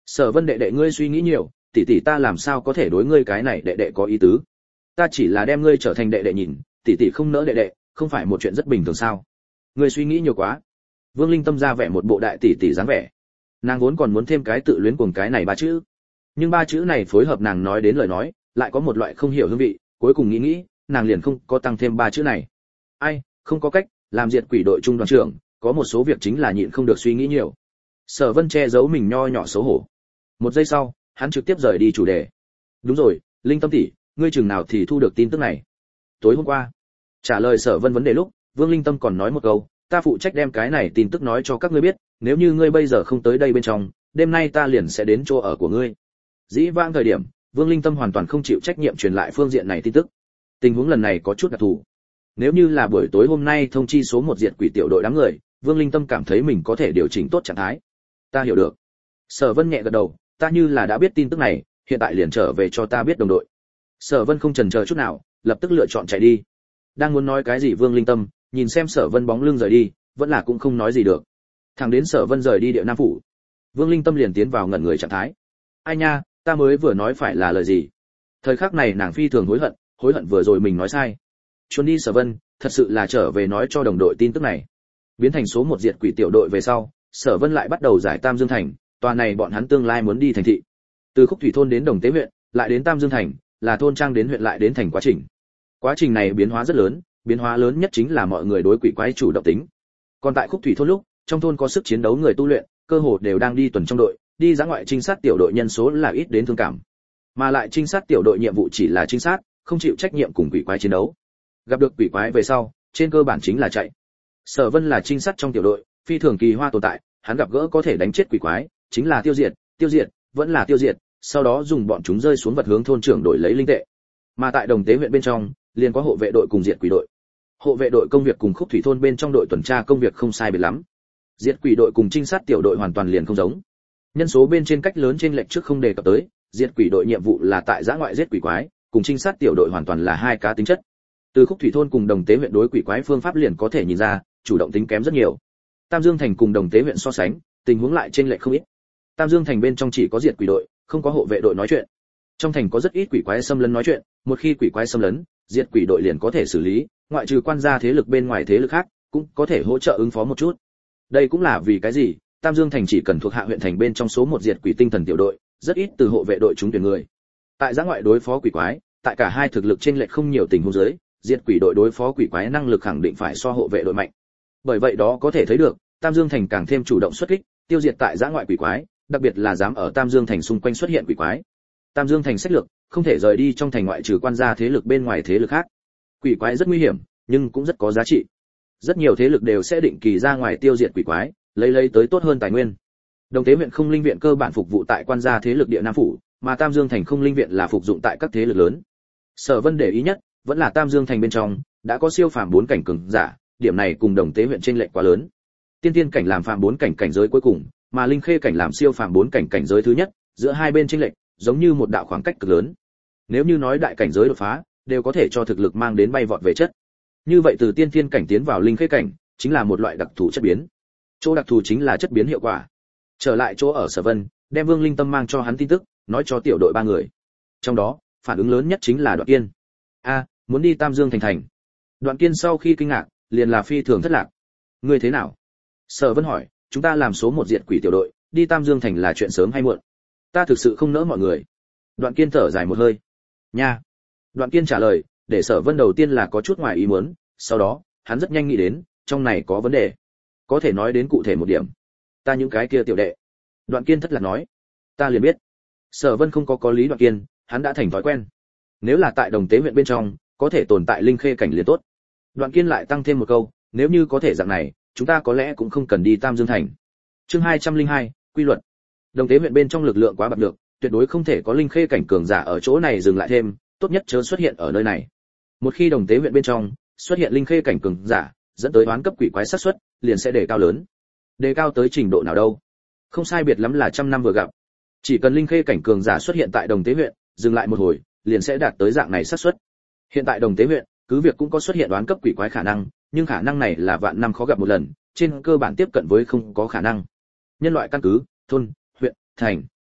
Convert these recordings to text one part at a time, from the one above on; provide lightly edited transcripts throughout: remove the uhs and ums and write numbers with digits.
Sở Vân đệ đệ ngươi suy nghĩ nhiều, tỷ tỷ ta làm sao có thể đối ngươi cái này đệ đệ có ý tứ? Ta chỉ là đem ngươi trở thành đệ đệ nhìn, tỷ tỷ không nỡ đệ đệ, không phải một chuyện rất bình thường sao? Ngươi suy nghĩ nhiều quá. Vương Linh Tâm ra vẻ một bộ đại tỷ tỷ dáng vẻ. Nàng vốn còn muốn thêm cái tự luyến cuồng cái này ba chữ, nhưng ba chữ này phối hợp nàng nói đến lời nói, lại có một loại không hiểu hương vị, cuối cùng nghĩ, nàng liền không có tăng thêm ba chữ này. Ai, không có cách, làm diệt quỷ đội trung đoàn trưởng, có một số việc chính là nhịn không được suy nghĩ nhiều. Sở Vân che giấu mình nho nhỏ xấu hổ. Một giây sau, hắn trực tiếp rời đi chủ đề. Đúng rồi, Linh Tâm tỷ, ngươi chừng nào thì thu được tin tức này? Tối hôm qua. Trả lời Sở Vân vấn đề lúc, Vương Linh Tâm còn nói một câu, ta phụ trách đem cái này tin tức nói cho các ngươi biết, nếu như ngươi bây giờ không tới đây bên trong, đêm nay ta liền sẽ đến chỗ ở của ngươi. Dĩ vãng thời điểm, Vương Linh Tâm hoàn toàn không chịu trách nhiệm truyền lại phương diện này tin tức. Tình huống lần này có chút đặc thù. Nếu như là buổi tối hôm nay thông chi số 1 diệt quỷ tiểu đội đám người, Vương Linh Tâm cảm thấy mình có thể điều chỉnh tốt trạng thái. Ta hiểu được. Sở Vân nhẹ gật đầu, ta như là đã biết tin tức này, hiện tại liền trở về cho ta biết đồng đội. Sở Vân không chần chờ chút nào, lập tức lựa chọn chạy đi. Đang muốn nói cái gì Vương Linh Tâm, nhìn xem Sở Vân bóng lưng rời đi, vẫn là cũng không nói gì được. Thẳng đến Sở Vân rời đi địa Nam phủ, Vương Linh Tâm liền tiến vào ngẩn người trạng thái. Ai nha, ta mới vừa nói phải là lời gì? Thời khắc này nàng phi thường hối hận vừa rồi mình nói sai. Chuồn đi Sở Vân, thật sự là trở về nói cho đồng đội tin tức này. Biến thành số 1 diệt quỷ tiểu đội về sau, Sở Vân lại bắt đầu giải Tam Dương thành, tòa này bọn hắn tương lai muốn đi thành thị. Từ Khúc Thủy thôn đến Đồng Tế huyện, lại đến Tam Dương thành, là thôn trang đến huyện lại đến thành quá trình. Quá trình này biến hóa rất lớn, biến hóa lớn nhất chính là mọi người đối quỷ quái chủ động tính. Còn tại Khúc Thủy thôn lúc, trong thôn có sức chiến đấu người tu luyện, cơ hồ đều đang đi tuần trong đội, đi dã ngoại trinh sát tiểu đội nhân số là ít đến thương cảm. Mà lại trinh sát tiểu đội nhiệm vụ chỉ là trinh sát, không chịu trách nhiệm cùng quỷ quái chiến đấu. Gặp được quỷ quái về sau, trên cơ bản chính là chạy. Sở Vân là trinh sát trong tiểu đội, phi thường kỳ hoa tồn tại, hắn gặp gỡ có thể đánh chết quỷ quái, chính là tiêu diệt, vẫn là tiêu diệt, sau đó dùng bọn chúng rơi xuống vật hướng thôn trưởng đổi lấy linh tệ. Mà tại Đồng Tế huyện bên trong, liền có hộ vệ đội cùng diệt quỷ đội. Hộ vệ đội công việc cùng Khúc Thủy thôn bên trong đội tuần tra công việc không sai biệt lắm. Diệt quỷ đội cùng trinh sát tiểu đội hoàn toàn liền không giống. Nhân số bên trên cách lớn trên lệch trước không đề cập tới, diệt quỷ đội nhiệm vụ là tại giã ngoại giết quỷ quái, cùng trinh sát tiểu đội hoàn toàn là hai cá tính chất. Từ Khúc Thủy thôn cùng Đồng Tế huyện đối quỷ quái phương pháp liền có thể nhìn ra, chủ động tính kém rất nhiều. Tam Dương thành cùng Đồng Tế huyện so sánh, tình huống lại chênh lệch không ít. Tam Dương thành bên trong chỉ có diệt quỷ đội, không có hộ vệ đội nói chuyện. Trong thành có rất ít quỷ quái xâm lấn nói chuyện, một khi quỷ quái xâm lấn, diệt quỷ đội liền có thể xử lý, ngoại trừ quan gia thế lực bên ngoài thế lực khác, cũng có thể hỗ trợ ứng phó một chút. Đây cũng là vì cái gì, Tam Dương thành chỉ cần thuộc hạ huyện thành bên trong số 1 diệt quỷ tinh thần tiểu đội, rất ít từ hộ vệ đội chúng tuyển người. Tại giã ngoại đối phó quỷ quái, tại cả hai thực lực chênh lệch không nhiều tình huống dưới, diệt quỷ đội đối phó quỷ quái năng lực khẳng định phải so hộ vệ đội mạnh. Bởi vậy đó có thể thấy được, Tam Dương thành càng thêm chủ động xuất kích, tiêu diệt tại giã ngoại quỷ quái, đặc biệt là dám ở Tam Dương thành xung quanh xuất hiện quỷ quái. Tam Dương thành sách lược, không thể rời đi trong thành ngoại trừ quan gia thế lực bên ngoài thế lực khác. Quỷ quái rất nguy hiểm, nhưng cũng rất có giá trị. Rất nhiều thế lực đều sẽ định kỳ ra ngoài tiêu diệt quỷ quái, lấy tới tốt hơn tài nguyên. Đồng Tế huyện không linh viện cơ bản phục vụ tại quan gia thế lực địa Nam phủ, mà Tam Dương thành không linh viện là phục dụng tại các thế lực lớn. Sở Vân để ý nhất vẫn là Tam Dương thành bên trong đã có siêu phàm 4 cảnh cường giả, điểm này cùng Đồng Tế huyện chênh lệch quá lớn. Tiên tiên cảnh làm phàm 4 cảnh cảnh giới cuối cùng, mà linh khê cảnh làm siêu phàm 4 cảnh cảnh giới thứ nhất, giữa hai bên chênh lệch giống như một đạo khoảng cách cực lớn. Nếu như nói đại cảnh giới đột phá, đều có thể cho thực lực mang đến bay vọt về chất. Như vậy từ tiên tiên cảnh tiến vào linh khê cảnh, chính là một loại đặc thù chất biến. Chỗ đặc thù chính là chất biến hiệu quả. Trở lại chỗ ở Sở Vân, đem Vương Linh Tâm mang cho hắn tin tức, nói cho tiểu đội 3 người. Trong đó, phản ứng lớn nhất chính là Đoạn Kiên. Muốn đi Tam Dương thành. Đoạn Kiên sau khi kinh ngạc, liền là phi thường thất lạc. Ngươi thế nào? Sở Vân hỏi, chúng ta làm số 1 diệt quỷ tiểu đội, đi Tam Dương thành là chuyện sớm hay muộn? Ta thực sự không nỡ mọi người. Đoạn Kiên thở dài một hơi. Nha. Đoạn Kiên trả lời, để Sở Vân đầu tiên là có chút ngoài ý muốn, sau đó, hắn rất nhanh nghĩ đến, trong này có vấn đề. Có thể nói đến cụ thể một điểm. Ta những cái kia tiểu đệ. Đoạn Kiên thất lạc nói, ta liền biết. Sở Vân không có lý Đoạn Kiên, hắn đã thành thói quen. Nếu là tại Đồng Tế huyện bên trong, có thể tồn tại linh khê cảnh liền tốt. Đoạn Kiên lại tăng thêm một câu, nếu như có thể dạng này, chúng ta có lẽ cũng không cần đi Tam Dương thành. Chương 202, quy luật. Đồng Tế huyện bên trong lực lượng quá bạc được, tuyệt đối không thể có linh khê cảnh cường giả ở chỗ này dừng lại thêm, tốt nhất chớ xuất hiện ở nơi này. Một khi Đồng Tế huyện bên trong xuất hiện linh khê cảnh cường giả, dẫn tới oán cấp quỷ quái xác suất liền sẽ đề cao lớn. Đề cao tới trình độ nào đâu? Không sai biệt lắm là trăm năm vừa gặp. Chỉ cần linh khê cảnh cường giả xuất hiện tại Đồng Tế huyện, dừng lại một hồi, liền sẽ đạt tới dạng này xác suất. Hiện tại Đồng Tế huyện, cứ việc cũng có xuất hiện oán cấp quỷ quái khả năng, nhưng khả năng này là vạn năm khó gặp một lần, trên cơ bản tiếp cận với không có khả năng. Nhân loại căn cứ, thôn, huyện, thành.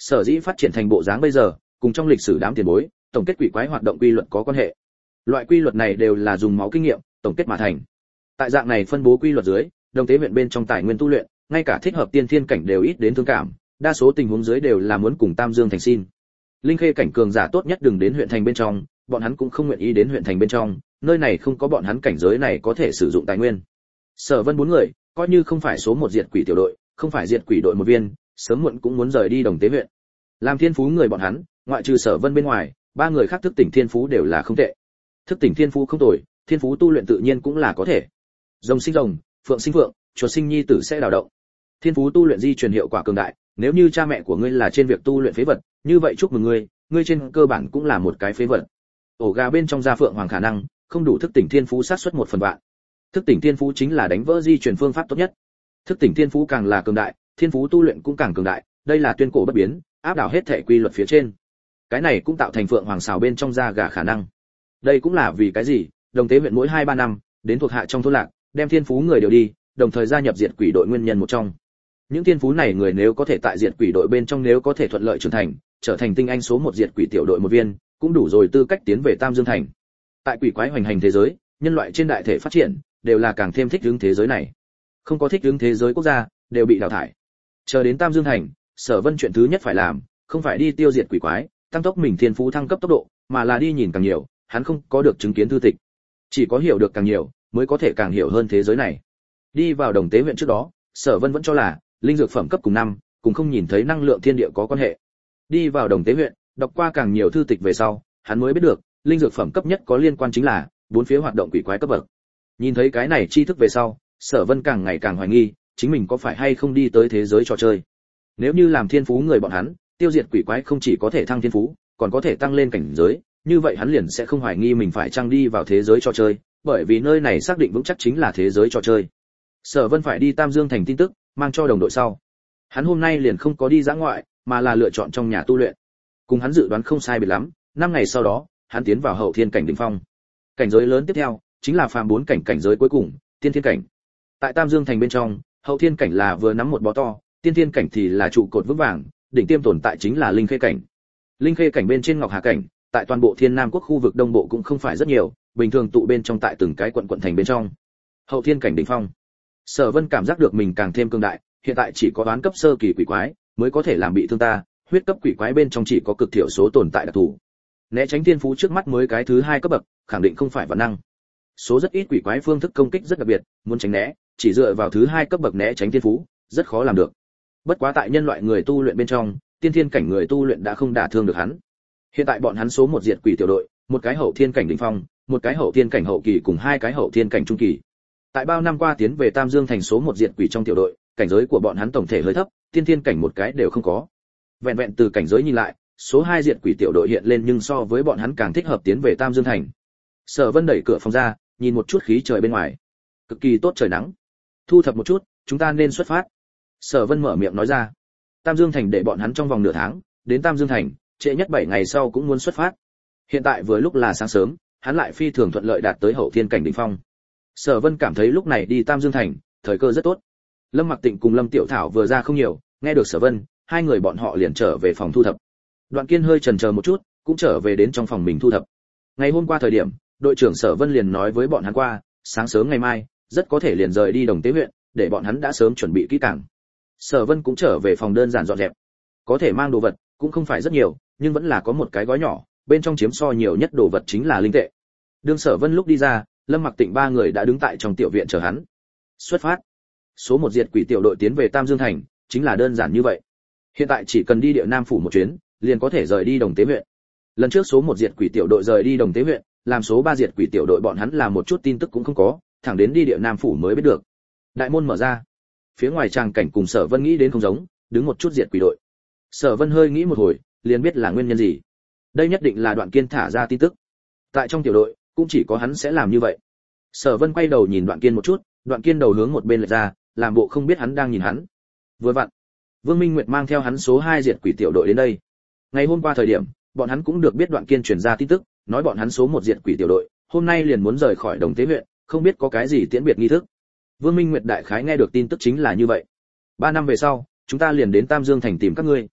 Sở dĩ phát triển thành bộ dáng bây giờ, cùng trong lịch sử đám tiền bối, tổng kết quỷ quái hoạt động quy luật có quan hệ. Loại quy luật này đều là dùng máu kinh nghiệm tổng kết mà thành. Tại dạng này phân bố quy luật dưới, Đồng Tế huyện bên trong tài nguyên tu luyện, ngay cả thích hợp tiên thiên cảnh đều ít đến thương cảm, đa số tình huống dưới đều là muốn cùng Tam Dương thành xin. Linh khê cảnh cường giả tốt nhất đừng đến huyện thành bên trong, bọn hắn cũng không nguyện ý đến huyện thành bên trong, nơi này không có bọn hắn cảnh giới này có thể sử dụng tài nguyên. Sở Vân bốn người, coi như không phải số một diệt quỷ tiểu đội, không phải diệt quỷ đội một viên, sớm muộn cũng muốn rời đi Đồng Tế huyện. Làm thiên phú người bọn hắn, ngoại trừ Sở Vân bên ngoài, ba người khác thức tỉnh thiên phú đều là không tệ. Thức tỉnh thiên phú không tồi, thiên phú tu luyện tự nhiên cũng là có thể. Rồng sinh rồng, phượng sinh phượng, chuột sinh nhi tử sẽ đào động. Thiên phú tu luyện di truyền hiệu quả cường đại, nếu như cha mẹ của ngươi là trên việc tu luyện phế vật, như vậy chúc mừng ngươi, ngươi trên cơ bản cũng là một cái phế vật. Ổ gà bên trong gia phượng hoàng khả năng, không đủ thức tỉnh thiên phú sát suất 1/1000. Thức tỉnh thiên phú chính là đánh vỡ di truyền phương pháp tốt nhất. Thức tỉnh thiên phú càng là cường đại, thiên phú tu luyện cũng càng cường đại, đây là tuyên cổ bất biến, áp đảo hết thể quy luật phía trên. Cái này cũng tạo thành phượng hoàng xào bên trong da gà khả năng. Đây cũng là vì cái gì, Đồng Tế huyện mỗi 2-3 năm đến thuộc hạ trong thôn lạc, đem thiên phú người đều đi, đồng thời gia nhập diệt quỷ đội nguyên nhân một trong. Những thiên phú này người nếu có thể tại diệt quỷ đội bên trong nếu có thể thuận lợi trưởng thành, trở thành tinh anh số 1 diệt quỷ tiểu đội một viên, cũng đủ rồi tư cách tiến về Tam Dương thành. Tại quỷ quái hoành hành thế giới, nhân loại trên đại thể phát triển đều là càng thêm thích ứng thế giới này. Không có thích ứng thế giới quốc gia, đều bị đào thải. Chờ đến Tam Dương thành, Sở Vân chuyện thứ nhất phải làm, không phải đi tiêu diệt quỷ quái, tăng tốc mình thiên phú thăng cấp tốc độ, mà là đi nhìn càng nhiều, hắn không có được chứng kiến thư tịch. Chỉ có hiểu được càng nhiều, mới có thể càng hiểu hơn thế giới này. Đi vào Đồng Tế huyện trước đó, Sở Vân vẫn cho là linh dược phẩm cấp cùng năm, cùng không nhìn thấy năng lượng thiên địa có quan hệ. Đi vào Đồng Tế huyện, đọc qua càng nhiều thư tịch về sau, hắn mới biết được, linh dược phẩm cấp nhất có liên quan chính là bốn phía hoạt động quỷ quái cấp bậc. Nhìn thấy cái này tri thức về sau, Sở Vân càng ngày càng hoài nghi, chính mình có phải hay không đi tới thế giới trò chơi. Nếu như làm thiên phú người bọn hắn, tiêu diệt quỷ quái không chỉ có thể thăng thiên phú, còn có thể tăng lên cảnh giới, như vậy hắn liền sẽ không hoài nghi mình phải chăng đi vào thế giới trò chơi, bởi vì nơi này xác định vững chắc chính là thế giới trò chơi. Sở Vân phải đi Tam Dương thành tin tức, mang cho đồng đội sau. Hắn hôm nay liền không có đi dã ngoại, mà là lựa chọn trong nhà tu luyện. Cùng hắn dự đoán không sai biệt lắm, 5 ngày sau đó, hắn tiến vào hậu thiên cảnh đỉnh phong. Cảnh giới lớn tiếp theo chính là phàm 4 cảnh giới cuối cùng, tiên thiên cảnh. Tại Tam Dương thành bên trong, hậu thiên cảnh là vừa nắm một bó to, tiên thiên cảnh thì là trụ cột vững vàng, đỉnh tiêm tồn tại chính là linh khê cảnh. Linh khê cảnh bên trên Ngọc Hà cảnh, tại toàn bộ Thiên Nam quốc khu vực đông bộ cũng không phải rất nhiều, bình thường tụ bên trong tại từng cái quận thành bên trong. Hậu thiên cảnh đỉnh phong. Sở Vân cảm giác được mình càng thêm cường đại, hiện tại chỉ có đoán cấp sơ kỳ quỷ quái mới có thể làm bị thương ta, huyết cấp quỷ quái bên trong chỉ có cực thiểu số tồn tại đặc thù. Né tránh thiên phú trước mắt mới cái thứ 2 cấp bậc, khẳng định không phải vạn năng. Số rất ít quỷ quái phương thức công kích rất đặc biệt, muốn tránh né, chỉ dựa vào thứ 2 cấp bậc né tránh thiên phú, rất khó làm được. Bất quá tại nhân loại người tu luyện bên trong, tiên thiên cảnh người tu luyện đã không đả thương được hắn. Hiện tại bọn hắn số 1 diệt quỷ tiểu đội, một cái hậu thiên cảnh đỉnh phong, một cái hậu thiên cảnh hậu kỳ cùng 2 cái hậu thiên cảnh trung kỳ. Tại bao năm qua tiến về Tam Dương thành số 1 diệt quỷ trong tiểu đội, cảnh giới của bọn hắn tổng thể hơi thấp, tiên thiên cảnh một cái đều không có. Vẹn vẹn từ cảnh giới nhìn lại, số 2 diệt quỷ tiểu đội hiện lên nhưng so với bọn hắn càng thích hợp tiến về Tam Dương thành. Sở Vân đẩy cửa phòng ra, nhìn một chút khí trời bên ngoài. Cực kỳ tốt trời nắng. Thu thập một chút, chúng ta nên xuất phát. Sở Vân mở miệng nói ra. Tam Dương thành để bọn hắn trong vòng nửa tháng, đến Tam Dương thành, trễ nhất 7 ngày sau cũng muốn xuất phát. Hiện tại vừa lúc là sáng sớm, hắn lại phi thường thuận lợi đạt tới hậu thiên cảnh đỉnh phong. Sở Vân cảm thấy lúc này đi Tam Dương thành, thời cơ rất tốt. Lâm Mặc Tịnh cùng Lâm Tiểu Thảo vừa ra không nhiều, nghe được Sở Vân, hai người bọn họ liền trở về phòng thu thập. Đoạn Kiên hơi chần chờ một chút, cũng trở về đến trong phòng mình thu thập. Ngày hôm qua thời điểm, đội trưởng Sở Vân liền nói với bọn hắn qua, sáng sớm ngày mai, rất có thể liền rời đi Đồng Tế huyện, để bọn hắn đã sớm chuẩn bị kỹ càng. Sở Vân cũng trở về phòng đơn giản dọn dẹp. Có thể mang đồ vật, cũng không phải rất nhiều, nhưng vẫn là có một cái gói nhỏ, bên trong chiếm so nhiều nhất đồ vật chính là linh tệ. Đương Sở Vân lúc đi ra, Lâm Mặc Tịnh ba người đã đứng tại trong tiểu viện chờ hắn. Xuất phát. Số 1 diệt quỷ tiểu đội tiến về Tam Dương thành, chính là đơn giản như vậy. Hiện tại chỉ cần đi địa Nam phủ một chuyến, liền có thể rời đi Đồng Tế huyện. Lần trước số 1 diệt quỷ tiểu đội rời đi Đồng Tế huyện, làm số 3 diệt quỷ tiểu đội bọn hắn làm một chút tin tức cũng không có, thẳng đến đi địa Nam phủ mới biết được. Đại môn mở ra. Phía ngoài tràng cảnh cùng Sở Vân nghĩ đến không giống, đứng một chút diệt quỷ đội. Sở Vân hơi nghĩ một hồi, liền biết là nguyên nhân gì. Đây nhất định là Đoạn Kiên thả ra tin tức. Tại trong tiểu đội, cũng chỉ có hắn sẽ làm như vậy. Sở Vân quay đầu nhìn Đoạn Kiên một chút, Đoạn Kiên đầu hướng một bên lệch ra, làm bộ không biết hắn đang nhìn hắn. Vừa vặn, Vương Minh Nguyệt mang theo hắn số 2 diệt quỷ tiểu đội đến đây. Ngày hôm qua thời điểm, bọn hắn cũng được biết Đoạn Kiên truyền ra tin tức, nói bọn hắn số 1 diệt quỷ tiểu đội, hôm nay liền muốn rời khỏi Đồng Tế huyện, không biết có cái gì tiễn biệt nghi thức. Vương Minh Nguyệt đại khái nghe được tin tức chính là như vậy. 3 năm về sau, chúng ta liền đến Tam Dương thành tìm các ngươi.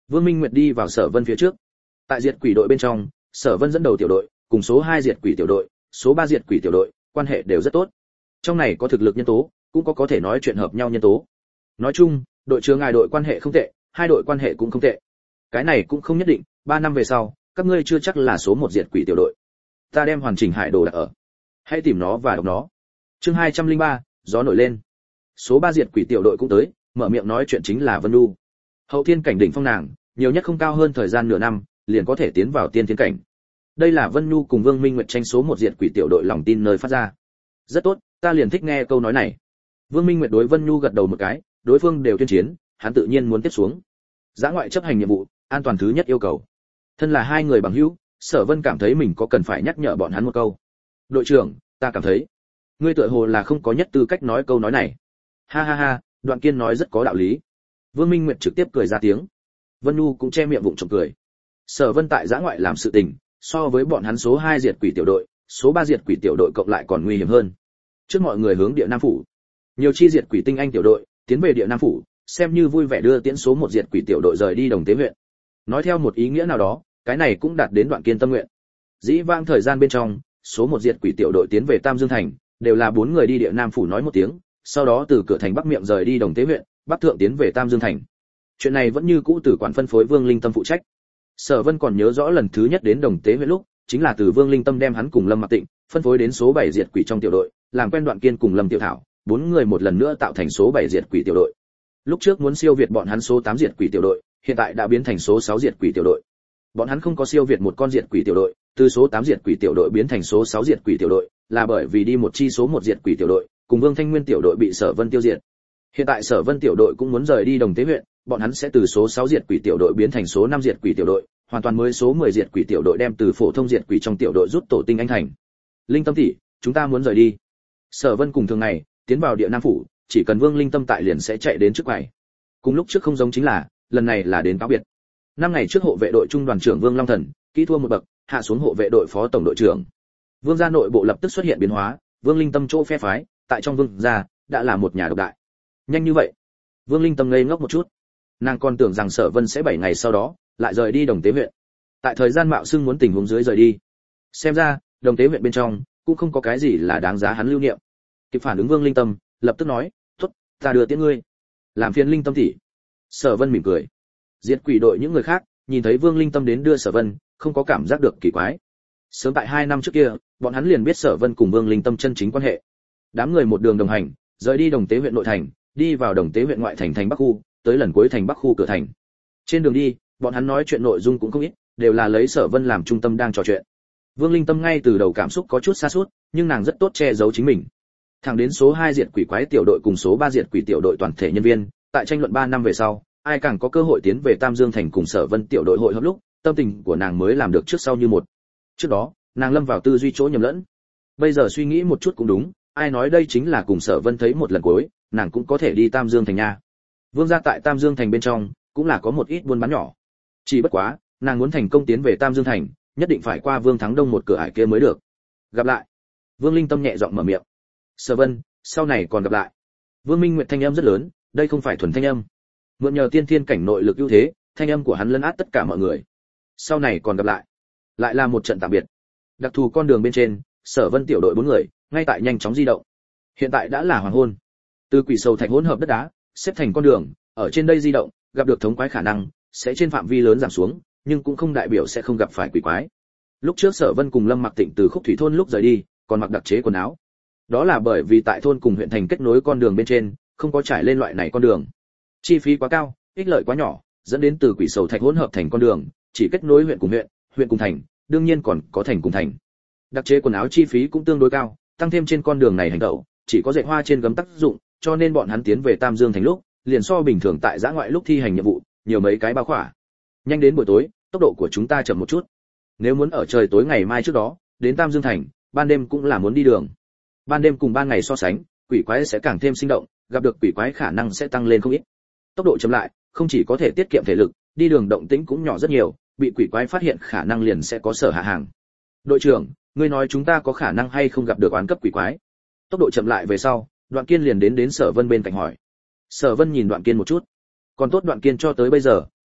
Vương Minh Nguyệt đi vào Sở Vân phía trước. Tại diệt quỷ đội bên trong, Sở Vân dẫn đầu tiểu đội, cùng số 2 diệt quỷ tiểu đội, số 3 diệt quỷ tiểu đội, quan hệ đều rất tốt. Trong này có thực lực nhân tố, cũng có thể nói chuyện hợp nhau nhân tố. Nói chung, đội trưởng ngài đội quan hệ không tệ, hai đội quan hệ cũng không tệ. Cái này cũng không nhất định, 3 năm về sau, các ngươi chưa chắc là số 1 diệt quỷ tiểu đội. Ta đem hoàn chỉnh hải đồ đặt ở. Hãy tìm nó và đọc nó. Chương 203, gió nổi lên. Số 3 diệt quỷ tiểu đội cũng tới, mở miệng nói chuyện chính là Vân Nhu. Hậu thiên cảnh đỉnh phong nàng, nhiều nhất không cao hơn thời gian nửa năm, liền có thể tiến vào tiên thiên cảnh. Đây là Vân Nhu cùng Vương Minh Nguyệt tranh số 1 diệt quỷ tiểu đội lòng tin nơi phát ra. Rất tốt, ta liền thích nghe câu nói này. Vương Minh Nguyệt đối Vân Nhu gật đầu một cái, đối phương đều tuyên chiến, hắn tự nhiên muốn tiếp xuống. Dã ngoại chấp hành nhiệm vụ, an toàn thứ nhất yêu cầu. Thân là hai người bằng hữu, Sở Vân cảm thấy mình có cần phải nhắc nhở bọn hắn một câu. Đội trưởng, ta cảm thấy, ngươi tựa hồ là không có nhất tư cách nói câu nói này. Ha ha ha, Đoạn Kiên nói rất có đạo lý. Vương Minh Nguyệt trực tiếp cười ra tiếng. Vân Nhu cũng che miệng vụng trộm cười. Sở Vân tại dã ngoại làm sự tình, so với bọn hắn số 2 diệt quỷ tiểu đội, số 3 diệt quỷ tiểu đội cộng lại còn nguy hiểm hơn. Trước mọi người hướng địa Nam phủ. Nhiều chi diệt quỷ tinh anh tiểu đội, tiến về địa Nam phủ, xem như vui vẻ đưa tiễn số 1 diệt quỷ tiểu đội rời đi Đồng Tế huyện. Nói theo một ý nghĩa nào đó, cái này cũng đạt đến Đoạn Kiên tâm nguyện. Dĩ vãng thời gian bên trong, số 1 diệt quỷ tiểu đội tiến về Tam Dương thành, đều là 4 người đi địa Nam phủ nói một tiếng, sau đó từ cửa thành Bắc miệng rời đi Đồng Tế huyện, Bắc thượng tiến về Tam Dương thành. Chuyện này vẫn như cũ từ quản phân phối Vương Linh Tâm phụ trách. Sở Vân còn nhớ rõ lần thứ nhất đến Đồng Tế huyện lúc, chính là từ Vương Linh Tâm đem hắn cùng Lâm Mặc Tịnh phân phối đến số 7 diệt quỷ trong tiểu đội, làm quen Đoạn Kiên cùng Lâm Tiểu Thảo, 4 người một lần nữa tạo thành số 7 diệt quỷ tiểu đội. Lúc trước muốn siêu việt bọn hắn số 8 diệt quỷ tiểu đội, hiện tại đã biến thành số 6 diệt quỷ tiểu đội. Bọn hắn không có siêu việt một con diệt quỷ tiểu đội, từ số 8 diệt quỷ tiểu đội biến thành số 6 diệt quỷ tiểu đội, là bởi vì đi một chi số 1 diệt quỷ tiểu đội, cùng Vương Thanh Nguyên tiểu đội bị Sở Vân tiêu diệt. Hiện tại Sở Vân tiểu đội cũng muốn rời đi Đồng Tế huyện, bọn hắn sẽ từ số 6 diệt quỷ tiểu đội biến thành số 5 diệt quỷ tiểu đội, hoàn toàn mới số 10 diệt quỷ tiểu đội đem từ phổ thông diệt quỷ trong tiểu đội rút tổ tinh anh thành. Linh Tâm tỷ, chúng ta muốn rời đi. Sở Vân cùng thường ngày tiến vào địa Nam phủ, chỉ cần Vương Linh Tâm tại liền sẽ chạy đến trước quầy. Cùng lúc trước không giống chính là, lần này là đến cáo biệt. 5 ngày trước hộ vệ đội trung đoàn trưởng Vương Long Thần, kỹ thua một bậc, hạ xuống hộ vệ đội phó tổng đội trưởng. Vương gia nội bộ lập tức xuất hiện biến hóa, Vương Linh Tâm chỗ phe phái, tại trong Vương gia đã là một nhà độc đại. Nhanh như vậy? Vương Linh Tâm ngây ngốc một chút. Nàng còn tưởng rằng Sở Vân sẽ 7 ngày sau đó lại rời đi Đồng Tế huyện. Tại thời gian mạo xưng muốn tình huống dưới rời đi. Xem ra, Đồng Tế huyện bên trong cũng không có cái gì là đáng giá hắn lưu niệm. Kịp phản ứng Vương Linh Tâm, lập tức nói, "Tốt, ta đưa tiễn ngươi." Làm phiền Linh Tâm tỷ. Sở Vân mỉm cười. Diệt quỷ đội những người khác, nhìn thấy Vương Linh Tâm đến đưa Sở Vân, không có cảm giác được kỳ quái. Sớm tại 2 năm trước kia, bọn hắn liền biết Sở Vân cùng Vương Linh Tâm chân chính quan hệ. Đám người một đường đồng hành, rời đi Đồng Tế huyện nội thành, đi vào Đồng Tế huyện ngoại thành thành Bắc khu, tới lần cuối thành Bắc khu cửa thành. Trên đường đi, bọn hắn nói chuyện nội dung cũng không ít, đều là lấy Sở Vân làm trung tâm đang trò chuyện. Vương Linh Tâm ngay từ đầu cảm xúc có chút sa sút, nhưng nàng rất tốt che giấu chính mình. Thẳng đến số 2 diệt quỷ quái tiểu đội cùng số 3 diệt quỷ tiểu đội toàn thể nhân viên, tại tranh luận 3 năm về sau, ai càng có cơ hội tiến về Tam Dương thành cùng Sở Vân tiểu đội hội họp lúc, tâm tình của nàng mới làm được trước sau như một. Trước đó, nàng lâm vào tư duy chỗ nhầm lẫn. Bây giờ suy nghĩ một chút cũng đúng, ai nói đây chính là cùng Sở Vân thấy một lần cuối, nàng cũng có thể đi Tam Dương thành nha. Vương gia tại Tam Dương thành bên trong, cũng là có một ít buôn bán nhỏ. Chỉ bất quá, nàng muốn thành công tiến về Tam Dương thành, nhất định phải qua Vương Thắng Đông một cửa ải kia mới được. Gặp lại. Vương Linh Tâm nhẹ giọng mở miệng. Sở Vân, sau này còn gặp lại. Vương Minh Nguyệt thanh âm rất lớn, đây không phải thuần thanh âm. Mượn nhờ tiên thiên cảnh nội lực ưu thế, thanh âm của hắn lấn át tất cả mọi người. Sau này còn gặp lại. Lại là một trận tạm biệt. Đặc thù con đường bên trên, Sở Vân tiểu đội 4 người, ngay tại nhanh chóng di động. Hiện tại đã là hoàng hôn. Từ quỷ sầu thạch hỗn hợp đất đá, xếp thành con đường, ở trên đây di động, gặp được thống quái khả năng sẽ trên phạm vi lớn giảm xuống, nhưng cũng không đại biểu sẽ không gặp phải quỷ quái. Lúc trước Sở Vân cùng Lâm Mặc Tịnh từ Khúc Thủy thôn lúc rời đi, còn mặc đặc chế quần áo. Đó là bởi vì tại thôn cùng huyện thành kết nối con đường bên trên, không có trải lên loại này con đường. Chi phí quá cao, ích lợi quá nhỏ, dẫn đến từ quỷ sầu thạch hỗn hợp thành con đường, chỉ kết nối huyện cùng huyện, huyện cùng thành, đương nhiên còn có thành cùng thành. Đặc chế quần áo chi phí cũng tương đối cao, tăng thêm trên con đường này hành động, chỉ có dệt hoa trên gấm tác dụng, cho nên bọn hắn tiến về Tam Dương thành lúc, liền so bình thường tại giã ngoại lúc thi hành nhiệm vụ, nhiều mấy cái bao khỏa. Nhanh đến buổi tối, tốc độ của chúng ta chậm một chút. Nếu muốn ở trời tối ngày mai trước đó, đến Tam Dương thành, ban đêm cũng là muốn đi đường. Ban đêm cùng ban ngày so sánh, quỷ quái sẽ càng thêm sinh động, gặp được quỷ quái khả năng sẽ tăng lên không ít. Tốc độ chậm lại, không chỉ có thể tiết kiệm thể lực, đi đường động tĩnh cũng nhỏ rất nhiều, bị quỷ quái phát hiện khả năng liền sẽ có sở hạ hàng. Đội trưởng, ngươi nói chúng ta có khả năng hay không gặp được oán cấp quỷ quái? Tốc độ chậm lại về sau, Đoạn Kiên liền đến Sở Vân bên cạnh hỏi. Sở Vân nhìn Đoạn Kiên một chút. Còn tốt Đoạn Kiên cho tới bây giờ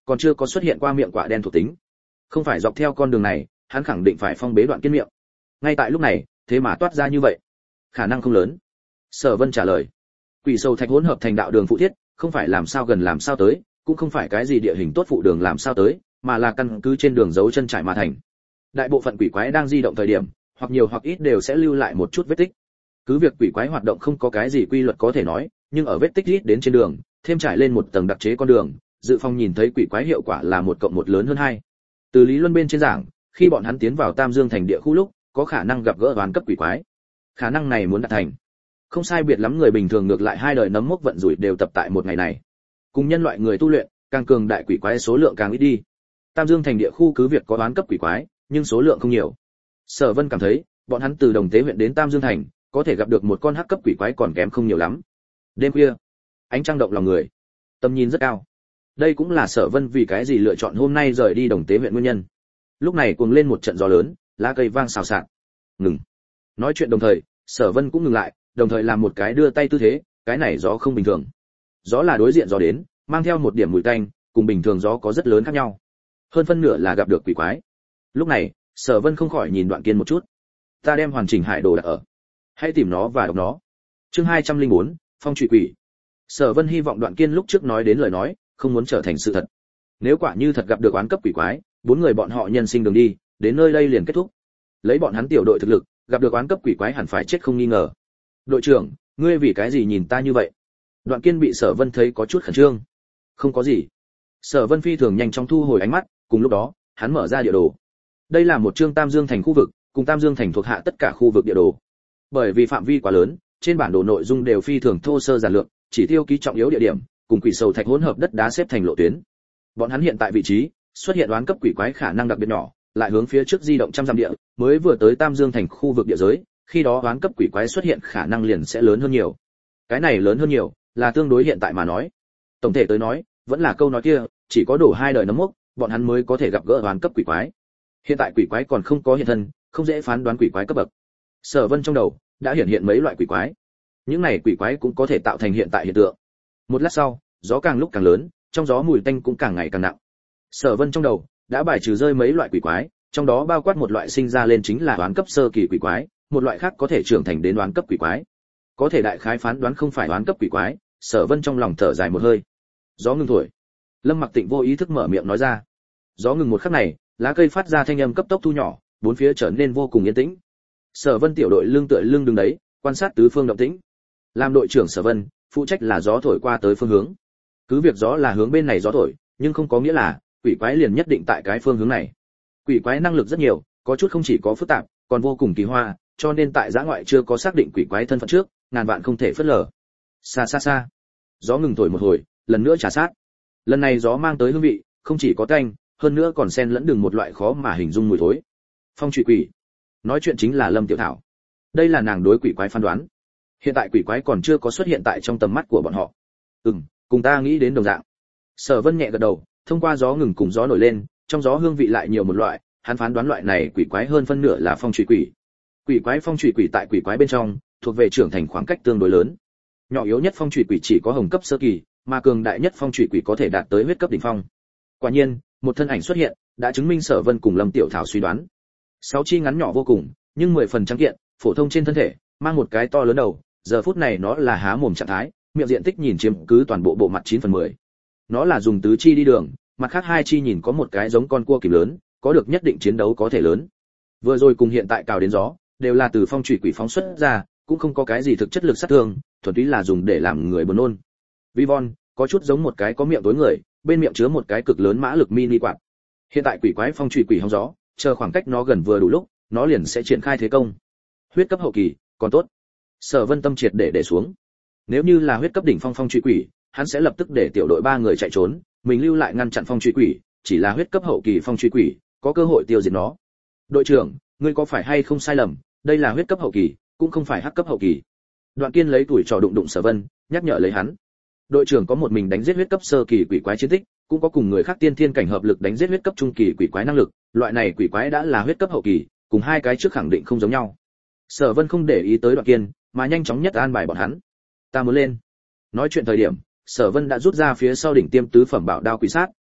còn chưa có xuất hiện qua miệng quả đen thuộc tính. Không phải dọc theo con đường này, hắn khẳng định phải phong bế Đoạn Kiên miệng. Ngay tại lúc này, thế mà toát ra như vậy, khả năng không lớn. Sở Vân trả lời. Quỷ sâu thạch hỗn hợp thành đạo đường phụ thiết, không phải làm sao gần làm sao tới, cũng không phải cái gì địa hình tốt phụ đường làm sao tới, mà là căn cứ trên đường dấu chân trải mà thành. Đại bộ phận quỷ quái đang di động thời điểm, hoặc nhiều hoặc ít đều sẽ lưu lại một chút vết tích. Cứ việc quỷ quái hoạt động không có cái gì quy luật có thể nói, nhưng ở vết tích ít đến trên đường, thêm trải lên một tầng đặc chế con đường, dự phòng nhìn thấy quỷ quái hiệu quả là 1+1 lớn hơn 2. Từ lý luân bên trên giảng, khi bọn hắn tiến vào Tam Dương thành địa khu lúc, có khả năng gặp gỡ oán cấp quỷ quái. Khả năng này muốn đạt thành, không sai biệt lắm người bình thường ngược lại hai đời nấm mốc vận rủi đều tập tại một ngày này. Cùng nhân loại người tu luyện, càng cường đại quỷ quái số lượng càng ít đi. Tam Dương thành địa khu cứ việc có oán cấp quỷ quái, nhưng số lượng không nhiều. Sở Vân cảm thấy, bọn hắn từ Đồng Tế huyện đến Tam Dương thành, có thể gặp được một con hắc cấp quỷ quái còn kém không nhiều lắm. Đêm khuya, ánh trăng động lòng người, tầm nhìn rất cao. Đây cũng là Sở Vân vì cái gì lựa chọn hôm nay rời đi Đồng Tế huyện nguyên nhân. Lúc này cuồng lên một trận gió lớn, lá cây vang xào xạc. Ngừng. Nói chuyện đồng thời, Sở Vân cũng ngừng lại, đồng thời làm một cái đưa tay tư thế, cái này gió không bình thường. Gió là đối diện gió đến, mang theo một điểm mùi tanh, cùng bình thường gió có rất lớn khác nhau. Hơn phân nửa là gặp được quỷ quái. Lúc này, Sở Vân không khỏi nhìn Đoạn Kiên một chút. Ta đem hoàn chỉnh hải đồ đặt ở. Hãy tìm nó và đọc nó. Chương 204, Phong Trụy Quỷ. Sở Vân hy vọng Đoạn Kiên lúc trước nói đến lời nói, không muốn trở thành sự thật. Nếu quả như thật gặp được oán cấp quỷ quái, bốn người bọn họ nhân sinh đường đi, đến nơi đây liền kết thúc. Lấy bọn hắn tiểu đội thực lực, gặp được oán cấp quỷ quái hẳn phải chết không nghi ngờ. Đội trưởng, ngươi vì cái gì nhìn ta như vậy? Đoạn Kiên bị Sở Vân thấy có chút khẩn trương. Không có gì. Sở Vân phi thường nhanh chóng thu hồi ánh mắt, cùng lúc đó, hắn mở ra địa đồ. Đây là một chương Tam Dương thành khu vực, cùng Tam Dương thành thuộc hạ tất cả khu vực địa đồ. Bởi vì phạm vi quá lớn, trên bản đồ nội dung đều phi thường thô sơ giản lược, chỉ tiêu ký trọng yếu địa điểm, cùng quỷ sầu thạch hỗn hợp đất đá xếp thành lộ tuyến. Bọn hắn hiện tại vị trí, xuất hiện oán cấp quỷ quái khả năng đặc biệt nhỏ, lại hướng phía trước di động trăm dặm địa, mới vừa tới Tam Dương thành khu vực địa giới, khi đó oán cấp quỷ quái xuất hiện khả năng liền sẽ lớn hơn nhiều. Cái này lớn hơn nhiều, là tương đối hiện tại mà nói. Tổng thể tới nói, vẫn là câu nói kia, chỉ có đổ hai đời nấm mốc, bọn hắn mới có thể gặp gỡ oán cấp quỷ quái. Hiện tại quỷ quái còn không có hiện thân, không dễ phán đoán quỷ quái cấp bậc. Sở Vân trong đầu đã hiện mấy loại quỷ quái. Những này quỷ quái cũng có thể tạo thành hiện tại hiện tượng. Một lát sau, gió càng lúc càng lớn, trong gió mùi tanh cũng càng ngày càng nặng. Sở Vân trong đầu đã bài trừ rơi mấy loại quỷ quái, trong đó bao quát một loại sinh ra lên chính là oán cấp sơ kỳ quỷ quái, một loại khác có thể trưởng thành đến oán cấp quỷ quái. Có thể đại khái phán đoán không phải oán cấp quỷ quái, Sở Vân trong lòng thở dài một hơi. Gió ngừng thổi. Lâm Mặc Tịnh vô ý thức mở miệng nói ra. Gió ngừng một khắc này, lá cây phát ra thanh âm cấp tốc thu nhỏ, bốn phía trở nên vô cùng yên tĩnh. Sở Vân tiểu đội lưng tựa lưng đứng đấy, quan sát tứ phương động tĩnh. Làm đội trưởng Sở Vân, phụ trách là gió thổi qua tới phương hướng. Cứ việc gió là hướng bên này gió thổi, nhưng không có nghĩa là quỷ quái liền nhất định tại cái phương hướng này. Quỷ quái năng lực rất nhiều, có chút không chỉ có phức tạp, còn vô cùng kỳ hoa, cho nên tại giã ngoại chưa có xác định quỷ quái thân phận trước, ngàn vạn không thể phớt lờ. Xa xa xa, gió ngừng thổi một hồi, lần nữa trả sát. Lần này gió mang tới hương vị, không chỉ có tanh, hơn nữa còn xen lẫn đường một loại khó mà hình dung mùi thối. Phong trụy quỷ. Nói chuyện chính là Lâm Tiểu Thảo. Đây là nàng đối quỷ quái phán đoán. Hiện tại quỷ quái còn chưa có xuất hiện tại trong tầm mắt của bọn họ. Cùng ta nghĩ đến đồng dạng. Sở Vân nhẹ gật đầu, thông qua gió ngừng cùng gió nổi lên, trong gió hương vị lại nhiều một loại, hắn phán đoán loại này quỷ quái hơn phân nửa là phong trụy quỷ. Quỷ quái phong trụy quỷ tại quỷ quái bên trong, thuộc về trưởng thành khoảng cách tương đối lớn. Nhỏ yếu nhất phong trụy quỷ chỉ có hồng cấp sơ kỳ, mà cường đại nhất phong trụy quỷ có thể đạt tới huyết cấp đỉnh phong. Quả nhiên, một thân ảnh xuất hiện, đã chứng minh Sở Vân cùng Lâm Tiểu Thảo suy đoán. Sáu chi ngắn nhỏ vô cùng, nhưng 10 phần trắng kiện, phổ thông trên thân thể, mang một cái to lớn đầu, giờ phút này nó là há mồm trạng thái, miệng diện tích nhìn chiếm cứ toàn bộ bộ mặt 9/10. Nó là dùng tứ chi đi đường, mặt khác hai chi nhìn có một cái giống con cua kìm lớn, có được nhất định chiến đấu có thể lớn. Vừa rồi cùng hiện tại cào đến gió, đều là từ phong trụy quỷ phóng xuất ra, cũng không có cái gì thực chất lực sát thương, thuần túy là dùng để làm người buồn nôn. Vivon, có chút giống một cái có miệng tối người, bên miệng chứa một cái cực lớn mã lực mini quạt. Hiện tại quỷ quái phong trụy quỷ hóng gió, chờ khoảng cách nó gần vừa đủ lúc, nó liền sẽ triển khai thế công. Huyết cấp hậu kỳ, còn tốt. Sở Vân tâm triệt để xuống. Nếu như là huyết cấp đỉnh phong phong trụy quỷ, hắn sẽ lập tức để tiểu đội 3 người chạy trốn, mình lưu lại ngăn chặn phong trụy quỷ, chỉ là huyết cấp hậu kỳ phong trụy quỷ, có cơ hội tiêu diệt nó. Đội trưởng, ngươi có phải hay không sai lầm, đây là huyết cấp hậu kỳ, cũng không phải hắc cấp hậu kỳ. Đoạn Kiên lấy tuổi trò đụng Sở Vân, nhắc nhở lấy hắn. Đội trưởng có một mình đánh giết huyết cấp sơ kỳ quỷ quái chiến tích, cũng có cùng người khác tiên thiên cảnh hợp lực đánh giết huyết cấp trung kỳ quỷ quái năng lực, loại này quỷ quái đã là huyết cấp hậu kỳ, cùng hai cái trước khẳng định không giống nhau. Sở Vân không để ý tới Đoạn Kiên, mà nhanh chóng nhất an bài bọn hắn. Ta muốn lên. Nói chuyện thời điểm, Sở Vân đã rút ra phía sau đỉnh tiêm tứ phẩm bảo đao quỷ sát,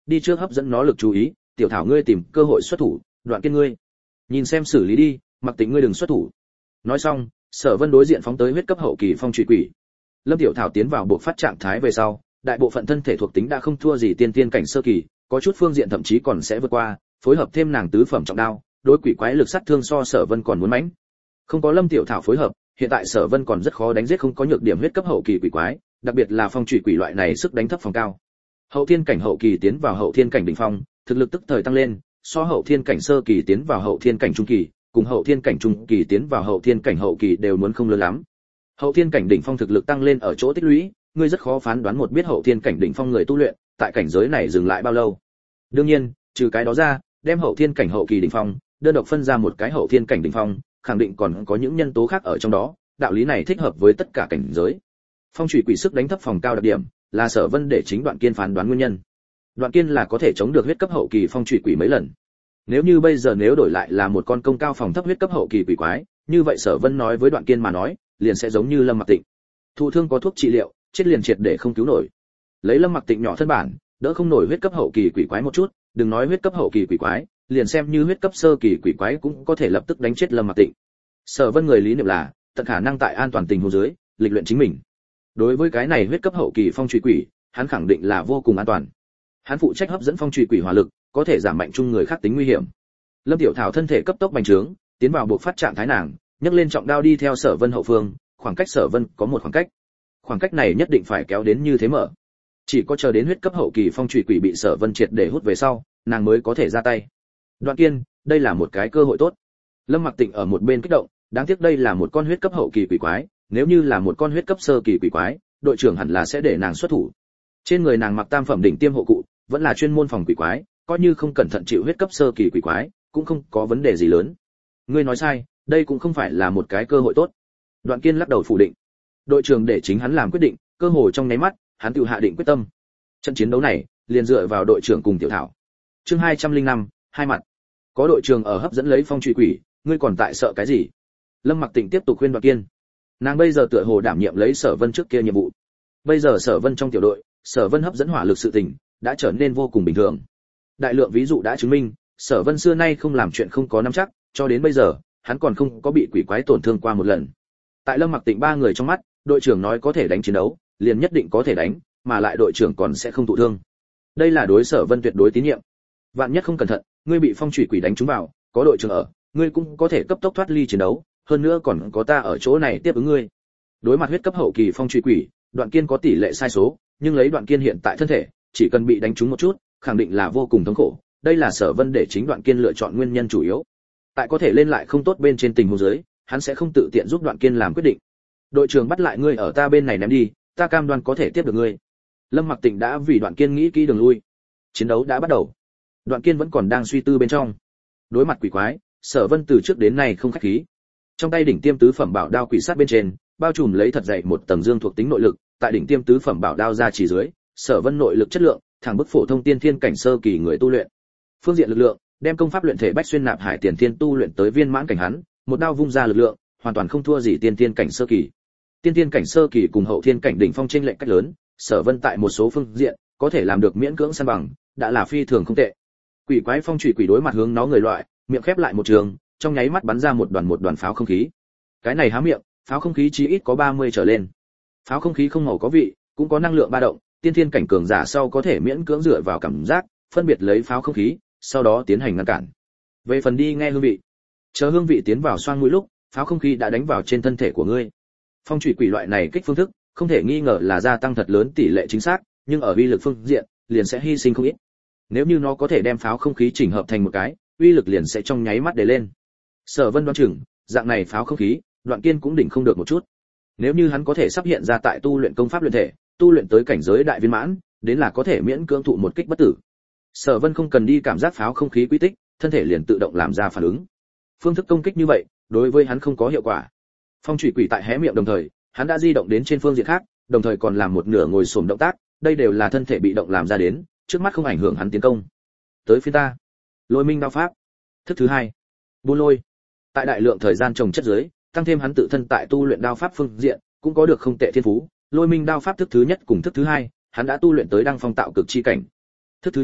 đi trước hấp dẫn nó lực chú ý, tiểu thảo ngươi tìm cơ hội xuất thủ, Đoạn Kiên ngươi nhìn xem xử lý đi, Mặc Tịnh ngươi đừng xuất thủ. Nói xong, Sở Vân đối diện phóng tới huyết cấp hậu kỳ phong trụy quỷ. Lâm Tiểu Thảo tiến vào buộc phát trạng thái về sau, đại bộ phận thân thể thuộc tính đã không thua gì tiên tiên cảnh sơ kỳ, có chút phương diện thậm chí còn sẽ vượt qua, phối hợp thêm nàng tứ phẩm trọng đao, đối quỷ quái lực sát thương so Sở Vân còn muốn mãnh. Không có Lâm Tiểu Thảo phối hợp, hiện tại Sở Vân còn rất khó đánh giết không có nhược điểm huyết cấp hậu kỳ quỷ quái, đặc biệt là phong trụy quỷ loại này sức đánh thấp phòng cao. Hậu thiên cảnh hậu kỳ tiến vào hậu thiên cảnh đỉnh phong, thực lực tức thời tăng lên, so hậu thiên cảnh sơ kỳ tiến vào hậu thiên cảnh trung kỳ, cùng hậu thiên cảnh trung kỳ tiến vào hậu thiên cảnh hậu kỳ đều muốn không lớn lắm. Hậu thiên cảnh đỉnh phong thực lực tăng lên ở chỗ tích lũy, ngươi rất khó phán đoán một biết hậu thiên cảnh đỉnh phong người tu luyện, tại cảnh giới này dừng lại bao lâu. Đương nhiên, trừ cái đó ra, đem hậu thiên cảnh hậu kỳ đỉnh phong, đơn độc phân ra một cái hậu thiên cảnh đỉnh phong, khẳng định còn có những nhân tố khác ở trong đó, đạo lý này thích hợp với tất cả cảnh giới. Phong chủy quỷ sức đánh thấp phòng cao đặc điểm, là Sở Vân để chính Đoạn Kiên phán đoán nguyên nhân. Đoạn Kiên là có thể chống được huyết cấp hậu kỳ phong chủy quỷ mấy lần. Nếu như bây giờ nếu đổi lại là một con công cao phòng thấp huyết cấp hậu kỳ quỷ quái, như vậy Sở Vân nói với Đoạn Kiên mà nói, liền sẽ giống như Lâm Mặc Tịnh. Thụ thương có thuốc trị liệu, chết liền triệt để không cứu nổi. Lấy Lâm Mặc Tịnh nhỏ thân bản, đỡ không nổi huyết cấp hậu kỳ quỷ quái một chút, đừng nói huyết cấp hậu kỳ quỷ quái, liền xem như huyết cấp sơ kỳ quỷ quái cũng có thể lập tức đánh chết Lâm Mặc Tịnh. Sở Vân người lý niệm là, tận khả năng tại an toàn tình huống dưới, lịch luyện chính mình. Đối với cái này huyết cấp hậu kỳ phong chủy quỷ, hắn khẳng định là vô cùng an toàn. Hắn phụ trách hấp dẫn phong chủy quỷ hỏa lực, có thể giảm mạnh chung người khác tính nguy hiểm. Lâm Tiểu Thảo thân thể cấp tốc bành trướng, tiến vào buộc phát trạng thái nàng, nhấc lên trọng đao đi theo Sở Vân hậu phương, khoảng cách Sở Vân có một khoảng cách này nhất định phải kéo đến như thế mở. Chỉ có chờ đến huyết cấp hậu kỳ phong chủy quỷ bị Sở Vân triệt để hút về sau, nàng mới có thể ra tay. Đoạn Kiên, đây là một cái cơ hội tốt. Lâm Mặc Tịnh ở một bên kích động, đáng tiếc đây là một con huyết cấp hậu kỳ quỷ quái, nếu như là một con huyết cấp sơ kỳ quỷ quái, đội trưởng hẳn là sẽ để nàng xuất thủ. Trên người nàng mặc tam phẩm đỉnh tiêm hộ cụ, vẫn là chuyên môn phòng quỷ quái, coi như không cẩn thận chịu huyết cấp sơ kỳ quỷ quái, cũng không có vấn đề gì lớn. Ngươi nói sai, đây cũng không phải là một cái cơ hội tốt. Đoạn Kiên lắc đầu phủ định. Đội trưởng để chính hắn làm quyết định, cơ hội trong nháy mắt, hắn tự hạ định quyết tâm. Trận chiến đấu này, liền dựa vào đội trưởng cùng Tiểu Thảo. Chương 205, hai mặt. Có đội trưởng ở hấp dẫn lấy phong trụy quỷ, ngươi còn tại sợ cái gì? Lâm Mặc Tịnh tiếp tục khuyên Đoạn Kiên. Nàng bây giờ tựa hồ đảm nhiệm lấy Sở Vân trước kia nhiệm vụ. Bây giờ Sở Vân trong tiểu đội, Sở Vân hấp dẫn hỏa lực sự tình đã trở nên vô cùng bình thường. Đại lượng ví dụ đã chứng minh, Sở Vân xưa nay không làm chuyện không có nắm chắc, cho đến bây giờ, hắn còn không có bị quỷ quái tổn thương qua một lần. Tại Lâm Mặc Tịnh ba người trong mắt, đội trưởng nói có thể đánh chiến đấu, liền nhất định có thể đánh, mà lại đội trưởng còn sẽ không thụ thương. Đây là đối Sở Vân tuyệt đối tín nhiệm. Vạn nhất không cẩn thận, ngươi bị phong chủy quỷ đánh trúng vào, có đội trưởng ở, ngươi cũng có thể cấp tốc thoát ly chiến đấu, hơn nữa còn có ta ở chỗ này tiếp ứng ngươi. Đối mặt huyết cấp hậu kỳ phong chủy quỷ, Đoạn Kiên có tỷ lệ sai số, nhưng lấy Đoạn Kiên hiện tại thân thể, chỉ cần bị đánh trúng một chút, khẳng định là vô cùng thống khổ. Đây là Sở Vân để chính Đoạn Kiên lựa chọn nguyên nhân chủ yếu. Tại có thể lên lại không tốt bên trên tình huống dưới, hắn sẽ không tự tiện giúp Đoạn Kiên làm quyết định. Đội trưởng bắt lại ngươi ở ta bên này ném đi, ta cam đoan có thể tiếp được ngươi. Lâm Mặc Tịnh đã vì Đoạn Kiên nghĩ kỹ đường lui. Chiến đấu đã bắt đầu. Đoạn Kiên vẫn còn đang suy tư bên trong. Đối mặt quỷ quái, Sở Vân từ trước đến nay không khách khí. Trong tay đỉnh tiêm tứ phẩm bảo đao quỷ sát bên trên, bao trùm lấy thật dày một tầng dương thuộc tính nội lực, tại đỉnh tiêm tứ phẩm bảo đao ra chỉ dưới, Sở Vân nội lực chất lượng, thẳng bức phổ thông tiên thiên cảnh sơ kỳ người tu luyện. Phương diện lực lượng, đem công pháp luyện thể bách xuyên nạp hải tiền thiên tu luyện tới viên mãn cảnh hắn, một đao vung ra lực lượng, hoàn toàn không thua gì tiên thiên cảnh sơ kỳ. Tiên thiên cảnh sơ kỳ cùng hậu thiên cảnh đỉnh phong chênh lệch cách lớn, Sở Vân tại một số phương diện có thể làm được miễn cưỡng san bằng, đã là phi thường không tệ. Quỷ quái phong chủy quỷ đối mặt hướng nó người loại, miệng khép lại một trường, trong nháy mắt bắn ra một đoàn pháo không khí. Cái này há miệng, pháo không khí chí ít có 30 trở lên. Pháo không khí không màu có vị, cũng có năng lượng ba động, tiên thiên cảnh cường giả sau có thể miễn cưỡng dựa vào cảm giác, phân biệt lấy pháo không khí, sau đó tiến hành ngăn cản. Về phần đi nghe hương vị, chờ hương vị tiến vào xoang mũi lúc, pháo không khí đã đánh vào trên thân thể của ngươi. Phong chủy quỷ loại này kích phương thức, không thể nghi ngờ là gia tăng thật lớn tỷ lệ chính xác, nhưng ở uy lực phương diện, liền sẽ hy sinh không ít. Nếu như nó có thể đem pháo không khí chỉnh hợp thành một cái, uy lực liền sẽ trong nháy mắt đề lên. Sở Vân đoán chừng, dạng này pháo không khí, Đoạn Kiên cũng đỉnh không được một chút. Nếu như hắn có thể sắp hiện ra tại tu luyện công pháp luyện thể, tu luyện tới cảnh giới đại viên mãn, đến là có thể miễn cưỡng thụ một kích bất tử. Sở Vân không cần đi cảm giác pháo không khí quy tích, thân thể liền tự động làm ra phản ứng. Phương thức công kích như vậy, đối với hắn không có hiệu quả. Phong chủy quỷ tại hé miệng đồng thời, hắn đã di động đến trên phương diện khác, đồng thời còn làm một nửa ngồi xổm động tác, đây đều là thân thể bị động làm ra đến, trước mắt không ảnh hưởng hắn tiến công. Tới phía ta, Lôi Minh đao pháp. Thức thứ hai, Buôn Lôi. Tại đại lượng thời gian trồng chất dưới, tăng thêm hắn tự thân tại tu luyện đao pháp phương diện, cũng có được không tệ thiên phú. Lôi Minh đao pháp thức thứ nhất cùng thức thứ hai, hắn đã tu luyện tới đăng phong tạo cực chi cảnh. Thức thứ nhất,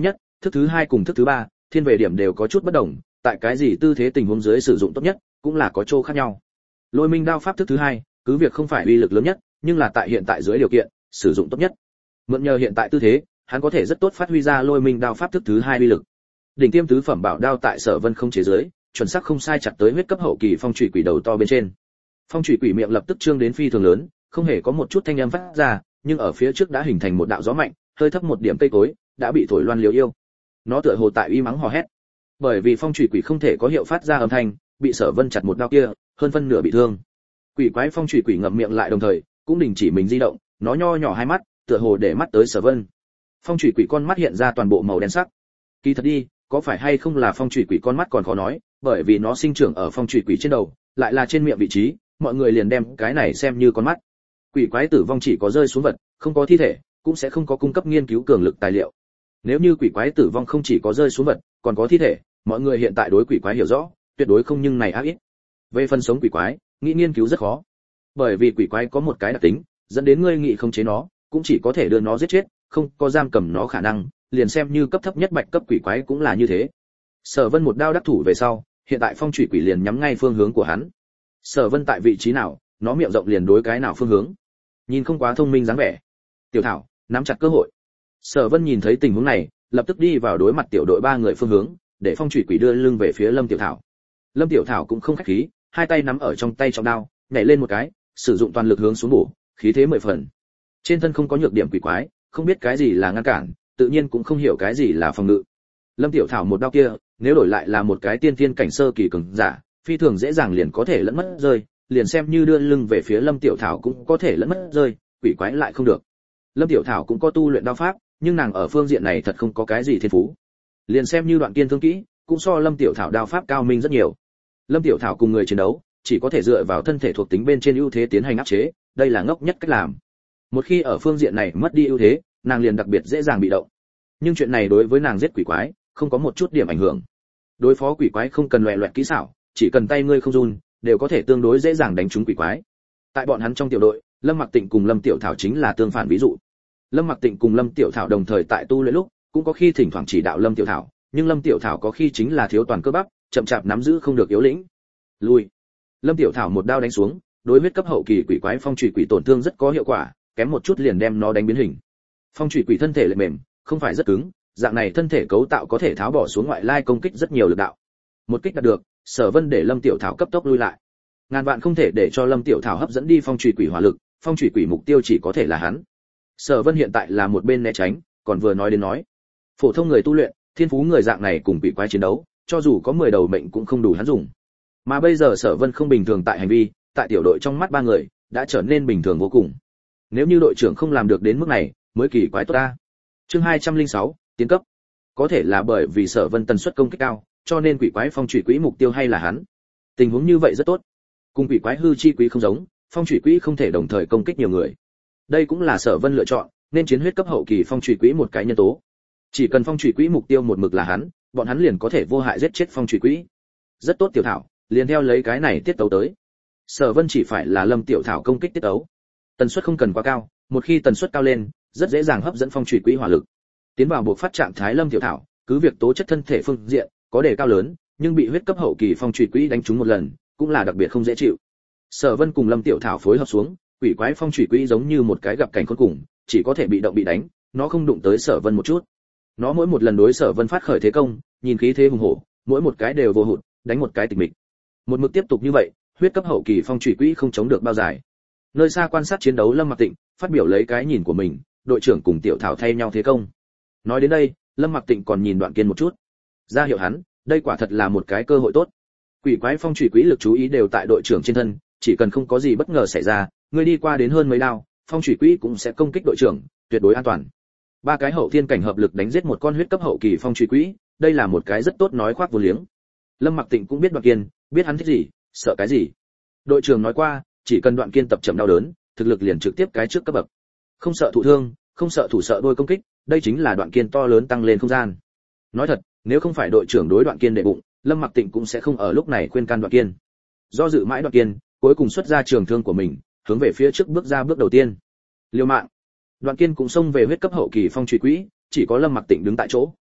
thức thứ 2 cùng thức thứ 3, thiên về điểm đều có chút bất đồng, tại cái gì tư thế tình huống dưới sử dụng tốt nhất, cũng là có chỗ khác nhau. Lôi Minh đao pháp thức thứ 2, cứ việc không phải uy lực lớn nhất, nhưng là tại hiện tại dưới điều kiện, sử dụng tốt nhất. Mượn nhờ hiện tại tư thế, hắn có thể rất tốt phát huy ra Lôi Minh đao pháp thức thứ 2 uy lực. Đỉnh tiêm tứ phẩm bảo đao tại Sở Vân không chế dưới, chuẩn xác không sai chặt tới huyết cấp hậu kỳ phong chủy quỷ đầu to bên trên. Phong chủy quỷ miệng lập tức trương đến phi thường lớn, không hề có một chút thanh âm phát ra, nhưng ở phía trước đã hình thành một đạo gió mạnh, hơi thấp một điểm cây cối đã bị thổi loan liếu yêu. Nó tựa hồ tại uy mắng hò hét. Bởi vì phong chủy quỷ không thể có hiệu phát ra âm thanh, bị Sở Vân chặt một đao kia, hơn phân nửa bị thương. Quỷ quái phong chủy quỷ ngậm miệng lại đồng thời, cũng đình chỉ mình di động, nó nho nhỏ hai mắt, tựa hồ để mắt tới Sở Vân. Phong chủy quỷ con mắt hiện ra toàn bộ màu đen sắc. Kỳ thật đi, có phải hay không là phong chủy quỷ con mắt còn khó nói, bởi vì nó sinh trưởng ở phong chủy quỷ trên đầu, lại là trên miệng vị trí, mọi người liền đem cái này xem như con mắt. Quỷ quái tử vong chỉ có rơi xuống vật, không có thi thể, cũng sẽ không có cung cấp nghiên cứu cường lực tài liệu. Nếu như quỷ quái tử vong không chỉ có rơi xuống vật, còn có thi thể, mọi người hiện tại đối quỷ quái hiểu rõ, tuyệt đối không nhưng này ác ít. Về phần sống quỷ quái, nghĩ nghiên cứu rất khó. Bởi vì quỷ quái có một cái đặc tính, dẫn đến ngươi nghĩ không chế nó, cũng chỉ có thể đưa nó giết chết, không có giam cầm nó khả năng, liền xem như cấp thấp nhất bạch cấp quỷ quái cũng là như thế. Sở Vân một đao đắc thủ về sau, hiện tại phong chủy quỷ liền nhắm ngay phương hướng của hắn. Sở Vân tại vị trí nào, nó miệng rộng liền đối cái nào phương hướng. Nhìn không quá thông minh dáng vẻ. Tiểu Thảo, nắm chặt cơ hội. Sở Vân nhìn thấy tình huống này, lập tức đi vào đối mặt tiểu đội 3 người phương hướng, để phong chủy quỷ đưa lưng về phía Lâm Tiểu Thảo. Lâm Tiểu Thảo cũng không khách khí, hai tay nắm ở trong tay trọng đao, nhảy lên một cái, sử dụng toàn lực hướng xuống bổ, khí thế 10 phần. Trên thân không có nhược điểm quỷ quái, không biết cái gì là ngăn cản, tự nhiên cũng không hiểu cái gì là phòng ngự. Lâm Tiểu Thảo một đao kia, nếu đổi lại là một cái tiên thiên cảnh sơ kỳ cường giả, phi thường dễ dàng liền có thể lẫn mất rơi, liền xem như đưa lưng về phía Lâm Tiểu Thảo cũng có thể lẫn mất rơi, quỷ quái lại không được. Lâm Tiểu Thảo cũng có tu luyện đao pháp, nhưng nàng ở phương diện này thật không có cái gì thiên phú. Liền xem như Đoạn Kiên thương kỹ, cũng so Lâm Tiểu Thảo đao pháp cao minh rất nhiều. Lâm Tiểu Thảo cùng người chiến đấu, chỉ có thể dựa vào thân thể thuộc tính bên trên ưu thế tiến hành áp chế, đây là ngốc nhất cách làm. Một khi ở phương diện này mất đi ưu thế, nàng liền đặc biệt dễ dàng bị động. Nhưng chuyện này đối với nàng giết quỷ quái, không có một chút điểm ảnh hưởng. Đối phó quỷ quái không cần loẻ loẹt kỹ xảo, chỉ cần tay ngươi không run, đều có thể tương đối dễ dàng đánh trúng quỷ quái. Tại bọn hắn trong tiểu đội, Lâm Mặc Tịnh cùng Lâm Tiểu Thảo chính là tương phản ví dụ. Lâm Mặc Tịnh cùng Lâm Tiểu Thảo đồng thời tại tu luyện lúc, cũng có khi thỉnh thoảng chỉ đạo Lâm Tiểu Thảo, nhưng Lâm Tiểu Thảo có khi chính là thiếu toàn cơ bắp, chậm chạp nắm giữ không được yếu lĩnh. Lui. Lâm Tiểu Thảo một đao đánh xuống, đối huyết cấp hậu kỳ quỷ quái phong chủy quỷ tổn thương rất có hiệu quả, kém một chút liền đem nó đánh biến hình. Phong chủy quỷ thân thể lại mềm, không phải rất cứng, dạng này thân thể cấu tạo có thể tháo bỏ xuống ngoại lai công kích rất nhiều lực đạo. Một kích đạt được, Sở Vân để Lâm Tiểu Thảo cấp tốc lui lại. Ngàn vạn không thể để cho Lâm Tiểu Thảo hấp dẫn đi phong chủy quỷ hỏa lực, phong chủy quỷ mục tiêu chỉ có thể là hắn. Sở Vân hiện tại là một bên né tránh, còn vừa nói đến nói, phổ thông người tu luyện, thiên phú người dạng này cùng quỷ quái chiến đấu, cho dù có 10 đầu mệnh cũng không đủ hắn dùng. Mà bây giờ Sở Vân không bình thường tại hành vi, tại tiểu đội trong mắt ba người đã trở nên bình thường vô cùng. Nếu như đội trưởng không làm được đến mức này, mới kỳ quái tốt ta. Chương 206, tiến cấp. Có thể là bởi vì Sở Vân tần suất công kích cao, cho nên quỷ quái phong chủy quỷ mục tiêu hay là hắn. Tình huống như vậy rất tốt. Cùng quỷ quái hư chi quỷ không giống, phong chủy quỷ không thể đồng thời công kích nhiều người. Đây cũng là Sở Vân lựa chọn, nên chiến huyết cấp hậu kỳ phong chủy quỷ một cái nhân tố. Chỉ cần phong chủy quỷ mục tiêu một mực là hắn, bọn hắn liền có thể vô hại giết chết phong chủy quỷ. Rất tốt Tiểu Thảo, liền theo lấy cái này tiết tấu tới. Sở Vân chỉ phải là Lâm Tiểu Thảo công kích tiết tấu. Tần suất không cần quá cao, một khi tần suất cao lên, rất dễ dàng hấp dẫn phong chủy quỷ hỏa lực. Tiến vào buộc phát trạng thái Lâm Tiểu Thảo, cứ việc tố chất thân thể phương diện có đề cao lớn, nhưng bị huyết cấp hậu kỳ phong chủy quỷ đánh trúng một lần, cũng là đặc biệt không dễ chịu. Sở Vân cùng Lâm Tiểu Thảo phối hợp xuống, quỷ quái phong chủy quỷ giống như một cái gặp cảnh khốn cùng, chỉ có thể bị động bị đánh, nó không đụng tới Sở Vân một chút. Nó mỗi một lần đối Sở Vân phát khởi thế công, nhìn khí thế hùng hổ, mỗi một cái đều vô hụt, đánh một cái tịch mịch. Một mực tiếp tục như vậy, huyết cấp hậu kỳ phong chủy quỷ không chống được bao dài. Nơi xa quan sát chiến đấu Lâm Mặc Tịnh phát biểu lấy cái nhìn của mình, đội trưởng cùng Tiểu Thảo thay nhau thế công. Nói đến đây, Lâm Mặc Tịnh còn nhìn Đoạn Kiên một chút, ra hiệu hắn, đây quả thật là một cái cơ hội tốt. Quỷ quái phong chủy quỷ lực chú ý đều tại đội trưởng trên thân, chỉ cần không có gì bất ngờ xảy ra, người đi qua đến hơn mấy đao, phong chủy quỷ cũng sẽ công kích đội trưởng, tuyệt đối an toàn. Ba cái hậu thiên cảnh hợp lực đánh giết một con huyết cấp hậu kỳ phong chủy quỷ, đây là một cái rất tốt nói khoác vô liếng. Lâm Mặc Tịnh cũng biết Đoạn Kiên, biết hắn thích gì, sợ cái gì. Đội trưởng nói qua, chỉ cần Đoạn Kiên tập chậm đau đớn, thực lực liền trực tiếp cái trước cấp bậc. Không sợ thụ thương, không sợ thủ sợ đôi công kích, đây chính là Đoạn Kiên to lớn tăng lên không gian. Nói thật, nếu không phải đội trưởng đối Đoạn Kiên đệ bụng, Lâm Mặc Tịnh cũng sẽ không ở lúc này khuyên can Đoạn Kiên. Do dự mãi Đoạn Kiên, cuối cùng xuất ra trường thương của mình, hướng về phía trước bước ra bước đầu tiên. Liều mạng. Đoạn Kiên cũng xông về huyết cấp hậu kỳ phong chủy quỷ, chỉ có Lâm Mặc Tịnh đứng tại chỗ.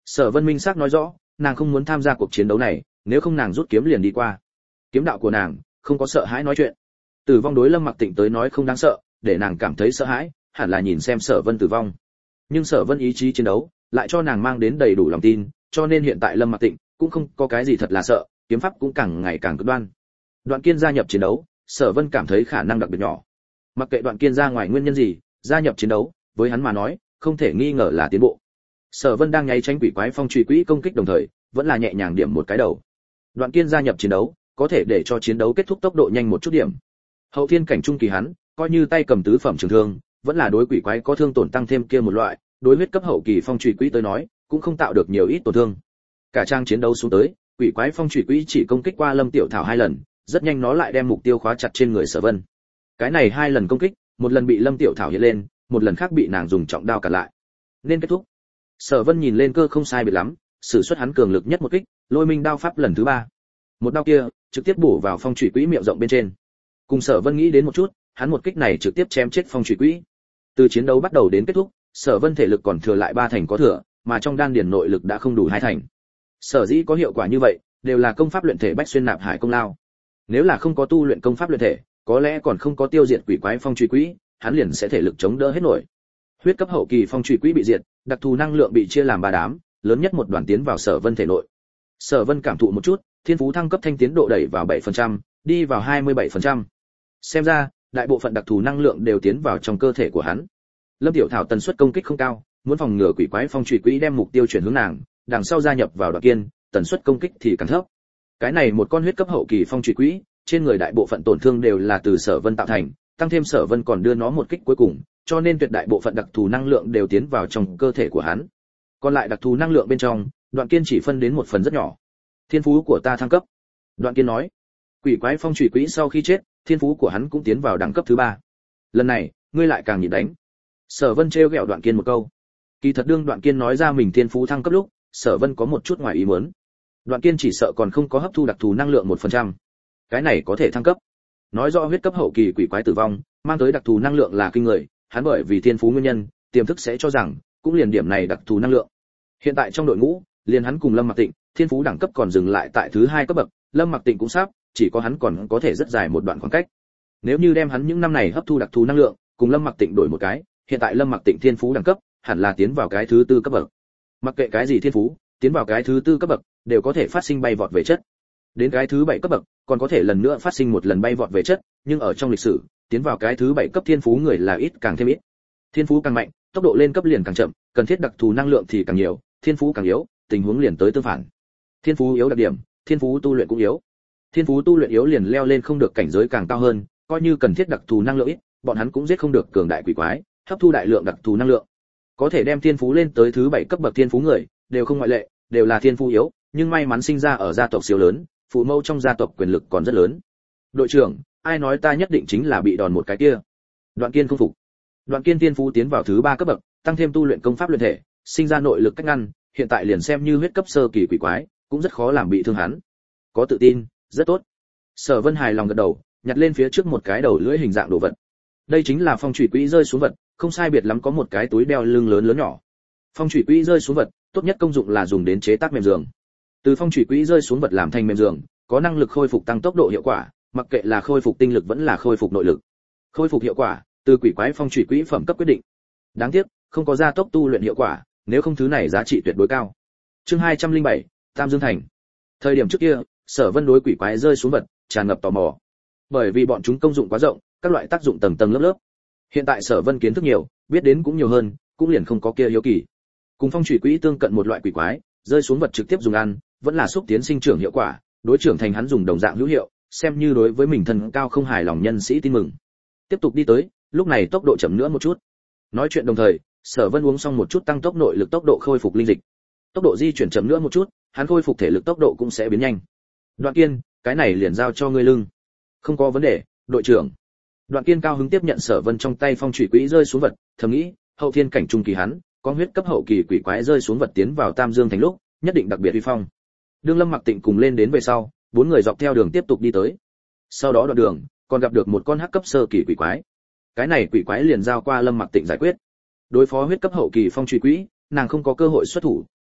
Sở Vân minh xác nói rõ, nàng không muốn tham gia cuộc chiến đấu này, nếu không nàng rút kiếm liền đi qua. Kiếm đạo của nàng không có sợ hãi nói chuyện. Tử vong đối Lâm Mặc Tịnh tới nói không đáng sợ, để nàng cảm thấy sợ hãi, hẳn là nhìn xem Sở Vân tử vong. Nhưng Sở Vân ý chí chiến đấu lại cho nàng mang đến đầy đủ lòng tin, cho nên hiện tại Lâm Mặc Tịnh cũng không có cái gì thật là sợ, kiếm pháp cũng càng ngày càng cực đoan. Đoạn Kiên gia nhập chiến đấu, Sở Vân cảm thấy khả năng đặc biệt nhỏ. Mặc kệ Đoạn Kiên ra ngoài nguyên nhân gì, gia nhập chiến đấu, với hắn mà nói, không thể nghi ngờ là tiến bộ. Sở Vân đang nháy tránh quỷ quái phong truy quỹ công kích đồng thời, vẫn là nhẹ nhàng điểm một cái đầu. Đoạn Kiên gia nhập chiến đấu, có thể để cho chiến đấu kết thúc tốc độ nhanh một chút điểm. Hậu thiên cảnh trung kỳ hắn, coi như tay cầm tứ phẩm trường thương, vẫn là đối quỷ quái có thương tổn tăng thêm kia một loại, đối huyết cấp hậu kỳ phong truy quỹ tới nói, cũng không tạo được nhiều ít tổn thương. Cả trang chiến đấu xuống tới, quỷ quái phong truy quỹ chỉ công kích qua Lâm Tiểu Thảo 2 lần, rất nhanh nó lại đem mục tiêu khóa chặt trên người Sở Vân. Cái này 2 lần công kích, một lần bị Lâm Tiểu Thảo hiện lên, một lần khác bị nàng dùng trọng đao cản lại. Nên kết thúc. Sở Vân nhìn lên cơ không sai biệt lắm, sử xuất hắn cường lực nhất một kích, Lôi Minh đao pháp lần thứ 3. Một đao kia, trực tiếp bổ vào phong thủy quỹ miệng rộng bên trên. Cùng Sở Vân nghĩ đến một chút, hắn một kích này trực tiếp chém chết phong thủy quỹ. Từ chiến đấu bắt đầu đến kết thúc, Sở Vân thể lực còn thừa lại 3 thành có thừa, mà trong đan điền nội lực đã không đủ 2 thành. Sở dĩ có hiệu quả như vậy, đều là công pháp luyện thể bách xuyên nạp hải công lao. Nếu là không có tu luyện công pháp luyện thể, có lẽ còn không có tiêu diệt quỷ quái phong thủy quỹ, hắn liền sẽ thể lực chống đỡ hết nổi. Huyết cấp hậu kỳ phong thủy quỹ bị diệt, đặc thù năng lượng bị chia làm 3 đám, lớn nhất một đoàn tiến vào Sở Vân thể nội. Sở Vân cảm thụ một chút, thiên phú thăng cấp thanh tiến độ đẩy vào 7%, đi vào 27%. Xem ra, đại bộ phận đặc thù năng lượng đều tiến vào trong cơ thể của hắn. Lâm Tiểu Thảo tần suất công kích không cao, muốn phòng ngừa quỷ quái phong thủy quỹ đem mục tiêu chuyển hướng nàng, đằng sau gia nhập vào Đoạn Kiên, tần suất công kích thì càng thấp. Cái này một con huyết cấp hậu kỳ phong thủy quỹ, trên người đại bộ phận tổn thương đều là từ Sở Vân tạo thành, tăng thêm Sở Vân còn đưa nó một kích cuối cùng, cho nên tuyệt đại bộ phận đặc thù năng lượng đều tiến vào trong cơ thể của hắn. Còn lại đặc thù năng lượng bên trong, Đoạn Kiên chỉ phân đến một phần rất nhỏ. Thiên phú của ta thăng cấp. Đoạn Kiên nói. Quỷ quái phong thủy quỹ sau khi chết, thiên phú của hắn cũng tiến vào đẳng cấp thứ 3. Lần này, ngươi lại càng nhịn đánh. Sở Vân trêu ghẹo Đoạn Kiên một câu. Kỳ thật đương Đoạn Kiên nói ra mình thiên phú thăng cấp lúc, Sở Vân có một chút ngoài ý muốn. Đoạn Kiên chỉ sợ còn không có hấp thu đặc thù năng lượng 1%. Cái này có thể thăng cấp. Nói rõ huyết cấp hậu kỳ quỷ quái tử vong, mang tới đặc thù năng lượng là kinh người, hắn bởi vì thiên phú nguyên nhân, tiềm thức sẽ cho rằng, cũng liền điểm này đặc thù năng lượng. Hiện tại trong đội ngũ, liền hắn cùng Lâm Mặc Tịnh, thiên phú đẳng cấp còn dừng lại tại thứ 2 cấp bậc, Lâm Mặc Tịnh cũng sắp, chỉ có hắn còn có thể rất dài một đoạn khoảng cách. Nếu như đem hắn những năm này hấp thu đặc thù năng lượng, cùng Lâm Mặc Tịnh đổi một cái, hiện tại Lâm Mặc Tịnh thiên phú đẳng cấp, hẳn là tiến vào cái thứ 4 cấp bậc. Mặc kệ cái gì thiên phú, tiến vào cái thứ 4 cấp bậc, đều có thể phát sinh bay vọt về chất. Đến cái thứ 7 cấp bậc, còn có thể lần nữa phát sinh một lần bay vọt về chất, nhưng ở trong lịch sử, tiến vào cái thứ 7 cấp thiên phú người là ít càng thêm ít. Thiên phú càng mạnh, tốc độ lên cấp liền càng chậm, cần thiết đặc thù năng lượng thì càng nhiều, thiên phú càng yếu, tình huống liền tới tương phản. Thiên phú yếu đặc điểm, thiên phú tu luyện cũng yếu. Thiên phú tu luyện yếu liền leo lên không được cảnh giới càng cao hơn, coi như cần thiết đặc thù năng lượng ít, bọn hắn cũng giết không được cường đại quỷ quái, hấp thu đại lượng đặc thù năng lượng. Có thể đem thiên phú lên tới thứ 7 cấp bậc thiên phú người, đều không ngoại lệ, đều là thiên phú yếu, nhưng may mắn sinh ra ở gia tộc siêu lớn, phụ mẫu trong gia tộc quyền lực còn rất lớn. Đội trưởng, ai nói ta nhất định chính là bị đòn một cái kia? Đoạn Kiên không phục. Đoạn Kiên thiên phú tiến vào thứ 3 cấp bậc, tăng thêm tu luyện công pháp luyện thể, sinh ra nội lực cách ngăn, hiện tại liền xem như huyết cấp sơ kỳ quỷ quái, cũng rất khó làm bị thương hắn. Có tự tin, rất tốt. Sở Vân hài lòng gật đầu, nhặt lên phía trước một cái đầu lưỡi hình dạng đồ vật. Đây chính là phong thủy quỹ rơi xuống vật, không sai biệt lắm có một cái túi đeo lưng lớn lớn nhỏ. Phong thủy quỹ rơi xuống vật, tốt nhất công dụng là dùng đến chế tác mềm giường. Từ phong thủy quỹ rơi xuống vật làm thành mềm giường, có năng lực khôi phục tăng tốc độ hiệu quả, mặc kệ là khôi phục tinh lực vẫn là khôi phục nội lực. Khôi phục hiệu quả, từ quỷ quái phong thủy quỹ phẩm cấp quyết định. Đáng tiếc, không có gia tốc tu luyện hiệu quả, nếu không thứ này giá trị tuyệt đối cao. Chương 207, Tam Dương Thành. Thời điểm trước kia, Sở Vân đối quỷ quái rơi xuống vật tràn ngập tò mò. Bởi vì bọn chúng công dụng quá rộng, các loại tác dụng tầng tầng lớp lớp. Hiện tại Sở Vân kiến thức nhiều, biết đến cũng nhiều hơn, cũng liền không có kia hiếu kỳ. Cùng phong thủy quỹ tương cận một loại quỷ quái, rơi xuống vật trực tiếp dùng ăn, vẫn là xúc tiến sinh trưởng hiệu quả, đối trưởng thành hắn dùng đồng dạng hữu hiệu, xem như đối với mình thân cao không hài lòng nhân sĩ tin mừng. Tiếp tục đi tới, lúc này tốc độ chậm nữa một chút. Nói chuyện đồng thời, Sở Vân uống xong một chút tăng tốc nội lực tốc độ khôi phục linh dịch. Tốc độ di chuyển chậm nữa một chút, hắn khôi phục thể lực tốc độ cũng sẽ biến nhanh. Đoạn Kiên, cái này liền giao cho ngươi lưng. Không có vấn đề, đội trưởng. Đoạn Kiên cao hứng tiếp nhận Sở Vân trong tay phong thủy quỹ rơi xuống vật, thầm nghĩ, hậu thiên cảnh trung kỳ hắn, có huyết cấp hậu kỳ quỷ quái rơi xuống vật tiến vào Tam Dương Thành lúc, nhất định đặc biệt uy phong. Đương Lâm Mặc Tịnh cùng lên đến về sau, 4 người dọc theo đường tiếp tục đi tới. Sau đó đoạn đường, còn gặp được một con hắc cấp sơ kỳ quỷ quái. Cái này quỷ quái liền giao qua Lâm Mặc Tịnh giải quyết. Đối phó huyết cấp hậu kỳ phong truy quỹ, nàng không có cơ hội xuất thủ,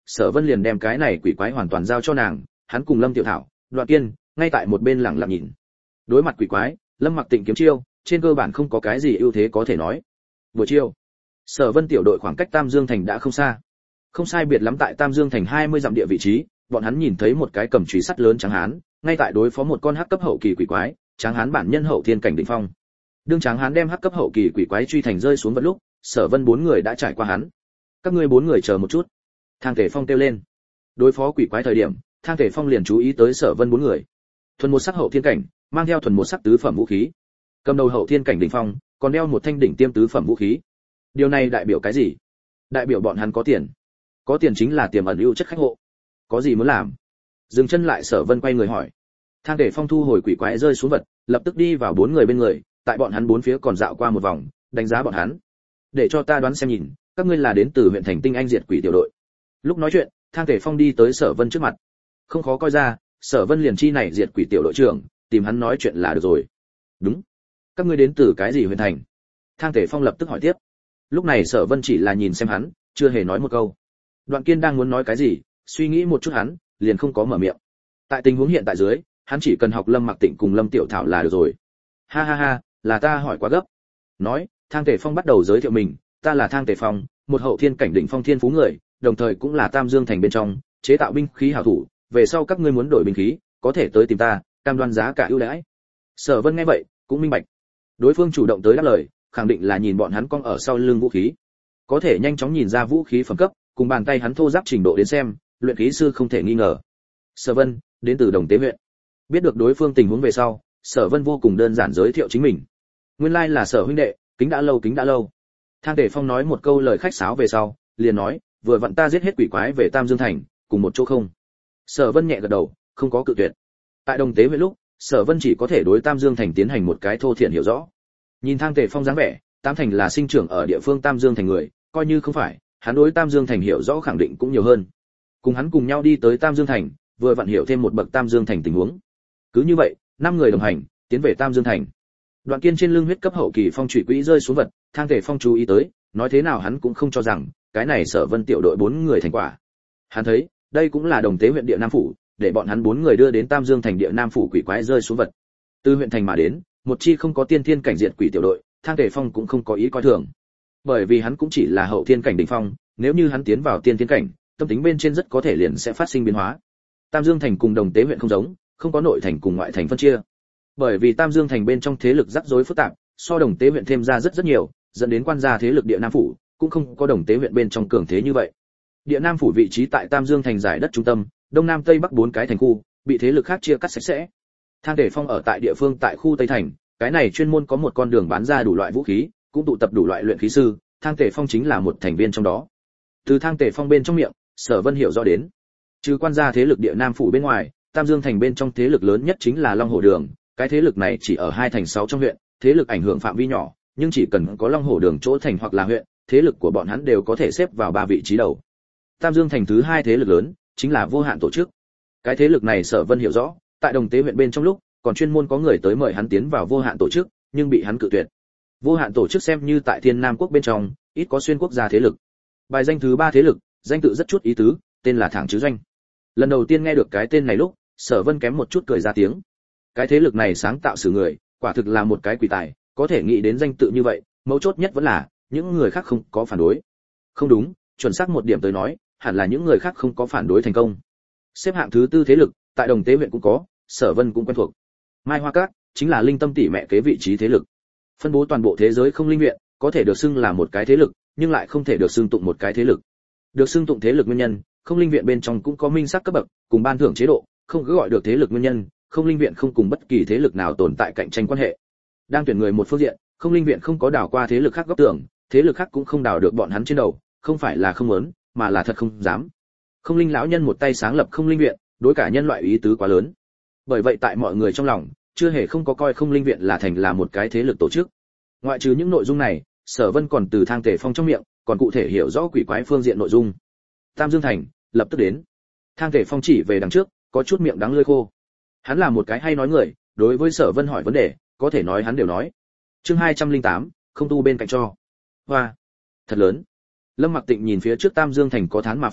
Sở Vân liền đem cái này quỷ quái hoàn toàn giao cho nàng, hắn cùng Lâm Tiểu Thảo, Đoạn Kiên, ngay tại một bên lặng lặng nhìn. Đối mặt quỷ quái, Lâm Mặc Tịnh kiếm chiêu, trên cơ bản không có cái gì ưu thế có thể nói. Buổi chiều, Sở Vân tiểu đội khoảng cách Tam Dương thành đã không xa. Không sai biệt lắm tại Tam Dương thành 20 dặm địa vị trí, bọn hắn nhìn thấy một cái cầm chùy sắt lớn trắng hán, ngay tại đối phó một con hắc cấp hậu kỳ quỷ quái, tráng hán bản nhân hậu thiên cảnh đỉnh phong. Đương tráng hán đem hắc cấp hậu kỳ quỷ quái truy thành rơi xuống vật lúc, Sở Vân bốn người đã trải qua hắn. Các ngươi bốn người chờ một chút. Thang Tề Phong kêu lên. Đối phó quỷ quái thời điểm, Thang Tề Phong liền chú ý tới Sở Vân bốn người. Thuần một sắc hậu thiên cảnh, mang theo thuần một sắc tứ phẩm vũ khí. Cầm đầu hậu thiên cảnh đỉnh phong, còn đeo một thanh đỉnh tiêm tứ phẩm vũ khí. Điều này đại biểu cái gì? Đại biểu bọn hắn có tiền. Có tiền chính là tiềm ẩn ưu chất khách hộ. Có gì muốn làm? Dừng chân lại, Sở Vân quay người hỏi. Thang Tề Phong thu hồi quỷ quái rơi xuống vật, lập tức đi vào bốn người bên người, tại bọn hắn bốn phía còn dạo qua một vòng, đánh giá bọn hắn. Để cho ta đoán xem nhìn, các ngươi là đến từ huyện thành Tinh Anh diệt quỷ tiểu đội. Lúc nói chuyện, Thang Tề Phong đi tới Sở Vân trước mặt. Không khó coi ra, Sở Vân liền chi này diệt quỷ tiểu đội trưởng, tìm hắn nói chuyện là được rồi. Đúng. Các ngươi đến từ cái gì huyện thành? Thang Tề Phong lập tức hỏi tiếp. Lúc này Sở Vân chỉ là nhìn xem hắn, chưa hề nói một câu. Đoạn Kiên đang muốn nói cái gì, suy nghĩ một chút hắn, liền không có mở miệng. Tại tình huống hiện tại dưới, hắn chỉ cần học Lâm Mặc Tịnh cùng Lâm Tiểu Thảo là được rồi. Ha ha ha, là ta hỏi quá gấp. Nói, Thang Tề Phong bắt đầu giới thiệu mình, ta là Thang Tề Phong, một hậu thiên cảnh đỉnh phong thiên phú người, đồng thời cũng là Tam Dương thành bên trong chế tạo binh khí hảo thủ, về sau các ngươi muốn đổi binh khí, có thể tới tìm ta, cam đoan giá cả ưu đãi. Sở Vân nghe vậy, cũng minh bạch. Đối phương chủ động tới đáp lời, khẳng định là nhìn bọn hắn cong ở sau lưng vũ khí. Có thể nhanh chóng nhìn ra vũ khí phẩm cấp, cùng bàn tay hắn thô ráp trình độ đến xem, luyện khí sư không thể nghi ngờ. Sở Vân, đến từ Đồng Tế huyện. Biết được đối phương tình huống về sau, Sở Vân vô cùng đơn giản giới thiệu chính mình. Nguyên lai là Sở huynh đệ, kính đã lâu. Thang Tề Phong nói một câu lời khách sáo về sau, liền nói, vừa vặn ta giết hết quỷ quái về Tam Dương thành, cùng một chỗ không? Sở Vân nhẹ gật đầu, không có cự tuyệt. Tại Đồng Tế huyện lúc, Sở Vân chỉ có thể đối Tam Dương thành tiến hành một cái thô thiển hiểu rõ. Nhìn Thang Tề Phong dáng vẻ, Tam thành là sinh trưởng ở địa phương Tam Dương thành người, coi như không phải, hắn đối Tam Dương thành hiểu rõ khẳng định cũng nhiều hơn. Cùng hắn cùng nhau đi tới Tam Dương thành, vừa vặn hiểu thêm một bậc Tam Dương thành tình huống. Cứ như vậy, 5 người đồng hành, tiến về Tam Dương thành. Đoạn Kiên trên lưng huyết cấp hậu kỳ phong chủy quỹ rơi xuống vật, Thang Tề Phong chú ý tới, nói thế nào hắn cũng không cho rằng cái này Sở Vân tiểu đội 4 người thành quả. Hắn thấy, đây cũng là Đồng Tế huyện địa Nam phủ, để bọn hắn 4 người đưa đến Tam Dương thành địa Nam phủ quỷ quái rơi xuống vật. Từ huyện thành mà đến, một chi không có tiên thiên cảnh diệt quỷ tiểu đội, Thang Tề Phong cũng không có ý coi thường. Bởi vì hắn cũng chỉ là hậu thiên cảnh đỉnh phong, nếu như hắn tiến vào tiên thiên cảnh, tâm tính bên trên rất có thể liền sẽ phát sinh biến hóa. Tam Dương thành cùng Đồng Tế huyện không giống, không có nội thành cùng ngoại thành phân chia. Bởi vì Tam Dương thành bên trong thế lực rắc rối phức tạp, so Đồng Tế huyện thêm ra rất nhiều, dẫn đến quan gia thế lực địa Nam phủ cũng không có Đồng Tế huyện bên trong cường thế như vậy. Địa Nam phủ vị trí tại Tam Dương thành giải đất trung tâm, đông nam tây bắc 4 cái thành khu, bị thế lực khác chia cắt sạch sẽ. Thang Tề Phong ở tại địa phương tại khu Tây thành, cái này chuyên môn có một con đường bán ra đủ loại vũ khí, cũng tụ tập đủ loại luyện khí sư, Thang Tề Phong chính là một thành viên trong đó. Từ Thang Tề Phong bên trong miệng, Sở Vân hiểu rõ đến, trừ quan gia thế lực địa Nam phủ bên ngoài, Tam Dương thành bên trong thế lực lớn nhất chính là Long Hổ đường, cái thế lực này chỉ ở 2 thành 6 trong huyện, thế lực ảnh hưởng phạm vi nhỏ, nhưng chỉ cần có Long Hổ đường chỗ thành hoặc là huyện, thế lực của bọn hắn đều có thể xếp vào 3 vị trí đầu. Tam Dương thành thứ 2 thế lực lớn chính là Vô Hạn tổ chức. Cái thế lực này Sở Vân hiểu rõ, tại Đồng Tế huyện bên trong lúc, còn chuyên môn có người tới mời hắn tiến vào Vô Hạn tổ chức, nhưng bị hắn cự tuyệt. Vô Hạn tổ chức xem như tại Thiên Nam quốc bên trong, ít có xuyên quốc gia thế lực. Bài danh thứ 3 thế lực, danh tự rất chút ý tứ, tên là Thẳng Chứ Doanh. Lần đầu tiên nghe được cái tên này lúc, Sở Vân kém một chút cười ra tiếng. Cái thế lực này sáng tạo sử người, quả thực là một cái quỷ tài, có thể nghĩ đến danh tự như vậy, mấu chốt nhất vẫn là những người khác không có phản đối. Không đúng, chuẩn xác một điểm tới nói, hẳn là những người khác không có phản đối thành công. Xếp hạng thứ 4 thế lực, tại Đồng Tế huyện cũng có, Sở Vân cũng quen thuộc. Mai Hoa Các chính là Linh Tâm tỷ mẹ kế vị trí thế lực. Phân bố toàn bộ thế giới không linh viện, có thể được xưng là một cái thế lực, nhưng lại không thể được xưng tụng một cái thế lực. Được xưng tụng thế lực nguyên nhân, không linh viện bên trong cũng có minh sắc cấp bậc, cùng ban thưởng chế độ, không cứ gọi được thế lực nguyên nhân, không linh viện không cùng bất kỳ thế lực nào tồn tại cạnh tranh quan hệ. Đang tuyển người một phương diện, không linh viện không có đào qua thế lực khác góc tưởng, thế lực khác cũng không đào được bọn hắn trên đầu, không phải là không muốn, mà là thật không dám. Không linh lão nhân một tay sáng lập không linh viện, đối cả nhân loại ý tứ quá lớn. Bởi vậy tại mọi người trong lòng, chưa hề không có coi không linh viện là thành là một cái thế lực tổ chức. Ngoại trừ những nội dung này, Sở Vân còn từ Thang Tề Phong trong miệng, còn cụ thể hiểu rõ quỷ quái phương diện nội dung. Tam Dương thành, lập tức đến. Thang Tề Phong chỉ về đằng trước, có chút miệng đắng lưỡi khô. Hắn là một cái hay nói người, đối với Sở Vân hỏi vấn đề, có thể nói hắn đều nói. Chương 208, không tu bên cạnh cho. Hoa, thật lớn. Lâm Mặc Tịnh nhìn phía trước Tam Dương thành có thán mà phát,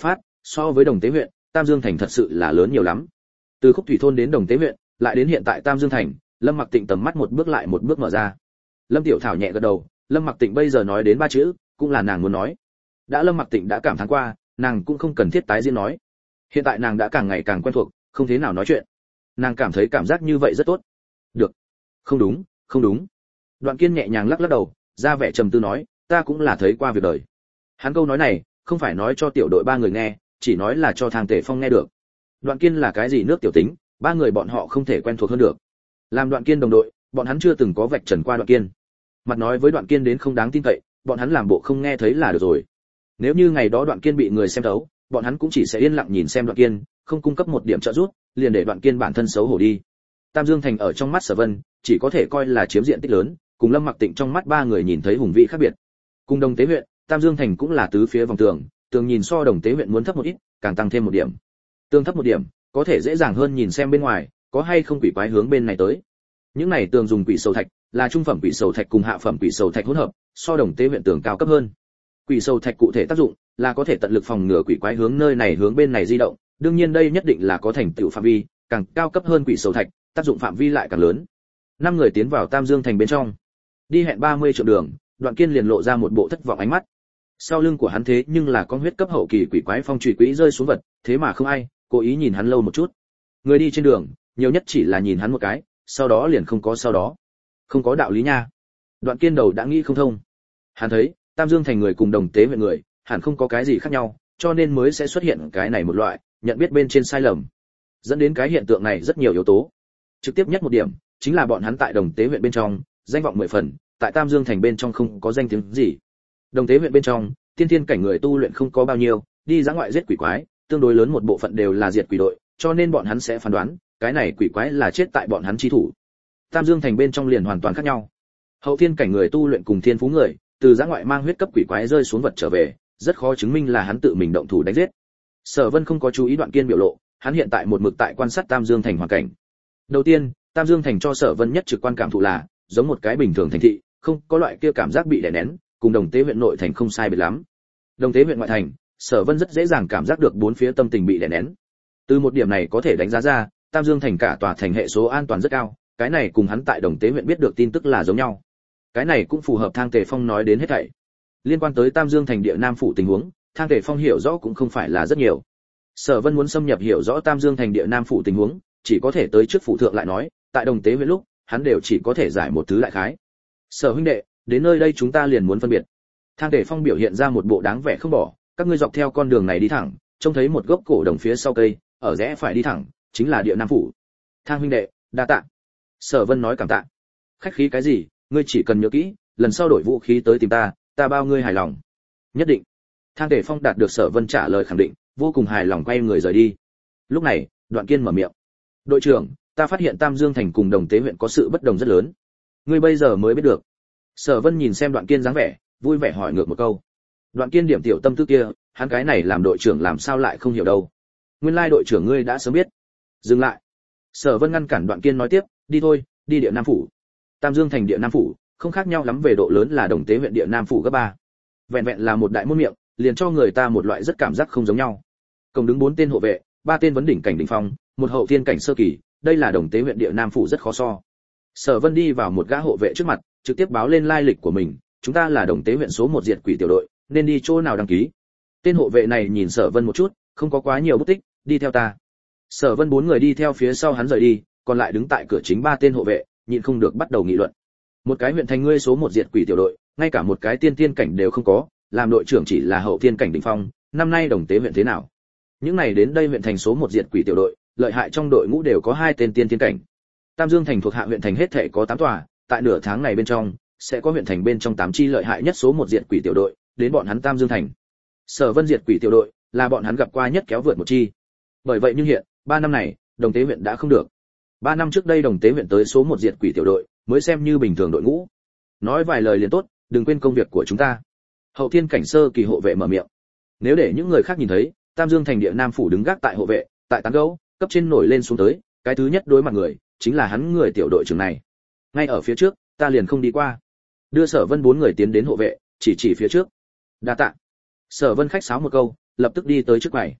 so với Đồng Tế huyện, Tam Dương thành thật sự là lớn nhiều lắm. Từ Khúc Thủy thôn đến Đồng Tế huyện, lại đến hiện tại Tam Dương thành, Lâm Mặc Tịnh tầm mắt một bước lại một bước mở ra. Lâm Tiểu Thảo nhẹ gật đầu, Lâm Mặc Tịnh bây giờ nói đến ba chữ, cũng là nàng muốn nói. Đã Lâm Mặc Tịnh đã cảm thán qua, nàng cũng không cần thiết tái diễn nói. Hiện tại nàng đã càng ngày càng quen thuộc, không thế nào nói chuyện. Nàng cảm thấy cảm giác như vậy rất tốt. Được. Không đúng, không đúng. Đoạn Kiên nhẹ nhàng lắc lắc đầu, ra vẻ trầm tư nói, ta cũng là thấy qua việc đời. Hắn câu nói này, không phải nói cho tiểu đội ba người nghe, chỉ nói là cho Thang Tề Phong nghe được. Đoạn Kiên là cái gì nước tiểu tính, ba người bọn họ không thể quen thuộc hơn được. Làm Đoạn Kiên đồng đội, bọn hắn chưa từng có vạch trần qua Đoạn Kiên. Mặt nói với Đoạn Kiên đến không đáng tin cậy, bọn hắn làm bộ không nghe thấy là được rồi. Nếu như ngày đó Đoạn Kiên bị người xem thấu, bọn hắn cũng chỉ sẽ yên lặng nhìn xem Đoạn Kiên, không cung cấp một điểm trợ giúp, liền để Đoạn Kiên bản thân xấu hổ đi. Tam Dương thành ở trong mắt Sở Vân, chỉ có thể coi là chiếm diện tích lớn, cùng Lâm Mặc Tịnh trong mắt ba người nhìn thấy hùng vĩ khác biệt. Cùng Đồng Tế huyện, Tam Dương thành cũng là tứ phía vòng tường, tường nhìn so Đồng Tế huyện muốn thấp một ít, càng tăng thêm một điểm. Tường thấp một điểm, có thể dễ dàng hơn nhìn xem bên ngoài, có hay không quỷ quái hướng bên này tới. Những này tường dùng quỷ sầu thạch, là trung phẩm quỷ sầu thạch cùng hạ phẩm quỷ sầu thạch hỗn hợp, so Đồng Tế huyện tường cao cấp hơn. Quỷ sầu thạch cụ thể tác dụng là có thể tận lực phòng ngừa quỷ quái hướng nơi này hướng bên này di động, đương nhiên đây nhất định là có thành tựu phạm vi, càng cao cấp hơn quỷ sầu thạch, tác dụng phạm vi lại càng lớn. Năm người tiến vào Tam Dương thành bên trong, đi hẹn 30 trượng đường, Đoạn Kiên liền lộ ra một bộ thất vọng ánh mắt. Sau lưng của hắn thế nhưng là con huyết cấp hậu kỳ quỷ quái phong chùy quỹ rơi xuống vật, thế mà không ai cố ý nhìn hắn lâu một chút. Người đi trên đường, nhiều nhất chỉ là nhìn hắn một cái, sau đó liền không có sau đó. Không có đạo lý nha. Đoạn Kiên đầu đã nghĩ không thông. Hắn thấy, Tam Dương thành người cùng Đồng Tế huyện người, hẳn không có cái gì khác nhau, cho nên mới sẽ xuất hiện cái này một loại nhận biết bên trên sai lầm. Dẫn đến cái hiện tượng này rất nhiều yếu tố. Trực tiếp nhất một điểm, chính là bọn hắn tại Đồng Tế huyện bên trong, danh vọng 10 phần, tại Tam Dương thành bên trong không có danh tiếng gì. Đồng Tế huyện bên trong, tiên thiên cảnh người tu luyện không có bao nhiêu, đi ra ngoại giết quỷ quái, tương đối lớn một bộ phận đều là diệt quỷ đội, cho nên bọn hắn sẽ phán đoán, cái này quỷ quái là chết tại bọn hắn chi thủ. Tam Dương thành bên trong liền hoàn toàn khác nhau. Hậu thiên cảnh người tu luyện cùng thiên phú người, từ giã ngoại mang huyết cấp quỷ quái rơi xuống vật trở về, rất khó chứng minh là hắn tự mình động thủ đánh giết. Sở Vân không có chú ý Đoạn Kiên biểu lộ, hắn hiện tại một mực tại quan sát Tam Dương thành hoàn cảnh. Đầu tiên, Tam Dương thành cho Sở Vân nhất trực quan cảm thụ là giống một cái bình thường thành thị, không có loại kia cảm giác bị đè nén, cùng Đồng Tế huyện nội thành không sai biệt lắm. Đồng Tế huyện ngoại thành, Sở Vân rất dễ dàng cảm giác được bốn phía tâm tình bị đè nén. Từ một điểm này có thể đánh giá ra, Tam Dương thành cả tòa thành hệ số an toàn rất cao, cái này cùng hắn tại Đồng Tế huyện biết được tin tức là giống nhau. Cái này cũng phù hợp Thang Tề Phong nói đến hết thảy. Liên quan tới Tam Dương thành địa Nam phủ tình huống, Thang Tề Phong hiểu rõ cũng không phải là rất nhiều. Sở Vân muốn xâm nhập hiểu rõ Tam Dương thành địa Nam phủ tình huống, chỉ có thể tới trước phủ thượng lại nói, tại Đồng Tế huyện lúc, hắn đều chỉ có thể giải một thứ đại khái. Sở huynh đệ, đến nơi đây chúng ta liền muốn phân biệt. Thang Tề Phong biểu hiện ra một bộ đáng vẻ không bỏ, các ngươi dọc theo con đường này đi thẳng, trông thấy một gốc cổ đồng phía sau cây, ở rẽ phải đi thẳng, chính là địa Nam phủ. Thang huynh đệ, đa tạ. Sở Vân nói cảm tạ. Khách khí cái gì, ngươi chỉ cần nhớ kỹ, lần sau đổi vũ khí tới tìm ta, ta bao ngươi hài lòng. Nhất định. Thang Tề Phong đạt được Sở Vân trả lời khẳng định, vô cùng hài lòng quay người rời đi. Lúc này, Đoạn Kiên mở miệng. Đội trưởng, ta phát hiện Tam Dương thành cùng Đồng Tế huyện có sự bất đồng rất lớn. Ngươi bây giờ mới biết được. Sở Vân nhìn xem Đoạn Kiên dáng vẻ, vui vẻ hỏi ngược một câu. Đoạn Kiên điểm tiểu tâm tư kia, hắn cái này làm đội trưởng làm sao lại không hiểu đâu. Nguyên lai đội trưởng ngươi đã sớm biết. Dừng lại. Sở Vân ngăn cản Đoạn Kiên nói tiếp, đi thôi, đi địa Nam phủ. Tam Dương thành địa Nam phủ, không khác nhau lắm về độ lớn là Đồng Tế huyện địa Nam phủ gấp 3. Vẹn vẹn là một đại môn miệng, liền cho người ta một loại rất cảm giác không giống nhau. Cổng đứng 4 tên hộ vệ, 3 tên vấn đỉnh cảnh đỉnh phong, một hậu thiên cảnh sơ kỳ, đây là Đồng Tế huyện địa Nam phủ rất khó so. Sở Vân đi vào một gã hộ vệ trước mặt, trực tiếp báo lên lai lịch của mình, chúng ta là Đồng Tế huyện số 1 diệt quỷ tiểu đội, nên đi chỗ nào đăng ký. Tên hộ vệ này nhìn Sở Vân một chút, không có quá nhiều bút tích, đi theo ta. Sở Vân 4 người đi theo phía sau hắn rời đi, còn lại đứng tại cửa chính 3 tên hộ vệ, nhịn không được bắt đầu nghị luận. Một cái huyện thành ngươi số 1 diệt quỷ tiểu đội, ngay cả một cái tiên tiên cảnh đều không có, làm đội trưởng chỉ là hậu thiên cảnh đỉnh phong, năm nay Đồng Tế huyện thế nào? Những này đến đây huyện thành số 1 diệt quỷ tiểu đội, lợi hại trong đội ngũ đều có 2 tên tiên tiên cảnh. Tam Dương thành thuộc hạ huyện thành hết thảy có 8 tòa, tại nửa tháng này bên trong sẽ có huyện thành bên trong 8 chi lợi hại nhất số 1 diệt quỷ tiểu đội, đến bọn hắn Tam Dương thành. Sở Vân diệt quỷ tiểu đội là bọn hắn gặp qua nhất kéo vượt một chi. Bởi vậy nhưng hiện, 3 năm này, Đồng Tế huyện đã không được. 3 năm trước đây Đồng Tế huyện tới số 1 diệt quỷ tiểu đội, mới xem như bình thường đội ngũ. Nói vài lời liền tốt, đừng quên công việc của chúng ta. Hậu thiên cảnh sơ kỳ hộ vệ mở miệng. Nếu để những người khác nhìn thấy, Tam Dương thành địa Nam phủ đứng gác tại hộ vệ, tại tán gẫu, cấp trên nổi lên xuống tới, cái thứ nhất đối mặt người chính là hắn người tiểu đội trưởng này. Ngay ở phía trước, ta liền không đi qua. Đưa Sở Vân 4 người tiến đến hộ vệ, chỉ phía trước. Đa tạ. Sở Vân khách sáo một câu, lập tức đi tới trước quầy.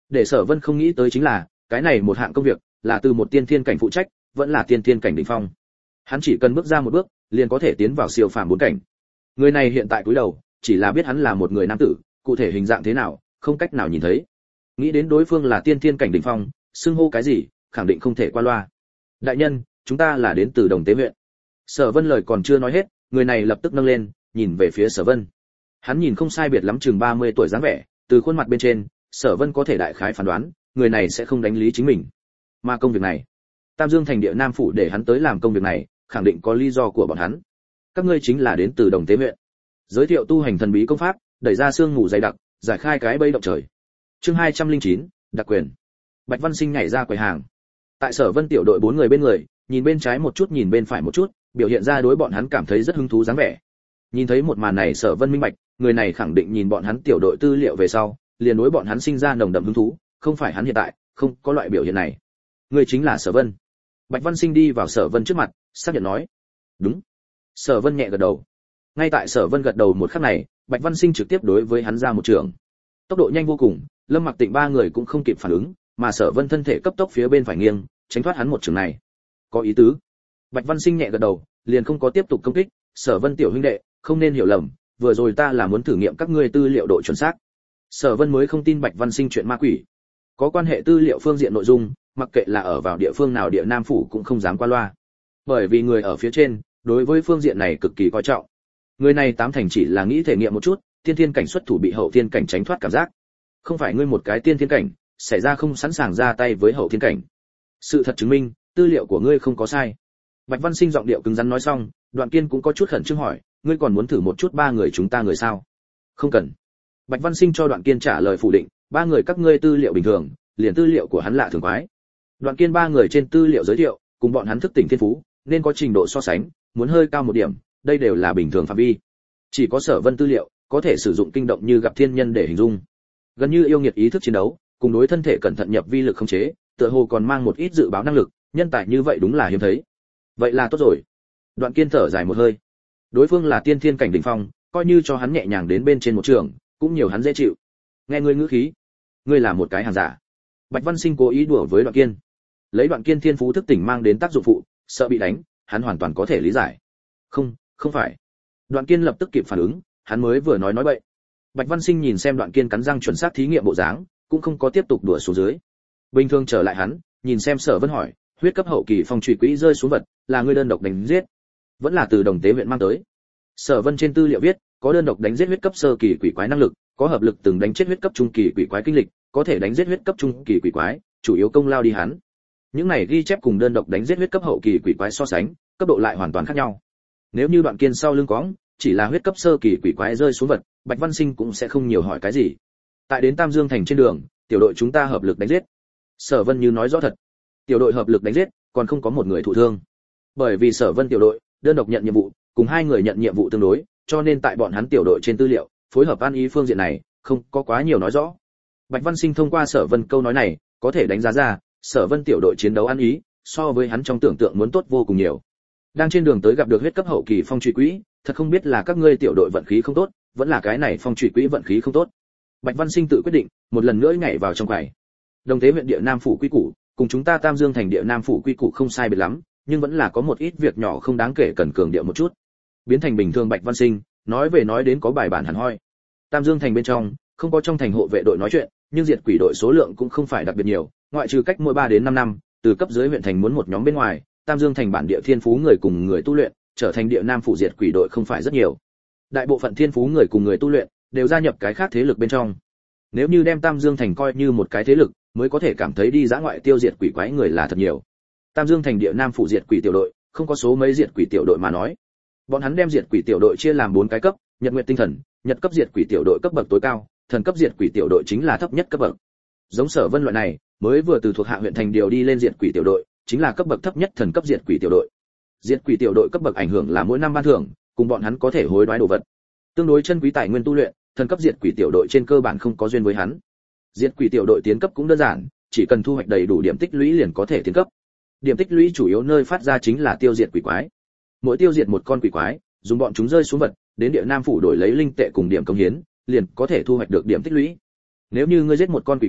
Để Sở Vân không nghĩ tới chính là, cái này một hạng công việc là từ một tiên thiên cảnh phụ trách, vẫn là tiên thiên cảnh đỉnh phong. Hắn chỉ cần bước ra một bước, liền có thể tiến vào siêu phàm 4 cảnh. Người này hiện tại cúi đầu, chỉ là biết hắn là một người nam tử, cụ thể hình dạng thế nào, không cách nào nhìn thấy. Nghĩ đến đối phương là tiên thiên cảnh đỉnh phong, xưng hô cái gì, khẳng định không thể qua loa. Đại nhân, chúng ta là đến từ Đồng Tế huyện. Sở Vân lời còn chưa nói hết, người này lập tức nâng lên, nhìn về phía Sở Vân. Hắn nhìn không sai biệt lắm chừng 30 tuổi dáng vẻ, từ khuôn mặt bên trên, Sở Vân có thể đại khái phán đoán, người này sẽ không đánh lý chính mình. Mà công việc này, Tam Dương thành địa Nam phủ để hắn tới làm công việc này, khẳng định có lý do của bọn hắn. Các ngươi chính là đến từ Đồng Tế huyện. Giới thiệu tu hành thần bí công pháp, đẩy ra sương mù dày đặc, giải khai cái bẫy động trời. Chương 209, đặc quyền. Bạch Văn Sinh nhảy ra quầy hàng. Tại Sở Vân tiểu đội 4 người bên người, nhìn bên trái một chút nhìn bên phải một chút, biểu hiện ra đối bọn hắn cảm thấy rất hứng thú dáng vẻ. Nhìn thấy một màn này Sở Vân minh bạch, người này khẳng định nhìn bọn hắn tiểu đội tư liệu về sau, liền đối bọn hắn sinh ra nồng đậm hứng thú, không phải hắn hiện tại, không có loại biểu hiện này. Người chính là Sở Vân. Bạch Văn Sinh đi vào Sở Vân trước mặt, xác nhận nói. Đúng. Sở Vân nhẹ gật đầu. Ngay tại Sở Vân gật đầu một khắc này, Bạch Văn Sinh trực tiếp đối với hắn ra một trường. Tốc độ nhanh vô cùng, Lâm Mặc Tịnh ba người cũng không kịp phản ứng, mà Sở Vân thân thể cấp tốc phía bên phải nghiêng, tránh thoát hắn một trường này. Có ý tứ. Bạch Văn Sinh nhẹ gật đầu, liền không có tiếp tục công kích. Sở Vân tiểu huynh đệ, không nên hiểu lầm, vừa rồi ta là muốn thử nghiệm các ngươi tư liệu độ chuẩn xác. Sở Vân mới không tin Bạch Văn Sinh chuyện ma quỷ. Có quan hệ tư liệu phương diện nội dung, mặc kệ là ở vào địa phương nào địa Nam phủ cũng không dám qua loa. Bởi vì người ở phía trên, đối với phương diện này cực kỳ coi trọng. Người này tám thành chỉ là nghĩ thể nghiệm một chút, tiên thiên cảnh xuất thủ bị hậu thiên cảnh tránh thoát cảm giác. Không phải ngươi một cái tiên thiên cảnh, xảy ra không sẵn sàng ra tay với hậu thiên cảnh. Sự thật chứng minh, tư liệu của ngươi không có sai. Bạch Văn Sinh giọng điệu cứng rắn nói xong, Đoạn Kiên cũng có chút khẩn trương hỏi, ngươi còn muốn thử một chút ba người chúng ta người sao? Không cần. Bạch Văn Sinh cho Đoạn Kiên trả lời phủ định, ba người các ngươi tư liệu bình thường, liền tư liệu của hắn lạ thường quái. Đoạn Kiên ba người trên tư liệu giới thiệu, cùng bọn hắn thức tỉnh thiên phú, nên có trình độ so sánh, muốn hơi cao một điểm, đây đều là bình thường phạm vi. Chỉ có Sở Vân tư liệu, có thể sử dụng kinh động như gặp thiên nhân để hình dung. Gần như yêu nghiệt ý thức chiến đấu, cùng đối thân thể cẩn thận nhập vi lực khống chế, tựa hồ còn mang một ít dự báo năng lực, nhân tài như vậy đúng là hiếm thấy. Vậy là tốt rồi. Đoạn Kiên thở dài một hơi. Đối phương là tiên thiên cảnh đỉnh phong, coi như cho hắn nhẹ nhàng đến bên trên một trường, cũng nhiều hắn dễ chịu. Nghe ngươi ngữ khí, ngươi là một cái hàng giả. Bạch Văn Sinh cố ý đùa với Đoạn Kiên. Lấy Đoạn Kiên thiên phú thức tỉnh mang đến tác dụng phụ, sợ bị đánh, hắn hoàn toàn có thể lý giải. Không phải. Đoạn Kiên lập tức kịp phản ứng, hắn mới vừa nói bậy. Bạch Văn Sinh nhìn xem Đoạn Kiên cắn răng chuẩn xác thí nghiệm bộ dáng, cũng không có tiếp tục đùa xuống dưới. Bình thường trở lại hắn, nhìn xem Sở Vân hỏi, huyết cấp hậu kỳ phong chủy quỹ rơi xuống vật, là ngươi đơn độc đánh giết, vẫn là từ Đồng Tế huyện mang tới. Sở Vân trên tư liệu viết, có đơn độc đánh giết huyết cấp sơ kỳ quỷ quái năng lực, có hợp lực từng đánh chết huyết cấp trung kỳ quỷ quái kinh lịch, có thể đánh giết huyết cấp trung kỳ quỷ quái, chủ yếu công lao đi hắn. Những này ghi chép cùng đơn độc đánh giết huyết cấp hậu kỳ quỷ quái so sánh, cấp độ lại hoàn toàn khác nhau. Nếu như Đoạn Kiên sau lưng cõng, chỉ là huyết cấp sơ kỳ quỷ quái rơi xuống vật, Bạch Văn Sinh cũng sẽ không nhiều hỏi cái gì. Tại đến Tam Dương thành trên đường, tiểu đội chúng ta hợp lực đánh giết. Sở Vân như nói rõ thật. Tiểu đội hợp lực đánh giết, còn không có một người thụ thương. Bởi vì Sở Vân tiểu đội đơn độc nhận nhiệm vụ, cùng hai người nhận nhiệm vụ tương đối, cho nên tại bọn hắn tiểu đội trên tư liệu, phối hợp an ý phương diện này, không có quá nhiều nói rõ. Bạch Văn Sinh thông qua Sở Vân câu nói này, có thể đánh giá ra, Sở Vân tiểu đội chiến đấu an ý, so với hắn trong tưởng tượng muốn tốt vô cùng nhiều. Đang trên đường tới gặp được huyết cấp hậu kỳ phong truy quỹ, thật không biết là các ngươi tiểu đội vận khí không tốt, vẫn là cái này phong truy quỹ vận khí không tốt. Bạch Văn Sinh tự quyết định, một lần nữa nhảy vào trong quầy. Đồng Tế huyện địa Nam phủ quy củ, cùng chúng ta Tam Dương thành địa Nam phủ quy củ không sai biệt lắm, nhưng vẫn là có một ít việc nhỏ không đáng kể cần cường điệu một chút. Biến thành bình thường Bạch Văn Sinh, nói về nói đến có bài bản hẳn hoi. Tam Dương thành bên trong, không có trong thành hộ vệ đội nói chuyện, nhưng diệt quỷ đội số lượng cũng không phải đặc biệt nhiều, ngoại trừ cách mỗi 3 đến 5 năm, từ cấp dưới huyện thành muốn một nhóm bên ngoài, Tam Dương thành bản địa thiên phú người cùng người tu luyện, trở thành địa Nam phủ diệt quỷ đội không phải rất nhiều. Đại bộ phận thiên phú người cùng người tu luyện đều gia nhập cái khác thế lực bên trong. Nếu như đem Tam Dương thành coi như một cái thế lực, mới có thể cảm thấy đi dã ngoại tiêu diệt quỷ quái người là thật nhiều. Tam Dương thành địa Nam phủ diệt quỷ tiểu đội, không có số mấy diệt quỷ tiểu đội mà nói. Bọn hắn đem diệt quỷ tiểu đội chia làm 4 cái cấp, Nhật Nguyệt Tinh Thần, Nhật cấp diệt quỷ tiểu đội cấp bậc tối cao, Thần cấp diệt quỷ tiểu đội chính là thấp nhất cấp bậc. Giống Sở Vân loại này, mới vừa từ thuộc hạ huyện thành điều đi lên diệt quỷ tiểu đội, chính là cấp bậc thấp nhất Thần cấp diệt quỷ tiểu đội. Diệt quỷ tiểu đội cấp bậc ảnh hưởng là mỗi năm ban thưởng, cùng bọn hắn có thể hối đoái đồ vật. Tương đối chân quý tài nguyên tu luyện, Thần cấp diệt quỷ tiểu đội trên cơ bản không có duyên với hắn. Diệt quỷ tiểu đội tiến cấp cũng đơn giản, chỉ cần thu hoạch đầy đủ điểm tích lũy liền có thể tiến cấp. Điểm tích lũy chủ yếu nơi phát ra chính là tiêu diệt quỷ quái. Mỗi tiêu diệt một con quỷ quái, dùng bọn chúng rơi xuống vật, đến địa Nam phủ đổi lấy linh tệ cùng điểm công hiến, liền có thể thu hoạch được điểm tích lũy. Nếu như ngươi giết một con quỷ quái,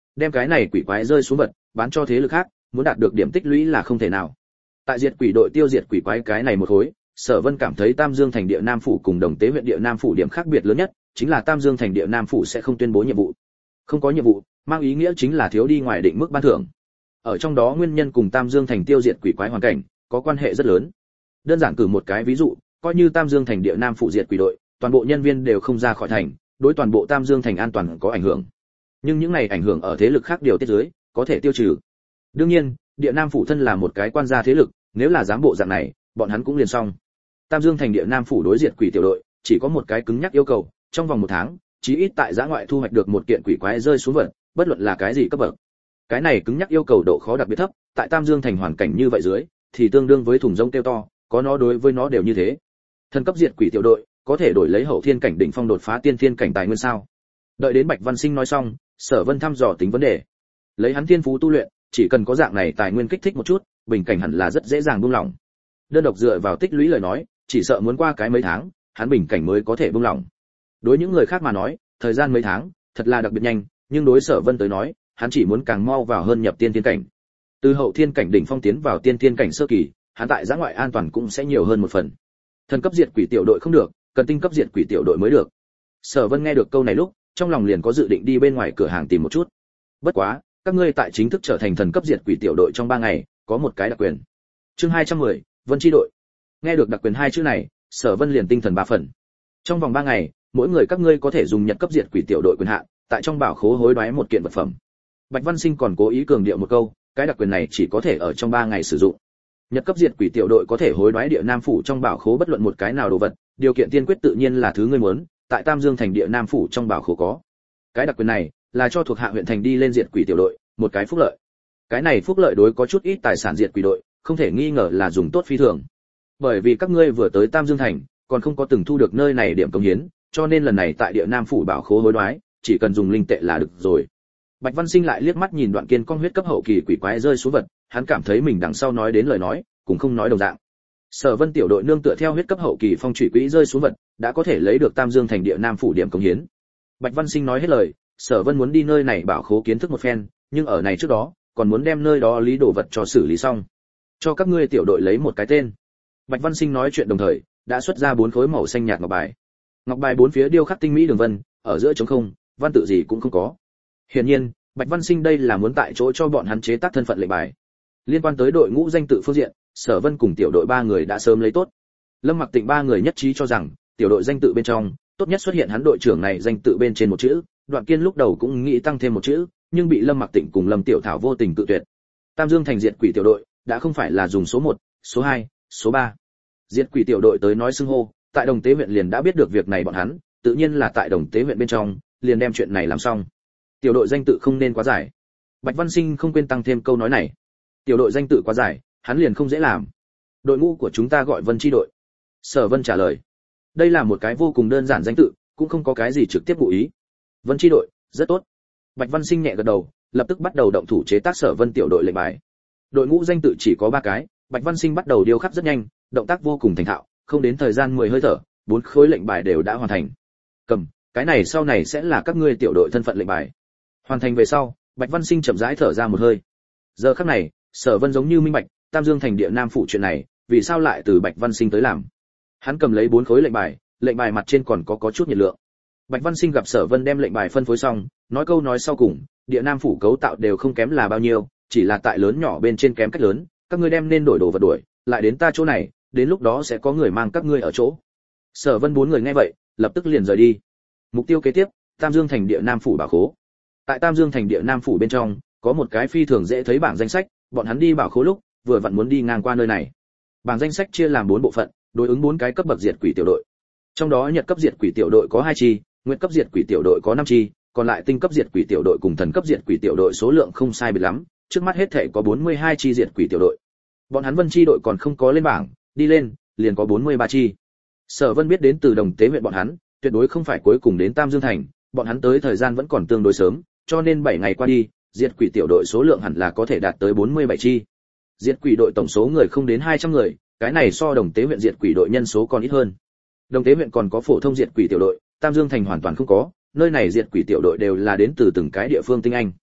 đem cái này quỷ quái rơi xuống vật bán cho thế lực khác, muốn đạt được điểm tích lũy là không thể nào. Tại diệt quỷ đội tiêu diệt quỷ quái cái này một khối, Sở Vân cảm thấy Tam Dương thành địa Nam phủ cùng Đồng Tế huyện địa Nam phủ điểm khác biệt lớn nhất chính là Tam Dương thành địa Nam phủ sẽ không tuyên bố nhiệm vụ. Không có nhiệm vụ, mang ý nghĩa chính là thiếu đi ngoài định mức ban thưởng. Ở trong đó nguyên nhân cùng Tam Dương thành tiêu diệt quỷ quái hoàn cảnh có quan hệ rất lớn. Đơn giản cử một cái ví dụ, coi như Tam Dương thành địa Nam phủ diệt quỷ đội, toàn bộ nhân viên đều không ra khỏi thành, đối toàn bộ Tam Dương thành an toàn có ảnh hưởng. Nhưng những này ảnh hưởng ở thế lực khác điều tiết dưới, có thể tiêu trừ. Đương nhiên, địa Nam phủ thân là một cái quan gia thế lực, nếu là dám bộ dạng này, bọn hắn cũng liền xong. Tam Dương thành địa Nam phủ đối diệt quỷ tiểu đội, chỉ có một cái cứng nhắc yêu cầu, trong vòng 1 tháng, chí ít tại giã ngoại thu hoạch được một kiện quỷ quái rơi xuống vật, bất luận là cái gì cấp bậc. Cái này cứng nhắc yêu cầu độ khó đặc biệt thấp, tại Tam Dương thành hoàn cảnh như vậy dưới, thì tương đương với thùng rông kêu to, có nó đối với nó đều như thế. Thần cấp diệt quỷ tiểu đội, có thể đổi lấy hậu thiên cảnh đỉnh phong đột phá tiên thiên cảnh tài nguyên sao? Đợi đến Bạch Văn Sinh nói xong, Sở Vân thăm dò tính vấn đề. Lấy hắn thiên phú tu luyện, chỉ cần có dạng này tài nguyên kích thích một chút, bình cảnh hẳn là rất dễ dàng buông lỏng. Đơn độc dựa vào tích lũy lời nói, chỉ sợ muốn qua cái mấy tháng, hắn bình cảnh mới có thể buông lỏng. Đối những người khác mà nói, thời gian mấy tháng, thật là đặc biệt nhanh, nhưng đối Sở Vân tới nói, hắn chỉ muốn càng mau vào hơn nhập tiên thiên cảnh. Từ hậu thiên cảnh đỉnh phong tiến vào tiên thiên cảnh sơ kỳ, hắn tại giã ngoại an toàn cũng sẽ nhiều hơn một phần. Thần cấp diệt quỷ tiểu đội không được, cần tinh cấp diệt quỷ tiểu đội mới được. Sở Vân nghe được câu này lúc, trong lòng liền có dự định đi bên ngoài cửa hàng tìm một chút. Bất quá, các ngươi tại chính thức trở thành thần cấp diệt quỷ tiểu đội trong 3 ngày, có một cái đặc quyền. Chương 210, Vân chi đội. Nghe được đặc quyền 2 chữ này, Sở Vân liền tinh thần 3 phần. Trong vòng 3 ngày, mỗi người các ngươi có thể dùng nhật cấp diệt quỷ tiểu đội quyền hạn, tại trong bảo khố hối đoái một kiện vật phẩm. Bạch Văn Sinh còn cố ý cường điệu một câu, cái đặc quyền này chỉ có thể ở trong 3 ngày sử dụng. Nhật cấp diệt quỷ tiểu đội có thể hối đoái địa Nam phủ trong bảo khố bất luận một cái nào đồ vật, điều kiện tiên quyết tự nhiên là thứ ngươi muốn, tại Tam Dương thành địa Nam phủ trong bảo khố có. Cái đặc quyền này là cho thuộc hạ huyện thành đi lên diệt quỷ tiểu đội, một cái phúc lợi. Cái này phúc lợi đối có chút ít tài sản diệt quỷ đội, không thể nghi ngờ là dùng tốt phi thường. Bởi vì các ngươi vừa tới Tam Dương thành, còn không có từng thu được nơi này điểm công hiến, cho nên lần này tại địa Nam phủ bảo khố hối đoái, chỉ cần dùng linh tệ là được rồi. Bạch Văn Sinh lại liếc mắt nhìn Đoạn Kiên con huyết cấp hậu kỳ quỷ quái rơi xuống vật, hắn cảm thấy mình đằng sau nói đến lời nói, cũng không nói đồng dạng. Sở Vân tiểu đội nương tựa theo huyết cấp hậu kỳ phong thủy quỹ rơi xuống vật, đã có thể lấy được Tam Dương thành địa Nam phủ điểm công hiến. Bạch Văn Sinh nói hết lời, Sở Vân muốn đi nơi này bảo khố kiến thức một phen, nhưng ở này trước đó, còn muốn đem nơi đó lý đồ vật cho xử lý xong. Cho các ngươi tiểu đội lấy một cái tên. Bạch Văn Sinh nói chuyện đồng thời, đã xuất ra 4 khối màu xanh nhạt ngọc bài. Ngọc bài 4 phía điêu khắc tinh mỹ đường vân, ở giữa trống không, văn tự gì cũng không có. Hiển nhiên, Bạch Văn Sinh đây là muốn tại chỗ cho bọn hắn chế tác thân phận lệnh bài. Liên quan tới đội ngũ danh tự phương diện, Sở Vân cùng tiểu đội 3 người đã sớm lấy tốt. Lâm Mặc Tịnh 3 người nhất trí cho rằng, tiểu đội danh tự bên trong, tốt nhất xuất hiện hắn đội trưởng này danh tự bên trên một chữ, Đoạn Kiên lúc đầu cũng nghĩ tăng thêm một chữ, nhưng bị Lâm Mặc Tịnh cùng Lâm Tiểu Thảo vô tình cự tuyệt. Tam Dương thành diệt quỷ tiểu đội đã không phải là dùng số 1, số 2, số 3. Diệt quỷ tiểu đội tới nói xưng hô, tại Đồng Tế huyện liền đã biết được việc này bọn hắn, tự nhiên là tại Đồng Tế huyện bên trong, liền đem chuyện này làm xong. Tiểu đội danh tự không nên quá dài. Bạch Văn Sinh không quên tăng thêm câu nói này. Tiểu đội danh tự quá dài, hắn liền không dễ làm. Đội ngũ của chúng ta gọi Vân chi đội. Sở Vân trả lời. Đây là một cái vô cùng đơn giản danh tự, cũng không có cái gì trực tiếp ngụ ý. Vân chi đội, rất tốt. Bạch Văn Sinh nhẹ gật đầu, lập tức bắt đầu động thủ chế tác Sở Vân tiểu đội lệnh bài. Đội ngũ danh tự chỉ có 3 cái, Bạch Văn Sinh bắt đầu điêu khắc rất nhanh, động tác vô cùng thành thạo, không đến thời gian 10 hơi thở, 4 khối lệnh bài đều đã hoàn thành. Cầm, cái này sau này sẽ là các ngươi tiểu đội thân phận lệnh bài. Hoàn thành về sau, Bạch Văn Sinh chậm rãi thở ra một hơi. Giờ khắc này, Sở Vân giống như minh bạch, Tam Dương thành địa Nam phủ chuyện này, vì sao lại từ Bạch Văn Sinh tới làm. Hắn cầm lấy 4 khối lệnh bài mặt trên còn có chút nhiệt lượng. Bạch Văn Sinh gặp Sở Vân đem lệnh bài phân phối xong, nói câu nói sau cùng, địa Nam phủ cấu tạo đều không kém là bao nhiêu, chỉ là tại lớn nhỏ bên trên kém cách lớn, các ngươi đem nên đổi đồ vật đuổi, lại đến ta chỗ này, đến lúc đó sẽ có người mang các ngươi ở chỗ. Sở Vân 4 người nghe vậy, lập tức liền rời đi. Mục tiêu kế tiếp, Tam Dương thành địa Nam phủ bảo khố. Tại Tam Dương thành địa Nam phủ bên trong, có một cái phi thường dễ thấy bảng danh sách, bọn hắn đi bảo khố lúc, vừa vặn muốn đi ngang qua nơi này. Bảng danh sách chia làm 4 bộ phận, đối ứng 4 cái cấp bậc diệt quỷ tiểu đội. Trong đó nhật cấp diệt quỷ tiểu đội có 2 chi, nguyệt cấp diệt quỷ tiểu đội có 5 chi, còn lại tinh cấp diệt quỷ tiểu đội cùng thần cấp diệt quỷ tiểu đội số lượng không sai biệt lắm, trước mắt hết thể có 42 chi diệt quỷ tiểu đội. Bọn hắn Vân chi đội còn không có lên bảng, đi lên, liền có 43 chi. Sở Vân biết đến từ Đồng Tế huyện bọn hắn, tuyệt đối không phải cuối cùng đến Tam Dương thành, bọn hắn tới thời gian vẫn còn tương đối sớm, cho nên 7 ngày qua đi, diệt quỷ tiểu đội số lượng hẳn là có thể đạt tới 47 chi. Diệt quỷ đội tổng số người không đến 200 người, cái này so Đồng Tế huyện diệt quỷ đội nhân số còn ít hơn. Đồng Tế huyện còn có phổ thông diệt quỷ tiểu đội, Tam Dương thành hoàn toàn không có, nơi này diệt quỷ tiểu đội đều là đến từ từng cái địa phương tinh anh.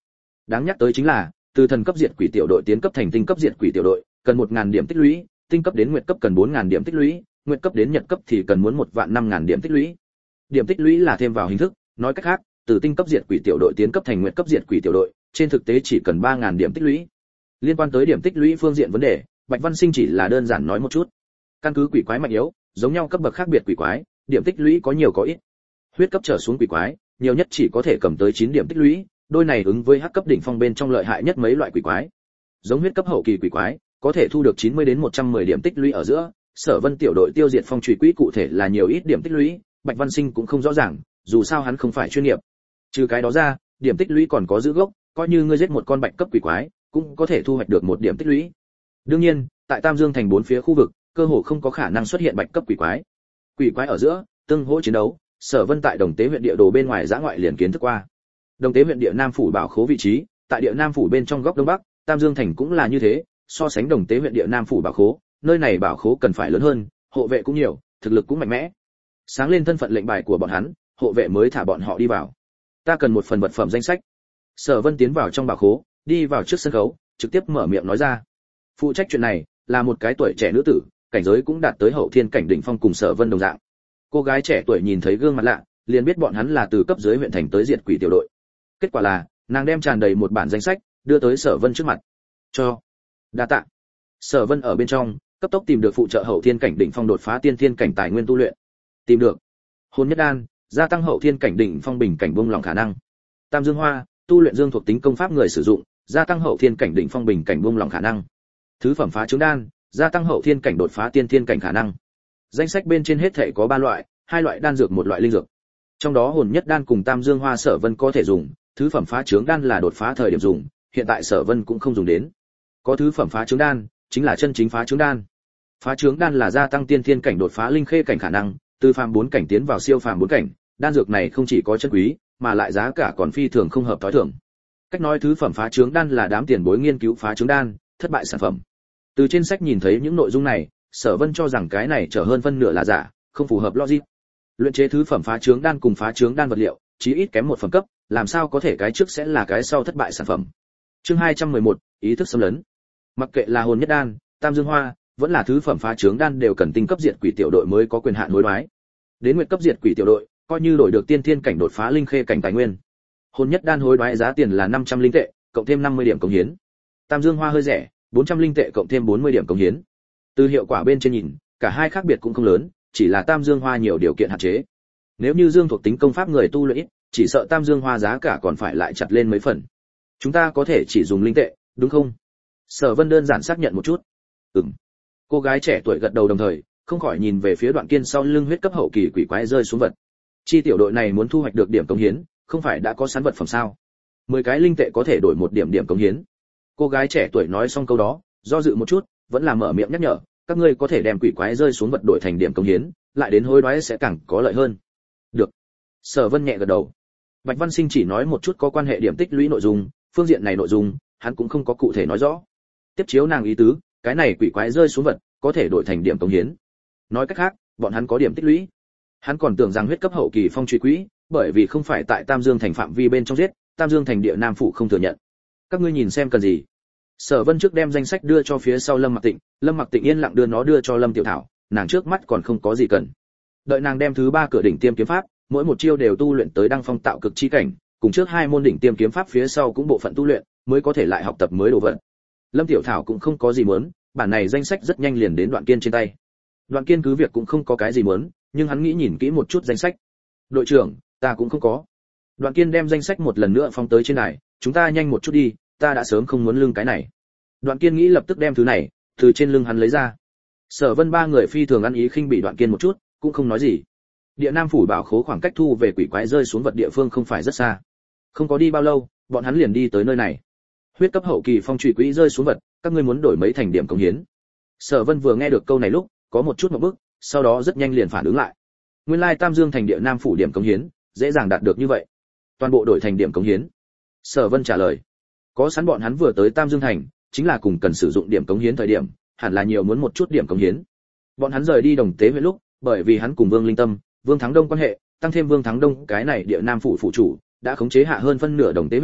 Đáng nhắc tới chính là, từ thần cấp diệt quỷ tiểu đội tiến cấp thành tinh cấp diệt quỷ tiểu đội, cần 1000 điểm tích lũy, tinh cấp đến nguyệt cấp cần 4000 điểm tích lũy, nguyệt cấp đến nhật cấp thì cần muốn 15000 điểm tích lũy. Điểm tích lũy là thêm vào hình thức, nói cách khác, từ tinh cấp diệt quỷ tiểu đội tiến cấp thành nguyệt cấp diệt quỷ tiểu đội, trên thực tế chỉ cần 3000 điểm tích lũy. Liên quan tới điểm tích lũy phương diện vấn đề, Bạch Văn Sinh chỉ là đơn giản nói một chút. Căn cứ quỷ quái mạnh yếu, giống nhau cấp bậc khác biệt quỷ quái, điểm tích lũy có nhiều có ít. Huyết cấp trở xuống quỷ quái, nhiều nhất chỉ có thể cầm tới 9 điểm tích lũy, đôi này ứng với hắc cấp đỉnh phong bên trong lợi hại nhất mấy loại quỷ quái. Giống huyết cấp hậu kỳ quỷ quái, có thể thu được 90 đến 110 điểm tích lũy ở giữa, Sở Vân tiểu đội tiêu diệt phong chủy quỷ cụ thể là nhiều ít điểm tích lũy, Bạch Văn Sinh cũng không rõ ràng, dù sao hắn không phải chuyên nghiệp. Trừ cái đó ra, điểm tích lũy còn có giữ gốc, coi như ngươi giết một con bạch cấp quỷ quái, cũng có thể thu hoạch được 1 điểm tích lũy. Đương nhiên, tại Tam Dương thành 4 phía khu vực, cơ hồ không có khả năng xuất hiện bạch cấp quỷ quái. Quỷ quái ở giữa, tương hỗ chiến đấu, Sở Vân tại Đồng Tế huyện địa đồ bên ngoài giã ngoại liền kiến thức qua. Đồng Tế huyện địa Nam phủ bảo khố vị trí, tại địa Nam phủ bên trong góc đông bắc, Tam Dương thành cũng là như thế, so sánh Đồng Tế huyện địa Nam phủ bảo khố, nơi này bảo khố cần phải lớn hơn, hộ vệ cũng nhiều, thực lực cũng mạnh mẽ. Sáng lên thân phận lệnh bài của bọn hắn, hộ vệ mới thả bọn họ đi vào. Ta cần một phần vật phẩm danh sách. Sở Vân tiến vào trong bảo khố, đi vào trước sân khấu, trực tiếp mở miệng nói ra. Phụ trách chuyện này là một cái tuổi trẻ nữ tử, cảnh giới cũng đạt tới hậu thiên cảnh đỉnh phong cùng Sở Vân đồng dạng. Cô gái trẻ tuổi nhìn thấy gương mặt lạ, liền biết bọn hắn là từ cấp dưới huyện thành tới diệt quỷ tiểu đội. Kết quả là, nàng đem tràn đầy một bản danh sách, đưa tới Sở Vân trước mặt. Cho. Đa tạ. Sở Vân ở bên trong, cấp tốc tìm được phụ trợ hậu thiên cảnh đỉnh phong đột phá tiên thiên cảnh tài nguyên tu luyện. Tìm được. Hồn nhất đan, gia tăng hậu thiên cảnh đỉnh phong bình cảnh buông lỏng khả năng. Tam Dương Hoa, tu luyện dương thuộc tính công pháp người sử dụng, gia tăng hậu thiên cảnh đỉnh phong bình cảnh buông lỏng khả năng. Thứ phẩm phá trứng đan, gia tăng hậu thiên cảnh đột phá tiên thiên cảnh khả năng. Danh sách bên trên hết thảy có 3 loại, 2 loại đan dược, 1 loại linh dược. Trong đó hồn nhất đan cùng Tam Dương Hoa Sở Vân có thể dùng, thứ phẩm phá trứng đan là đột phá thời điểm dùng, hiện tại Sở Vân cũng không dùng đến. Có thứ phẩm phá trứng đan, chính là chân chính phá trứng đan. Phá trứng đan là gia tăng tiên thiên cảnh đột phá linh khê cảnh khả năng, từ phàm 4 cảnh tiến vào siêu phàm 4 cảnh, đan dược này không chỉ có chân quý, mà lại giá cả còn phi thường không hợp thói thường. Cách nói thứ phẩm phá trứng đan là đám tiền bối nghiên cứu phá trứng đan, thất bại sản phẩm. Từ trên sách nhìn thấy những nội dung này, Sở Vân cho rằng cái này trở hơn phân nửa là giả, không phù hợp logic. Luyện chế thứ phẩm phá trứng đan cùng phá trứng đan vật liệu, chí ít kém 1 phẩm cấp, làm sao có thể cái trước sẽ là cái sau thất bại sản phẩm. Chương 211, ý thức xâm lấn. Mặc kệ là hồn nhất đan, Tam Dương Hoa, vẫn là thứ phẩm phá trứng đan đều cần tinh cấp diệt quỷ tiểu đội mới có quyền hạn hối đoái. Đến nguyệt cấp diệt quỷ tiểu đội, coi như đổi được tiên thiên cảnh đột phá linh khê cảnh tài nguyên. Hồn nhất đan hối đoái giá tiền là 500 linh tệ, cộng thêm 50 điểm cống hiến. Tam Dương Hoa hơi rẻ, 400 linh tệ cộng thêm 40 điểm cống hiến. Từ hiệu quả bên trên nhìn, cả hai khác biệt cũng không lớn, chỉ là Tam Dương Hoa nhiều điều kiện hạn chế. Nếu như dương thuộc tính công pháp người tu luyện ít, chỉ sợ Tam Dương Hoa giá cả còn phải lại chặt lên mấy phần. Chúng ta có thể chỉ dùng linh tệ, đúng không? Sở Vân đơn giản xác nhận một chút. Ừm. Cô gái trẻ tuổi gật đầu đồng thời, không khỏi nhìn về phía Đoạn Kiên sau lưng huyết cấp hậu kỳ quỷ quái rơi xuống vật. Chi tiểu đội này muốn thu hoạch được điểm cống hiến, không phải đã có sẵn vật phẩm sao? 10 cái linh tệ có thể đổi 1 điểm cống hiến. Cô gái trẻ tuổi nói xong câu đó, do dự một chút, vẫn là mở miệng nhắc nhở, các ngươi có thể đem quỷ quái rơi xuống vật đổi thành điểm cống hiến, lại đến hối đoái sẽ càng có lợi hơn. Được. Sở Vân nhẹ gật đầu. Bạch Văn Sinh chỉ nói một chút có quan hệ điểm tích lũy nội dung, phương diện này nội dung, hắn cũng không có cụ thể nói rõ. Tiếp chiếu nàng ý tứ, cái này quỷ quái rơi xuống vật, có thể đổi thành điểm cống hiến. Nói cách khác, bọn hắn có điểm tích lũy. Hắn còn tưởng rằng huyết cấp hậu kỳ phong truy quỹ, bởi vì không phải tại Tam Dương thành phạm vi bên trong giết, Tam Dương thành địa Nam phủ không thừa nhận. Các ngươi nhìn xem cần gì? Sở Vân trước đem danh sách đưa cho phía sau Lâm Mặc Tịnh yên lặng đưa nó đưa cho Lâm Tiểu Thảo, nàng trước mắt còn không có gì cần. Đợi nàng đem thứ 3 cửa đỉnh tiêm kiếm pháp, mỗi một chiêu đều tu luyện tới đăng phong tạo cực chi cảnh, cùng trước 2 môn đỉnh tiêm kiếm pháp phía sau cũng bộ phận tu luyện, mới có thể lại học tập mới đồ vật. Lâm Tiểu Thảo cũng không có gì muốn, bản này danh sách rất nhanh liền đến Đoạn Kiên trên tay. Đoạn Kiên cứ việc cũng không có cái gì muốn, nhưng hắn nghĩ nhìn kỹ một chút danh sách. Đội trưởng, ta cũng không có. Đoạn Kiên đem danh sách một lần nữa phóng tới trên này, chúng ta nhanh một chút đi, ta đã sớm không muốn lưng cái này. Đoạn Kiên nghĩ lập tức đem thứ này từ trên lưng hắn lấy ra. Sở Vân 3 người phi thường ăn ý khinh bị Đoạn Kiên một chút, cũng không nói gì. Địa Nam phủ bảo khố khoảng cách thu về quỷ quái rơi xuống vật địa phương không phải rất xa. Không có đi bao lâu, bọn hắn liền đi tới nơi này. Huyết cấp hậu kỳ phong trụy quỹ rơi xuống vật, các ngươi muốn đổi mấy thành điểm cống hiến. Sở Vân vừa nghe được câu này lúc, có một chút ngượng bức, sau đó rất nhanh liền phản ứng lại. Nguyên lai Tam Dương thành địa Nam phủ điểm cống hiến, dễ dàng đạt được như vậy. Toàn bộ đổi thành điểm cống hiến. Sở Vân trả lời. Có sẵn bọn hắn vừa tới Tam Dương thành, chính là cùng cần sử dụng điểm cống hiến thời điểm, hẳn là nhiều muốn một chút điểm cống hiến. Bọn hắn rời đi Đồng Tế huyện lúc, bởi vì hắn cùng Vương Linh Tâm, Vương Thắng Đông quan hệ, tăng thêm Vương Thắng Đông cái này địa Nam phủ phụ chủ, đã khống chế hạ hơn phân nửa Đồng Tế huyện,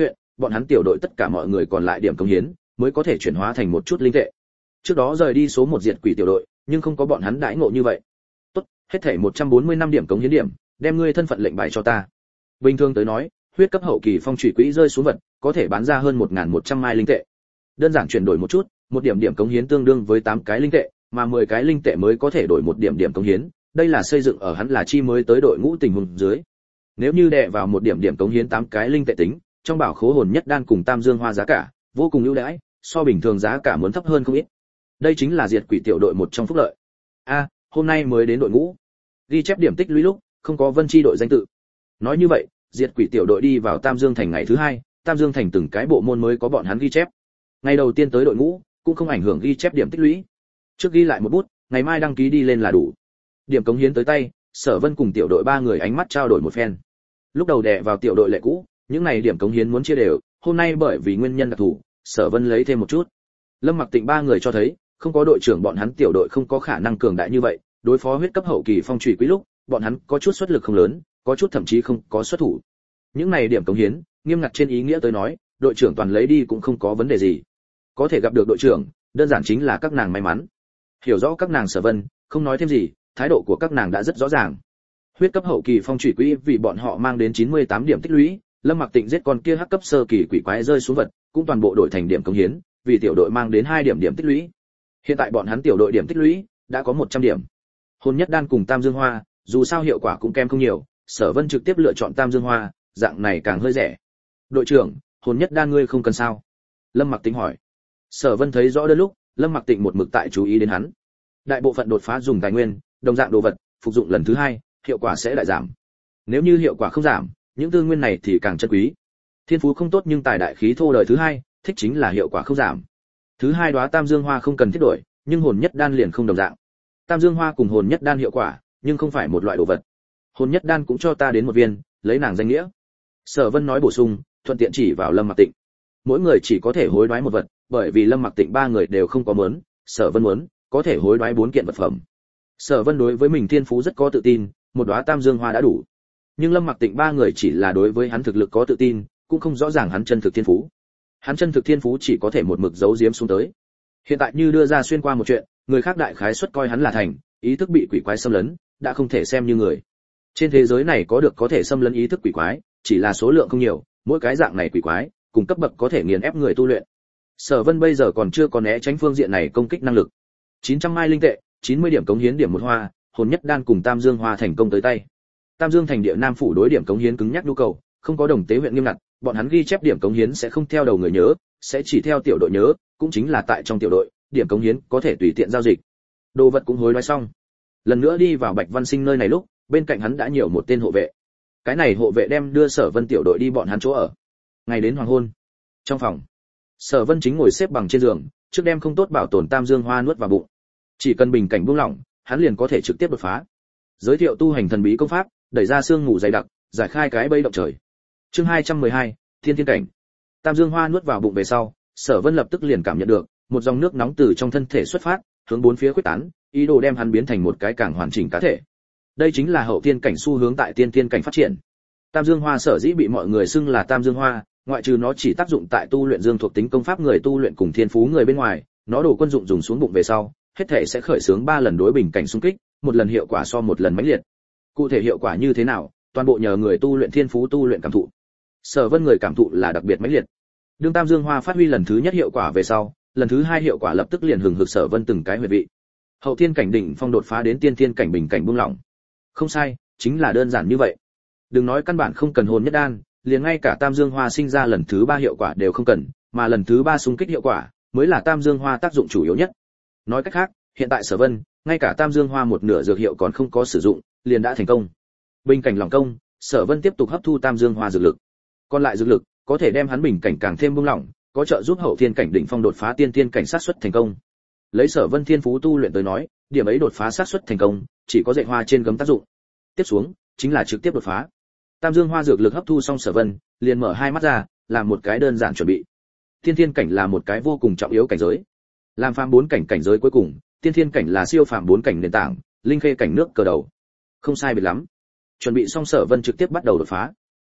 bọn hắn tiểu đội tất cả mọi người còn lại điểm cống hiến mới có thể chuyển hóa thành một chút linh tệ. Trước đó rời đi số 1 diệt quỷ tiểu đội, nhưng không có bọn hắn đãi ngộ như vậy. Tốt, hết thảy 145 điểm cống hiến điểm, đem ngươi thân phận lệnh bài cho ta. Bình thường tới nói, huyết cấp hậu kỳ phong thủy quỹ rơi xuống vật, có thể bán ra hơn 1100 mai linh tệ. Đơn giản chuyển đổi một chút, một điểm điểm cống hiến tương đương với 8 cái linh tệ, mà 10 cái linh tệ mới có thể đổi một điểm điểm cống hiến, đây là xây dựng ở hắn là chi mới tới đội ngũ tình huống dưới. Nếu như đè vào một điểm điểm cống hiến 8 cái linh tệ tính, trong bảo khố hồn nhất đan cùng tam dương hoa giá cả, vô cùng ưu đãi, so bình thường giá cả muốn thấp hơn không ít. Đây chính là diệt quỷ tiểu đội một trong phúc lợi. Hôm nay mới đến đội ngũ. Ghi chép điểm tích lũy lúc, không có Vân Chi đội danh tự. Nói như vậy, diệt quỷ tiểu đội đi vào Tam Dương thành ngày thứ 2, Tam Dương thành từng cái bộ môn mới có bọn hắn ghi chép. Ngày đầu tiên tới đội ngũ, cũng không ảnh hưởng ghi chép điểm tích lũy. Trước ghi lại một bút, ngày mai đăng ký đi lên là đủ. Điểm cống hiến tới tay, Sở Vân cùng tiểu đội 3 người ánh mắt trao đổi một phen. Lúc đầu đè vào tiểu đội lệ cũ, những này điểm cống hiến muốn chia đều, hôm nay bởi vì nguyên nhân đặc thù, Sở Vân lấy thêm một chút. Lâm Mặc Tịnh 3 người cho thấy, không có đội trưởng bọn hắn tiểu đội không có khả năng cường đại như vậy, đối phó huyết cấp hậu kỳ phong thủy quý lúc, bọn hắn có chút xuất lực không lớn, có chút thậm chí không có xuất thủ. Những này điểm cống hiến, nghiêm ngặt trên ý nghĩa tới nói, đội trưởng toàn lấy đi cũng không có vấn đề gì. Có thể gặp được đội trưởng, đơn giản chính là các nàng may mắn. Hiểu rõ các nàng Sở Vân, không nói thêm gì, thái độ của các nàng đã rất rõ ràng. Huyết cấp hậu kỳ phong thủy quý vì bọn họ mang đến 98 điểm tích lũy, Lâm Mặc Tịnh giết con kia hắc cấp sơ kỳ quỷ quái rơi xuống vật, cũng toàn bộ đổi thành điểm cống hiến, vì tiểu đội mang đến 2 điểm điểm tích lũy. Hiện tại bọn hắn tiểu đội điểm tích lũy đã có 100 điểm. Hồn nhất đan cùng Tam Dương Hoa, dù sao hiệu quả cũng kém không nhiều, Sở Vân trực tiếp lựa chọn Tam Dương Hoa, dạng này càng hơi rẻ. Đội trưởng, hồn nhất đan ngươi không cần sao? Lâm Mặc Tịnh hỏi. Sở Vân thấy rõ đơn lúc, Lâm Mặc Tịnh một mực tại chú ý đến hắn. Đại bộ phận đột phá dùng tài nguyên, đồng dạng đồ vật, phục dụng lần thứ 2, hiệu quả sẽ đại giảm. Nếu như hiệu quả không giảm, những tư nguyên này thì càng chân quý. Thiên phú không tốt nhưng tài đại khí thô đời thứ 2, thích chính là hiệu quả không giảm. Thứ 2 đóa Tam Dương Hoa không cần thiết đổi, nhưng hồn nhất đan liền không đồng dạng. Tam Dương Hoa cùng hồn nhất đan hiệu quả, nhưng không phải một loại đồ vật. Hồn nhất đan cũng cho ta đến một viên, lấy nàng danh nghĩa. Sở Vân nói bổ sung, thuận tiện chỉ vào Lâm Mặc Tịnh. Mỗi người chỉ có thể hối đoái một vật, bởi vì Lâm Mặc Tịnh 3 người đều không có muốn, Sở Vân muốn, có thể hối đoái 4 kiện vật phẩm. Sở Vân đối với mình thiên phú rất có tự tin, một đóa Tam Dương Hoa đã đủ. Nhưng Lâm Mặc Tịnh 3 người chỉ là đối với hắn thực lực có tự tin, cũng không rõ ràng hắn chân thực thiên phú. Hắn chân thực thiên phú chỉ có thể một mực giấu giếm xuống tới. Hiện tại như đưa ra xuyên qua một chuyện, người khác đại khái suất coi hắn là thành, ý thức bị quỷ quái xâm lấn, đã không thể xem như người. Trên thế giới này có thể xâm lấn ý thức quỷ quái, chỉ là số lượng không nhiều, mỗi cái dạng này quỷ quái, cùng cấp bậc có thể nghiền ép người tu luyện. Sở Vân bây giờ còn chưa có né tránh phương diện này công kích năng lực. 900 mai linh tệ, 90 điểm cống hiến điểm một hoa, hồn nhất đan cùng Tam Dương Hoa thành công tới tay. Tam Dương thành địa Nam phủ đối điểm cống hiến cứng nhắc nhu cầu, không có đồng tế huyện nghiêm ngặt, bọn hắn ghi chép điểm cống hiến sẽ không theo đầu người nhớ, sẽ chỉ theo tiểu đội nhớ, cũng chính là tại trong tiểu đội, điểm cống hiến có thể tùy tiện giao dịch. Đồ vật cũng hối đoái xong. Lần nữa đi vào Bạch Văn Sinh nơi này lúc, bên cạnh hắn đã nhiều một tên hộ vệ. Cái này hộ vệ đem đưa Sở Vân tiểu đội đi bọn hắn chỗ ở. Ngày đến hoàng hôn, trong phòng, Sở Vân chính ngồi xếp bằng trên giường, trước đem không tốt bảo tồn Tam Dương Hoa nuốt vào bụng. Chỉ cần bình cảnh buông lỏng, hắn liền có thể trực tiếp đột phá. Giới thiệu tu hành thần bí công pháp, đẩy ra xương ngủ dày đặc, giải khai cái bẫy động trời. Chương 212, Thiên Thiên cảnh. Tam Dương Hoa nuốt vào bụng về sau, Sở Vân lập tức liền cảm nhận được một dòng nước nóng từ trong thân thể xuất phát, hướng bốn phía khuếch tán, ý đồ đem hắn biến thành một cái càng hoàn chỉnh cá thể. Đây chính là hậu tiên cảnh xu hướng tại tiên tiên cảnh phát triển. Tam Dương Hoa sở dĩ bị mọi người xưng là Tam Dương Hoa, ngoại trừ nó chỉ tác dụng tại tu luyện dương thuộc tính công pháp người tu luyện cùng thiên phú người bên ngoài, nó đổ quân dụng dùng xuống bụng về sau, hết thể sẽ khởi xướng 3 lần đối bình cảnh xung kích, một lần hiệu quả so một lần mãnh liệt. Cụ thể hiệu quả như thế nào, toàn bộ nhờ người tu luyện thiên phú tu luyện cảm thụ. Sở Vân người cảm thụ là đặc biệt mãnh liệt. Đương Tam Dương Hoa phát huy lần thứ nhất hiệu quả về sau, lần thứ 2 hiệu quả lập tức liền hừng hực Sở Vân từng cái huyệt vị. Hậu thiên cảnh đỉnh phong đột phá đến tiên thiên cảnh bình cảnh buông lỏng. Không sai, chính là đơn giản như vậy. Đừng nói căn bản không cần hồn nhất đan, liền ngay cả Tam Dương Hoa sinh ra lần thứ 3 hiệu quả đều không cần, mà lần thứ 3 xung kích hiệu quả mới là Tam Dương Hoa tác dụng chủ yếu nhất. Nói cách khác, hiện tại Sở Vân, ngay cả Tam Dương Hoa một nửa dược hiệu còn không có sử dụng, liền đã thành công. Bình cảnh lỏng công, Sở Vân tiếp tục hấp thu Tam Dương Hoa dược lực. Còn lại dược lực có thể đem hắn bình cảnh càng thêm buông lỏng, có trợ giúp hậu thiên cảnh đỉnh phong đột phá tiên thiên cảnh sát suất thành công. Lấy Sở Vân thiên phú tu luyện tới nói, điểm ấy đột phá sát suất thành công, chỉ có dạy hoa trên gấm tác dụng. Tiếp xuống, chính là trực tiếp đột phá. Tam Dương Hoa dược lực hấp thu xong Sở Vân, liền mở hai mắt ra, làm một cái đơn giản chuẩn bị. Tiên thiên cảnh là một cái vô cùng trọng yếu cảnh giới. Làm phàm 4 cảnh cảnh giới cuối cùng, tiên thiên cảnh là siêu phàm 4 cảnh nền tảng, linh khê cảnh nước cờ đầu. Không sai biệt lắm. Chuẩn bị xong Sở Vân trực tiếp bắt đầu đột phá.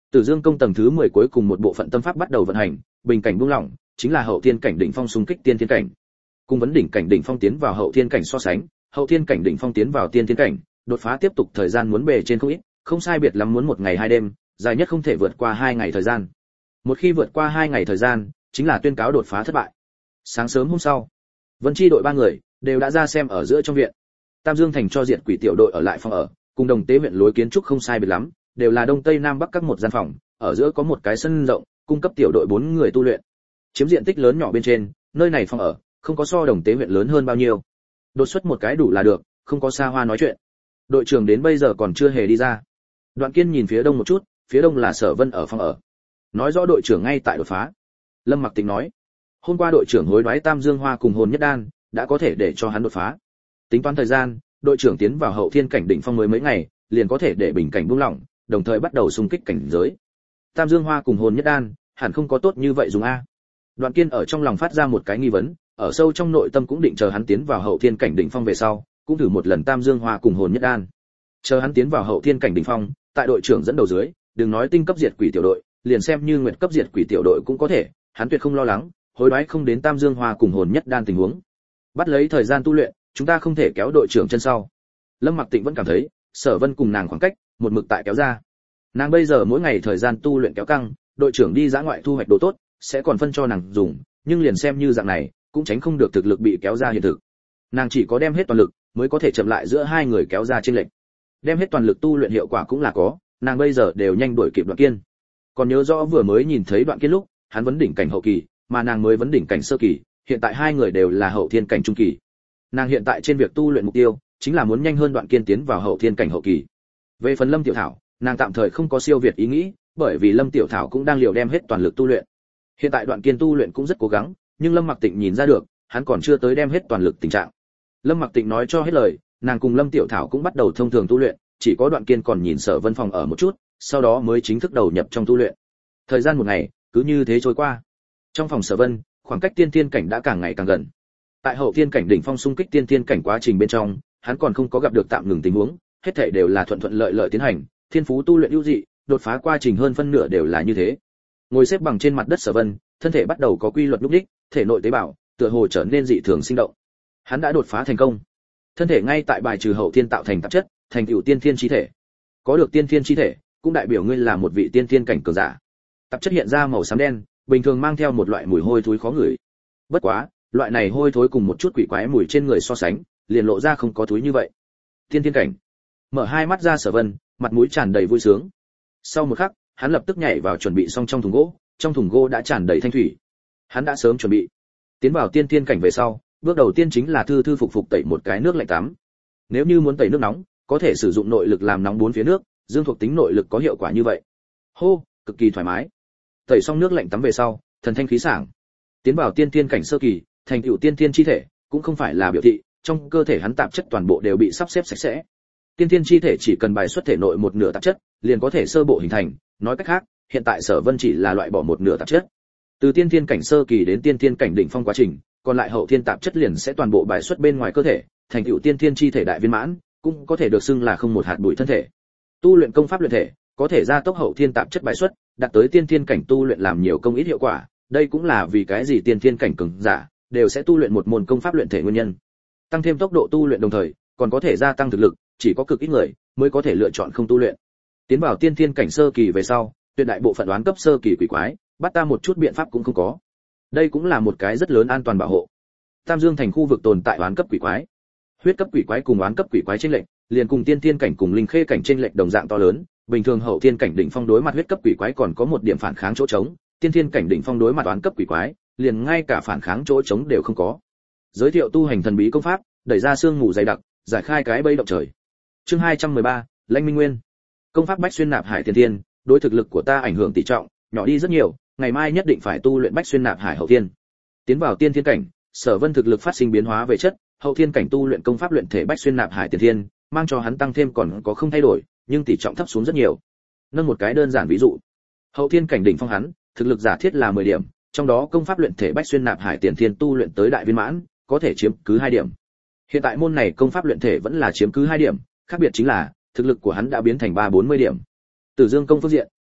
Tử Dương công tầng thứ 10 cuối cùng một bộ phận tâm pháp bắt đầu vận hành, bình cảnh buông lỏng, chính là hậu thiên cảnh đỉnh phong xung kích tiên thiên cảnh. Cùng vấn đỉnh cảnh đỉnh phong tiến vào hậu thiên cảnh so sánh, hậu thiên cảnh đỉnh phong tiến vào tiên thiên cảnh, đột phá tiếp tục thời gian muốn bề trên không ít, không sai biệt lắm muốn 1 ngày 2 đêm, dài nhất không thể vượt qua 2 ngày thời gian. Một khi vượt qua 2 ngày thời gian, chính là tuyên cáo đột phá thất bại. Sáng sớm hôm sau, Vân Chi đội 3 người đều đã ra xem ở giữa trong viện. Tam Dương thành cho diệt quỷ tiểu đội ở lại phòng ở, cùng Đồng Tế huyện lối kiến trúc không sai biệt lắm, đều là đông tây nam bắc các một gian phòng, ở giữa có một cái sân rộng, cung cấp tiểu đội 4 người tu luyện. Chiếm diện tích lớn nhỏ bên trên, nơi này phòng ở không có so Đồng Tế huyện lớn hơn bao nhiêu. Đột xuất một cái đủ là được, không có xa hoa nói chuyện. Đội trưởng đến bây giờ còn chưa hề đi ra. Đoạn Kiên nhìn phía đông một chút, phía đông là Sở Vân ở phòng ở. Nói rõ đội trưởng ngay tại đột phá. Lâm Mặc Tịnh nói, hôm qua đội trưởng hối đoái Tam Dương Hoa cùng hồn nhất đan, đã có thể để cho hắn đột phá. Tính toán thời gian, đội trưởng tiến vào hậu thiên cảnh đỉnh phong mới mấy ngày, liền có thể để bình cảnh buông lỏng, đồng thời bắt đầu xung kích cảnh giới. Tam Dương Hoa cùng hồn nhất đan, hẳn không có tốt như vậy dùng a. Đoạn Kiên ở trong lòng phát ra một cái nghi vấn, ở sâu trong nội tâm cũng định chờ hắn tiến vào hậu thiên cảnh đỉnh phong về sau, cũng thử một lần Tam Dương Hoa cùng hồn nhất đan. Chờ hắn tiến vào hậu thiên cảnh đỉnh phong, tại đội trưởng dẫn đầu dưới, đừng nói tinh cấp diệt quỷ tiểu đội, liền xem như nguyệt cấp diệt quỷ tiểu đội cũng có thể, hắn tuyệt không lo lắng, hối đoái không đến Tam Dương Hoa cùng hồn nhất đan tình huống. Bắt lấy thời gian tu luyện, chúng ta không thể kéo đội trưởng chân sau. Lâm Mặc Tịnh vẫn cảm thấy, Sở Vân cùng nàng khoảng cách một mực tại kéo ra. Nàng bây giờ mỗi ngày thời gian tu luyện kéo căng, đội trưởng đi dã ngoại thu hoạch đồ tốt, sẽ còn phân cho nàng dùng, nhưng liền xem như dạng này, cũng tránh không được thực lực bị kéo ra hiện thực. Nàng chỉ có đem hết toàn lực, mới có thể chậm lại giữa hai người kéo ra chênh lệch. Đem hết toàn lực tu luyện hiệu quả cũng là có, nàng bây giờ đều nhanh đuổi kịp Đoạn Kiên. Còn nhớ rõ vừa mới nhìn thấy Đoạn Kiên lúc, hắn vấn đỉnh cảnh hậu kỳ, mà nàng mới vấn đỉnh cảnh sơ kỳ, hiện tại hai người đều là hậu thiên cảnh trung kỳ. Nàng hiện tại trên việc tu luyện mục tiêu chính là muốn nhanh hơn Đoạn Kiên tiến vào hậu thiên cảnh hậu kỳ. Về phần Lâm Tiểu Thảo, nàng tạm thời không có siêu việt ý nghĩ, bởi vì Lâm Tiểu Thảo cũng đang liều đem hết toàn lực tu luyện. Hiện tại Đoạn Kiên tu luyện cũng rất cố gắng, nhưng Lâm Mặc Tịnh nhìn ra được, hắn còn chưa tới đem hết toàn lực tình trạng. Lâm Mặc Tịnh nói cho hết lời, nàng cùng Lâm Tiểu Thảo cũng bắt đầu thông thường tu luyện, chỉ có Đoạn Kiên còn nhìn Sở Vân phòng ở một chút, sau đó mới chính thức đầu nhập trong tu luyện. Thời gian một ngày cứ như thế trôi qua. Trong phòng Sở Vân, khoảng cách tiên thiên cảnh đã càng ngày càng gần. Tại hậu thiên cảnh đỉnh phong xung kích tiên thiên cảnh quá trình bên trong, hắn còn không có gặp được tạm ngừng tình huống, hết thảy đều là thuận thuận lợi lợi tiến hành, thiên phú tu luyện ưu dị, đột phá quá trình hơn phân nửa đều là như thế. Ngồi xếp bằng trên mặt đất Sở Vân, thân thể bắt đầu có quy luật lúc đích, thể nội tế bào tựa hồ trở nên dị thường sinh động. Hắn đã đột phá thành công. Thân thể ngay tại bài trừ hậu thiên tạo thành tạp chất, thành tựu tiên thiên chi thể. Có được tiên thiên chi thể, cũng đại biểu ngươi là một vị tiên thiên cảnh cường giả. Tạp chất hiện ra màu xám đen, bình thường mang theo một loại mùi hôi thối khó ngửi. Bất quá, loại này hôi thối cùng một chút quỷ quái mùi trên người so sánh, liền lộ ra không có thối như vậy. Tiên thiên cảnh. Mở hai mắt ra Sở Vân, mặt mũi tràn đầy vui sướng. Sau một khắc, hắn lập tức nhảy vào chuẩn bị xong trong thùng gỗ, trong thùng gỗ đã tràn đầy thanh thủy. Hắn đã sớm chuẩn bị. Tiến vào tiên thiên cảnh về sau, bước đầu tiên chính là thư thư phục phục tẩy một cái nước lạnh tắm. Nếu như muốn tẩy nước nóng, có thể sử dụng nội lực làm nóng bốn phía nước, dương thuộc tính nội lực có hiệu quả như vậy. Hô, cực kỳ thoải mái. Tẩy xong nước lạnh tắm về sau, thần thanh khí sảng. Tiến vào tiên thiên cảnh sơ kỳ, thành tựu tiên thiên chi thể, cũng không phải là biểu thị trong cơ thể hắn tạp chất toàn bộ đều bị sắp xếp sạch sẽ. Tiên thiên chi thể chỉ cần bài xuất thể nội một nửa tạp chất, liền có thể sơ bộ hình thành, nói cách khác, hiện tại Sở Vân chỉ là loại bỏ một nửa tạp chất. Từ tiên thiên cảnh sơ kỳ đến tiên thiên cảnh đỉnh phong quá trình, còn lại hậu thiên tạp chất liền sẽ toàn bộ bài xuất bên ngoài cơ thể, thành tựu tiên thiên chi thể đại viên mãn, cũng có thể được xưng là không một hạt bụi thân thể. Tu luyện công pháp luyện thể, có thể gia tốc hậu thiên tạp chất bài xuất, đạt tới tiên thiên cảnh tu luyện làm nhiều công ít hiệu quả, đây cũng là vì cái gì tiên thiên cảnh cường giả đều sẽ tu luyện một môn công pháp luyện thể nguyên nhân. Tăng thêm tốc độ tu luyện đồng thời, còn có thể gia tăng thực lực, chỉ có cực ít người mới có thể lựa chọn không tu luyện. Tiến vào tiên thiên cảnh sơ kỳ về sau, tuyệt đại bộ phận đoán cấp sơ kỳ quỷ quái, bắt ta một chút biện pháp cũng không có. Đây cũng là một cái rất lớn an toàn bảo hộ. Tam Dương thành khu vực tồn tại đoán cấp quỷ quái. Huyết cấp quỷ quái cùng đoán cấp quỷ quái chênh lệch, liền cùng tiên thiên cảnh cùng linh khê cảnh chênh lệch đồng dạng to lớn, bình thường hậu thiên cảnh đỉnh phong đối mặt huyết cấp quỷ quái còn có một điểm phản kháng chỗ trống, tiên thiên cảnh đỉnh phong đối mặt đoán cấp quỷ quái, liền ngay cả phản kháng chỗ trống đều không có. Giới thiệu tu hành thần bí công pháp, đẩy ra xương ngủ dày đặc, giải khai cái bẫy động trời. Chương 213, Lãnh Minh Nguyên. Công pháp Bách Xuyên Nạp Hải Tiền Thiên, đối thực lực của ta ảnh hưởng tỷ trọng nhỏ đi rất nhiều, ngày mai nhất định phải tu luyện Bách Xuyên Nạp Hải hậu thiên. Tiến vào tiên thiên cảnh, Sở Vân thực lực phát sinh biến hóa về chất, hậu thiên cảnh tu luyện công pháp luyện thể Bách Xuyên Nạp Hải Tiền Thiên, mang cho hắn tăng thêm còn có không thay đổi, nhưng tỷ trọng thấp xuống rất nhiều. Nâng một cái đơn giản ví dụ, hậu thiên cảnh đỉnh phong hắn, thực lực giả thiết là 10 điểm, trong đó công pháp luyện thể Bách Xuyên Nạp Hải Tiền Thiên tu luyện tới đại viên mãn, có thể chiếm cứ 2 điểm. Hiện tại môn này công pháp luyện thể vẫn là chiếm cứ 2 điểm, khác biệt chính là thực lực của hắn đã biến thành 340 điểm. Tử Dương công phương diện,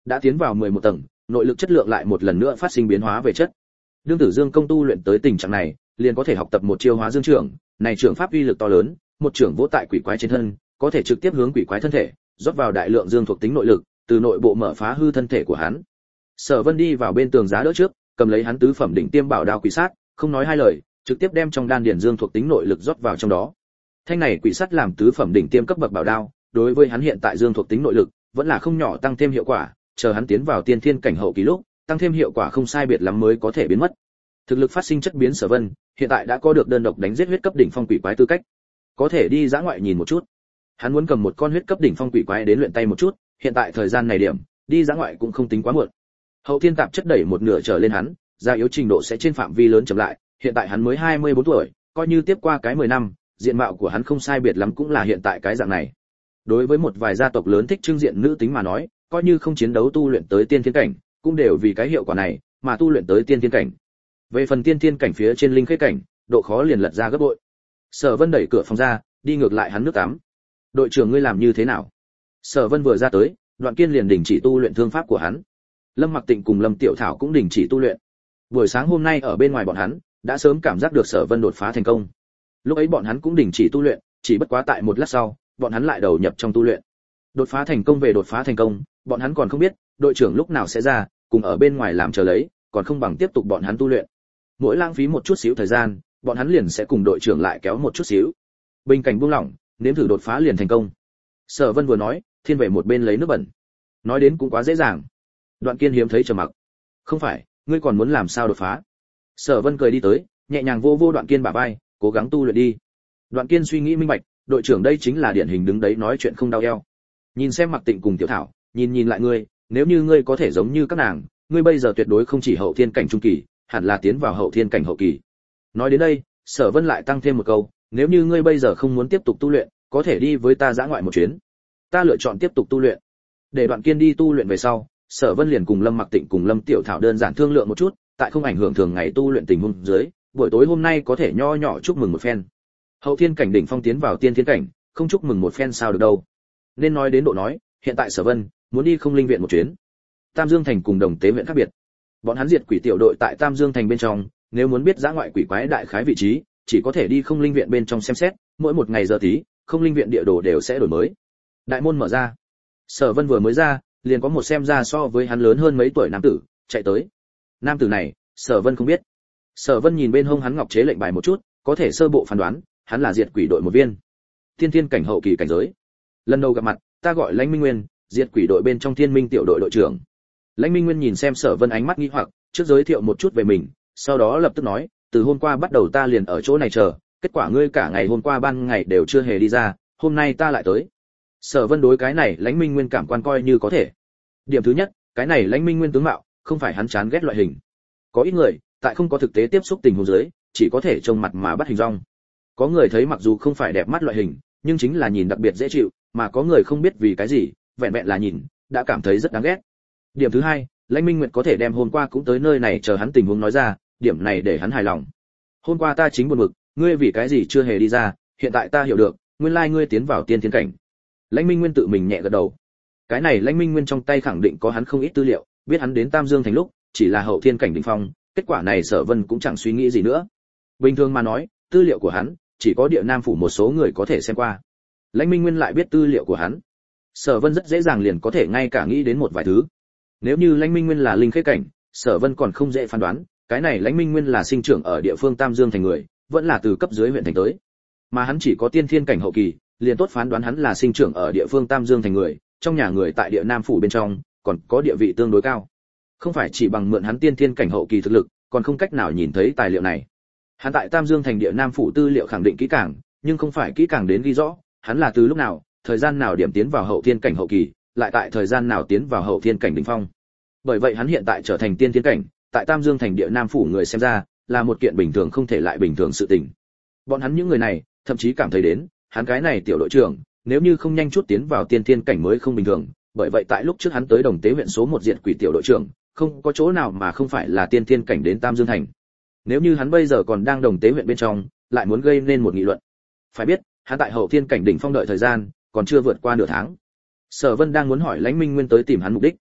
đã tiến vào 11 tầng, nội lực chất lượng lại một lần nữa phát sinh biến hóa về chất. Đương Tử Dương công tu luyện tới tình trạng này, liền có thể học tập một chiêu Hóa Dương trưởng, này trưởng pháp uy lực to lớn, một trưởng vỗ tại quỷ quái trên thân, có thể trực tiếp hướng quỷ quái thân thể, rót vào đại lượng dương thuộc tính nội lực, từ nội bộ mở phá hư thân thể của hắn. Sở Vân đi vào bên tường giá đỡ trước, cầm lấy hắn tứ phẩm đỉnh tiêm bảo đao quỷ sát, không nói hai lời, trực tiếp đem trong đan điền dương thuộc tính nội lực rót vào trong đó. Thanh này quỷ sắt làm tứ phẩm đỉnh tiêm cấp bậc bảo đao, đối với hắn hiện tại dương thuộc tính nội lực, vẫn là không nhỏ tăng thêm hiệu quả, chờ hắn tiến vào tiên thiên cảnh hậu kỳ lúc, tăng thêm hiệu quả không sai biệt lắm mới có thể biến mất. Thực lực phát sinh chất biến Sở Vân, hiện tại đã có được đơn độc đánh giết huyết cấp đỉnh phong quỷ quái tư cách, có thể đi dã ngoại nhìn một chút. Hắn muốn cầm một con huyết cấp đỉnh phong quỷ quái đến luyện tay một chút, hiện tại thời gian này điểm, đi dã ngoại cũng không tính quá muộn. Hậu thiên tạp chất đẩy một nửa trở lên hắn, gia yếu trình độ sẽ trên phạm vi lớn chậm lại, hiện tại hắn mới 24 tuổi, coi như tiếp qua cái 10 năm, diện mạo của hắn không sai biệt lắm cũng là hiện tại cái dạng này. Đối với một vài gia tộc lớn thích trưng diện nữ tính mà nói, coi như không chiến đấu tu luyện tới tiên thiên cảnh, cũng đều vì cái hiệu quả này mà tu luyện tới tiên thiên cảnh. Về phần tiên thiên cảnh phía trên linh khế cảnh, độ khó liền lật ra gấp bội. Sở Vân đẩy cửa phòng ra, đi ngược lại hắn nước tắm. "Đội trưởng ngươi làm như thế nào?" Sở Vân vừa ra tới, Đoạn Kiên liền đình chỉ tu luyện thương pháp của hắn. Lâm Mặc Tịnh cùng Lâm Tiểu Thảo cũng đình chỉ tu luyện. Buổi sáng hôm nay ở bên ngoài bọn hắn đã sớm cảm giác được Sở Vân đột phá thành công. Lúc ấy bọn hắn cũng đình chỉ tu luyện, chỉ bất quá tại một lát sau, bọn hắn lại đầu nhập trong tu luyện. Đột phá thành công về đột phá thành công, bọn hắn còn không biết, đội trưởng lúc nào sẽ ra, cùng ở bên ngoài làm chờ lấy, còn không bằng tiếp tục bọn hắn tu luyện. Mỗi lãng phí một chút xíu thời gian, bọn hắn liền sẽ cùng đội trưởng lại kéo một chút xíu. Bình cảnh buông lỏng, nếm thử đột phá liền thành công. Sở Vân vừa nói, thiên về một bên lấy nước bẩn. Nói đến cũng quá dễ dàng. Đoạn Kiên hiếm thấy trầm mặc. "Không phải, ngươi còn muốn làm sao đột phá?" Sở Vân cười đi tới, nhẹ nhàng vô vô Đoạn Kiên bả vai, "Cố gắng tu luyện đi." Đoạn Kiên suy nghĩ minh bạch, đội trưởng đây chính là điển hình đứng đấy nói chuyện không đau eo. Nhìn xem Mặc Tịnh cùng Tiểu Thảo, nhìn lại ngươi, nếu như ngươi có thể giống như các nàng, ngươi bây giờ tuyệt đối không chỉ hậu thiên cảnh trung kỳ, hẳn là tiến vào hậu thiên cảnh hậu kỳ. Nói đến đây, Sở Vân lại tăng thêm một câu, nếu như ngươi bây giờ không muốn tiếp tục tu luyện, có thể đi với ta dã ngoại một chuyến. Ta lựa chọn tiếp tục tu luyện. Để Đoạn Kiên đi tu luyện về sau, Sở Vân liền cùng Lâm Mặc Tịnh cùng Lâm Tiểu Thảo đơn giản thương lượng một chút, tại không ảnh hưởng thường ngày tu luyện tình huống dưới, buổi tối hôm nay có thể nho nhỏ chúc mừng một phen. Hậu thiên cảnh đỉnh phong tiến vào tiên thiên cảnh, không chúc mừng một phen sao được đâu. Nên nói đến độ nói, hiện tại Sở Vân muốn đi Không Linh viện một chuyến. Tam Dương thành cùng Đồng Tế huyện khác biệt. Bọn hắn diệt quỷ tiểu đội tại Tam Dương thành bên trong, nếu muốn biết dã ngoại quỷ quái đại khái vị trí, chỉ có thể đi Không Linh viện bên trong xem xét, mỗi một ngày giờ tí, Không Linh viện địa đồ đều sẽ đổi mới. Đại môn mở ra. Sở Vân vừa mới ra, liền có một xem ra so với hắn lớn hơn mấy tuổi nam tử chạy tới. Nam tử này, Sở Vân không biết. Sở Vân nhìn bên hông hắn ngọc chế lệnh bài một chút, có thể sơ bộ phán đoán, hắn là diệt quỷ đội một viên. Tiên thiên cảnh hậu kỳ cảnh giới. Lần đầu gặp mặt, ta gọi Lãnh Minh Nguyên, diệt quỷ đội bên trong Thiên Minh tiểu đội đội trưởng. Lãnh Minh Nguyên nhìn xem Sở Vân ánh mắt nghi hoặc, trước giới thiệu một chút về mình, sau đó lập tức nói, từ hôm qua bắt đầu ta liền ở chỗ này chờ, kết quả ngươi cả ngày hôm qua ban ngày đều chưa hề đi ra, hôm nay ta lại tới. Sở Vân đối cái này Lãnh Minh Nguyên cảm quan coi như có thể. Điểm thứ nhất, cái này Lãnh Minh Nguyên tướng mạo, không phải hắn chán ghét loại hình. Có ít người, tại không có thực tế tiếp xúc tình huống dưới, chỉ có thể trông mặt mà bắt hình dong. Có người thấy mặc dù không phải đẹp mắt loại hình, nhưng chính là nhìn đặc biệt dễ chịu, mà có người không biết vì cái gì, vẹn vẹn là nhìn, đã cảm thấy rất đáng ghét. Điểm thứ hai, Lãnh Minh Nguyệt có thể đem hôm qua cũng tới nơi này chờ hắn tình huống nói ra, điểm này để hắn hài lòng. Hôm qua ta chính buồn bực, ngươi vì cái gì chưa hề đi ra, hiện tại ta hiểu được, nguyên lai ngươi tiến vào tiên thiên cảnh. Lãnh Minh Nguyên tự mình nhẹ gật đầu. Cái này Lãnh Minh Nguyên trong tay khẳng định có hắn không ít tư liệu, biết hắn đến Tam Dương thành lúc, chỉ là hậu thiên cảnh đỉnh phong, kết quả này Sở Vân cũng chẳng suy nghĩ gì nữa. Bình thường mà nói, tư liệu của hắn, chỉ có Địa Nam phủ một số người có thể xem qua. Lãnh Minh Nguyên lại biết tư liệu của hắn. Sở Vân rất dễ dàng liền có thể ngay cả nghĩ đến một vài thứ. Nếu như Lãnh Minh Nguyên là linh khế cảnh, Sở Vân còn không dễ phán đoán, cái này Lãnh Minh Nguyên là sinh trưởng ở địa phương Tam Dương thành người, vẫn là từ cấp dưới huyện thành tới. Mà hắn chỉ có tiên thiên cảnh hậu kỳ, liền tốt phán đoán hắn là sinh trưởng ở địa phương Tam Dương thành người, trong nhà người tại Địa Nam phủ bên trong, còn có địa vị tương đối cao. Không phải chỉ bằng mượn hắn tiên thiên cảnh hậu kỳ thực lực, còn không cách nào nhìn thấy tài liệu này. Hắn tại Tam Dương thành Địa Nam phủ tư liệu khẳng định kỹ càng, nhưng không phải kỹ càng đến ghi rõ, hắn là từ lúc nào, thời gian nào điểm tiến vào hậu thiên cảnh hậu kỳ, lại tại thời gian nào tiến vào hậu thiên cảnh đỉnh phong. Bởi vậy hắn hiện tại trở thành tiên thiên cảnh, tại Tam Dương thành Địa Nam phủ người xem ra, là một kiện bình thường không thể lại bình thường sự tình. Bọn hắn những người này, thậm chí cảm thấy đến, hắn cái này tiểu đội trưởng, nếu như không nhanh chút tiến vào tiên thiên cảnh mới không bình thường, bởi vậy tại lúc trước hắn tới Đồng Tế huyện số 1 diệt quỷ tiểu đội trưởng, không có chỗ nào mà không phải là tiên thiên cảnh đến Tam Dương thành. Nếu như hắn bây giờ còn đang Đồng Tế huyện bên trong, lại muốn gây nên một nghị luận. Phải biết, hắn tại hậu thiên cảnh đỉnh phong đợi thời gian, còn chưa vượt qua nửa tháng. Sở Vân đang muốn hỏi Lãnh Minh Nguyên tới tìm hắn mục đích.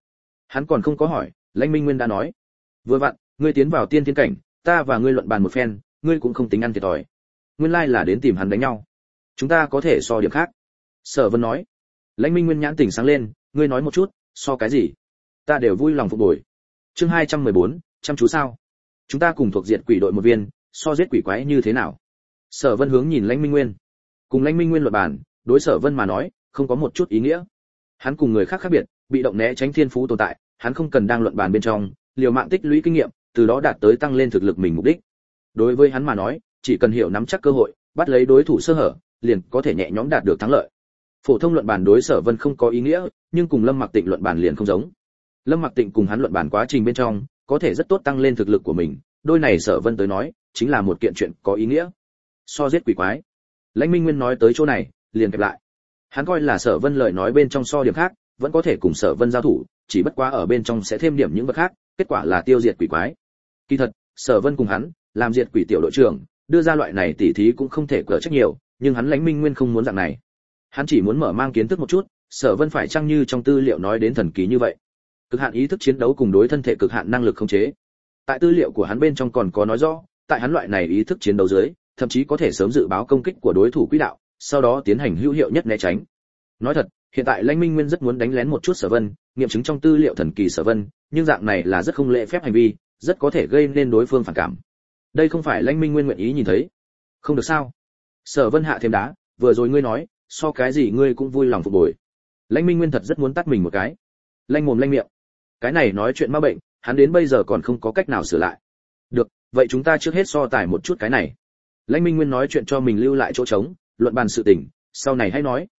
Hắn còn không có hỏi, Lãnh Minh Nguyên đã nói: "Vừa vặn, ngươi tiến vào tiên thiên cảnh, ta và ngươi luận bàn một phen, ngươi cũng không tính ăn thiệt thòi." Nguyên lai là đến tìm hắn đánh nhau. Chúng ta có thể so điểm khác. Sở Vân nói. Lãnh Minh Nguyên nhãn tỉnh sáng lên, ngươi nói một chút, so cái gì? Ta đều vui lòng phục bồi. Chương 214, chăm chú sao? Chúng ta cùng thuộc diệt quỷ đội một viên, so giết quỷ quái như thế nào? Sở Vân hướng nhìn Lãnh Minh Nguyên. Cùng Lãnh Minh Nguyên luận bàn, đối Sở Vân mà nói, không có một chút ý nghĩa. Hắn cùng người khác khác biệt, bị động né tránh thiên phú tồn tại, hắn không cần đang luận bàn bên trong, liều mạng tích lũy kinh nghiệm, từ đó đạt tới tăng lên thực lực mình mục đích. Đối với hắn mà nói, chỉ cần hiểu nắm chắc cơ hội, bắt lấy đối thủ sơ hở, liền có thể nhẹ nhõm đạt được thắng lợi. Phổ thông luận bàn đối Sở Vân không có ý nghĩa, nhưng cùng Lâm Mặc Tịnh luận bàn liền không giống. Lâm Mặc Tịnh cùng hắn luận bàn quá trình bên trong, có thể rất tốt tăng lên thực lực của mình, đôi này Sở Vân tới nói, chính là một kiện chuyện có ý nghĩa. So giết quỷ quái. Lãnh Minh Nguyên nói tới chỗ này, liền kẹp lại. Hắn coi là Sở Vân lời nói bên trong so điểm khác, vẫn có thể cùng Sở Vân giao thủ, chỉ bất quá ở bên trong sẽ thêm điểm những vật khác, kết quả là tiêu diệt quỷ quái. Kỳ thật, Sở Vân cùng hắn, làm diệt quỷ tiểu đội trưởng, đưa ra loại này tỉ thí cũng không thể cỡ trách nhiều, nhưng hắn Lãnh Minh Nguyên không muốn dạng này. Hắn chỉ muốn mở mang kiến thức một chút, Sở Vân phải chăng như trong tư liệu nói đến thần kỳ như vậy. Cực hạn ý thức chiến đấu cùng đối thân thể cực hạn năng lực khống chế. Tại tư liệu của hắn bên trong còn có nói rõ, tại hắn loại này ý thức chiến đấu dưới, thậm chí có thể sớm dự báo công kích của đối thủ quỹ đạo, sau đó tiến hành hữu hiệu nhất né tránh. Nói thật, hiện tại Lãnh Minh Nguyên rất muốn đánh lén một chút Sở Vân, nghiệm chứng trong tư liệu thần kỳ Sở Vân, nhưng dạng này là rất không lễ phép hành vi, rất có thể gây nên đối phương phản cảm. Đây không phải Lãnh Minh Nguyên nguyện ý nhìn thấy. Không được sao? Sở Vân hạ thêm đá, vừa rồi ngươi nói, so cái gì ngươi cũng vui lòng phục bồi. Lãnh Minh Nguyên thật rất muốn tát mình một cái. Lanh mồm lanh miệng. Cái này nói chuyện ma bệnh, hắn đến bây giờ còn không có cách nào sửa lại. Được, vậy chúng ta trước hết so tài một chút cái này. Lãnh Minh Nguyên nói chuyện cho mình lưu lại chỗ trống, luận bàn sự tình, sau này hãy nói.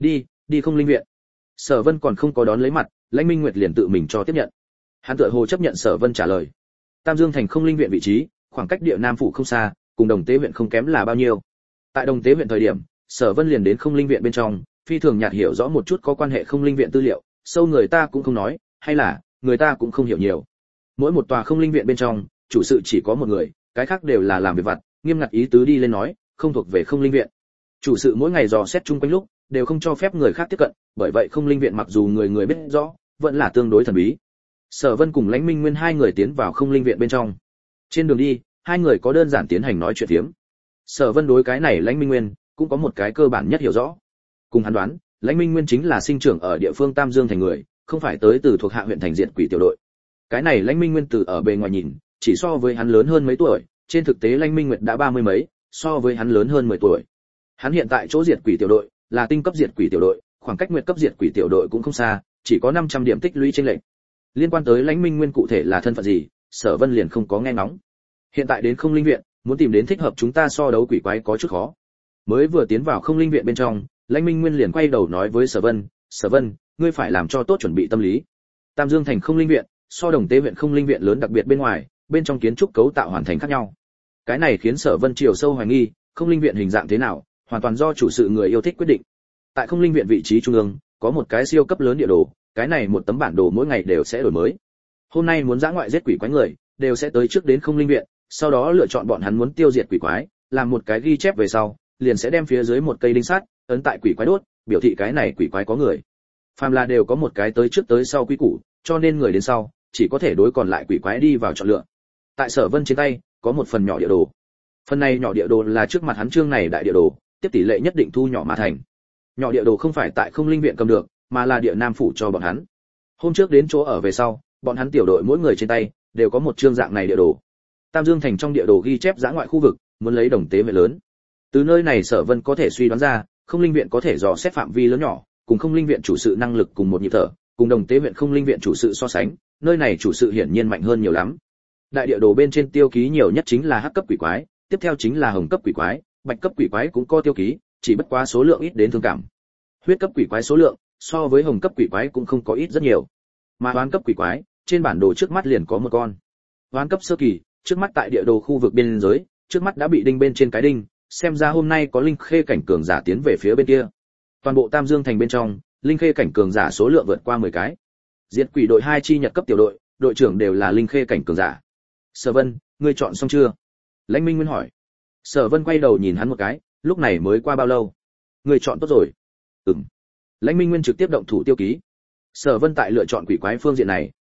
Đi không linh viện. Sở Vân còn không có đón lấy mặt, Lãnh Minh Nguyệt liền tự mình cho tiếp nhận. Hắn tựa hồ chấp nhận Sở Vân trả lời. Tam Dương thành không linh viện vị trí, khoảng cách địa Nam phủ không xa, cùng Đồng Tế huyện không kém là bao nhiêu. Tại Đồng Tế huyện thời điểm, Sở Vân liền đến không linh viện bên trong, phi thường nhạt hiểu rõ một chút có quan hệ không linh viện tư liệu, sâu người ta cũng không nói, hay là người ta cũng không hiểu nhiều. Mỗi một tòa không linh viện bên trong, chủ sự chỉ có một người, cái khác đều là làm việc vặt, nghiêm ngặt ý tứ đi lên nói, không thuộc về không linh viện. Chủ sự mỗi ngày dò xét chung quanh lúc, đều không cho phép người khác tiếp cận, bởi vậy không linh viện mặc dù người người biết rõ, vẫn là tương đối thần bí. Sở Vân cùng Lãnh Minh Nguyên hai người tiến vào không linh viện bên trong. Trên đường đi, hai người có đơn giản tiến hành nói chuyện phiếm. Sở Vân đối cái này Lãnh Minh Nguyên cũng có một cái cơ bản nhất hiểu rõ. Cùng hắn đoán, Lãnh Minh Nguyên chính là sinh trưởng ở địa phương Tam Dương thành người, không phải tới từ thuộc hạ huyện thành diện quỷ tiểu đội. Cái này Lãnh Minh Nguyên từ ở bề ngoài nhìn, chỉ so với hắn lớn hơn mấy tuổi, trên thực tế Lãnh Minh Nguyệt đã 30 mấy, so với hắn lớn hơn 10 tuổi. Hắn hiện tại chỗ diệt quỷ tiểu đội là tinh cấp diệt quỷ tiểu đội, khoảng cách nguyệt cấp diệt quỷ tiểu đội cũng không xa, chỉ có 500 điểm tích lũy trên lệnh. Liên quan tới Lãnh Minh Nguyên cụ thể là thân phận gì, Sở Vân liền không có nghe ngóng. Hiện tại đến không linh viện, muốn tìm đến thích hợp chúng ta so đấu quỷ quái có chút khó. Mới vừa tiến vào không linh viện bên trong, Lãnh Minh Nguyên liền quay đầu nói với Sở Vân, "Sở Vân, ngươi phải làm cho tốt chuẩn bị tâm lý. Tam Dương thành không linh viện, so Đồng Tế huyện không linh viện lớn đặc biệt bên ngoài, bên trong kiến trúc cấu tạo hoàn thành khác nhau." Cái này khiến Sở Vân chiều sâu hoài nghi, không linh viện hình dạng thế nào, hoàn toàn do chủ sự người yêu thích quyết định. Tại không linh viện vị trí trung ương, có một cái siêu cấp lớn địa đồ, cái này một tấm bản đồ mỗi ngày đều sẽ đổi mới. Hôm nay muốn dã ngoại giết quỷ quái người, đều sẽ tới trước đến không linh viện, sau đó lựa chọn bọn hắn muốn tiêu diệt quỷ quái, làm một cái ghi chép về sau, liền sẽ đem phía dưới một cây đinh sắt ấn tại quỷ quái đốt, biểu thị cái này quỷ quái có người. Phàm là đều có một cái tới trước tới sau quy củ, cho nên người đến sau chỉ có thể đối còn lại quỷ quái đi vào chọn lựa. Tại Sở Vân trên tay có một phần nhỏ địa đồ. Phần này nhỏ địa đồ là trước mặt hắn chương này đại địa đồ, tiếp tỷ lệ nhất định thu nhỏ mà thành. Nhỏ địa đồ không phải tại không linh viện cầm được, mà là địa Nam phủ cho bọn hắn. Hôm trước đến chỗ ở về sau, bọn hắn tiểu đội mỗi người trên tay đều có một chương dạng này địa đồ. Tam Dương thành trong địa đồ ghi chép dã ngoại khu vực, muốn lấy Đồng Tế huyện lớn. Từ nơi này Sở Vân có thể suy đoán ra, không linh viện có thể dò xét phạm vi lớn nhỏ, cùng không linh viện chủ sự năng lực cùng một nhịp thở, cùng Đồng Tế huyện không linh viện chủ sự so sánh, nơi này chủ sự hiển nhiên mạnh hơn nhiều lắm. Đại địa đồ bên trên tiêu ký nhiều nhất chính là hắc cấp quỷ quái, tiếp theo chính là hồng cấp quỷ quái, bạch cấp quỷ quái cũng có tiêu ký, chỉ bất quá số lượng ít đến thương cảm. Huyết cấp quỷ quái số lượng so với hồng cấp quỷ quái cũng không có ít rất nhiều. Mà oán cấp quỷ quái, trên bản đồ trước mắt liền có một con. Oán cấp sơ kỳ, trước mắt tại địa đồ khu vực biên giới, trước mắt đã bị đinh bên trên cái đinh, xem ra hôm nay có linh khê cảnh cường giả tiến về phía bên kia. Toàn bộ Tam Dương thành bên trong, linh khê cảnh cường giả số lượng vượt qua 10 cái. Diệt quỷ đội 2 chi nhật cấp tiểu đội, đội trưởng đều là linh khê cảnh cường giả. Sở Vân, ngươi chọn xong chưa? Lãnh Minh Nguyên hỏi. Sở Vân quay đầu nhìn hắn một cái, lúc này mới qua bao lâu? Ngươi chọn tốt rồi. Lãnh Minh Nguyên trực tiếp động thủ tiêu ký. Sở Vân tại lựa chọn quỷ quái phương diện này,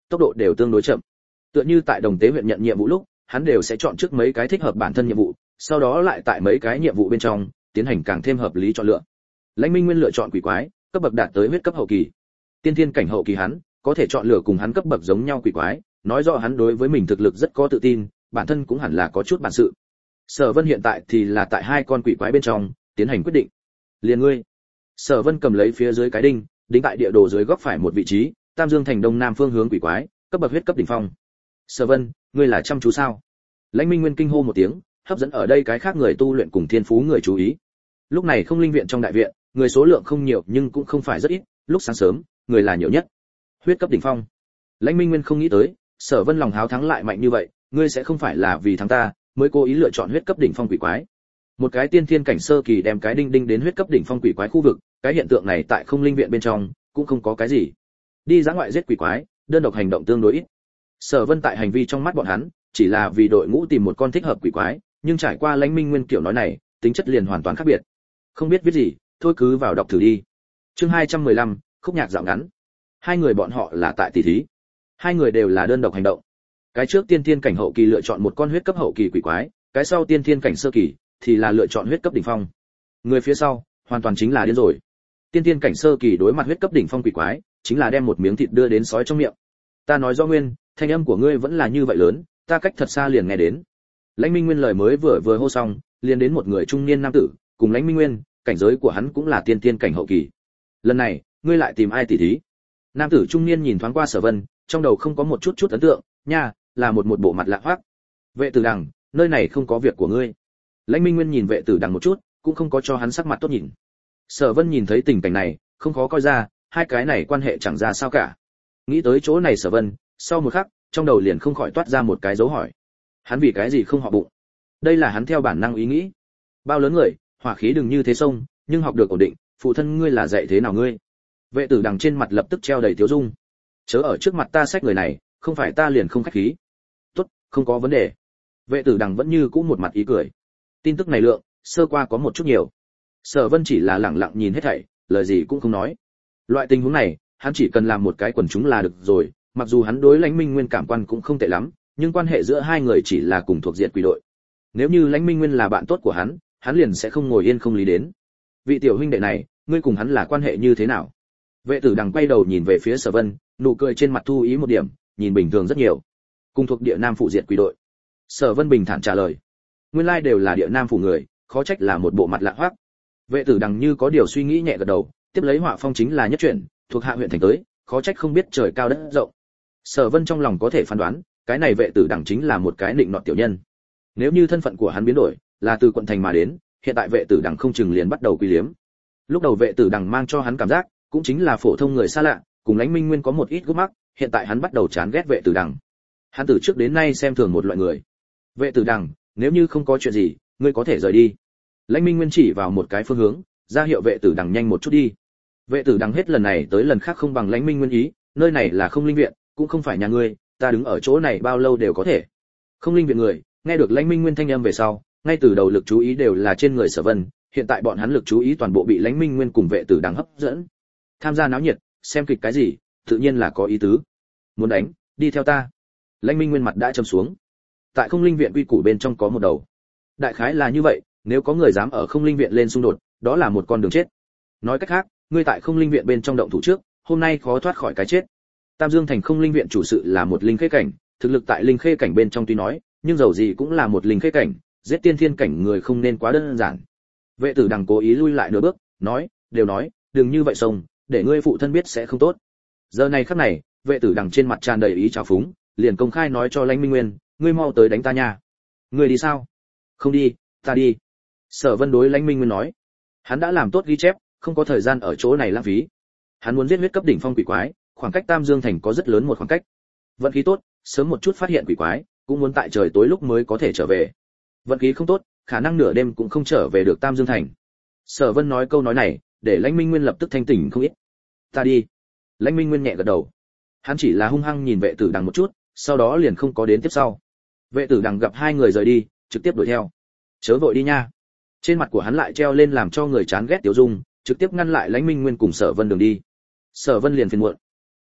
tốc độ đều tương đối chậm. Tựa như tại Đồng Tế huyện nhận nhiệm vụ lúc, hắn đều sẽ chọn trước mấy cái thích hợp bản thân nhiệm vụ, sau đó lại tại mấy cái nhiệm vụ bên trong tiến hành càng thêm hợp lý chọn lựa. Lãnh Minh Nguyên lựa chọn quỷ quái, cấp bậc đạt tới huyết cấp hậu kỳ. Tiên thiên cảnh hậu kỳ hắn có thể chọn lựa cùng hắn cấp bậc giống nhau quỷ quái, nói rõ hắn đối với mình thực lực rất có tự tin, bản thân cũng hẳn là có chút bản sự. Sở Vân hiện tại thì là tại hai con quỷ quái bên trong tiến hành quyết định. Liền ngươi. Sở Vân cầm lấy phía dưới cái đinh, đính tại địa đồ dưới góc phải một vị trí, Tam Dương thành đông nam phương hướng quỷ quái, cấp bậc huyết cấp đỉnh phong. Sở Vân, ngươi là chăm chú sao? Lãnh Minh Nguyên kinh hô một tiếng, hấp dẫn ở đây cái khác người tu luyện cùng thiên phú người chú ý. Lúc này Không Linh viện trong đại viện, người số lượng không nhiều nhưng cũng không phải rất ít, lúc sáng sớm, người là nhiều nhất. Huyết cấp đỉnh phong. Lãnh Minh Nguyên không nghĩ tới, Sở Vân lòng háo thắng lại mạnh như vậy, ngươi sẽ không phải là vì thắng ta mới cố ý lựa chọn huyết cấp đỉnh phong quỷ quái. Một cái tiên thiên cảnh sơ kỳ đem cái đinh đinh đến huyết cấp đỉnh phong quỷ quái khu vực, cái hiện tượng này tại Không Linh viện bên trong cũng không có cái gì. Đi ra ngoại giết quỷ quái, đơn độc hành động tương đối ít. Sở Vân tại hành vi trong mắt bọn hắn, chỉ là vì đội ngũ tìm một con thích hợp quỷ quái, nhưng trải qua Lãnh Minh Nguyên kiểu nói này, tính chất liền hoàn toàn khác biệt. Không biết viết gì, thôi cứ vào đọc thử đi. Chương 215, khúc nhạc dạo ngắn. Hai người bọn họ là tại tỷ thí. Hai người đều là đơn độc hành động. Cái trước tiên thiên cảnh hậu kỳ lựa chọn một con huyết cấp hậu kỳ quỷ quái, cái sau tiên thiên cảnh sơ kỳ thì là lựa chọn huyết cấp đỉnh phong. Người phía sau, hoàn toàn chính là điên rồi. Tiên thiên cảnh sơ kỳ đối mặt huyết cấp đỉnh phong quỷ quái, chính là đem một miếng thịt đưa đến sói trong miệng. Ta nói do nguyên, thanh âm của ngươi vẫn là như vậy lớn, ta cách thật xa liền nghe đến. Lãnh Minh Nguyên lời mới vừa hô xong, liền đến một người trung niên nam tử, cùng Lãnh Minh Nguyên, cảnh giới của hắn cũng là tiên thiên cảnh hậu kỳ. Lần này, ngươi lại tìm ai tỉ thí? Nam tử trung niên nhìn thoáng qua Sở Vân, trong đầu không có một chút ấn tượng, nha, là một bộ mặt lạ hoắc. Vệ tử đằng, nơi này không có việc của ngươi. Lãnh Minh Nguyên nhìn vệ tử đằng một chút, cũng không có cho hắn sắc mặt tốt nhìn. Sở Vân nhìn thấy tình cảnh này, không khó coi ra, hai cái này quan hệ chẳng ra sao cả. Nghĩ tới chỗ này Sở Vân, sau một khắc, trong đầu liền không khỏi toát ra một cái dấu hỏi. Hắn vì cái gì không họ bụng? Đây là hắn theo bản năng ý nghĩ. Bao lớn người, hỏa khí đừng như thế sông, nhưng học được ổn định, phụ thân ngươi là dạy thế nào ngươi? Vệ tử đằng trên mặt lập tức treo đầy tiếu dung. Chớ ở trước mặt ta xách người này, không phải ta liền không khách khí. Tốt, không có vấn đề. Vệ tử đằng vẫn như cũ một mặt ý cười. Tin tức này lượng, sơ qua có một chút nhiều. Sở Vân chỉ là lẳng lặng nhìn hết thảy, lời gì cũng không nói. Loại tình huống này, hắn chỉ cần làm một cái quần chúng là được rồi, mặc dù hắn đối Lãnh Minh Nguyên cảm quan cũng không tệ lắm, nhưng quan hệ giữa hai người chỉ là cùng thuộc diện quỷ đội. Nếu như Lãnh Minh Nguyên là bạn tốt của hắn liền sẽ không ngồi yên không lý đến. Vị tiểu huynh đệ này, ngươi cùng hắn là quan hệ như thế nào? Vệ tử đằng quay đầu nhìn về phía Sở Vân, nụ cười trên mặt thu ý một điểm, nhìn bình thường rất nhiều. Cùng thuộc địa Nam phụ diệt quỷ đội. Sở Vân bình thản trả lời. Nguyên lai đều là địa Nam phủ người, khó trách là một bộ mặt lạ hoắc. Vệ tử đằng như có điều suy nghĩ nhẹ gật đầu, tiếp lấy họa phong chính là nhất chuyển, thuộc hạ huyện thành tới, khó trách không biết trời cao đất rộng. Sở Vân trong lòng có thể phán đoán, cái này vệ tử đằng chính là một cái định nọt tiểu nhân. Nếu như thân phận của hắn biến đổi, là từ quận thành mà đến, hiện tại vệ tử đằng không chừng liền bắt đầu quy liếm. Lúc đầu vệ tử đằng mang cho hắn cảm giác, cũng chính là phổ thông người xa lạ, cùng Lãnh Minh Nguyên có một ít gút mắc, hiện tại hắn bắt đầu chán ghét vệ tử đằng. Hắn từ trước đến nay xem thường một loại người. Vệ tử đằng, nếu như không có chuyện gì, ngươi có thể rời đi. Lãnh Minh Nguyên chỉ vào một cái phương hướng, ra hiệu vệ tử đằng nhanh một chút đi. Vệ tử đằng hết lần này tới lần khác không bằng Lãnh Minh Nguyên ý, nơi này là Không Linh viện, cũng không phải nhà ngươi, ta đứng ở chỗ này bao lâu đều có thể. Không Linh viện người, nghe được Lãnh Minh Nguyên thanh âm về sau, ngay từ đầu lực chú ý đều là trên người Sở Vân, hiện tại bọn hắn lực chú ý toàn bộ bị Lãnh Minh Nguyên cùng vệ tử đằng hấp dẫn. Tham gia náo nhiệt, xem kịch cái gì, tự nhiên là có ý tứ. Muốn đánh, đi theo ta. Lãnh Minh Nguyên mặt đã trầm xuống. Tại Không Linh viện quy củ bên trong có một đầu. Đại khái là như vậy, nếu có người dám ở Không Linh viện lên xung đột, đó là một con đường chết. Nói cách khác, ngươi tại Không Linh viện bên trong động thủ trước, hôm nay khó thoát khỏi cái chết. Tam Dương thành Không Linh viện chủ sự là một linh khê cảnh, thực lực tại linh khê cảnh bên trong tuy nói, nhưng dầu gì cũng là một linh khê cảnh, giết tiên thiên cảnh người không nên quá đơn giản. Vệ tử đằng cố ý lui lại nửa bước, nói, đều nói, đừng như vậy xông, để ngươi phụ thân biết sẽ không tốt. Giờ này khắc này, vệ tử đằng trên mặt tràn đầy ý trào phúng, liền công khai nói cho Lãnh Minh Nguyên, ngươi mau tới đánh ta nha. Ngươi đi sao? Không đi, ta đi. Sở Vân đối Lãnh Minh Nguyên nói, hắn đã làm tốt ghi chép, không có thời gian ở chỗ này lãng phí. Hắn muốn giết huyết cấp đỉnh phong quỷ quái, khoảng cách Tam Dương thành có rất lớn một khoảng cách. Vận khí tốt, sớm một chút phát hiện quỷ quái, cũng muốn tại trời tối lúc mới có thể trở về. Vận khí không tốt, khả năng nửa đêm cũng không trở về được Tam Dương thành. Sở Vân nói câu nói này, để Lãnh Minh Nguyên lập tức thanh tỉnh không ít. Ta đi. Lãnh Minh Nguyên nhẹ gật đầu. Hắn chỉ là hung hăng nhìn vệ tử đằng một chút, sau đó liền không có đến tiếp sau. Vệ tử đằng gặp hai người rời đi, trực tiếp đuổi theo. Chớ vội đi nha. Trên mặt của hắn lại treo lên làm cho người chán ghét tiểu dung, trực tiếp ngăn lại Lãnh Minh Nguyên cùng Sở Vân đường đi. Sở Vân liền phiền muộn.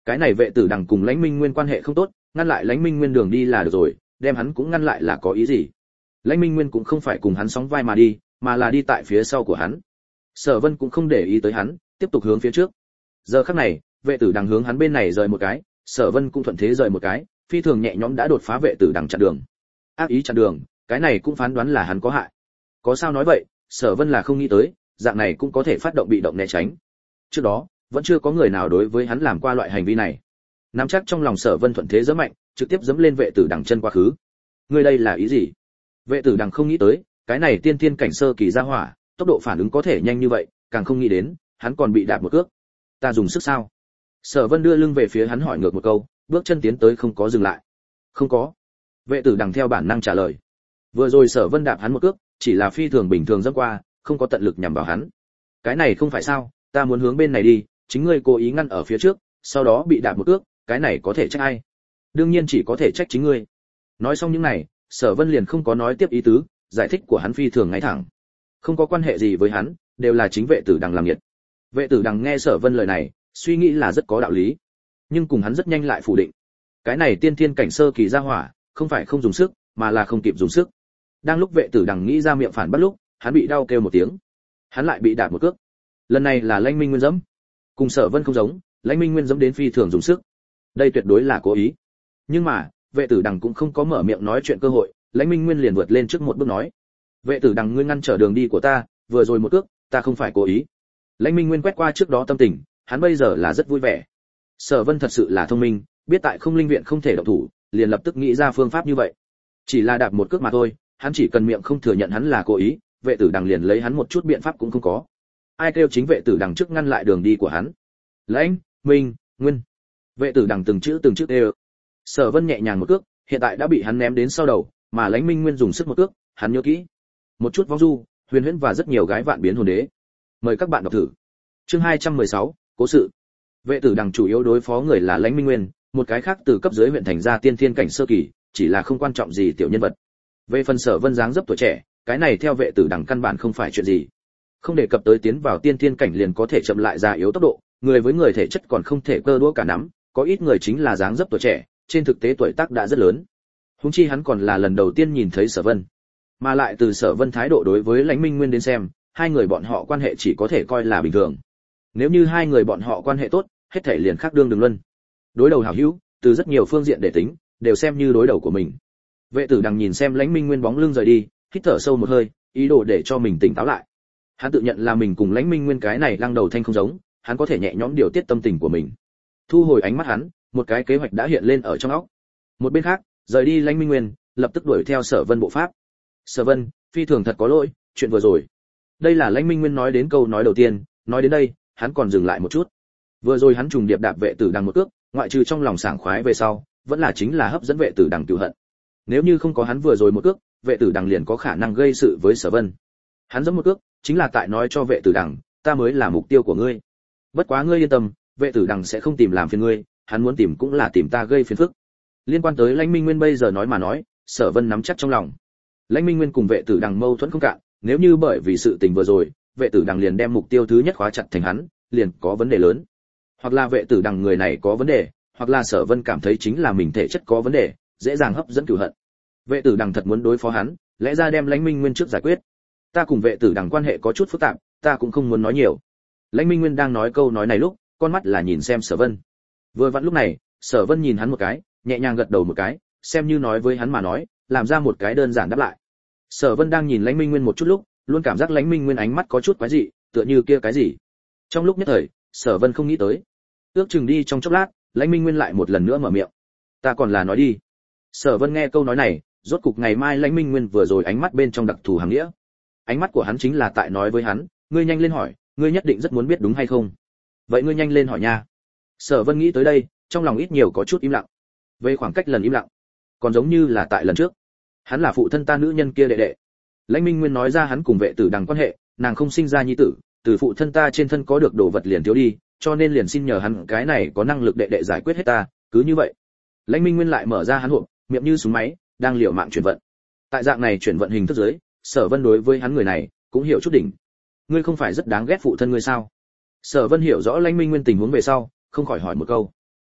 Cái này vệ tử đằng cùng Lãnh Minh Nguyên quan hệ không tốt, ngăn lại Lãnh Minh Nguyên đường đi là được rồi, đem hắn cũng ngăn lại là có ý gì? Lãnh Minh Nguyên cũng không phải cùng hắn sóng vai mà đi, mà là đi tại phía sau của hắn. Sở Vân cũng không để ý tới hắn, tiếp tục hướng phía trước. Giờ khắc này, vệ tử đằng hướng hắn bên này rời một cái, Sở Vân cũng thuận thế rời một cái, phi thường nhẹ nhõm đã đột phá vệ tử đằng chặn đường. Ác ý chặn đường, cái này cũng phán đoán là hắn có hại. Có sao nói vậy, Sở Vân là không nghĩ tới, dạng này cũng có thể phát động bị động né tránh. Trước đó, vẫn chưa có người nào đối với hắn làm qua loại hành vi này. Nắm chắc trong lòng Sở Vân thuận thế giẫm mạnh, trực tiếp giẫm lên vệ tử đằng chân quá khứ. Ngươi đây là ý gì? Vệ tử đằng không nghĩ tới, cái này tiên thiên cảnh sơ kỳ ra hỏa, tốc độ phản ứng có thể nhanh như vậy, càng không nghĩ đến, hắn còn bị đạp một cước. Ta dùng sức sao? Sở Vân đưa lưng về phía hắn hỏi ngược một câu, bước chân tiến tới không có dừng lại. Không có. Vệ tử đằng theo bản năng trả lời. Vừa rồi Sở Vân đạp hắn một cước, chỉ là phi thường bình thường dẫm qua, không có tận lực nhằm vào hắn. Cái này không phải sao, ta muốn hướng bên này đi, chính ngươi cố ý ngăn ở phía trước, sau đó bị đạp một cước, cái này có thể trách ai? Đương nhiên chỉ có thể trách chính ngươi. Nói xong những này, Sở Vân liền không có nói tiếp ý tứ, giải thích của hắn phi thường ngay thẳng. Không có quan hệ gì với hắn, đều là chính vệ tử đằng làm nhiệt. Vệ tử đằng nghe Sở Vân lời này, suy nghĩ là rất có đạo lý, nhưng cùng hắn rất nhanh lại phủ định. Cái này tiên thiên cảnh sơ kỳ ra hỏa, không phải không dùng sức, mà là không kịp dùng sức. Đang lúc vệ tử đằng nghĩ ra miệng phản bắt lúc, hắn bị đau kêu một tiếng. Hắn lại bị đạp một cước. Lần này là Lãnh Minh Nguyên giẫm. Cùng Sở Vân không giống, Lãnh Minh Nguyên giẫm đến phi thường dùng sức. Đây tuyệt đối là cố ý. Nhưng mà, vệ tử đằng cũng không có mở miệng nói chuyện cơ hội, Lãnh Minh Nguyên liền vượt lên trước một bước nói: "Vệ tử đằng, ngươi ngăn trở đường đi của ta, vừa rồi một cước, ta không phải cố ý." Lãnh Minh Nguyên quét qua trước đó tâm tình, hắn bây giờ là rất vui vẻ. Sở Vân thật sự là thông minh, biết tại Không Linh viện không thể động thủ, liền lập tức nghĩ ra phương pháp như vậy. Chỉ là đạp một cước mà thôi, hắn chỉ cần miệng không thừa nhận hắn là cố ý, vệ tử đằng liền lấy hắn một chút biện pháp cũng không có. Ai kêu chính vệ tử đằng trước ngăn lại đường đi của hắn. Lãnh Minh Nguyên. Vệ tử đằng từng chữ đều. Sở Vân nhẹ nhàng một cước, hiện tại đã bị hắn ném đến sau đầu, mà Lãnh Minh Nguyên dùng sức một cước, hắn nhớ kỹ. Một chút vong du, huyền huyễn và rất nhiều gái vạn biến hồn đế. Mời các bạn đọc thử. Chương 216, cố sự. Vệ tử đằng chủ yếu đối phó người là Lãnh Minh Nguyên, một cái khác từ cấp dưới huyện thành ra tiên thiên cảnh sơ kỳ, chỉ là không quan trọng gì tiểu nhân vật. Về phần Sở Vân dáng dấp tuổi trẻ, cái này theo vệ tử đằng căn bản không phải chuyện gì. Không đề cập tới tiến vào tiên thiên cảnh liền có thể chậm lại già yếu tốc độ, người với người thể chất còn không thể cơ đũa cả nắm, có ít người chính là dáng dấp tuổi trẻ, trên thực tế tuổi tác đã rất lớn. Huống chi hắn còn là lần đầu tiên nhìn thấy Sở Vân, mà lại từ Sở Vân thái độ đối với Lãnh Minh Nguyên đến xem, hai người bọn họ quan hệ chỉ có thể coi là bình thường. Nếu như hai người bọn họ quan hệ tốt, hết thảy liền khác đương đường luân. Đối đầu hảo hữu, từ rất nhiều phương diện để tính, đều xem như đối đầu của mình. Vệ tử đằng nhìn xem Lãnh Minh Nguyên bóng lưng rời đi, hít thở sâu một hơi, ý đồ để cho mình tỉnh táo lại. Hắn tự nhận là mình cùng Lãnh Minh Nguyên cái này lăng đầu thanh không giống, hắn có thể nhẹ nhõm điều tiết tâm tình của mình. Thu hồi ánh mắt hắn, một cái kế hoạch đã hiện lên ở trong óc. Một bên khác, rời đi Lãnh Minh Nguyên, lập tức đuổi theo Sở Vân bộ pháp. Sở Vân, phi thường thật có lỗi, chuyện vừa rồi. Đây là Lãnh Minh Nguyên nói đến câu nói đầu tiên, nói đến đây, hắn còn dừng lại một chút. Vừa rồi hắn trùng điệp đạp vệ tử đằng một cước, ngoại trừ trong lòng sảng khoái về sau, vẫn là chính là hấp dẫn vệ tử đằng cừu hận. Nếu như không có hắn vừa rồi một cước, vệ tử đằng liền có khả năng gây sự với Sở Vân. Hắn giẫm một cước, chính là tại nói cho vệ tử đằng, ta mới là mục tiêu của ngươi. Bất quá ngươi yên tâm, vệ tử đằng sẽ không tìm làm phiền ngươi, hắn muốn tìm cũng là tìm ta gây phiền phức. Liên quan tới Lãnh Minh Nguyên bây giờ nói mà nói, Sở Vân nắm chắc trong lòng. Lãnh Minh Nguyên cùng vệ tử đằng mâu thuẫn không cạn, nếu như bởi vì sự tình vừa rồi, vệ tử đằng liền đem mục tiêu thứ nhất khóa chặt thành hắn, liền có vấn đề lớn. Hoặc là vệ tử đằng người này có vấn đề, hoặc là Sở Vân cảm thấy chính là mình thể chất có vấn đề, dễ dàng hấp dẫn cửu hận. Vệ tử đằng thật muốn đối phó hắn, lẽ ra đem Lãnh Minh Nguyên trước giải quyết. Ta cùng vệ tử đằng quan hệ có chút phức tạp, ta cũng không muốn nói nhiều. Lãnh Minh Nguyên đang nói câu nói này lúc, con mắt là nhìn xem Sở Vân. Vừa vặn lúc này, Sở Vân nhìn hắn một cái, nhẹ nhàng gật đầu một cái, xem như nói với hắn mà nói, làm ra một cái đơn giản đáp lại. Sở Vân đang nhìn Lãnh Minh Nguyên một chút lúc, luôn cảm giác Lãnh Minh Nguyên ánh mắt có chút quái dị, tựa như kia cái gì. Trong lúc nhất thời, Sở Vân không nghĩ tới. Ước chừng đi trong chốc lát, Lãnh Minh Nguyên lại một lần nữa mở miệng. Ta còn là nói đi. Sở Vân nghe câu nói này, rốt cục ngày mai Lãnh Minh Nguyên vừa rồi ánh mắt bên trong đặc thù hàng nghĩa. Ánh mắt của hắn chính là tại nói với hắn, ngươi nhanh lên hỏi, ngươi nhất định rất muốn biết đúng hay không? Vậy ngươi nhanh lên hỏi nha. Sở Vân nghĩ tới đây, trong lòng ít nhiều có chút im lặng. Về khoảng cách lần im lặng, còn giống như là tại lần trước. Hắn là phụ thân ta nữ nhân kia đệ đệ. Lãnh Minh Nguyên nói ra hắn cùng vệ tử đằng quan hệ, nàng không sinh ra nhi tử, từ phụ thân ta trên thân có được đồ vật liền thiếu đi, cho nên liền xin nhờ hắn cái này có năng lực đệ đệ giải quyết hết ta, cứ như vậy. Lãnh Minh Nguyên lại mở ra hắn hộp, miệng như súng máy, đang liều mạng chuyển vận. Tại dạng này chuyển vận hình thức dưới, Sở Vân đối với hắn người này cũng hiểu chút đỉnh. Ngươi không phải rất đáng ghét phụ thân ngươi sao? Sở Vân hiểu rõ Lãnh Minh Nguyên tình huống về sau, không khỏi hỏi một câu.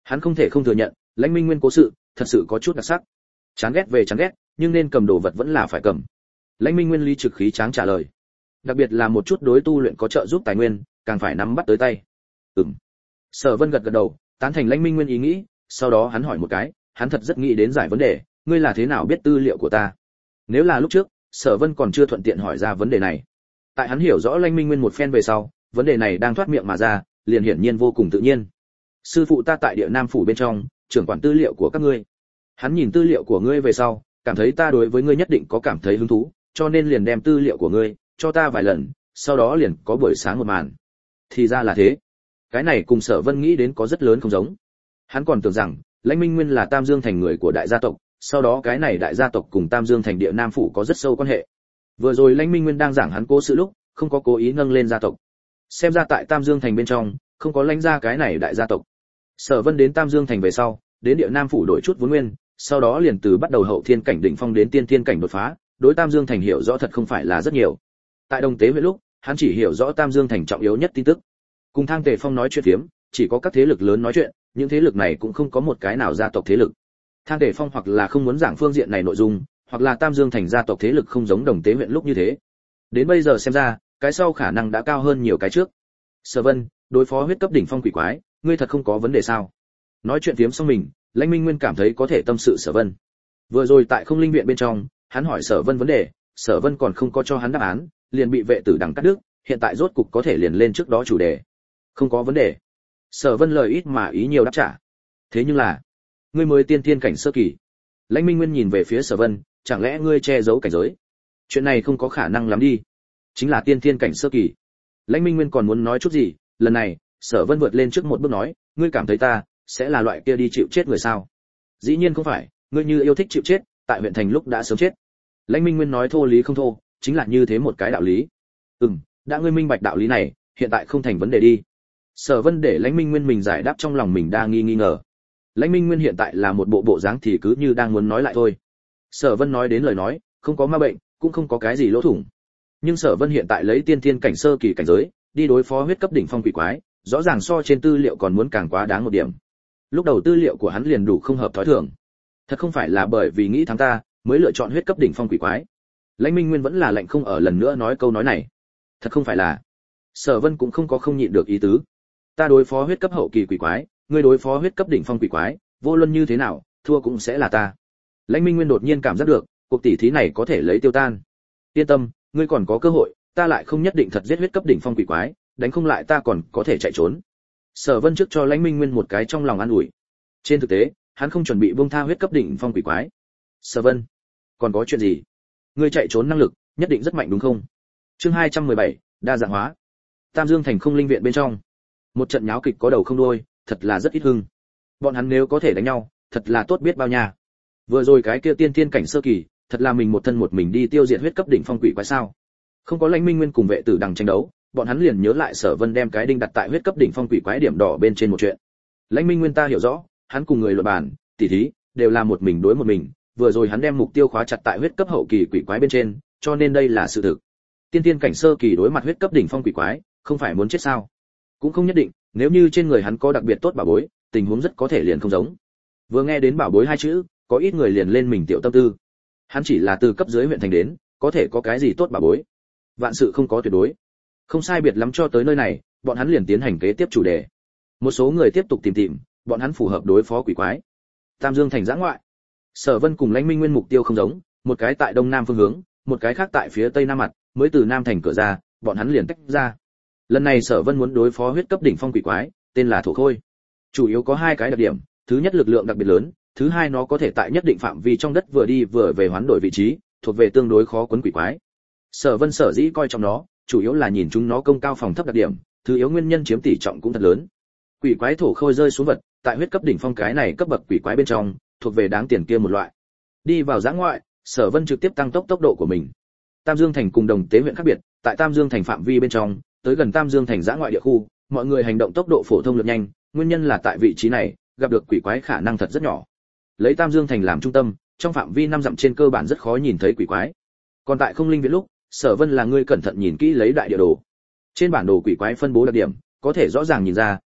Hắn không thể không thừa nhận, Lãnh Minh Nguyên cố sự thật sự có chút đặc sắc. Chán ghét về chán ghét, nhưng nên cầm đồ vật vẫn là phải cầm. Lãnh Minh Nguyên lý trực khí tráng trả lời. Đặc biệt là một chút đối tu luyện có trợ giúp tài nguyên, càng phải nắm bắt tới tay. Sở Vân gật gật đầu, tán thành Lãnh Minh Nguyên ý nghĩ, sau đó hắn hỏi một cái, hắn thật rất nghĩ đến giải vấn đề, ngươi là thế nào biết tư liệu của ta? Nếu là lúc trước, Sở Vân còn chưa thuận tiện hỏi ra vấn đề này. Tại hắn hiểu rõ Lãnh Minh Nguyên một phen về sau, vấn đề này đang thoát miệng mà ra, liền hiển nhiên vô cùng tự nhiên. Sư phụ ta tại Địa Nam phủ bên trong, trưởng quản tư liệu của các ngươi. Hắn nhìn tư liệu của ngươi về sau, cảm thấy ta đối với ngươi nhất định có cảm thấy hứng thú, cho nên liền đem tư liệu của ngươi cho ta vài lần, sau đó liền có buổi sáng một màn. Thì ra là thế. Cái này cùng Sở Vân nghĩ đến có rất lớn không giống. Hắn còn tưởng rằng Lãnh Minh Nguyên là Tam Dương thành người của đại gia tộc, sau đó cái này đại gia tộc cùng Tam Dương thành Địa Nam phủ có rất sâu quan hệ. Vừa rồi Lãnh Minh Nguyên đang giảng hắn cố sự lúc, không có cố ý nâng lên gia tộc. Xem ra tại Tam Dương thành bên trong, không có lãnh gia cái này đại gia tộc. Sở Vân đến Tam Dương thành về sau, đến Địa Nam phủ đổi chút vốn nguyên, sau đó liền từ bắt đầu hậu thiên cảnh đỉnh phong đến tiên thiên cảnh đột phá, đối Tam Dương thành hiểu rõ thật không phải là rất nhiều. Tại Đông Tế huyện lúc, hắn chỉ hiểu rõ Tam Dương thành trọng yếu nhất tin tức. Cùng Thang Tề Phong nói chuyện phiếm, chỉ có các thế lực lớn nói chuyện, những thế lực này cũng không có một cái nào gia tộc thế lực. Thang Tề Phong hoặc là không muốn giảng phương diện này nội dung, hoặc là Tam Dương thành gia tộc thế lực không giống Đồng Tế huyện lúc như thế. Đến bây giờ xem ra, cái sau khả năng đã cao hơn nhiều cái trước. Sở Vân, đối phó huyết cấp đỉnh phong quỷ quái, ngươi thật không có vấn đề sao? Nói chuyện phiếm xong mình, Lãnh Minh Nguyên cảm thấy có thể tâm sự Sở Vân. Vừa rồi tại Không Linh viện bên trong, hắn hỏi Sở Vân vấn đề, Sở Vân còn không có cho hắn đáp án, liền bị vệ tử đằng cắt đứt, hiện tại rốt cục có thể liền lên trước đó chủ đề. Không có vấn đề. Sở Vân lời ít mà ý nhiều đáp trả. Thế nhưng là, ngươi mới tiên thiên cảnh sơ kỳ. Lãnh Minh Nguyên nhìn về phía Sở Vân, chẳng lẽ ngươi che giấu cảnh giới? Chuyện này không có khả năng lắm đi. Chính là tiên thiên cảnh sơ kỳ. Lãnh Minh Nguyên còn muốn nói chút gì, lần này, Sở Vân vượt lên trước một bước nói, ngươi cảm thấy ta sẽ là loại kia đi chịu chết người sao? Dĩ nhiên không phải, ngươi như yêu thích chịu chết, tại huyện thành lúc đã sớm chết. Lãnh Minh Nguyên nói thô lý không thô, chính là như thế một cái đạo lý. Đã ngươi minh bạch đạo lý này, hiện tại không thành vấn đề đi. Sở Vân để Lãnh Minh Nguyên mình giải đáp trong lòng mình đa nghi ngờ. Lãnh Minh Nguyên hiện tại là một bộ dáng thì cứ như đang muốn nói lại thôi. Sở Vân nói đến lời nói, không có ma bệnh, cũng không có cái gì lỗ thủng. Nhưng Sở Vân hiện tại lấy tiên thiên cảnh sơ kỳ cảnh giới, đi đối phó huyết cấp đỉnh phong quỷ quái, rõ ràng so trên tư liệu còn muốn càng quá đáng một điểm. Lúc đầu tư liệu của hắn liền đủ không hợp thói thường. Thật không phải là bởi vì nghĩ thắng ta, mới lựa chọn huyết cấp đỉnh phong quỷ quái. Lãnh Minh Nguyên vẫn là lạnh không ở lần nữa nói câu nói này. Thật không phải là. Sở Vân cũng không có không nhịn được ý tứ. Ta đối phó huyết cấp hậu kỳ quỷ quái, ngươi đối phó huyết cấp đỉnh phong quỷ quái, vô luận như thế nào, thua cũng sẽ là ta. Lãnh Minh Nguyên đột nhiên cảm giác được, cuộc tỷ thí này có thể lấy tiêu tan. Yên tâm, ngươi còn có cơ hội, ta lại không nhất định thật giết huyết cấp đỉnh phong quỷ quái, đánh không lại ta còn có thể chạy trốn. Sở Vân trước cho Lãnh Minh Nguyên một cái trong lòng an ủi. Trên thực tế, hắn không chuẩn bị buông tha huyết cấp đỉnh phong quỷ quái. Sở Vân, còn có chuyện gì? Ngươi chạy trốn năng lực nhất định rất mạnh đúng không? Chương 217, đa dạng hóa. Tam Dương thành Không Linh viện bên trong, một trận nháo kịch có đầu không đuôi, thật là rất ít hưng. Bọn hắn nếu có thể đánh nhau, thật là tốt biết bao nha. Vừa rồi cái kia tiên thiên cảnh sơ kỳ, thật là mình một thân một mình đi tiêu diệt huyết cấp đỉnh phong quỷ quái sao? Không có Lãnh Minh Nguyên cùng vệ tử đằng tranh đấu, bọn hắn liền nhớ lại Sở Vân đem cái đinh đặt tại huyết cấp đỉnh phong quỷ quái điểm đỏ bên trên một chuyện. Lãnh Minh Nguyên ta hiểu rõ, hắn cùng người luận bàn, tỉ thí, đều là một mình đối một mình, vừa rồi hắn đem mục tiêu khóa chặt tại huyết cấp hậu kỳ quỷ quái bên trên, cho nên đây là sự thực. Tiên tiên cảnh sơ kỳ đối mặt huyết cấp đỉnh phong quỷ quái, không phải muốn chết sao? Cũng không nhất định, nếu như trên người hắn có đặc biệt tốt bảo bối, tình huống rất có thể liền không giống. Vừa nghe đến bảo bối hai chữ, có ít người liền lên mình tiểu tâm tư. Hắn chỉ là từ cấp dưới huyện thành đến, có thể có cái gì tốt bảo bối? Vạn sự không có tuyệt đối. Không sai biệt lắm cho tới nơi này, bọn hắn liền tiến hành kế tiếp chủ đề. Một số người tiếp tục tìm, bọn hắn phù hợp đối phó quỷ quái. Tam Dương thành giã ngoại. Sở Vân cùng Lãnh Minh Nguyên mục tiêu không giống, một cái tại đông nam phương hướng, một cái khác tại phía tây nam mặt, mới từ nam thành cửa ra, bọn hắn liền tách ra. Lần này Sở Vân muốn đối phó huyết cấp đỉnh phong quỷ quái, tên là Thổ Khôi. Chủ yếu có hai cái đặc điểm, thứ nhất lực lượng đặc biệt lớn, thứ hai nó có thể tại nhất định phạm vi trong đất vừa đi vừa về hoán đổi vị trí, thuộc về tương đối khó quấn quỷ quái. Sở Vân sở dĩ coi trọng nó, chủ yếu là nhìn chúng nó công cao phòng thấp đặc điểm, thứ yếu nguyên nhân chiếm tỷ trọng cũng thật lớn. Quỷ quái Thổ Khôi rơi xuống vật, tại huyết cấp đỉnh phong cái này cấp bậc quỷ quái bên trong, thuộc về đáng tiền kia một loại. Đi vào giã ngoại, Sở Vân trực tiếp tăng tốc độ của mình. Tam Dương thành cùng Đồng Tế huyện khác biệt, tại Tam Dương thành phạm vi bên trong, tới gần Tam Dương thành giã ngoại địa khu, mọi người hành động tốc độ phổ thông lượt nhanh, nguyên nhân là tại vị trí này, gặp được quỷ quái khả năng thật rất nhỏ. Lấy Tam Dương thành làm trung tâm, trong phạm vi 5 dặm trên cơ bản rất khó nhìn thấy quỷ quái. Còn tại Không Linh viện lúc, Sở Vân là người cẩn thận nhìn kỹ lấy đại địa đồ. Trên bản đồ quỷ quái phân bố đặc điểm, có thể rõ ràng nhìn ra,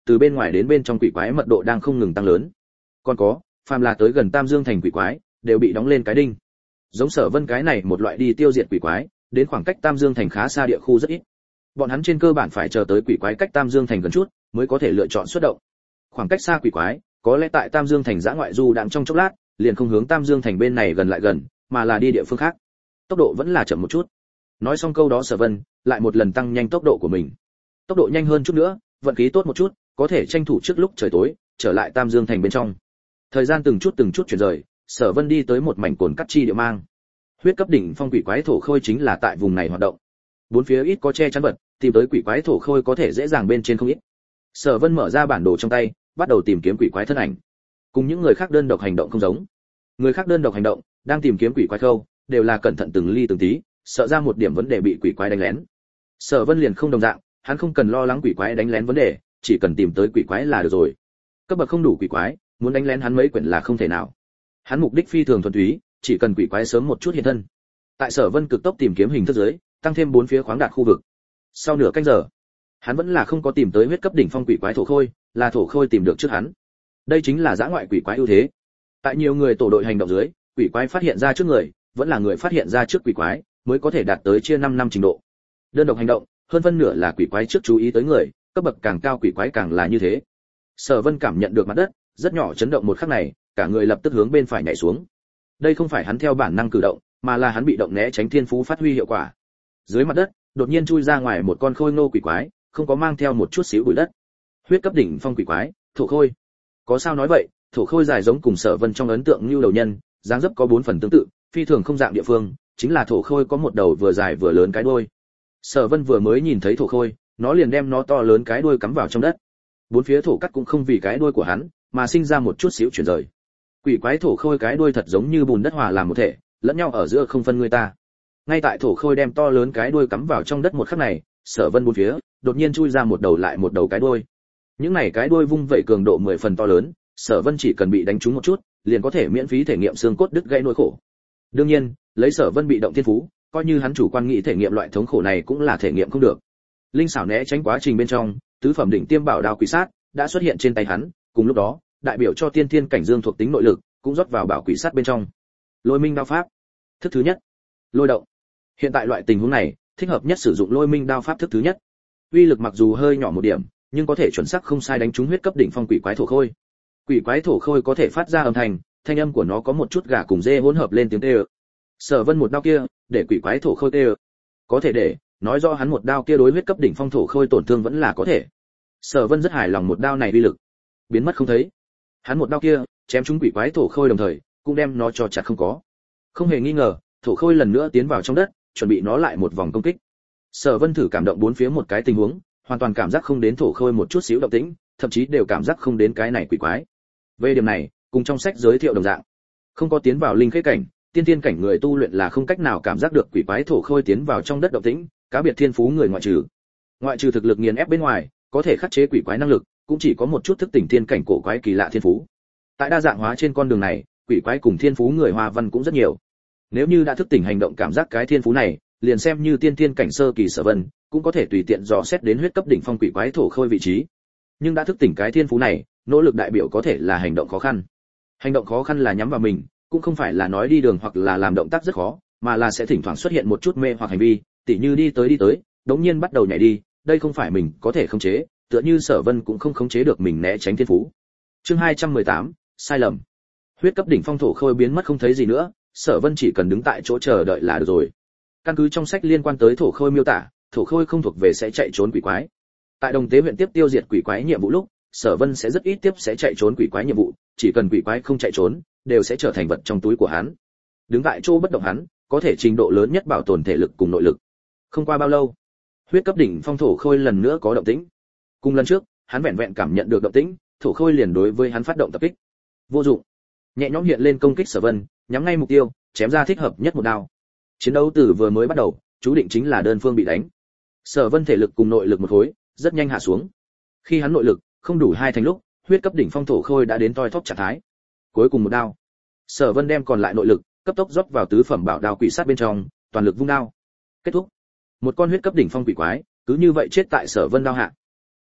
từ bên ngoài đến bên trong quỷ quái mật độ đang không ngừng tăng lớn. Còn có, phàm là tới gần Tam Dương thành quỷ quái, đều bị đóng lên cái đinh. Giống Sở Vân cái này một loại đi tiêu diệt quỷ quái, đến khoảng cách Tam Dương thành khá xa địa khu rất ít. Bọn hắn trên cơ bản phải chờ tới quỷ quái cách Tam Dương thành gần chút, mới có thể lựa chọn xuất động. Khoảng cách xa quỷ quái, có lẽ tại Tam Dương thành dã ngoại du đang trong chốc lát, liền không hướng Tam Dương thành bên này gần lại gần, mà là đi địa phương khác. Tốc độ vẫn là chậm một chút. Nói xong câu đó Sở Vân lại một lần tăng nhanh tốc độ của mình. Tốc độ nhanh hơn chút nữa, vận khí tốt một chút, có thể tranh thủ trước lúc trời tối, trở lại Tam Dương thành bên trong. Thời gian từng chút chuyển rời, Sở Vân đi tới một mảnh cồn cắt chi địa mang. Huyết cấp đỉnh phong quỷ quái thổ khôi chính là tại vùng này hoạt động. Bốn phía ít có che chắn vật, tìm tới quỷ quái thổ khôi có thể dễ dàng bên trên không ít. Sở Vân mở ra bản đồ trong tay, bắt đầu tìm kiếm quỷ quái thân ảnh. Cùng những người khác đơn độc hành động không giống. Người khác đơn độc hành động, đang tìm kiếm quỷ quái khâu, đều là cẩn thận từng ly từng tí, sợ ra một điểm vấn đề bị quỷ quái đánh lén. Sở Vân liền không đồng dạng, hắn không cần lo lắng quỷ quái đánh lén vấn đề, chỉ cần tìm tới quỷ quái là được rồi. Cấp bậc không đủ quỷ quái, muốn đánh lén hắn mấy quyển là không thể nào. Hắn mục đích phi thường thuần túy, chỉ cần quỷ quái sớm một chút hiện thân. Tại Sở Vân cực tốc tìm kiếm hình thức dưới, tăng thêm bốn phía khoáng đạt khu vực. Sau nửa canh giờ, hắn vẫn là không có tìm tới huyết cấp đỉnh phong quỷ quái thổ khôi, là thổ khôi tìm được trước hắn. Đây chính là dã ngoại quỷ quái ưu thế. Tại nhiều người tổ đội hành động dưới, quỷ quái phát hiện ra trước người, vẫn là người phát hiện ra trước quỷ quái, mới có thể đạt tới chia 5 năm trình độ. Đơn độc hành động, hơn phân nửa là quỷ quái trước chú ý tới người, cấp bậc càng cao quỷ quái càng là như thế. Sở Vân cảm nhận được mặt đất rất nhỏ chấn động một khắc này, cả người lập tức hướng bên phải nhảy xuống. Đây không phải hắn theo bản năng cử động, mà là hắn bị động né tránh thiên phú phát huy hiệu quả. Dưới mặt đất, đột nhiên chui ra ngoài một con khôi ngô quỷ quái, không có mang theo một chút xíu bụi đất. Huyết cấp đỉnh phong quỷ quái, thổ khôi. Có sao nói vậy, thổ khôi dài giống cùng Sở Vân trong ấn tượng như đầu nhân, dáng dấp có 4 phần tương tự, phi thường không dạng địa phương, chính là thổ khôi có một đầu vừa dài vừa lớn cái đuôi. Sở Vân vừa mới nhìn thấy thổ khôi, nó liền đem nó to lớn cái đuôi cắm vào trong đất. Bốn phía thổ cắt cũng không vì cái đuôi của hắn, mà sinh ra một chút xíu chuyển rời. Quỷ quái thổ khôi cái đuôi thật giống như bùn đất hòa làm một thể, lẫn nhau ở giữa không phân người ta. Ngay tại thổ khôi đem to lớn cái đuôi cắm vào trong đất một khắc này, Sở Vân bốn phía đột nhiên chui ra một đầu lại một đầu cái đuôi. Những này cái đuôi vung vẩy cường độ 10 phần to lớn, Sở Vân chỉ cần bị đánh trúng một chút, liền có thể miễn phí thể nghiệm xương cốt đứt gãy nỗi khổ. Đương nhiên, lấy Sở Vân bị động thiên phú, coi như hắn chủ quan nghĩ thể nghiệm loại thống khổ này cũng là thể nghiệm không được. Linh xảo né tránh quá trình bên trong, tứ phẩm đỉnh tiêm bảo đao quỷ sát đã xuất hiện trên tay hắn, cùng lúc đó, đại biểu cho tiên thiên cảnh dương thuộc tính nội lực, cũng rót vào bảo quỷ sát bên trong. Lôi minh đao pháp. Thức thứ nhất, lôi động. Hiện tại loại tình huống này, thích hợp nhất sử dụng lôi minh đao pháp thức thứ nhất. Uy lực mặc dù hơi nhỏ một điểm, nhưng có thể chuẩn xác không sai đánh trúng huyết cấp đỉnh phong quỷ quái thổ khôi. Quỷ quái thổ khôi có thể phát ra âm thanh, thanh âm của nó có một chút gà cùng dê hỗn hợp lên tiếng tê. Sở Vân một đao kia, để quỷ quái thổ khôi tê. Có thể để, nói rõ hắn một đao kia đối huyết cấp đỉnh phong thổ khôi tổn thương vẫn là có thể. Sở Vân rất hài lòng một đao này uy lực, biến mất không thấy. Hắn một đao kia, chém trúng quỷ quái thổ khôi đồng thời, cũng đem nó cho chặt không có. Không hề nghi ngờ, thổ khôi lần nữa tiến vào trong đất, chuẩn bị nó lại một vòng công kích. Sở Vân thử cảm động bốn phía một cái tình huống, hoàn toàn cảm giác không đến thổ khôi một chút xíu động tĩnh, thậm chí đều cảm giác không đến cái này quỷ quái. Về điểm này, cùng trong sách giới thiệu đồng dạng, không có tiến vào linh khế cảnh, tiên tiên cảnh người tu luyện là không cách nào cảm giác được quỷ quái thổ khôi tiến vào trong đất động tĩnh, cá biệt thiên phú người ngoại trừ. Ngoại trừ thực lực nghiền ép bên ngoài, có thể khắc chế quỷ quái năng lực, cũng chỉ có một chút thức tỉnh tiên cảnh cổ quái kỳ lạ thiên phú. Tại đa dạng hóa trên con đường này, quỷ quái cùng thiên phú người hoa văn cũng rất nhiều. Nếu như đã thức tỉnh hành động cảm giác cái thiên phú này, liền xem như tiên tiên cảnh sơ kỳ Sở Vân, cũng có thể tùy tiện dò xét đến huyết cấp đỉnh phong quỷ quái thổ khôi vị trí. Nhưng đã thức tỉnh cái thiên phú này, nỗ lực đại biểu có thể là hành động khó khăn. Hành động khó khăn là nhắm vào mình, cũng không phải là nói đi đường hoặc là làm động tác rất khó, mà là sẽ thỉnh thoảng xuất hiện một chút mê hoặc hành vi, tỉ như đi tới, đống nhiên bắt đầu nhảy đi, đây không phải mình có thể khống chế, tựa như Sở Vân cũng không khống chế được mình né tránh thiên phú. Chương 218, sai lầm. Huyết cấp đỉnh phong thổ khôi biến mất không thấy gì nữa, Sở Vân chỉ cần đứng tại chỗ chờ đợi là được rồi. Căn cứ trong sách liên quan tới thổ khôi miêu tả, thổ khôi không thuộc về sẽ chạy trốn quỷ quái. Tại Đồng Tế huyện tiếp tiêu diệt quỷ quái nhiệm vụ lúc, Sở Vân sẽ rất ít tiếp sẽ chạy trốn quỷ quái nhiệm vụ, chỉ cần quỷ quái không chạy trốn, đều sẽ trở thành vật trong túi của hắn. Đứng tại chỗ bất động hắn, có thể trình độ lớn nhất bảo tồn thể lực cùng nội lực. Không qua bao lâu, huyết cấp đỉnh phong thổ khôi lần nữa có động tĩnh. Cùng lần trước, hắn vẹn vẹn cảm nhận được động tĩnh, thổ khôi liền đối với hắn phát động tập kích. Vô dụng. Nhẹ nhõm hiện lên công kích Sở Vân, nhắm ngay mục tiêu, chém ra thích hợp nhất một đao. Chiến đấu từ vừa mới bắt đầu, chú định chính là đơn phương bị đánh. Sở Vân thể lực cùng nội lực một khối, rất nhanh hạ xuống. Khi hắn nội lực không đủ 2 thành lúc, huyết cấp đỉnh phong thổ khôi đã đến toi thóp trạng thái. Cuối cùng một đao, Sở Vân đem còn lại nội lực cấp tốc rót vào tứ phẩm bảo đao quỷ sát bên trong, toàn lực vung đao. Kết thúc. Một con huyết cấp đỉnh phong quỷ quái, cứ như vậy chết tại Sở Vân đao hạ.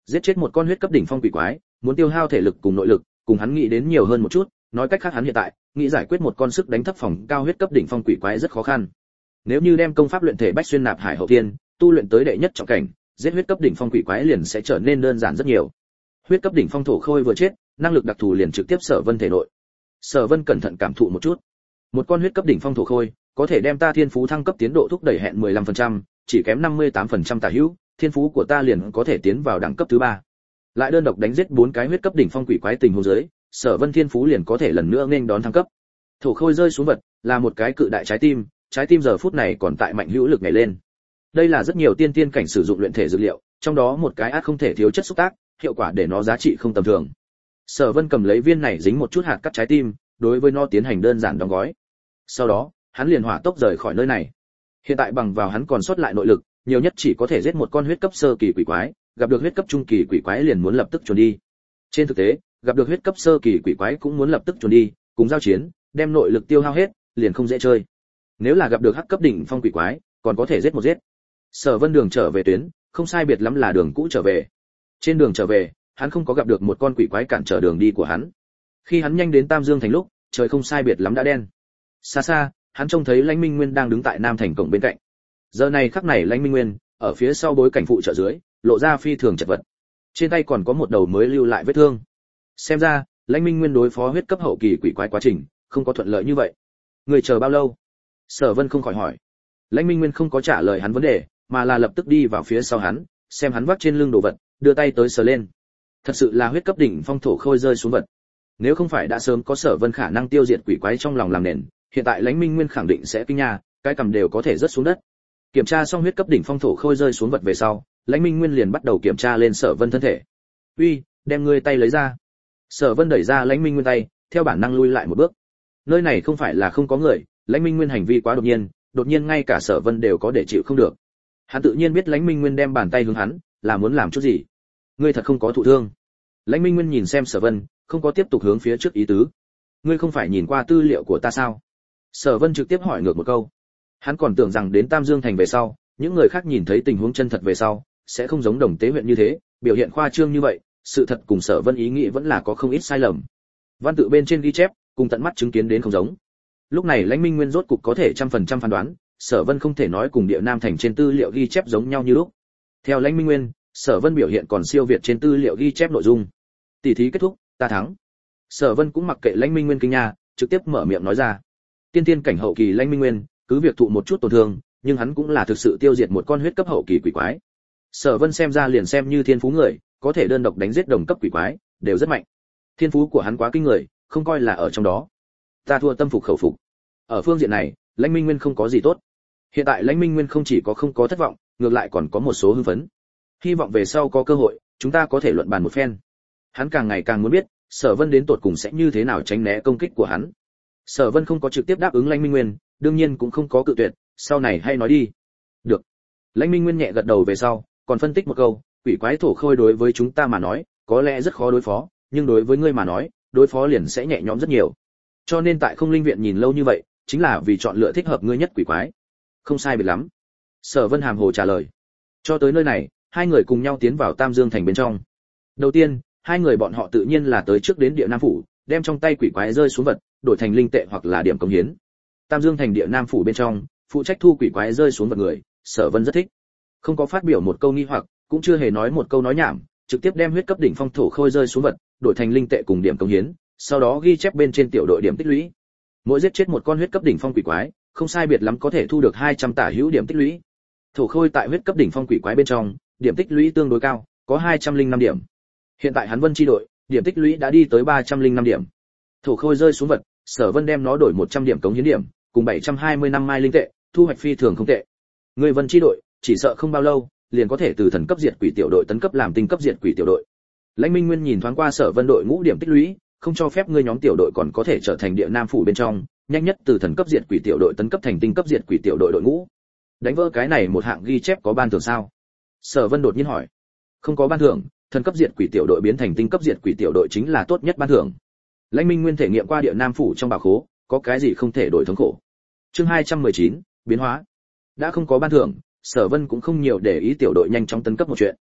Giết chết một con huyết cấp đỉnh phong quỷ quái, muốn tiêu hao thể lực cùng nội lực, cùng hắn nghĩ đến nhiều hơn một chút, nói cách khác hắn hiện tại nghĩ giải quyết một con sức đánh thấp phòng cao huyết cấp đỉnh phong quỷ quái rất khó khăn. Nếu như đem công pháp luyện thể Bách Xuyên Nạp Hải Hậu Thiên tu luyện tới đệ nhất trọng cảnh, giết huyết cấp đỉnh phong quỷ quái liền sẽ trở nên đơn giản rất nhiều. Huyết cấp đỉnh phong thổ khôi vừa chết, năng lực đặc thù liền trực tiếp Sở Vân thể nội. Sở Vân cẩn thận cảm thụ một chút. Một con huyết cấp đỉnh phong thổ khôi, có thể đem ta thiên phú thăng cấp tiến độ thúc đẩy hẹn 15%, chỉ kém 58% tả hữu, thiên phú của ta liền có thể tiến vào đẳng cấp thứ 3. Lại đơn độc đánh giết 4 cái huyết cấp đỉnh phong quỷ quái tình huống dưới, Sở Vân thiên phú liền có thể lần nữa nghênh đón thăng cấp. Thổ khôi rơi xuống vật, là một cái cự đại trái tim giờ phút này còn tại mạnh hữu lực nhảy lên. Đây là rất nhiều tiên tiên cảnh sử dụng luyện thể dược liệu, trong đó một cái át không thể thiếu chất xúc tác, hiệu quả để nó giá trị không tầm thường. Sở Vân cầm lấy viên này dính một chút hạt cắt trái tim, đối với nó tiến hành đơn giản đóng gói. Sau đó, hắn liền hỏa tốc rời khỏi nơi này. Hiện tại bằng vào hắn còn sót lại nội lực, nhiều nhất chỉ có thể giết một con huyết cấp sơ kỳ quỷ quái, gặp được huyết cấp trung kỳ quỷ quái liền muốn lập tức trốn đi. Trên thực tế, gặp được huyết cấp sơ kỳ quỷ quái cũng muốn lập tức trốn đi, cùng giao chiến, đem nội lực tiêu hao hết, liền không dễ chơi. Nếu là gặp được hắc cấp đỉnh phong quỷ quái, còn có thể giết một giết. Sở Vân đường trở về tuyến, không sai biệt lắm là đường cũ trở về. Trên đường trở về, hắn không có gặp được một con quỷ quái cản trở đường đi của hắn. Khi hắn nhanh đến Tam Dương thành lúc, trời không sai biệt lắm đã đen. Xa xa, hắn trông thấy Lãnh Minh Nguyên đang đứng tại Nam thành cổng bên cạnh. Giờ này khắc này Lãnh Minh Nguyên, ở phía sau bối cảnh phụ trợ dưới, lộ ra phi thường chật vật. Trên tay còn có một đầu mới lưu lại vết thương. Xem ra, Lãnh Minh Nguyên đối phó huyết cấp hậu kỳ quỷ quái quá trình, không có thuận lợi như vậy. Người chờ bao lâu? Sở Vân không khỏi hỏi. Lãnh Minh Nguyên không có trả lời hắn vấn đề, mà là lập tức đi vào phía sau hắn, xem hắn vác trên lưng đồ vật, đưa tay tới sờ lên. Thật sự là huyết cấp đỉnh phong thổ khôi rơi xuống vật. Nếu không phải đã sớm có Sở Vân khả năng tiêu diệt quỷ quái trong lòng làm nền, hiện tại Lãnh Minh Nguyên khẳng định sẽ kinh nha, cái cầm đều có thể rớt xuống đất. Kiểm tra xong huyết cấp đỉnh phong thổ khôi rơi xuống vật về sau, Lãnh Minh Nguyên liền bắt đầu kiểm tra lên Sở Vân thân thể. "Uy, đem ngươi tay lấy ra." Sở Vân đẩy ra Lãnh Minh Nguyên tay, theo bản năng lui lại một bước. Nơi này không phải là không có người, Lãnh Minh Nguyên hành vi quá đột nhiên ngay cả Sở Vân đều có để chịu không được. Hắn tự nhiên biết Lãnh Minh Nguyên đem bàn tay hướng hắn, là muốn làm chút gì. "Ngươi thật không có thụ thương?" Lãnh Minh Nguyên nhìn xem Sở Vân, không có tiếp tục hướng phía trước ý tứ. "Ngươi không phải nhìn qua tư liệu của ta sao?" Sở Vân trực tiếp hỏi ngược một câu. Hắn còn tưởng rằng đến Tam Dương thành về sau, những người khác nhìn thấy tình huống chân thật về sau, sẽ không giống Đồng Tế huyện như thế, biểu hiện khoa trương như vậy, sự thật cùng Sở Vân ý nghĩ vẫn là có không ít sai lầm. Văn tự bên trên ghi chép, cùng tận mắt chứng kiến đến không giống. Lúc này Lãnh Minh Nguyên rốt cục có thể 100% phán đoán, Sở Vân không thể nói cùng Địa Nam thành trên tư liệu ghi chép giống nhau như lúc. Theo Lãnh Minh Nguyên, Sở Vân biểu hiện còn siêu việt trên tư liệu ghi chép nội dung. Tỷ thí kết thúc, ta thắng. Sở Vân cũng mặc kệ Lãnh Minh Nguyên kinh nha, trực tiếp mở miệng nói ra. Tiên tiên cảnh hậu kỳ Lãnh Minh Nguyên, cứ việc thụ một chút tổn thương, nhưng hắn cũng là thực sự tiêu diệt một con huyết cấp hậu kỳ quỷ quái. Sở Vân xem ra liền xem như thiên phú người, có thể đơn độc đánh giết đồng cấp quỷ quái, đều rất mạnh. Thiên phú của hắn quá kinh người, không coi là ở trong đó. Ta thua tâm phục khẩu phục. Ở phương diện này, Lãnh Minh Nguyên không có gì tốt. Hiện tại Lãnh Minh Nguyên không chỉ có không có thất vọng, ngược lại còn có một số hưng phấn. Hy vọng về sau có cơ hội, chúng ta có thể luận bàn một phen. Hắn càng ngày càng muốn biết, Sở Vân đến tột cùng sẽ như thế nào tránh né công kích của hắn. Sở Vân không có trực tiếp đáp ứng Lãnh Minh Nguyên, đương nhiên cũng không có cự tuyệt, sau này hay nói đi. Được. Lãnh Minh Nguyên nhẹ gật đầu về sau, còn phân tích một câu, quỷ quái thổ khôi đối với chúng ta mà nói, có lẽ rất khó đối phó, nhưng đối với ngươi mà nói, đối phó liền sẽ nhẹ nhõm rất nhiều. Cho nên tại Không Linh viện nhìn lâu như vậy, chính là vì chọn lựa thích hợp ngươi nhất quỷ quái. Không sai biệt lắm. Sở Vân hàm hồ trả lời. Cho tới nơi này, hai người cùng nhau tiến vào Tam Dương thành bên trong. Đầu tiên, hai người bọn họ tự nhiên là tới trước đến Địa Nam phủ, đem trong tay quỷ quái rơi xuống vật, đổi thành linh tệ hoặc là điểm công hiến. Tam Dương thành Địa Nam phủ bên trong, phụ trách thu quỷ quái rơi xuống vật người, Sở Vân rất thích. Không có phát biểu một câu nghi hoặc, cũng chưa hề nói một câu nói nhảm, trực tiếp đem huyết cấp đỉnh phong thổ khôi rơi xuống vật, đổi thành linh tệ cùng điểm công hiến, sau đó ghi chép bên trên tiểu đội điểm tích lũy. Mỗi giết chết một con huyết cấp đỉnh phong quỷ quái, không sai biệt lắm có thể thu được 200 tả hữu điểm tích lũy. Thổ khôi tại huyết cấp đỉnh phong quỷ quái bên trong, điểm tích lũy tương đối cao, có 205 điểm. Hiện tại hắn Vân chi đội, điểm tích lũy đã đi tới 305 điểm. Thổ khôi rơi xuống vật, Sở Vân đem nó đổi 100 điểm cống hiến điểm, cùng 725 mai linh tệ, thu hoạch phi thường không tệ. Người Vân chi đội, chỉ sợ không bao lâu, liền có thể từ thần cấp diệt quỷ tiểu đội tấn cấp làm tinh cấp diệt quỷ tiểu đội. Lãnh Minh Nguyên nhìn thoáng qua Sở Vân đội ngũ điểm tích lũy, không cho phép ngươi nhóm tiểu đội còn có thể trở thành Địa Nam phủ bên trong, nhanh nhất từ thần cấp diệt quỷ tiểu đội tấn cấp thành tinh cấp diệt quỷ tiểu đội đội ngũ. Đánh vỡ cái này một hạng ghi chép có ban thưởng sao? Sở Vân đột nhiên hỏi. Không có ban thưởng, thần cấp diệt quỷ tiểu đội biến thành tinh cấp diệt quỷ tiểu đội chính là tốt nhất ban thưởng. Lãnh Minh Nguyên thể nghiệm qua Địa Nam phủ trong bảo khố, có cái gì không thể đổi thống khổ. Chương 219, biến hóa. Đã không có ban thưởng, Sở Vân cũng không nhiều để ý tiểu đội nhanh chóng tấn cấp một chuyện.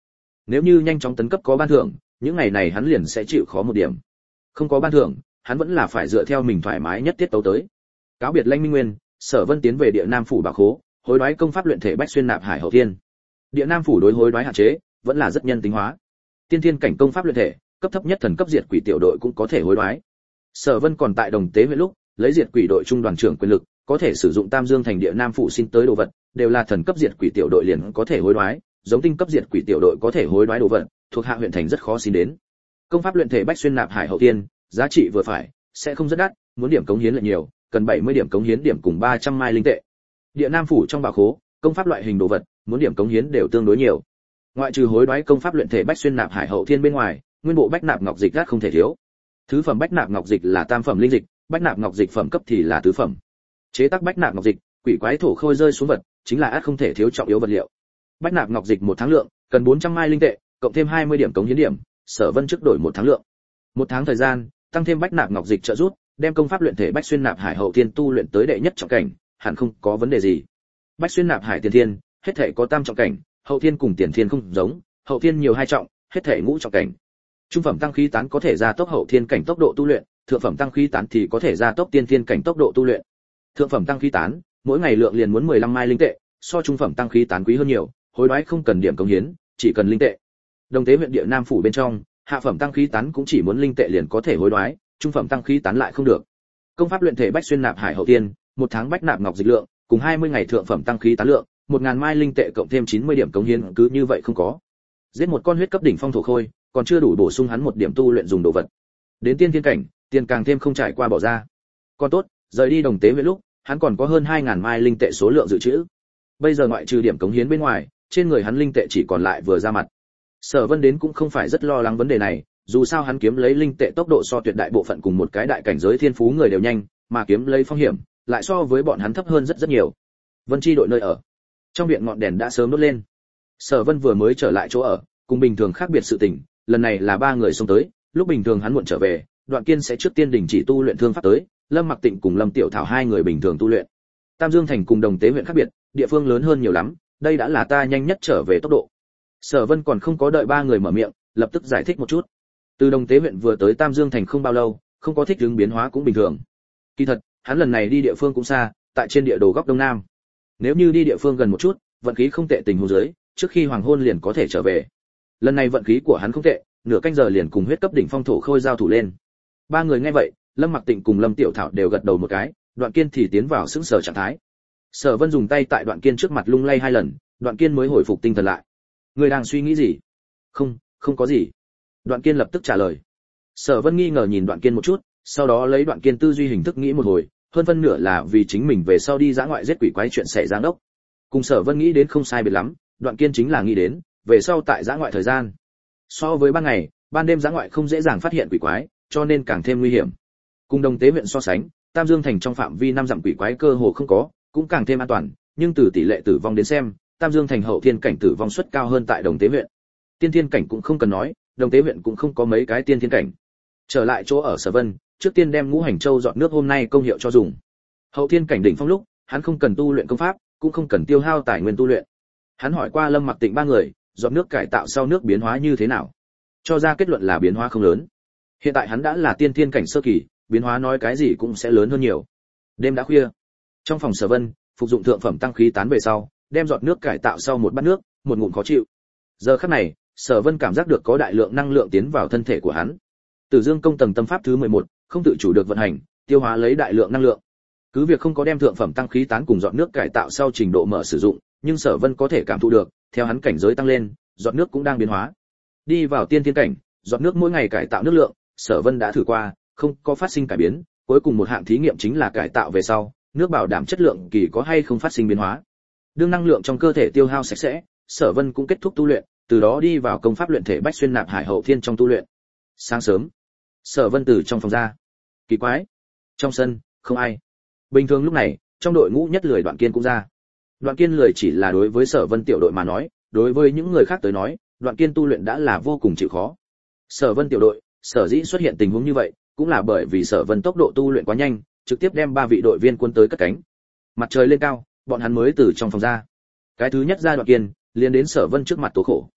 Nếu như nhanh chóng tấn cấp có ban thưởng, những ngày này hắn liền sẽ chịu khó một điểm. Không có ban thưởng, hắn vẫn là phải dựa theo mình thoải mái nhất tiết tấu tới. Cáo biệt Lãnh Minh Nguyên, Sở Vân tiến về Địa Nam phủ bảo khố, hối đoái công pháp luyện thể Bách Xuyên Nạp Hải Hậu Thiên. Địa Nam phủ đối hối đoái hạn chế, vẫn là rất nhân tính hóa. Tiên thiên cảnh công pháp luyện thể, cấp thấp nhất thần cấp diệt quỷ tiểu đội cũng có thể hối đoái. Sở Vân còn tại Đồng Tế huyện lúc, lấy diệt quỷ đội trung đoàn trưởng quyền lực, có thể sử dụng Tam Dương thành Địa Nam phủ xin tới đồ vật, đều là thần cấp diệt quỷ tiểu đội liền có thể hối đoái, giống tinh cấp diệt quỷ tiểu đội có thể hối đoái đồ vật, thuộc hạ huyện thành rất khó xin đến. Công pháp luyện thể Bách Xuyên Nạp Hải Hậu Thiên, giá trị vừa phải, sẽ không rất đắt, muốn điểm cống hiến lại nhiều, cần 70 điểm cống hiến điểm cùng 300 mai linh tệ. Địa Nam phủ trong bảo khố, công pháp loại hình đồ vật, muốn điểm cống hiến đều tương đối nhiều. Ngoại trừ hối đoái công pháp luyện thể Bách Xuyên Nạp Hải Hậu Thiên bên ngoài, nguyên bộ Bách Nạp Ngọc Dịch gác không thể thiếu. Thứ phẩm Bách Nạp Ngọc Dịch là tam phẩm linh dịch, Bách Nạp Ngọc Dịch phẩm cấp thì là tứ phẩm. Chế tác Bách Nạp Ngọc Dịch, quỷ quái thổ khôi rơi xuống vật, chính là át không thể thiếu trọng yếu vật liệu. Bách Nạp Ngọc Dịch một tháng lượng, cần 400 mai linh tệ, cộng thêm 20 điểm cống hiến điểm, Sở Vân trước đổi một tháng lượng. Một tháng thời gian, tăng thêm Bách Nạp Ngọc Dịch trợ giúp, đem công pháp luyện thể Bách Xuyên Nạp Hải Hậu Thiên tu luyện tới đệ nhất trọng cảnh, hẳn không có vấn đề gì. Bách Xuyên Nạp Hải Tiền Thiên, hết thảy có tam trọng cảnh, Hậu Thiên cùng Tiền Thiên không giống, Hậu Thiên nhiều hai trọng, hết thảy ngũ trọng cảnh. Trung phẩm tăng khí tán có thể gia tốc Hậu Thiên cảnh tốc độ tu luyện, thượng phẩm tăng khí tán thì có thể gia tốc Tiên Thiên cảnh tốc độ tu luyện. Thượng phẩm tăng khí tán, mỗi ngày lượng liền muốn 15 mai linh tệ, so trung phẩm tăng khí tán quý hơn nhiều, hối đoái không cần điểm cống hiến, chỉ cần linh tệ. Đồng Tế huyện Địa Nam phủ bên trong, hạ phẩm tăng khí tán cũng chỉ muốn linh tệ liền có thể hối đoái, trung phẩm tăng khí tán lại không được. Công pháp luyện thể Bách Xuyên Nạp Hải Hậu Thiên, một tháng Bách Nạp Ngọc Dịch lượng, cùng 20 ngày thượng phẩm tăng khí tán lượng, 1000 mai linh tệ cộng thêm 90 điểm cống hiến, cứ như vậy không có. Giết một con huyết cấp đỉnh phong thổ khôi, còn chưa đủ bổ sung hắn một điểm tu luyện dùng đồ vật. Đến tiên thiên cảnh, tiền càng thêm không trải qua bỏ ra. Còn tốt, rời đi Đồng Tế huyện lúc, hắn còn có hơn 2000 mai linh tệ số lượng dự trữ. Bây giờ ngoại trừ điểm cống hiến bên ngoài, trên người hắn linh tệ chỉ còn lại vừa ra mặt. Sở Vân đến cũng không phải rất lo lắng vấn đề này, dù sao hắn kiếm lấy linh tệ tốc độ so tuyệt đại bộ phận cùng một cái đại cảnh giới thiên phú người đều nhanh, mà kiếm lấy phong hiểm lại so với bọn hắn thấp hơn rất rất nhiều. Vân Chi đội nơi ở. Trong viện ngọn đèn đã sớm đốt lên. Sở Vân vừa mới trở lại chỗ ở, cùng bình thường khác biệt sự tình, lần này là ba người xông tới, lúc bình thường hắn muộn trở về, Đoạn Kiên sẽ trước tiên đình chỉ tu luyện thương pháp tới, Lâm Mặc Tịnh cùng Lâm Tiểu Thảo hai người bình thường tu luyện. Tam Dương thành cùng Đồng Tế huyện khác biệt, địa phương lớn hơn nhiều lắm, đây đã là ta nhanh nhất trở về tốc độ. Sở Vân còn không có đợi ba người mở miệng, lập tức giải thích một chút. Từ Đồng Tế huyện vừa tới Tam Dương thành không bao lâu, không có thích ứng biến hóa cũng bình thường. Kỳ thật, hắn lần này đi địa phương cũng xa, tại trên địa đồ góc đông nam. Nếu như đi địa phương gần một chút, vận khí không tệ tình huống dưới, trước khi hoàng hôn liền có thể trở về. Lần này vận khí của hắn không tệ, nửa canh giờ liền cùng huyết cấp đỉnh phong thổ khôi giao thủ lên. Ba người nghe vậy, Lâm Mặc Tịnh cùng Lâm Tiểu Thảo đều gật đầu một cái, Đoạn Kiên thì tiến vào sững sờ trạng thái. Sở Vân dùng tay tại Đoạn Kiên trước mặt lung lay hai lần, Đoạn Kiên mới hồi phục tinh thần lại. Người đang suy nghĩ gì? Không có gì. Đoạn Kiên lập tức trả lời. Sở Vân nghi ngờ nhìn Đoạn Kiên một chút, sau đó lấy Đoạn Kiên tư duy hình thức nghĩ một hồi, hơn phân nửa là vì chính mình về sau đi dã ngoại giết quỷ quái chuyện xảy ra đốc. Cùng Sở Vân nghĩ đến không sai biệt lắm, Đoạn Kiên chính là nghĩ đến về sau tại dã ngoại thời gian. So với ban ngày, ban đêm dã ngoại không dễ dàng phát hiện quỷ quái, cho nên càng thêm nguy hiểm. Cùng Đồng Tế huyện so sánh, Tam Dương thành trong phạm vi 5 dặm quỷ quái cơ hồ không có, cũng càng thêm an toàn, nhưng từ tỷ lệ tử vong đến xem, Tam Dương thành hậu thiên cảnh tử vong suất cao hơn tại Đồng Tế huyện. Tiên thiên cảnh cũng không cần nói, Đồng Tế huyện cũng không có mấy cái tiên thiên cảnh. Trở lại chỗ ở Sở Vân, trước tiên đem Ngũ Hành Châu dọn nước hôm nay công hiệu cho dùng. Hậu thiên cảnh đỉnh phong lúc, hắn không cần tu luyện công pháp, cũng không cần tiêu hao tài nguyên tu luyện. Hắn hỏi qua Lâm Mặc Tịnh ba người, dọn nước cải tạo sau nước biến hóa như thế nào? Cho ra kết luận là biến hóa không lớn. Hiện tại hắn đã là tiên thiên cảnh sơ kỳ, biến hóa nói cái gì cũng sẽ lớn hơn nhiều. Đêm đã khuya, trong phòng Sở Vân, phục dụng thượng phẩm tăng khí tán về sau, đem giọt nước cải tạo sau một bát nước, một ngụm khó chịu. Giờ khắc này, Sở Vân cảm giác được có đại lượng năng lượng tiến vào thân thể của hắn. Tử Dương công tầng tâm pháp thứ 11, không tự chủ được vận hành, tiêu hóa lấy đại lượng năng lượng. Cứ việc không có đem thượng phẩm tăng khí tán cùng giọt nước cải tạo sau trình độ mở sử dụng, nhưng Sở Vân có thể cảm thụ được, theo hắn cảnh giới tăng lên, giọt nước cũng đang biến hóa. Đi vào tiên thiên cảnh, giọt nước mỗi ngày cải tạo nước lượng, Sở Vân đã thử qua, không có phát sinh cải biến, cuối cùng một hạng thí nghiệm chính là cải tạo về sau, nước bảo đảm chất lượng kỳ có hay không phát sinh biến hóa. Đương năng lượng trong cơ thể tiêu hao sạch sẽ, Sở Vân cũng kết thúc tu luyện, từ đó đi vào công pháp luyện thể Bách Xuyên Nạp Hải Hậu Thiên trong tu luyện. Sáng sớm, Sở Vân từ trong phòng ra. Kỳ quái, trong sân không ai. Bình thường lúc này, trong đội ngũ nhất lười Đoạn Kiên cũng ra. Đoạn Kiên lười chỉ là đối với Sở Vân tiểu đội mà nói, đối với những người khác tới nói, Đoạn Kiên tu luyện đã là vô cùng chịu khó. Sở Vân tiểu đội, sở dĩ xuất hiện tình huống như vậy, cũng là bởi vì Sở Vân tốc độ tu luyện quá nhanh, trực tiếp đem 3 vị đội viên quân tới cất cánh. Mặt trời lên cao, bọn hắn mới từ trong phòng ra. Cái thứ nhất ra Đoạn Kiên, liền đến Sở Vân trước mặt tố khổ.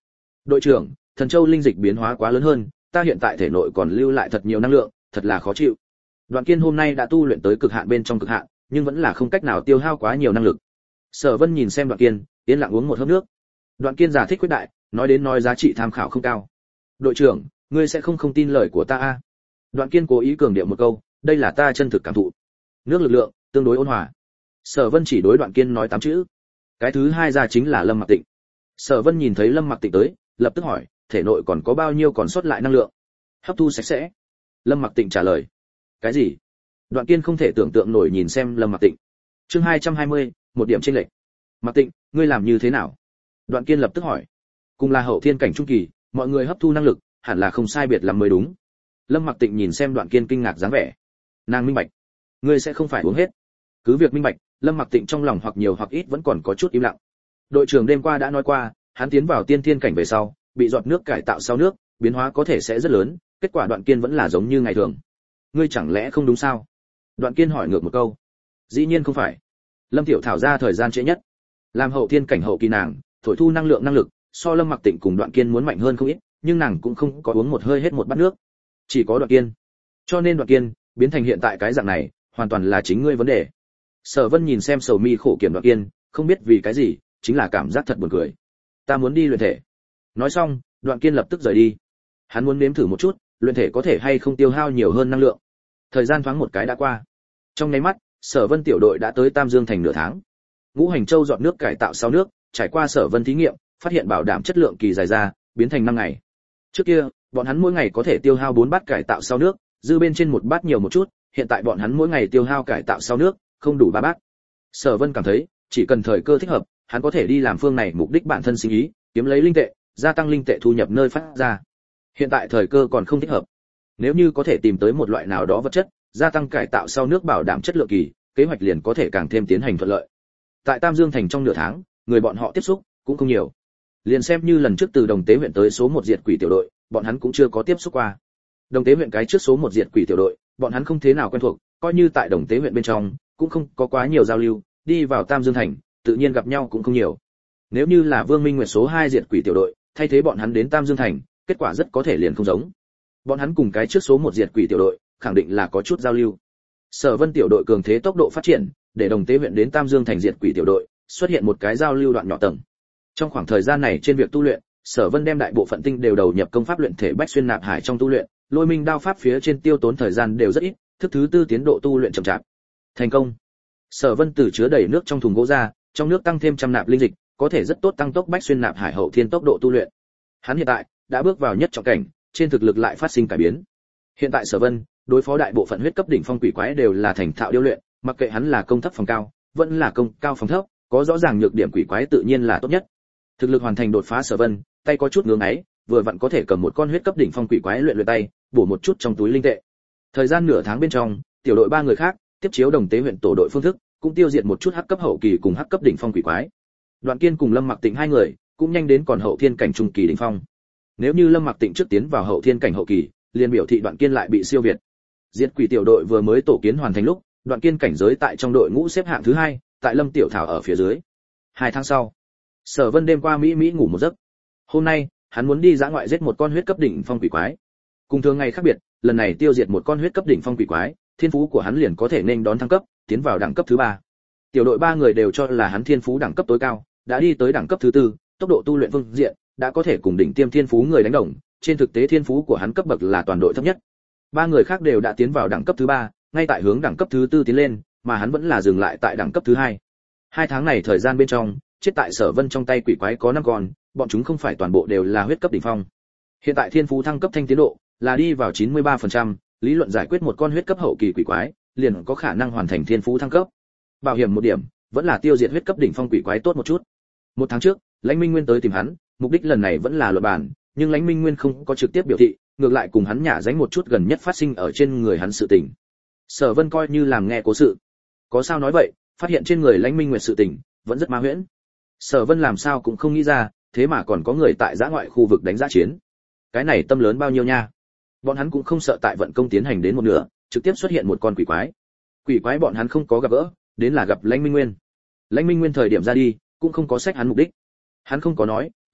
Đội trưởng, thần châu linh dịch biến hóa quá lớn hơn, ta hiện tại thể nội còn lưu lại thật nhiều năng lượng, thật là khó chịu. Đoạn Kiên hôm nay đã tu luyện tới cực hạn bên trong cực hạn, nhưng vẫn là không cách nào tiêu hao quá nhiều năng lực. Sở Vân nhìn xem Đoạn Kiên, yên lặng uống một hớp nước. Đoạn Kiên giải thích quyết đại, nói đến nói giá trị tham khảo không cao. Đội trưởng, ngươi sẽ không tin lời của ta a? Đoạn Kiên cố ý cường điệu một câu, đây là ta chân thực cảm thụ. Nước lực lượng tương đối ôn hòa. Sở Vân chỉ đối Đoạn Kiên nói 8 chữ. Cái thứ hai ra chính là Lâm Mặc Tịnh. Sở Vân nhìn thấy Lâm Mặc Tịnh tới, lập tức hỏi, thể nội còn có bao nhiêu còn sót lại năng lượng? Hấp thu sạch sẽ. Lâm Mặc Tịnh trả lời. Cái gì? Đoạn Kiên không thể tưởng tượng nổi nhìn xem Lâm Mặc Tịnh. Chương 220, một điểm chênh lệch. Mặc Tịnh, ngươi làm như thế nào? Đoạn Kiên lập tức hỏi. Cùng là hậu thiên cảnh trung kỳ, mọi người hấp thu năng lực, hẳn là không sai biệt lắm mới đúng. Lâm Mặc Tịnh nhìn xem Đoạn Kiên kinh ngạc dáng vẻ. Nàng minh bạch, ngươi sẽ không phải uống hết. Cứ việc minh bạch, Lâm Mặc Tịnh trong lòng hoặc nhiều hoặc ít vẫn còn có chút im lặng. Đội trưởng đêm qua đã nói qua, hắn tiến vào tiên thiên cảnh về sau, bị giọt nước cải tạo sau nước, biến hóa có thể sẽ rất lớn, kết quả Đoạn Kiên vẫn là giống như ngày thường. Ngươi chẳng lẽ không đúng sao? Đoạn Kiên hỏi ngược một câu. Dĩ nhiên không phải. Lâm Tiểu Thảo ra thời gian trễ nhất, làm hậu thiên cảnh hậu kỳ nàng, thổi thu năng lực, so Lâm Mặc Tịnh cùng Đoạn Kiên muốn mạnh hơn không ít, nhưng nàng cũng không có uống một hơi hết một bát nước, chỉ có Đoạn Kiên. Cho nên Đoạn Kiên biến thành hiện tại cái dạng này, hoàn toàn là chính ngươi vấn đề. Sở Vân nhìn xem sầu mi khổ kiểm Đoạn Kiên, không biết vì cái gì, chính là cảm giác thật buồn cười. Ta muốn đi luyện thể. Nói xong, Đoạn Kiên lập tức rời đi. Hắn muốn nếm thử một chút, luyện thể có thể hay không tiêu hao nhiều hơn năng lượng. Thời gian thoáng một cái đã qua. Trong nháy mắt, Sở Vân tiểu đội đã tới Tam Dương thành nửa tháng. Ngũ Hành Châu dọn nước cải tạo sau nước, trải qua Sở Vân thí nghiệm, phát hiện bảo đảm chất lượng kỳ dài ra, biến thành 5 ngày. Trước kia, bọn hắn mỗi ngày có thể tiêu hao 4 bát cải tạo sau nước, dư bên trên một bát nhiều một chút, hiện tại bọn hắn mỗi ngày tiêu hao cải tạo sau nước, không đủ 3 bát. Sở Vân cảm thấy, chỉ cần thời cơ thích hợp, hắn có thể đi làm phương này mục đích bản thân sinh ý, kiếm lấy linh tệ, gia tăng linh tệ thu nhập nơi phát ra. Hiện tại thời cơ còn không thích hợp. Nếu như có thể tìm tới một loại nào đó vật chất, gia tăng cải tạo sau nước bảo đảm chất lượng kỳ, kế hoạch liền có thể càng thêm tiến hành thuận lợi. Tại Tam Dương thành trong nửa tháng, người bọn họ tiếp xúc cũng không nhiều. Liền xem như lần trước từ Đồng Tế huyện tới số 1 diệt quỷ tiểu đội, bọn hắn cũng chưa có tiếp xúc qua. Đồng Tế huyện cái trước số 1 diệt quỷ tiểu đội, bọn hắn không thế nào quen thuộc, coi như tại Đồng Tế huyện bên trong, cũng không có quá nhiều giao lưu, đi vào Tam Dương thành, tự nhiên gặp nhau cũng không nhiều. Nếu như là Vương Minh Nguyệt số 2 diệt quỷ tiểu đội, thay thế bọn hắn đến Tam Dương thành, kết quả rất có thể liền không giống. Bọn hắn cùng cái trước số 1 diệt quỷ tiểu đội, khẳng định là có chút giao lưu. Sở Vân tiểu đội cường thế tốc độ phát triển, để Đồng Tế huyện đến Tam Dương thành diệt quỷ tiểu đội, xuất hiện một cái giao lưu đoạn nhỏ tầng. Trong khoảng thời gian này trên việc tu luyện, Sở Vân đem đại bộ phận tinh đều đầu nhập công pháp luyện thể bách xuyên nạp hải trong tu luyện, Lôi Minh đao pháp phía trên tiêu tốn thời gian đều rất ít, thức thứ tư tiến độ tu luyện chậm chạp. Thành công. Sở Vân từ chứa đầy nước trong thùng gỗ ra, trong nước tăng thêm trăm nạp linh dịch, có thể rất tốt tăng tốc bách xuyên nạp hải hậu thiên tốc độ tu luyện. Hắn hiện tại đã bước vào nhất trọng cảnh, trên thực lực lại phát sinh cải biến. Hiện tại Sở Vân, đối phó đại bộ phận huyết cấp đỉnh phong quỷ quái đều là thành thạo điêu luyện, mặc kệ hắn là công thấp phòng cao, vẫn là công cao phòng thấp, có rõ ràng nhược điểm quỷ quái tự nhiên là tốt nhất. Thực lực hoàn thành đột phá Sở Vân, tay có chút ngưỡng ấy, vừa vặn có thể cầm một con huyết cấp đỉnh phong quỷ quái luyện luyện tay, bổ một chút trong túi linh tệ. Thời gian nửa tháng bên trong, tiểu đội 3 người khác, tiếp chiếu Đồng Tế huyện tổ đội phương thức, cũng tiêu diệt một chút hắc cấp hậu kỳ cùng hắc cấp đỉnh phong quỷ quái. Đoạn Kiên cùng Lâm Mặc Tịnh hai người, cũng nhanh đến còn hậu thiên cảnh trung kỳ đỉnh phong. Nếu như Lâm Mặc Tịnh trước tiến vào hậu thiên cảnh hậu kỳ, liền biểu thị Đoạn Kiên lại bị siêu việt. Diệt quỷ tiểu đội vừa mới tổ kiến hoàn thành lúc, Đoạn Kiên cảnh giới tại trong đội ngũ xếp hạng thứ 2, tại Lâm Tiểu Thảo ở phía dưới. 2 tháng sau, Sở Vân đêm qua mỹ ngủ một giấc. Hôm nay, hắn muốn đi dã ngoại giết một con huyết cấp đỉnh phong quỷ quái. Cùng thường ngày khác biệt, lần này tiêu diệt một con huyết cấp đỉnh phong quỷ quái, thiên phú của hắn liền có thể nên đón thăng cấp, tiến vào đẳng cấp thứ 3. Tiểu đội 3 người đều cho là hắn thiên phú đẳng cấp tối cao, đã đi tới đẳng cấp thứ 4, tốc độ tu luyện phương diện đã có thể cùng đỉnh tiêm thiên phú người đánh đồng, trên thực tế thiên phú của hắn cấp bậc là toàn đội thấp nhất. 3 người khác đều đã tiến vào đẳng cấp thứ 3, ngay tại hướng đẳng cấp thứ 4 tiến lên, mà hắn vẫn là dừng lại tại đẳng cấp thứ 2. 2 tháng này thời gian bên trong, chết tại Sở Vân trong tay quỷ quái có 5 con, bọn chúng không phải toàn bộ đều là huyết cấp đỉnh phong. Hiện tại thiên phú thăng cấp thanh tiến độ là đi vào 93%, lý luận giải quyết một con huyết cấp hậu kỳ quỷ quái, liền có khả năng hoàn thành thiên phú thăng cấp. Bảo hiểm một điểm, vẫn là tiêu diệt huyết cấp đỉnh phong quỷ quái tốt một chút. 1 tháng trước, Lãnh Minh Nguyên tới tìm hắn, mục đích lần này vẫn là luận bàn, nhưng Lãnh Minh Nguyên không có trực tiếp biểu thị, ngược lại cùng hắn nhả dánh một chút gần nhất phát sinh ở trên người hắn sự tình. Sở Vân coi như làm nghe cố sự. Có sao nói vậy, phát hiện trên người Lãnh Minh Nguyệt sự tình vẫn rất ma huyễn. Sở Vân làm sao cũng không nghĩ ra, thế mà còn có người tại giã ngoại khu vực đánh giã chiến. Cái này tâm lớn bao nhiêu nha. Bọn hắn cũng không sợ tại vận công tiến hành đến một nửa, trực tiếp xuất hiện một con quỷ quái. Quỷ quái bọn hắn không có gặp gỡ, đến là gặp Lãnh Minh Nguyên. Lãnh Minh Nguyên thời điểm ra đi, cũng không có sách hắn mục đích. Hắn không có nói,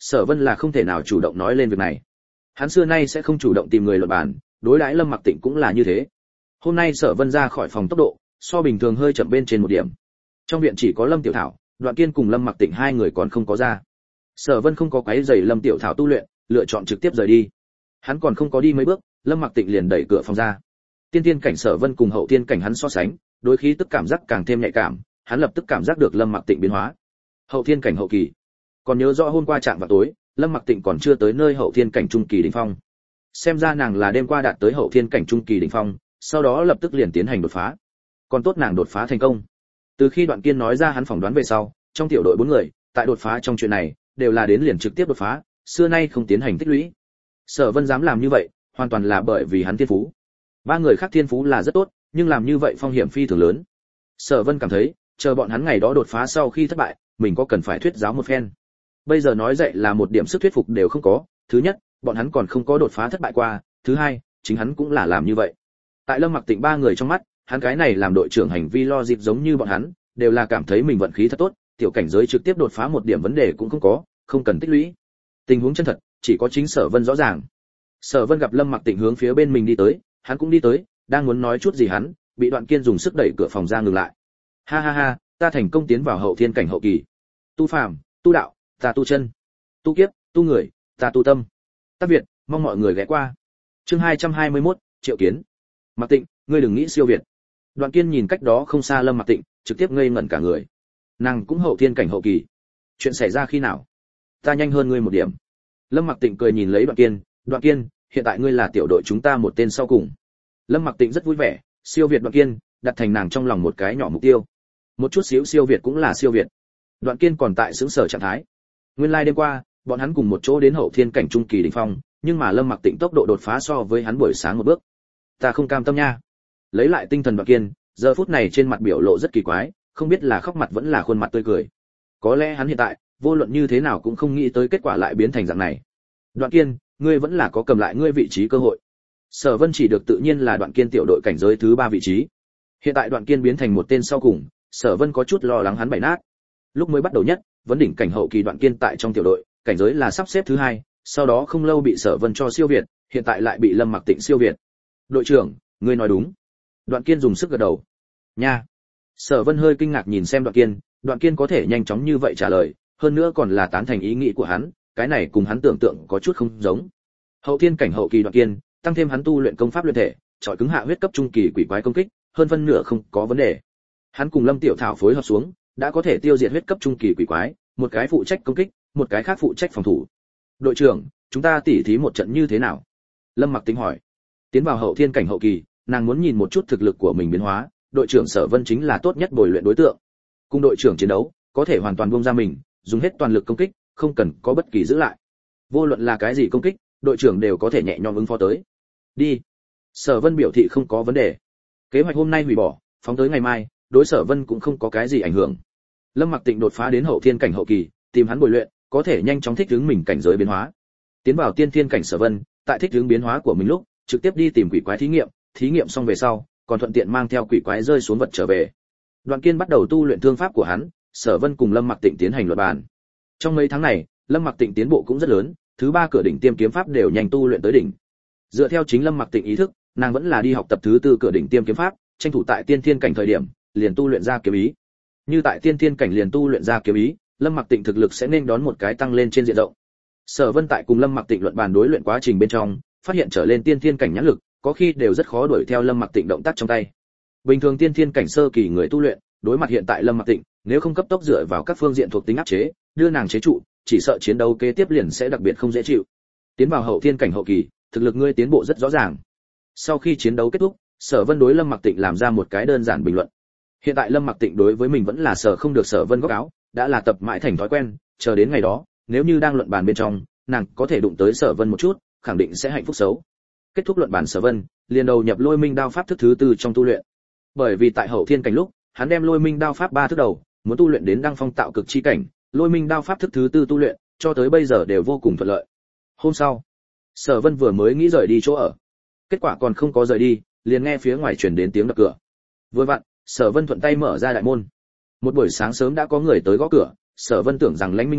Sở Vân là không thể nào chủ động nói lên việc này. Hắn xưa nay sẽ không chủ động tìm người luận bàn, đối đãi Lâm Mặc Tịnh cũng là như thế. Hôm nay Sở Vân ra khỏi phòng tốc độ so bình thường hơi chậm bên trên một điểm. Trong viện chỉ có Lâm Tiểu Thảo, Đoạn Kiên cùng Lâm Mặc Tịnh hai người còn không có ra. Sở Vân không có quấy rầy Lâm Tiểu Thảo tu luyện, lựa chọn trực tiếp rời đi. Hắn còn không có đi mấy bước, Lâm Mặc Tịnh liền đẩy cửa phòng ra. Tiên tiên cảnh Sở Vân cùng hậu tiên cảnh hắn so sánh, đối khí tức cảm giác càng thêm nhạy cảm, hắn lập tức cảm giác được Lâm Mặc Tịnh biến hóa. Hậu tiên cảnh hậu kỳ. Còn nhớ rõ hôm qua trạng vào tối, Lâm Mặc Tịnh còn chưa tới nơi hậu thiên cảnh trung kỳ đỉnh phong. Xem ra nàng là đêm qua đạt tới hậu thiên cảnh trung kỳ đỉnh phong, sau đó lập tức liền tiến hành đột phá. Còn tốt nàng đột phá thành công. Từ khi Đoạn Kiên nói ra hắn phỏng đoán về sau, trong tiểu đội 4 người, tại đột phá trong chuyện này, đều là đến liền trực tiếp đột phá, xưa nay không tiến hành tích lũy. Sở Vân dám làm như vậy, hoàn toàn là bởi vì hắn thiên phú. Ba người khác thiên phú là rất tốt, nhưng làm như vậy phong hiểm phi thường lớn. Sở Vân cảm thấy, chờ bọn hắn ngày đó đột phá sau khi thất bại, mình có cần phải thuyết giáo một phen. Bây giờ nói dạy là một điểm sức thuyết phục đều không có, thứ nhất, bọn hắn còn không có đột phá thất bại qua, thứ hai, chính hắn cũng là làm như vậy. Tại Lâm Mặc Tịnh ba người trong mắt, hắn cái này làm đội trưởng hành vi lo dịp giống như bọn hắn, đều là cảm thấy mình vận khí thật tốt, tiểu cảnh giới trực tiếp đột phá một điểm vấn đề cũng không có, không cần tích lũy. Tình huống chân thật, chỉ có chính Sở Vân rõ ràng. Sở Vân gặp Lâm Mặc Tịnh hướng phía bên mình đi tới, hắn cũng đi tới, đang muốn nói chút gì hắn, bị Đoạn Kiên dùng sức đẩy cửa phòng ra ngừng lại. Ha ha ha, ta thành công tiến vào hậu thiên cảnh hậu kỳ. Tu phàm, tu đạo, ta tu chân, tu kiếp, tu người, ta tu tâm. Tác Việt, mong mọi người ghé qua. Chương 221, Triệu Kiến. Mặc Tịnh, ngươi đừng nghĩ siêu việt. Đoạn Kiên nhìn cách đó không xa Lâm Mặc Tịnh, trực tiếp ngây ngẩn cả người. Nàng cũng hậu thiên cảnh hậu kỳ. Chuyện xảy ra khi nào? Ta nhanh hơn ngươi một điểm. Lâm Mặc Tịnh cười nhìn lấy Đoạn Kiên, hiện tại ngươi là tiểu đội chúng ta một tên sau cùng. Lâm Mặc Tịnh rất vui vẻ, siêu việt Đoạn Kiên, đặt thành nàng trong lòng một cái nhỏ mục tiêu. Một chút xíu siêu việt cũng là siêu việt. Đoạn Kiên còn tại xứng sở trạng thái. Nguyên lai đêm qua, bọn hắn cùng một chỗ đến hậu thiên cảnh trung kỳ đỉnh phong, nhưng mà Lâm Mặc Tịnh tốc độ đột phá so với hắn buổi sáng một bước. Ta không cam tâm nha. Lấy lại tinh thần Đoạn Kiên, giờ phút này trên mặt biểu lộ rất kỳ quái, không biết là khóc mặt vẫn là khuôn mặt tươi cười. Có lẽ hắn hiện tại, vô luận như thế nào cũng không nghĩ tới kết quả lại biến thành dạng này. Đoạn Kiên, ngươi vẫn là có cầm lại ngươi vị trí cơ hội. Sở Vân chỉ được tự nhiên là Đoạn Kiên tiểu đội cảnh giới thứ 3 vị trí. Hiện tại Đoạn Kiên biến thành một tên sau cùng, Sở Vân có chút lo lắng hắn bày nát. Lúc mới bắt đầu nhất, vấn đỉnh cảnh hậu kỳ Đoạn Kiên tại trong tiểu đội, cảnh giới là sắp xếp thứ 2, sau đó không lâu bị Sở Vân cho siêu việt, hiện tại lại bị Lâm Mặc Tịnh siêu việt. Đội trưởng, ngươi nói đúng. Đoạn Kiên dùng sức gật đầu. Nha. Sở Vân hơi kinh ngạc nhìn xem Đoạn Kiên có thể nhanh chóng như vậy trả lời, hơn nữa còn là tán thành ý nghĩ của hắn, cái này cùng hắn tưởng tượng có chút không giống. Hậu thiên cảnh hậu kỳ Đoạn Kiên, tăng thêm hắn tu luyện công pháp luyện thể, chọi cứng hạ huyết cấp trung kỳ quỷ quái công kích, hơn phân nửa không có vấn đề. Hắn cùng Lâm Tiểu Thảo phối hợp xuống, đã có thể tiêu diệt huyết cấp trung kỳ quỷ quái, một cái phụ trách công kích, một cái khác phụ trách phòng thủ. Đội trưởng, chúng ta tỉ thí một trận như thế nào? Lâm Mặc Tịnh hỏi. Tiến vào hậu thiên cảnh hậu kỳ, nàng muốn nhìn một chút thực lực của mình biến hóa, đội trưởng Sở Vân chính là tốt nhất bồi luyện đối tượng. Cùng đội trưởng chiến đấu, có thể hoàn toàn buông ra mình, dùng hết toàn lực công kích, không cần có bất kỳ giữ lại. Vô luận là cái gì công kích, đội trưởng đều có thể nhẹ nhõm ứng phó tới. Đi. Sở Vân biểu thị không có vấn đề. Kế hoạch hôm nay hủy bỏ, phóng tới ngày mai, đối Sở Vân cũng không có cái gì ảnh hưởng. Lâm Mặc Tịnh đột phá đến hậu thiên cảnh hậu kỳ, tìm hắn bồi luyện, có thể nhanh chóng thích ứng mình cảnh giới biến hóa. Tiến vào tiên thiên cảnh Sở Vân, tại thích ứng biến hóa của mình lúc, trực tiếp đi tìm quỷ quái thí nghiệm xong về sau, còn thuận tiện mang theo quỷ quái rơi xuống vật trở về. Đoạn Kiên bắt đầu tu luyện thương pháp của hắn, Sở Vân cùng Lâm Mặc Tịnh tiến hành luận bàn. Trong mấy tháng này, Lâm Mặc Tịnh tiến bộ cũng rất lớn, thứ 3 cửa đỉnh tiêm kiếm pháp đều nhanh tu luyện tới đỉnh. Dựa theo chính Lâm Mặc Tịnh ý thức, nàng vẫn là đi học tập thứ 4 cửa đỉnh tiêm kiếm pháp, tranh thủ tại tiên thiên cảnh thời điểm, liền tu luyện ra kiếm ý. Như tại tiên thiên cảnh liền tu luyện ra kiếm ý, Lâm Mặc Tịnh thực lực sẽ nên đón một cái tăng lên trên diện rộng. Sở Vân tại cùng Lâm Mặc Tịnh luận bàn đối luyện quá trình bên trong, phát hiện trở lên tiên thiên cảnh nhãn lực, có khi đều rất khó đuổi theo Lâm Mặc Tịnh động tác trong tay. Bình thường tiên thiên cảnh sơ kỳ người tu luyện, đối mặt hiện tại Lâm Mặc Tịnh, nếu không cấp tốc dựa vào các phương diện thuộc tính áp chế, đưa nàng chế trụ, chỉ sợ chiến đấu kế tiếp liền sẽ đặc biệt không dễ chịu. Tiến vào hậu thiên cảnh hậu kỳ, thực lực ngươi tiến bộ rất rõ ràng. Sau khi chiến đấu kết thúc, Sở Vân đối Lâm Mặc Tịnh làm ra một cái đơn giản bình luận. Hiện tại Lâm Mặc Tịnh đối với mình vẫn là sợ không được Sở Vân góc áo, đã là tập mãi thành thói quen, chờ đến ngày đó, nếu như đang luận bàn bên trong, nàng có thể đụng tới Sở Vân một chút, khẳng định sẽ hạnh phúc xấu. Kết thúc luận bàn Sở Vân, liền đầu nhập Lôi Minh đao pháp thức thứ 4 trong tu luyện. Bởi vì tại hậu thiên cảnh lúc, hắn đem Lôi Minh đao pháp 3 thức đầu, muốn tu luyện đến đăng phong tạo cực chi cảnh, Lôi Minh đao pháp thức thứ 4 tu luyện, cho tới bây giờ đều vô cùng thuận lợi. Hôm sau, Sở Vân vừa mới nghĩ rời đi chỗ ở, kết quả còn không có rời đi, liền nghe phía ngoài truyền đến tiếng đập cửa. Vừa vặn, Sở Vân thuận tay mở ra đại môn. Một buổi sáng sớm đã có người tới gõ cửa, Sở Vân tưởng rằng Lãnh Minh Nguyên,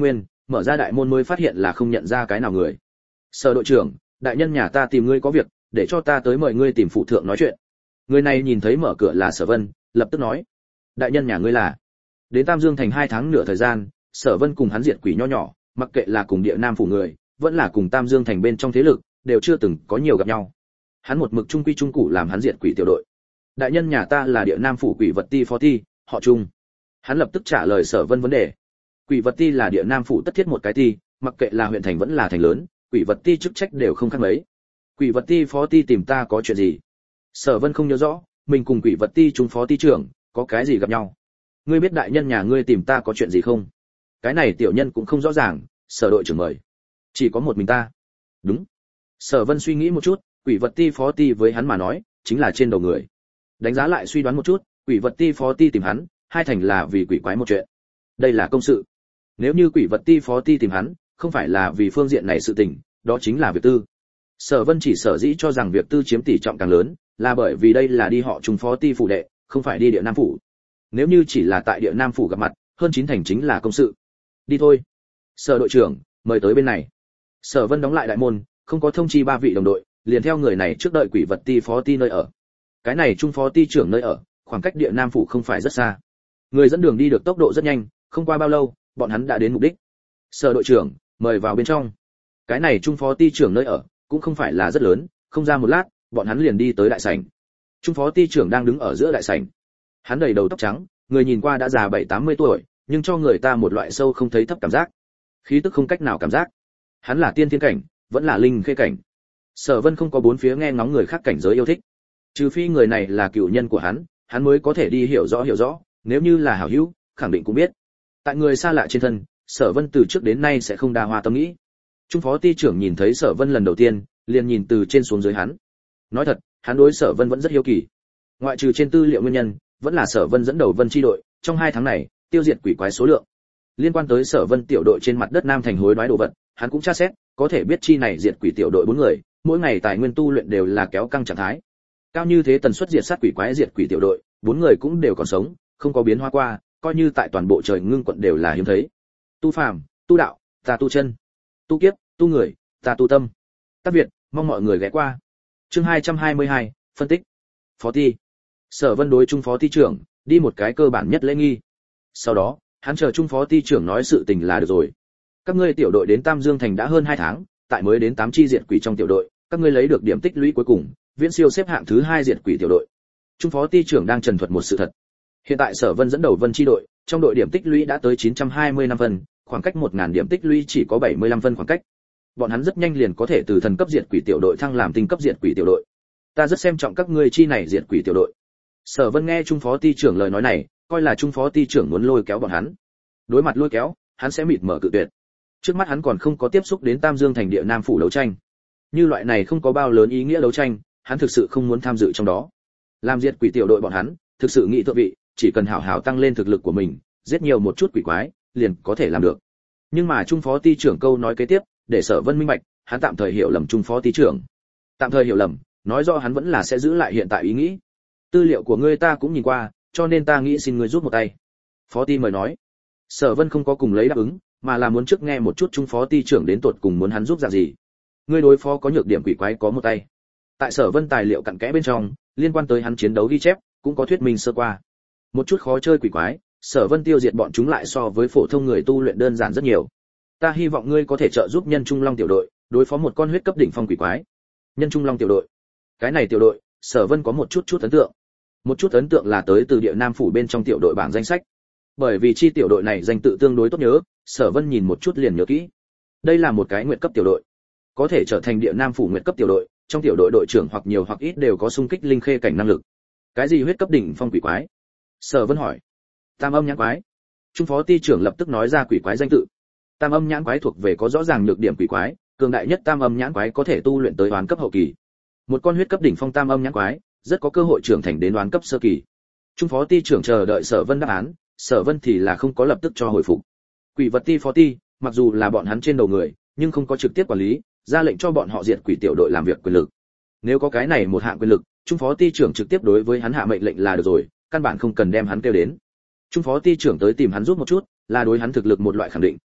mở ra đại môn mới phát hiện là không nhận ra cái nào người. Sở đội trưởng, đại nhân nhà ta tìm ngươi có việc, để cho ta tới mời ngươi tìm phụ thượng nói chuyện. Người này nhìn thấy mở cửa là Sở Vân, lập tức nói: đại nhân nhà ngươi là? Đến Tam Dương thành 2 tháng nửa thời gian, Sở Vân cùng hắn diệt quỷ nho nhỏ, mặc kệ là cùng địa nam phủ người, vẫn là cùng Tam Dương thành bên trong thế lực, đều chưa từng có nhiều gặp nhau. Hắn một mực trung quy trung cụ làm hắn diệt quỷ tiểu đội. Đại nhân nhà ta là địa nam phủ quỷ vật ti phó ti, họ Trung. Hắn lập tức trả lời Sở Vân vấn đề. Quỷ vật ti là địa nam phủ tất thiết một cái ti, mặc kệ là huyện thành vẫn là thành lớn, quỷ vật ti chức trách đều không khác mấy. Quỷ vật ti phó ti tìm ta có chuyện gì? Sở Vân không nhớ rõ, mình cùng quỷ vật ti trung phó ti trưởng có cái gì gặp nhau. Ngươi biết đại nhân nhà ngươi tìm ta có chuyện gì không? Cái này tiểu nhân cũng không rõ ràng. Sở đội trưởng mời. Chỉ có một mình ta. Đúng. Sở Vân suy nghĩ một chút, quỷ vật ti phó ti với hắn mà nói chính là trên đầu người. Đánh giá lại suy đoán một chút, quỷ vật ti phó ti tìm hắn, hai thành là vì quỷ quái một chuyện. Đây là công sự. Nếu như quỷ vật ti phó ti tìm hắn, không phải là vì phương diện này sự tình, đó chính là việc tư. Sở Vân chỉ sở dĩ cho rằng việc tư chiếm tỷ trọng càng lớn, là bởi vì đây là đi họ Trung phó ti phủ đệ, không phải đi địa nam phủ. Nếu như chỉ là tại địa nam phủ gặp mặt, hơn 9 thành chính là công sự. Đi thôi. Sở đội trưởng, mời tới bên này. Sở Vân đóng lại đại môn, không có thông chi 3 vị đồng đội, liền theo người này trước đợi quỷ vật ti phó ti nơi ở. Cái này trung phó ti trưởng nơi ở, khoảng cách địa nam phủ không phải rất xa. Người dẫn đường đi được tốc độ rất nhanh, không qua bao lâu, bọn hắn đã đến mục đích. Sở đội trưởng, mời vào bên trong. Cái này trung phó ti trưởng nơi ở, cũng không phải là rất lớn, không ra một lát, bọn hắn liền đi tới đại sảnh. Trung phó ti trưởng đang đứng ở giữa đại sảnh. Hắn đầy đầu tóc trắng, người nhìn qua đã già 70-80 tuổi, nhưng cho người ta một loại sâu không thấy thấp cảm giác. Khí tức không cách nào cảm giác. Hắn là tiên thiên cảnh, vẫn là linh khê cảnh. Sở Vân không có bốn phía nghe ngóng người khác cảnh giới yêu thích. Trừ phi người này là cựu nhân của hắn mới có thể đi hiểu rõ, nếu như là hảo hữu, khẳng định cũng biết. Tại người xa lạ trên thân, Sở Vân từ trước đến nay sẽ không đa hoa tâm nghĩ. Trung phó ti trưởng nhìn thấy Sở Vân lần đầu tiên, liền nhìn từ trên xuống dưới hắn. Nói thật, hắn đối Sở Vân vẫn rất hiếu kỳ. Ngoại trừ trên tư liệu nguyên nhân, vẫn là Sở Vân dẫn đầu Vân chi đội, trong 2 tháng này, tiêu diệt quỷ quái số lượng. Liên quan tới Sở Vân tiểu đội trên mặt đất Nam thành hối đoái đồ vật, hắn cũng tra xét, có thể biết chi này diệt quỷ tiểu đội 4 người, mỗi ngày tài nguyên tu luyện đều là kéo căng trạng thái. Cao như thế tần suất diệt sát quỷ quái diệt quỷ tiểu đội, 4 người cũng đều còn sống, không có biến hóa qua, coi như tại toàn bộ trời ngưng quận đều là hiếm thấy. Tu phàm, tu đạo, ta tu chân, tu kiếp, tu người, ta tu tâm. Tác Việt, mong mọi người ghé qua. Chương 222, phân tích. Phó ti. Sở Vân đối trung phó ti trưởng, đi một cái cơ bản nhất lễ nghi. Sau đó, hắn chờ trung phó ti trưởng nói sự tình là được rồi. Các ngươi tiểu đội đến Tam Dương thành đã hơn 2 tháng, tại mới đến 8 chi diệt quỷ trong tiểu đội, các ngươi lấy được điểm tích lũy cuối cùng, viễn siêu xếp hạng thứ 2 diệt quỷ tiểu đội. Trung phó ti trưởng đang trần thuật một sự thật. Hiện tại Sở Vân dẫn đầu Vân chi đội, trong đội điểm tích lũy đã tới 925 phân, khoảng cách 1000 điểm tích lũy chỉ có 75 phân khoảng cách. Bọn hắn rất nhanh liền có thể từ thần cấp diệt quỷ tiểu đội thăng làm tinh cấp diệt quỷ tiểu đội. Ta rất xem trọng các ngươi chi này diệt quỷ tiểu đội. Sở Vân nghe trung phó ti trưởng lời nói này, coi là trung phó ti trưởng muốn lôi kéo bọn hắn. Đối mặt lôi kéo, hắn sẽ mịt mở cự tuyệt. Trước mắt hắn còn không có tiếp xúc đến Tam Dương thành địa Nam phủ đấu tranh. Như loại này không có bao lớn ý nghĩa đấu tranh, hắn thực sự không muốn tham dự trong đó. Làm diệt quỷ tiểu đội bọn hắn, thực sự nghĩ thượng vị, chỉ cần hảo hảo tăng lên thực lực của mình, giết nhiều một chút quỷ quái, liền có thể làm được. Nhưng mà trung phó ti trưởng câu nói kế tiếp, để Sở Vân minh bạch, hắn tạm thời hiểu lầm trung phó ti trưởng. Tạm thời hiểu lầm, nói rõ hắn vẫn là sẽ giữ lại hiện tại ý nghĩ. Tư liệu của ngươi ta cũng nhìn qua, cho nên ta nghĩ xin ngươi giúp một tay. Phó ti mời nói. Sở Vân không có cùng lấy đáp ứng, mà là muốn trước nghe một chút trung phó ti trưởng đến tột cùng muốn hắn giúp dạng gì. Ngươi đối phó có nhược điểm quỷ quái có một tay. Tại Sở Vân tài liệu cặn kẽ bên trong, liên quan tới hắn chiến đấu ghi chép, cũng có thuyết minh sơ qua. Một chút khó chơi quỷ quái, Sở Vân tiêu diệt bọn chúng lại so với phổ thông người tu luyện đơn giản rất nhiều. Ta hy vọng ngươi có thể trợ giúp Nhân Trung Long tiểu đội, đối phó một con huyết cấp đỉnh phong quỷ quái. Nhân Trung Long tiểu đội. Cái này tiểu đội, Sở Vân có một chút ấn tượng. Một chút ấn tượng là tới từ địa Nam phủ bên trong tiểu đội bảng danh sách. Bởi vì chi tiểu đội này danh tự tương đối tốt nhớ, Sở Vân nhìn một chút liền nhớ kỹ. Đây là một cái nguyệt cấp tiểu đội, có thể trở thành địa Nam phủ nguyệt cấp tiểu đội, trong tiểu đội đội trưởng hoặc nhiều hoặc ít đều có xung kích linh khê cảnh năng lực. Cái gì huyết cấp đỉnh phong quỷ quái? Sở Vân hỏi. Tam âm nhãn quái. Trung phó ti trưởng lập tức nói ra quỷ quái danh tự. Tam âm nhãn quái thuộc về có rõ ràng nhược điểm quỷ quái, cường đại nhất tam âm nhãn quái có thể tu luyện tới oán cấp hậu kỳ. Một con huyết cấp đỉnh phong tam âm nhãn quái, rất có cơ hội trưởng thành đến oán cấp sơ kỳ. Trung phó ti trưởng chờ đợi Sở Vân đáp án, Sở Vân thì là không có lập tức cho hồi phục. Quỷ vật ti phó ti, mặc dù là bọn hắn trên đầu người, nhưng không có trực tiếp quản lý, ra lệnh cho bọn họ diệt quỷ tiểu đội làm việc quyền lực. Nếu có cái này một hạng quyền lực, trung phó ti trưởng trực tiếp đối với hắn hạ mệnh lệnh là được rồi, căn bản không cần đem hắn kêu đến. Trung phó ti trưởng tới tìm hắn giúp một chút, là đối hắn thực lực một loại khẳng định,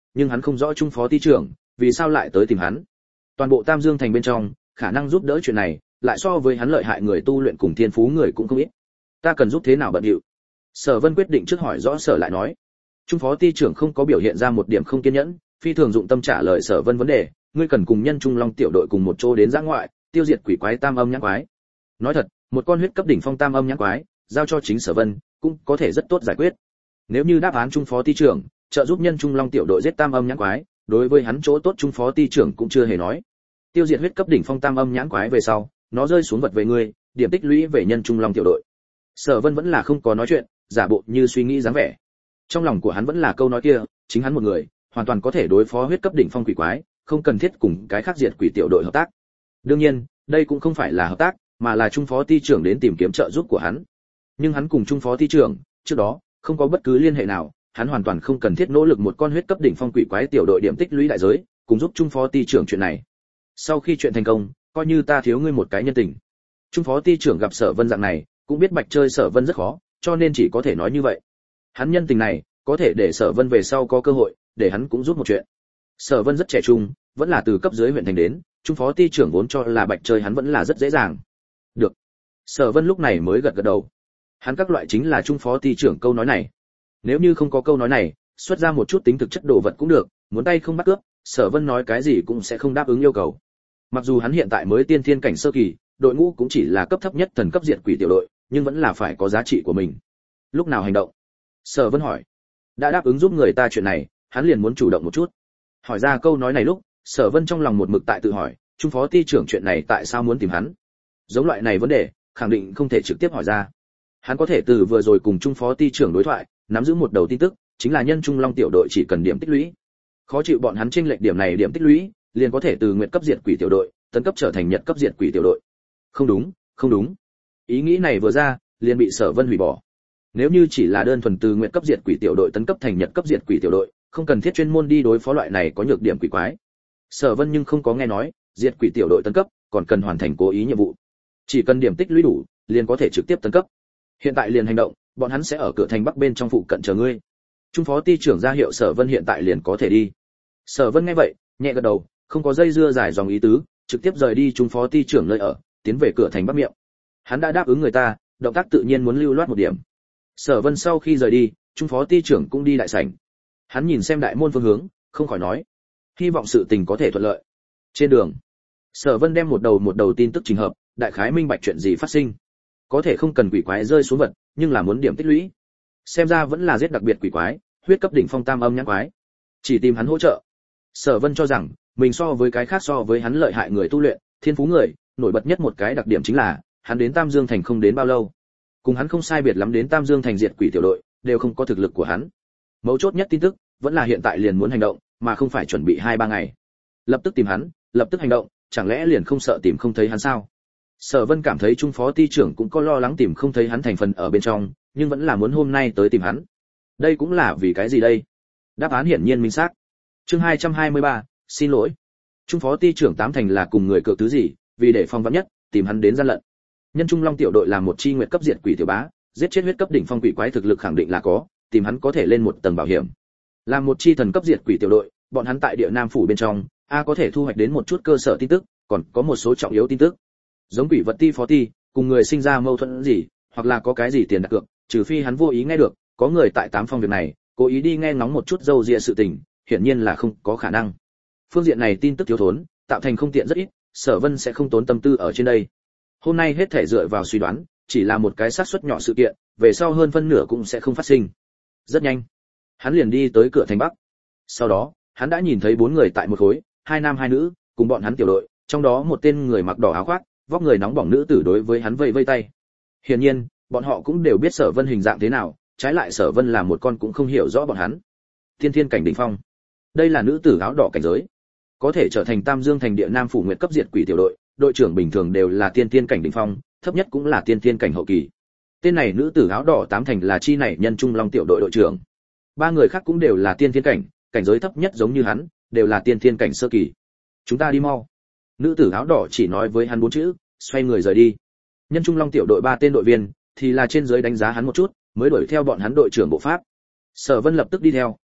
nhưng hắn không rõ Trung phó ty trưởng vì sao lại tới tìm hắn. Toàn bộ Tam Dương thành bên trong, khả năng giúp đỡ chuyện này, lại so với hắn lợi hại người tu luyện cùng thiên phú người cũng không ít. Ta cần giúp thế nào bận điệu? Sở Vân quyết định trước hỏi rõ Sở lại nói. Trung phó ty trưởng không có biểu hiện ra một điểm không kiên nhẫn, phi thường dụng tâm trả lời Sở Vân vấn đề, ngươi cần cùng Nhân Trung Long tiểu đội cùng một chỗ đến giã ngoại, tiêu diệt quỷ quái Tam Âm Nhãn quái. Nói thật, một con huyết cấp đỉnh phong Tam Âm Nhãn quái, giao cho chính Sở Vân, cũng có thể rất tốt giải quyết. Nếu như đáp án Trung phó ty trưởng, trợ giúp Nhân Trung Long tiểu đội giết Tam Âm Nhãn quái, đối với hắn chỗ tốt Trung phó ty trưởng cũng chưa hề nói. Tiêu diệt huyết cấp đỉnh phong Tam Âm Nhãn quái về sau, nó rơi xuống vật về ngươi, điểm tích lũy về Nhân Trung Long tiểu đội. Sở Vân vẫn là không có nói chuyện, giả bộ như suy nghĩ dáng vẻ. Trong lòng của hắn vẫn là câu nói kia, chính hắn một người, hoàn toàn có thể đối phó huyết cấp đỉnh phong quỷ quái, không cần thiết cùng cái khác diệt quỷ tiểu đội hợp tác. Đương nhiên, đây cũng không phải là hợp tác, mà là Trung phó ty trưởng đến tìm kiếm trợ giúp của hắn. Nhưng hắn cùng Trung phó ty trưởng, trước đó, không có bất cứ liên hệ nào, hắn hoàn toàn không cần thiết nỗ lực một con huyết cấp đỉnh phong quỷ quái tiểu đội điểm tích lũy đại giới, cùng giúp Trung phó ty trưởng chuyện này. Sau khi chuyện thành công, coi như ta thiếu ngươi một cái nhân tình. Trung phó ty trưởng gặp Sở Vân dạng này, cũng biết bạch chơi Sở Vân rất khó, cho nên chỉ có thể nói như vậy. Hắn nhân tình này, có thể để Sở Vân về sau có cơ hội, để hắn cũng giúp một chuyện. Sở Vân rất trẻ trung, vẫn là từ cấp dưới huyện thành đến, Trung phó ty trưởng vốn cho là bạch chơi hắn vẫn là rất dễ dàng. Được. Sở Vân lúc này mới gật gật đầu. Hắn các loại chính là Trung phó ty trưởng câu nói này. Nếu như không có câu nói này, xuất ra một chút tính thực chất đồ vật cũng được, muốn tay không bắt cướp, Sở Vân nói cái gì cũng sẽ không đáp ứng yêu cầu. Mặc dù hắn hiện tại mới tiên thiên cảnh sơ kỳ, đội ngũ cũng chỉ là cấp thấp nhất thần cấp diệt quỷ tiểu đội, nhưng vẫn là phải có giá trị của mình. Lúc nào hành động? Sở Vân hỏi. Đã đáp ứng giúp người ta chuyện này, hắn liền muốn chủ động một chút. Hỏi ra câu nói này lúc, Sở Vân trong lòng một mực tại tự hỏi, Trung phó ty trưởng chuyện này tại sao muốn tìm hắn? Giống loại này vấn đề, khẳng định không thể trực tiếp hỏi ra. Hắn có thể từ vừa rồi cùng Trung phó ty trưởng đối thoại, nắm giữ một đầu tin tức, chính là Nhân Trung Long tiểu đội chỉ cần điểm tích lũy. Khó chịu bọn hắn chênh lệch điểm này điểm tích lũy, liền có thể từ nguyệt cấp diệt quỷ tiểu đội, tấn cấp trở thành nhật cấp diệt quỷ tiểu đội. Không đúng, không đúng. Ý nghĩ này vừa ra, liền bị Sở Vân hủy bỏ. Nếu như chỉ là đơn thuần từ nguyệt cấp diệt quỷ tiểu đội tấn cấp thành nhật cấp diệt quỷ tiểu đội, không cần thiết chuyên môn đi đối phó loại này có nhược điểm quỷ quái. Sở Vân nhưng không có nghe nói, diệt quỷ tiểu đội tấn cấp, còn cần hoàn thành cố ý nhiệm vụ. Chỉ cần điểm tích lũy đủ, liền có thể trực tiếp tấn cấp. Hiện tại liền hành động, bọn hắn sẽ ở cửa thành bắc bên trong phụ cận chờ ngươi. Trung phó ty trưởng ra hiệu Sở Vân hiện tại liền có thể đi. Sở Vân nghe vậy, nhẹ gật đầu, không có dây dưa dài dòng ý tứ, trực tiếp rời đi Trung phó ty trưởng nơi ở, tiến về cửa thành bắc miệng. Hắn đã đáp ứng người ta, động tác tự nhiên muốn lưu loát một điểm. Sở Vân sau khi rời đi, Trung phó ty trưởng cũng đi đại sảnh. Hắn nhìn xem đại môn phương hướng, không khỏi nói, hy vọng sự tình có thể thuận lợi. Trên đường, Sở Vân đem một đầu tin tức trình hợp, đại khái minh bạch chuyện gì phát sinh. Có thể không cần quỷ quái rơi xuống vật, nhưng là muốn điểm tích lũy. Xem ra vẫn là giết đặc biệt quỷ quái, huyết cấp đỉnh phong Tam Âm Nhãn quái. Chỉ tìm hắn hỗ trợ. Sở Vân cho rằng, mình so với cái khác so với hắn lợi hại người tu luyện, thiên phú người, nổi bật nhất một cái đặc điểm chính là, hắn đến Tam Dương thành không đến bao lâu. Cùng hắn không sai biệt lắm đến Tam Dương thành diệt quỷ tiểu đội, đều không có thực lực của hắn. Mấu chốt nhất tin tức, vẫn là hiện tại liền muốn hành động, mà không phải chuẩn bị 2-3 ngày. Lập tức tìm hắn, lập tức hành động, chẳng lẽ liền không sợ tìm không thấy hắn sao? Sở Vân cảm thấy Trung phó ty trưởng cũng có lo lắng tìm không thấy hắn thành phần ở bên trong, nhưng vẫn là muốn hôm nay tới tìm hắn. Đây cũng là vì cái gì đây? Đáp án hiển nhiên minh xác. Chương 223, xin lỗi. Trung phó ty trưởng tám thành là cùng người cược thứ gì, vì để phòng vắn nhất, tìm hắn đến gian lận. Nhân Trung Long tiểu đội làm một chi nguyệt cấp diệt quỷ tiểu bá, giết chết huyết cấp đỉnh phong quỷ quái thực lực khẳng định là có, tìm hắn có thể lên một tầng bảo hiểm. Làm một chi thần cấp diệt quỷ tiểu đội, bọn hắn tại địa Nam phủ bên trong, có thể thu hoạch đến một chút cơ sở tin tức, còn có một số trọng yếu tin tức. Giống quỷ vật ti phó ti, cùng người sinh ra mâu thuẫn gì, hoặc là có cái gì tiền đặt cược, trừ phi hắn vô ý nghe được, có người tại tám phong việc này, cố ý đi nghe ngóng một chút dâu dịa sự tình, hiển nhiên là không có khả năng. Phương diện này tin tức thiếu thốn, tạo thành không tiện rất ít, Sở Vân sẽ không tốn tâm tư ở trên đây. Hôm nay hết thể dựa vào suy đoán, chỉ là một cái xác suất nhỏ sự kiện, về sau hơn phân nửa cũng sẽ không phát sinh. Rất nhanh, hắn liền đi tới cửa thành bắc. Sau đó, hắn đã nhìn thấy 4 người tại một khối, 2 nam 2 nữ, cùng bọn hắn tiểu đội, trong đó một tên người mặc đỏ áo khoác, vóc người nóng bỏng nữ tử đối với hắn vây vây tay. Hiển nhiên, bọn họ cũng đều biết Sở Vân hình dạng thế nào, trái lại Sở Vân là một con cũng không hiểu rõ bọn hắn. Tiên thiên cảnh đỉnh phong. Đây là nữ tử áo đỏ cảnh giới, có thể trở thành Tam Dương thành địa Nam phủ nguyệt cấp diệt quỷ tiểu đội, đội trưởng bình thường đều là tiên thiên cảnh đỉnh phong, thấp nhất cũng là tiên thiên cảnh hậu kỳ. Tên này nữ tử áo đỏ tám thành là chi này Nhân Trung Long tiểu đội đội trưởng. 3 người khác cũng đều là tiên thiên cảnh, cảnh giới thấp nhất giống như hắn, đều là tiên thiên cảnh sơ kỳ. Chúng ta đi mau. Nữ tử áo đỏ chỉ nói với hắn 4 chữ, xoay người rời đi. Nhân Trung Long tiểu đội 3 tên đội viên thì là trên dưới đánh giá hắn một chút, mới đuổi theo bọn hắn đội trưởng bộ pháp. Sở Vân lập tức đi theo,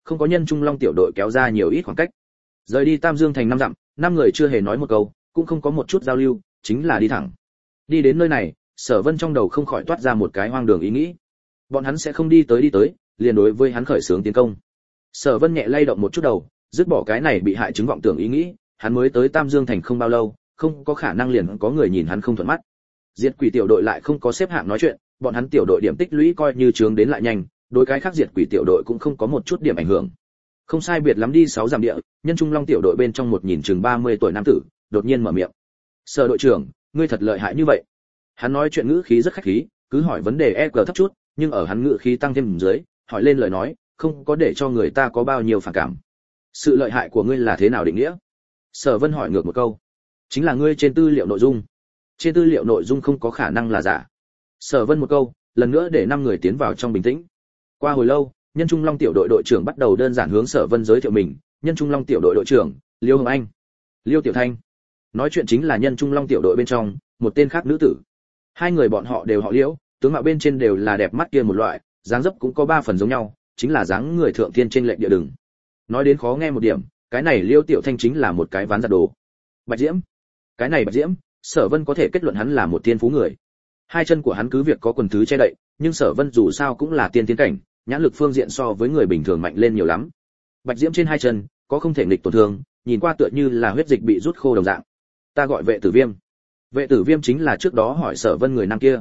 không có Nhân Trung Long tiểu đội kéo ra nhiều ít khoảng cách. Rời đi Tam Dương thành 5 dặm, 5 người chưa hề nói một câu, cũng không có một chút giao lưu, chính là đi thẳng. Đi đến nơi này, Sở Vân trong đầu không khỏi toát ra một cái hoang đường ý nghĩ. Bọn hắn sẽ không đi tới, liền đối với hắn khởi xướng tiến công. Sở Vân nhẹ lay động một chút đầu, dứt bỏ cái này bị hại chứng vọng tưởng ý nghĩ, hắn mới tới Tam Dương thành không bao lâu, không có khả năng liền có người nhìn hắn không thuận mắt. Diệt quỷ tiểu đội lại không có xếp hạng nói chuyện, bọn hắn tiểu đội điểm tích lũy coi như chướng đến lại nhanh, đối cái khác diệt quỷ tiểu đội cũng không có một chút điểm ảnh hưởng. Không sai biệt lắm đi 6 dặm địa, Nhân Trung Long tiểu đội bên trong một nhìn chừng 30 tuổi nam tử, đột nhiên mở miệng. "Sở đội trưởng, ngươi thật lợi hại như vậy." Hắn nói chuyện ngữ khí rất khách khí, cứ hỏi vấn đề EQ thấp chút, nhưng ở hắn ngữ khí tăng thêm dưới, hỏi lên lời nói, không có để cho người ta có bao nhiêu phản cảm. "Sự lợi hại của ngươi là thế nào định nghĩa?" Sở Vân hỏi ngược một câu. "Chính là ngươi trên tư liệu nội dung. Trên tư liệu nội dung không có khả năng là giả." Sở Vân một câu, lần nữa để 5 người tiến vào trong bình tĩnh. Qua hồi lâu, Nhân Trung Long tiểu đội đội trưởng bắt đầu đơn giản hướng Sở Vân giới thiệu mình, Nhân Trung Long tiểu đội đội trưởng, Liêu Hồng Anh, Liêu Tiểu Thanh. Nói chuyện chính là Nhân Trung Long tiểu đội bên trong, một tên khác nữ tử. Hai người bọn họ đều họ Liễu, tướng mạo bên trên đều là đẹp mắt kia một loại, dáng dấp cũng có 3 phần giống nhau, chính là dáng người thượng thiên trên lệnh địa đường. Nói đến khó nghe một điểm, cái này Liêu Tiểu Thanh chính là một cái ván giặt đồ. Bạch Diễm, cái này Bạch Diễm, Sở Vân có thể kết luận hắn là một tiên phú người. Hai chân của hắn cứ việc có quần thứ che đậy, nhưng Sở Vân dù sao cũng là tiên tiến cảnh, nhãn lực phương diện so với người bình thường mạnh lên nhiều lắm. Bạch Diễm trên hai chân có không thể nghịch tổn thương, nhìn qua tựa như là huyết dịch bị rút khô đồng dạng. "Ta gọi Vệ Tử Viêm." Vệ Tử Viêm chính là trước đó hỏi Sở Vân người nam kia.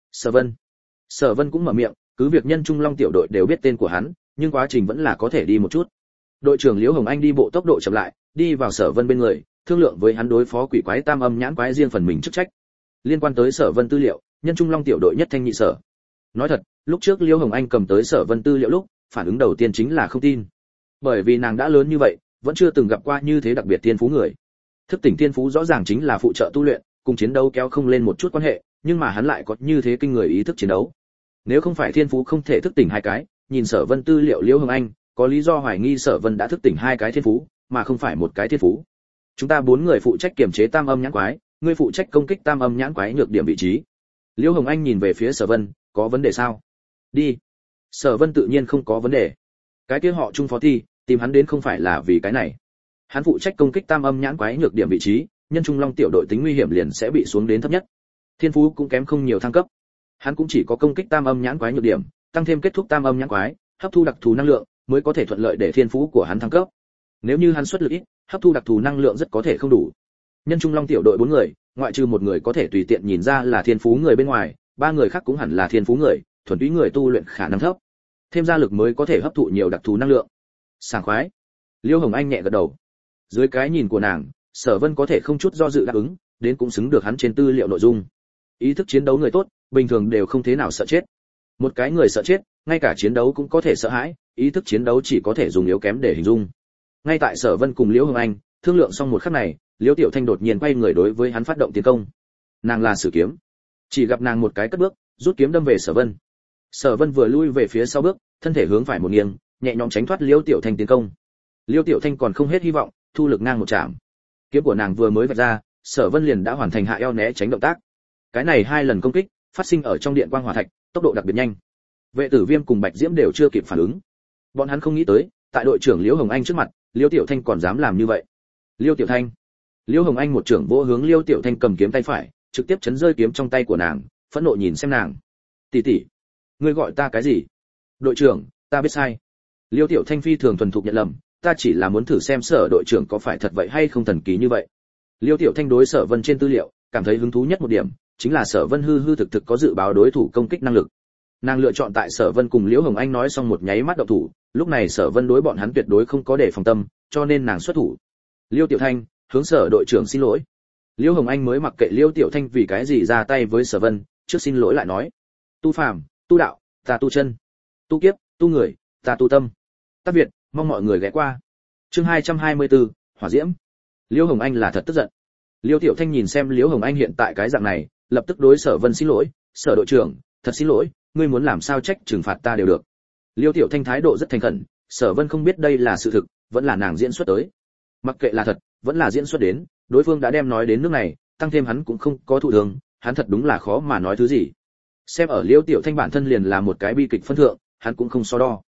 Sở Vân cũng mở miệng, cứ việc Nhân Trung Long tiểu đội đều biết tên của hắn, nhưng quá trình vẫn là có thể đi một chút. Đội trưởng Liễu Hồng Anh đi bộ tốc độ chậm lại, đi vào Sở Vân bên người, thương lượng với hắn đối phó quỷ quái tam âm nhãn quái riêng phần mình chức trách. Liên quan tới Sở Vân tư liệu, Nhân Trung Long tiểu đội nhất thanh nhị sở. Nói thật, lúc trước Liễu Hồng Anh cầm tới Sở Vân tư liệu lúc, phản ứng đầu tiên chính là không tin. Bởi vì nàng đã lớn như vậy, vẫn chưa từng gặp qua như thế đặc biệt tiên phú người. Thức tỉnh tiên phú rõ ràng chính là phụ trợ tu luyện, cùng chiến đấu kéo không lên một chút quan hệ, nhưng mà hắn lại có như thế kinh người ý thức chiến đấu. Nếu không phải thiên phú không thể thức tỉnh hai cái, nhìn Sở Vân tư liệu Liễu Hồng Anh, có lý do hoài nghi Sở Vân đã thức tỉnh hai cái thiên phú, mà không phải một cái thiên phú. "Chúng ta 4 người phụ trách kiểm chế tam âm nhãn quái, ngươi phụ trách công kích tam âm nhãn quái nhược điểm vị trí." Liễu Hồng Anh nhìn về phía Sở Vân, "Có vấn đề sao?" "Đi." Sở Vân tự nhiên không có vấn đề. Cái kia họ Trung phó thi, tìm hắn đến không phải là vì cái này. Hắn phụ trách công kích tam âm nhãn quái nhược điểm vị trí, Nhân Trung Long tiểu đội tính nguy hiểm liền sẽ bị xuống đến thấp nhất. Thiên phú cũng kém không nhiều thăng cấp. Hắn cũng chỉ có công kích tam âm nhãn quái nhược điểm, tăng thêm kết thúc tam âm nhãn quái, hấp thu đặc thù năng lượng, mới có thể thuận lợi để thiên phú của hắn thăng cấp. Nếu như hắn xuất lực ít, hấp thu đặc thù năng lượng rất có thể không đủ. Nhân Trung Long tiểu đội 4 người, ngoại trừ một người có thể tùy tiện nhìn ra là thiên phú người bên ngoài, 3 người khác cũng hẳn là thiên phú người, thuần túy người tu luyện khả năng thấp. Thêm ra lực mới có thể hấp thụ nhiều đặc thù năng lượng. Sảng khoái. Liêu Hồng Anh nhẹ gật đầu. Dưới cái nhìn của nàng, Sở Vân có thể không chút do dự đáp ứng, đến cũng xứng được hắn trên tư liệu nội dung. Ý thức chiến đấu người tốt, bình thường đều không thế nào sợ chết. Một cái người sợ chết, ngay cả chiến đấu cũng có thể sợ hãi, ý thức chiến đấu chỉ có thể dùng yếu kém để hình dung. Ngay tại Sở Vân cùng Liễu Hồng Anh thương lượng xong một khắc này, Liễu Tiểu Thanh đột nhiên quay người đối với hắn phát động tiến công. Nàng là Sử Kiếm. Chỉ gặp nàng một cái cất bước, rút kiếm đâm về Sở Vân. Sở Vân vừa lui về phía sau bước, thân thể hướng phải một nghiêng, nhẹ nhõm tránh thoát Liễu Tiểu Thanh tiến công. Liễu Tiểu Thanh còn không hết hy vọng, thu lực ngang một chạm. Kiếm của nàng vừa mới vạch ra, Sở Vân liền đã hoàn thành hạ eo né tránh động tác. Cái này 2 lần công kích, phát sinh ở trong điện quang hỏa thạch, tốc độ đặc biệt nhanh. Vệ Tử Viêm cùng Bạch Diễm đều chưa kịp phản ứng. Bọn hắn không nghĩ tới, tại đội trưởng Liễu Hồng Anh trước mặt, Liễu Tiểu Thanh còn dám làm như vậy. Liễu Tiểu Thanh. Liễu Hồng Anh một trưởng vỗ hướng Liễu Tiểu Thanh cầm kiếm tay phải, trực tiếp chấn rơi kiếm trong tay của nàng, phẫn nộ nhìn xem nàng. "Tỷ tỷ, ngươi gọi ta cái gì?" "Đội trưởng, ta biết sai." Liễu Tiểu Thanh phi thường thuần thục nhận lầm, "Ta chỉ là muốn thử xem Sở đội trưởng có phải thật vậy hay không thần kỳ như vậy." Liễu Tiểu Thanh đối Sở Vân trên tư liệu, cảm thấy hứng thú nhất một điểm, chính là Sở Vân hư hư thực thực có dự báo đối thủ công kích năng lực. Nàng lựa chọn tại Sở Vân cùng Liễu Hồng Anh nói xong một nháy mắt động thủ, lúc này Sở Vân đối bọn hắn tuyệt đối không có để phòng tâm, cho nên nàng xuất thủ. "Liễu Tiểu Thanh, hướng Sở đội trưởng xin lỗi." Liễu Hồng Anh mới mặc kệ Liễu Tiểu Thanh vì cái gì ra tay với Sở Vân, trước xin lỗi lại nói: "Tu phàm, tu đạo, ta tu chân, tu kiếp, tu người, ta tu tâm." Tác Việt, mong mọi người ghé qua. Chương 224, Hỏa Diễm. Liễu Hồng Anh là thật tức giận. Liễu Tiểu Thanh nhìn xem Liễu Hồng Anh hiện tại cái dạng này, lập tức đối Sở Vân xin lỗi: "Sở đội trưởng, thật xin lỗi, ngươi muốn làm sao trách trừng phạt ta đều được." Liễu Tiểu Thanh thái độ rất thành khẩn, Sở Vân không biết đây là sự thực, vẫn là nàng diễn xuất tới. Mặc kệ là thật, vẫn là diễn xuất đến, đối phương đã đem nói đến nước này, tăng thêm hắn cũng không có thụ thường, hắn thật đúng là khó mà nói thứ gì. Xem ở Liễu Tiểu Thanh bản thân liền là một cái bi kịch phân thượng, hắn cũng không so đo.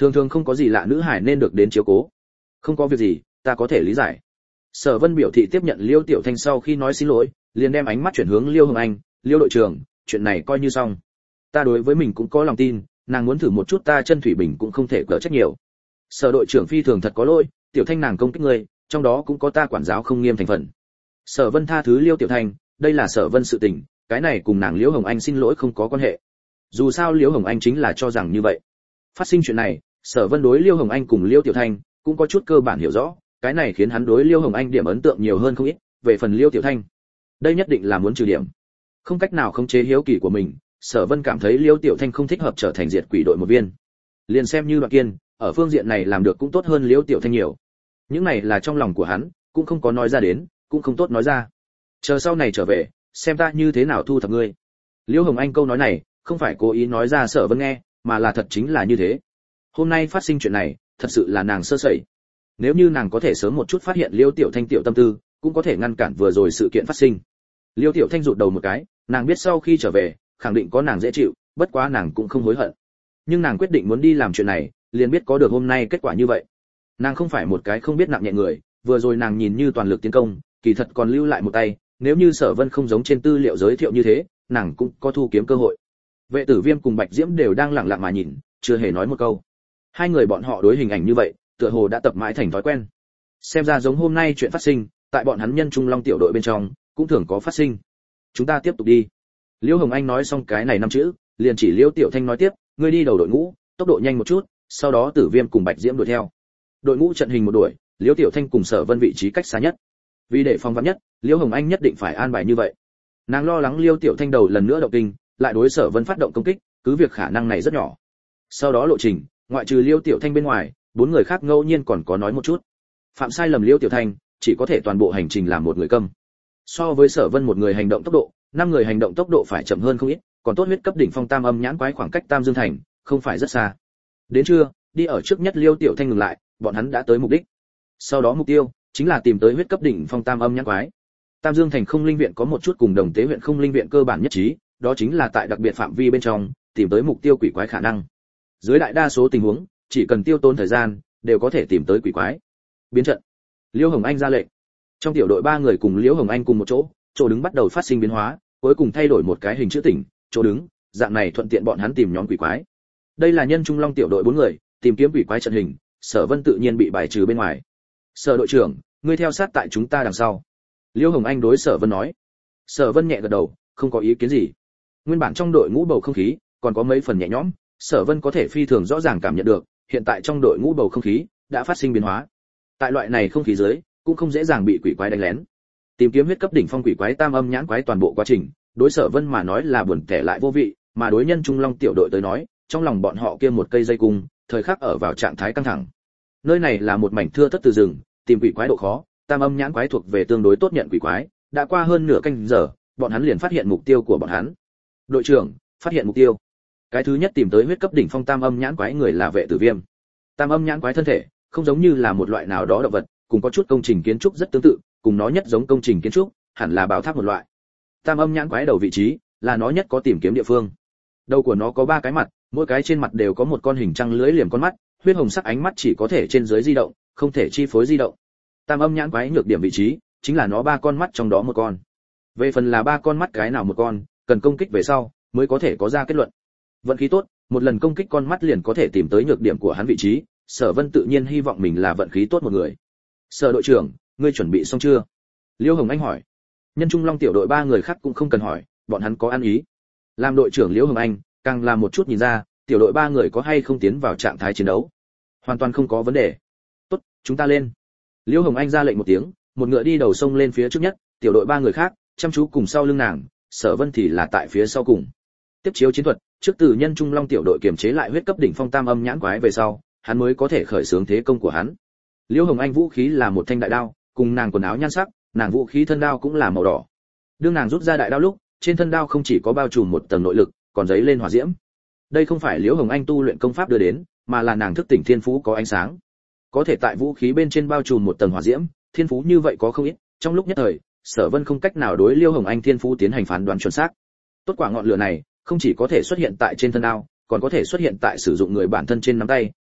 thường thường không có gì lạ nữ hải nên được đến chiếu cố. Không có việc gì, ta có thể lý giải. Sở Vân biểu thị tiếp nhận Liêu Tiểu Thanh sau khi nói xin lỗi, liền đem ánh mắt chuyển hướng Liêu Hồng Anh, Liêu đội trưởng, chuyện này coi như xong. Ta đối với mình cũng có lòng tin, nàng muốn thử một chút ta chân thủy bình cũng không thể cỡ trách nhiều. Sở đội trưởng phi thường thật có lỗi, Tiểu Thanh nàng công kích ngươi, trong đó cũng có ta quản giáo không nghiêm thành phần. Sở Vân tha thứ Liêu Tiểu Thanh, đây là Sở Vân sự tình, cái này cùng nàng Liễu Hồng Anh xin lỗi không có quan hệ. Dù sao Liễu Hồng Anh chính là cho rằng như vậy. Phát sinh chuyện này, Sở Vân đối Liễu Hồng Anh cùng Liêu Tiểu Thanh cũng có chút cơ bản hiểu rõ, cái này khiến hắn đối Liễu Hồng Anh điểm ấn tượng nhiều hơn không ít, về phần Liêu Tiểu Thanh, đây nhất định là muốn trừ điểm. Không cách nào khống chế hiếu kỳ của mình, Sở Vân cảm thấy Liêu Tiểu Thanh không thích hợp trở thành diệt quỷ đội một viên. Liền xem như Đoạn Kiên, ở phương diện này làm được cũng tốt hơn Liêu Tiểu Thanh nhiều. Những này là trong lòng của hắn, cũng không có nói ra đến, cũng không tốt nói ra. Chờ sau này trở về, xem ta như thế nào thu thập ngươi. Liêu Hồng Anh câu nói này, không phải cố ý nói ra Sở Vân nghe, mà là thật chính là như thế. Hôm nay phát sinh chuyện này, thật sự là nàng sơ sẩy. Nếu như nàng có thể sớm một chút phát hiện Liêu Tiểu Thanh tiểu tâm tư, cũng có thể ngăn cản vừa rồi sự kiện phát sinh. Liêu Tiểu Thanh rụt đầu một cái, nàng biết sau khi trở về, khẳng định có nàng dễ chịu, bất quá nàng cũng không hối hận. Nhưng nàng quyết định muốn đi làm chuyện này, liền biết có được hôm nay kết quả như vậy. Nàng không phải một cái không biết nặng nhẹ người, vừa rồi nàng nhìn như toàn lực tiến công, kỳ thật còn lưu lại một tay, nếu như Sở Vân không giống trên tư liệu giới thiệu như thế, nàng cũng có thu kiếm cơ hội. Vệ Tử Viêm cùng Bạch Diễm đều đang lặng lặng mà nhìn, chưa hề nói một câu. Hai người bọn họ đối hình ảnh như vậy, tựa hồ đã tập mãi thành thói quen. Xem ra giống hôm nay chuyện phát sinh, tại bọn hắn Nhân Trung Long tiểu đội bên trong, cũng thường có phát sinh. Chúng ta tiếp tục đi. Liễu Hồng Anh nói xong cái này năm chữ, liền chỉ Liễu Tiểu Thanh nói tiếp, ngươi đi đầu đội ngũ, tốc độ nhanh một chút, sau đó Tử Viêm cùng Bạch Diễm đuổi theo. Đội ngũ trận hình một đuổi, Liễu Tiểu Thanh cùng Sở Vân vị trí cách xa nhất. Vì để phòng vắn nhất, Liễu Hồng Anh nhất định phải an bài như vậy. Nàng lo lắng Liêu Tiểu Thanh đầu lần nữa động kinh, lại đối Sở Vân phát động công kích, cứ việc khả năng này rất nhỏ. Sau đó lộ trình, ngoại trừ Liêu Tiểu Thanh bên ngoài, bốn người khác ngẫu nhiên còn có nói một chút. Phạm sai lầm Liêu Tiểu Thanh, chỉ có thể toàn bộ hành trình làm một người câm. So với Sở Vân một người hành động tốc độ, năm người hành động tốc độ phải chậm hơn không ít, còn tốt huyết cấp đỉnh phong tam âm nhãn quái khoảng cách Tam Dương Thành, không phải rất xa. Đến trưa, đi ở trước nhất Liêu Tiểu Thanh ngừng lại, bọn hắn đã tới mục đích. Sau đó mục tiêu chính là tìm tới huyết cấp đỉnh phong tam âm nhãn quái. Tam Dương Thành Không Linh Viện có một chút cùng Đồng Tế huyện Không Linh Viện cơ bản nhất trí, đó chính là tại đặc biệt phạm vi bên trong tìm tới mục tiêu quỷ quái khả năng. Dưới đại đa số tình huống, chỉ cần tiêu tốn thời gian, đều có thể tìm tới quỷ quái. Biến trận. Liêu Hồng Anh ra lệnh. Trong tiểu đội 3 người cùng Liêu Hồng Anh cùng một chỗ đứng bắt đầu phát sinh biến hóa, cuối cùng thay đổi một cái hình chữ tỉnh, chỗ đứng, dạng này thuận tiện bọn hắn tìm nhóm quỷ quái. Đây là Nhân Trung Long tiểu đội 4 người, tìm kiếm quỷ quái trận hình, Sở Vân tự nhiên bị bài trừ bên ngoài. Sở đội trưởng, ngươi theo sát tại chúng ta đằng sau. Liêu Hồng Anh đối Sở Vân nói. Sở Vân nhẹ gật đầu, không có ý kiến gì. Nguyên bản trong đội ngũ bầu không khí còn có mấy phần nhẹ nhõm, Sở Vân có thể phi thường rõ ràng cảm nhận được, hiện tại trong đội ngũ bầu không khí đã phát sinh biến hóa. Tại loại này không khí dưới, cũng không dễ dàng bị quỷ quái đánh lén. Tìm kiếm huyết cấp đỉnh phong quỷ quái tam âm nhãn quái toàn bộ quá trình, đối Sở Vân mà nói là buồn tẻ lại vô vị, mà đối Nhân Trung Long tiểu đội tới nói, trong lòng bọn họ kia một cây dây cung, thời khắc ở vào trạng thái căng thẳng. Nơi này là một mảnh thưa thớt từ rừng, tìm quỷ quái độ khó, tam âm nhãn quái thuộc về tương đối tốt nhận quỷ quái, đã qua hơn nửa canh giờ, bọn hắn liền phát hiện mục tiêu của bọn hắn. Đội trưởng, phát hiện mục tiêu. Cái thứ nhất tìm tới huyết cấp đỉnh phong tam âm nhãn quái người là Vệ Tử Viêm. Tam âm nhãn quái thân thể, không giống như là một loại nào đó động vật, cùng có chút công trình kiến trúc rất tương tự, cùng nó nhất giống công trình kiến trúc, hẳn là bảo tháp một loại. Tam âm nhãn quái đầu vị trí, là nó nhất có tìm kiếm địa phương. Đầu của nó có 3 cái mặt, mỗi cái trên mặt đều có một con hình trăng lưỡi liềm con mắt, huyết hồng sắc ánh mắt chỉ có thể trên dưới di động, không thể chi phối di động. Tam âm nhãn quái nhược điểm vị trí, chính là nó 3 con mắt trong đó một con. Về phần là 3 con mắt cái nào một con, cần công kích về sau mới có thể có ra kết luận. Vận khí tốt, một lần công kích con mắt liền có thể tìm tới nhược điểm của hắn vị trí, Sở Vân tự nhiên hy vọng mình là vận khí tốt một người. Sở đội trưởng, ngươi chuẩn bị xong chưa? Liêu Hồng Anh hỏi. Nhân Trung Long tiểu đội 3 người khác cũng không cần hỏi, bọn hắn có ăn ý. Làm đội trưởng Liêu Hồng Anh, càng làm một chút nhìn ra, tiểu đội 3 người có hay không tiến vào trạng thái chiến đấu. Hoàn toàn không có vấn đề. Tốt, chúng ta lên. Liêu Hồng Anh ra lệnh một tiếng, một ngựa đi đầu sông lên phía trước nhất, tiểu đội 3 người khác chăm chú cùng sau lưng nàng, Sở Vân thì là tại phía sau cùng. Tiếp chiếu chiến thuật, trước từ Nhân Trung Long tiểu đội kiểm chế lại huyết cấp đỉnh phong tam âm nhãn quái về sau, hắn mới có thể khởi xướng thế công của hắn. Liêu Hồng Anh vũ khí là một thanh đại đao, cùng nàng quần áo nhan sắc, nàng vũ khí thân đao cũng là màu đỏ. Đương nàng rút ra đại đao lúc, trên thân đao không chỉ có bao trùm một tầng nội lực, còn giấy lên hỏa diễm. Đây không phải Liêu Hồng Anh tu luyện công pháp đưa đến, mà là nàng thức tỉnh thiên phú có ánh sáng. Có thể tại vũ khí bên trên bao trùm một tầng hỏa diễm, thiên phú như vậy có không ít, trong lúc nhất thời, Sở Vân không cách nào đối Liêu Hồng Anh thiên phú tiến hành phán đoán chuẩn xác. Tốt quả ngọn lửa này, không chỉ có thể xuất hiện tại trên thân đao, còn có thể xuất hiện tại sử dụng người bản thân trên nắm tay,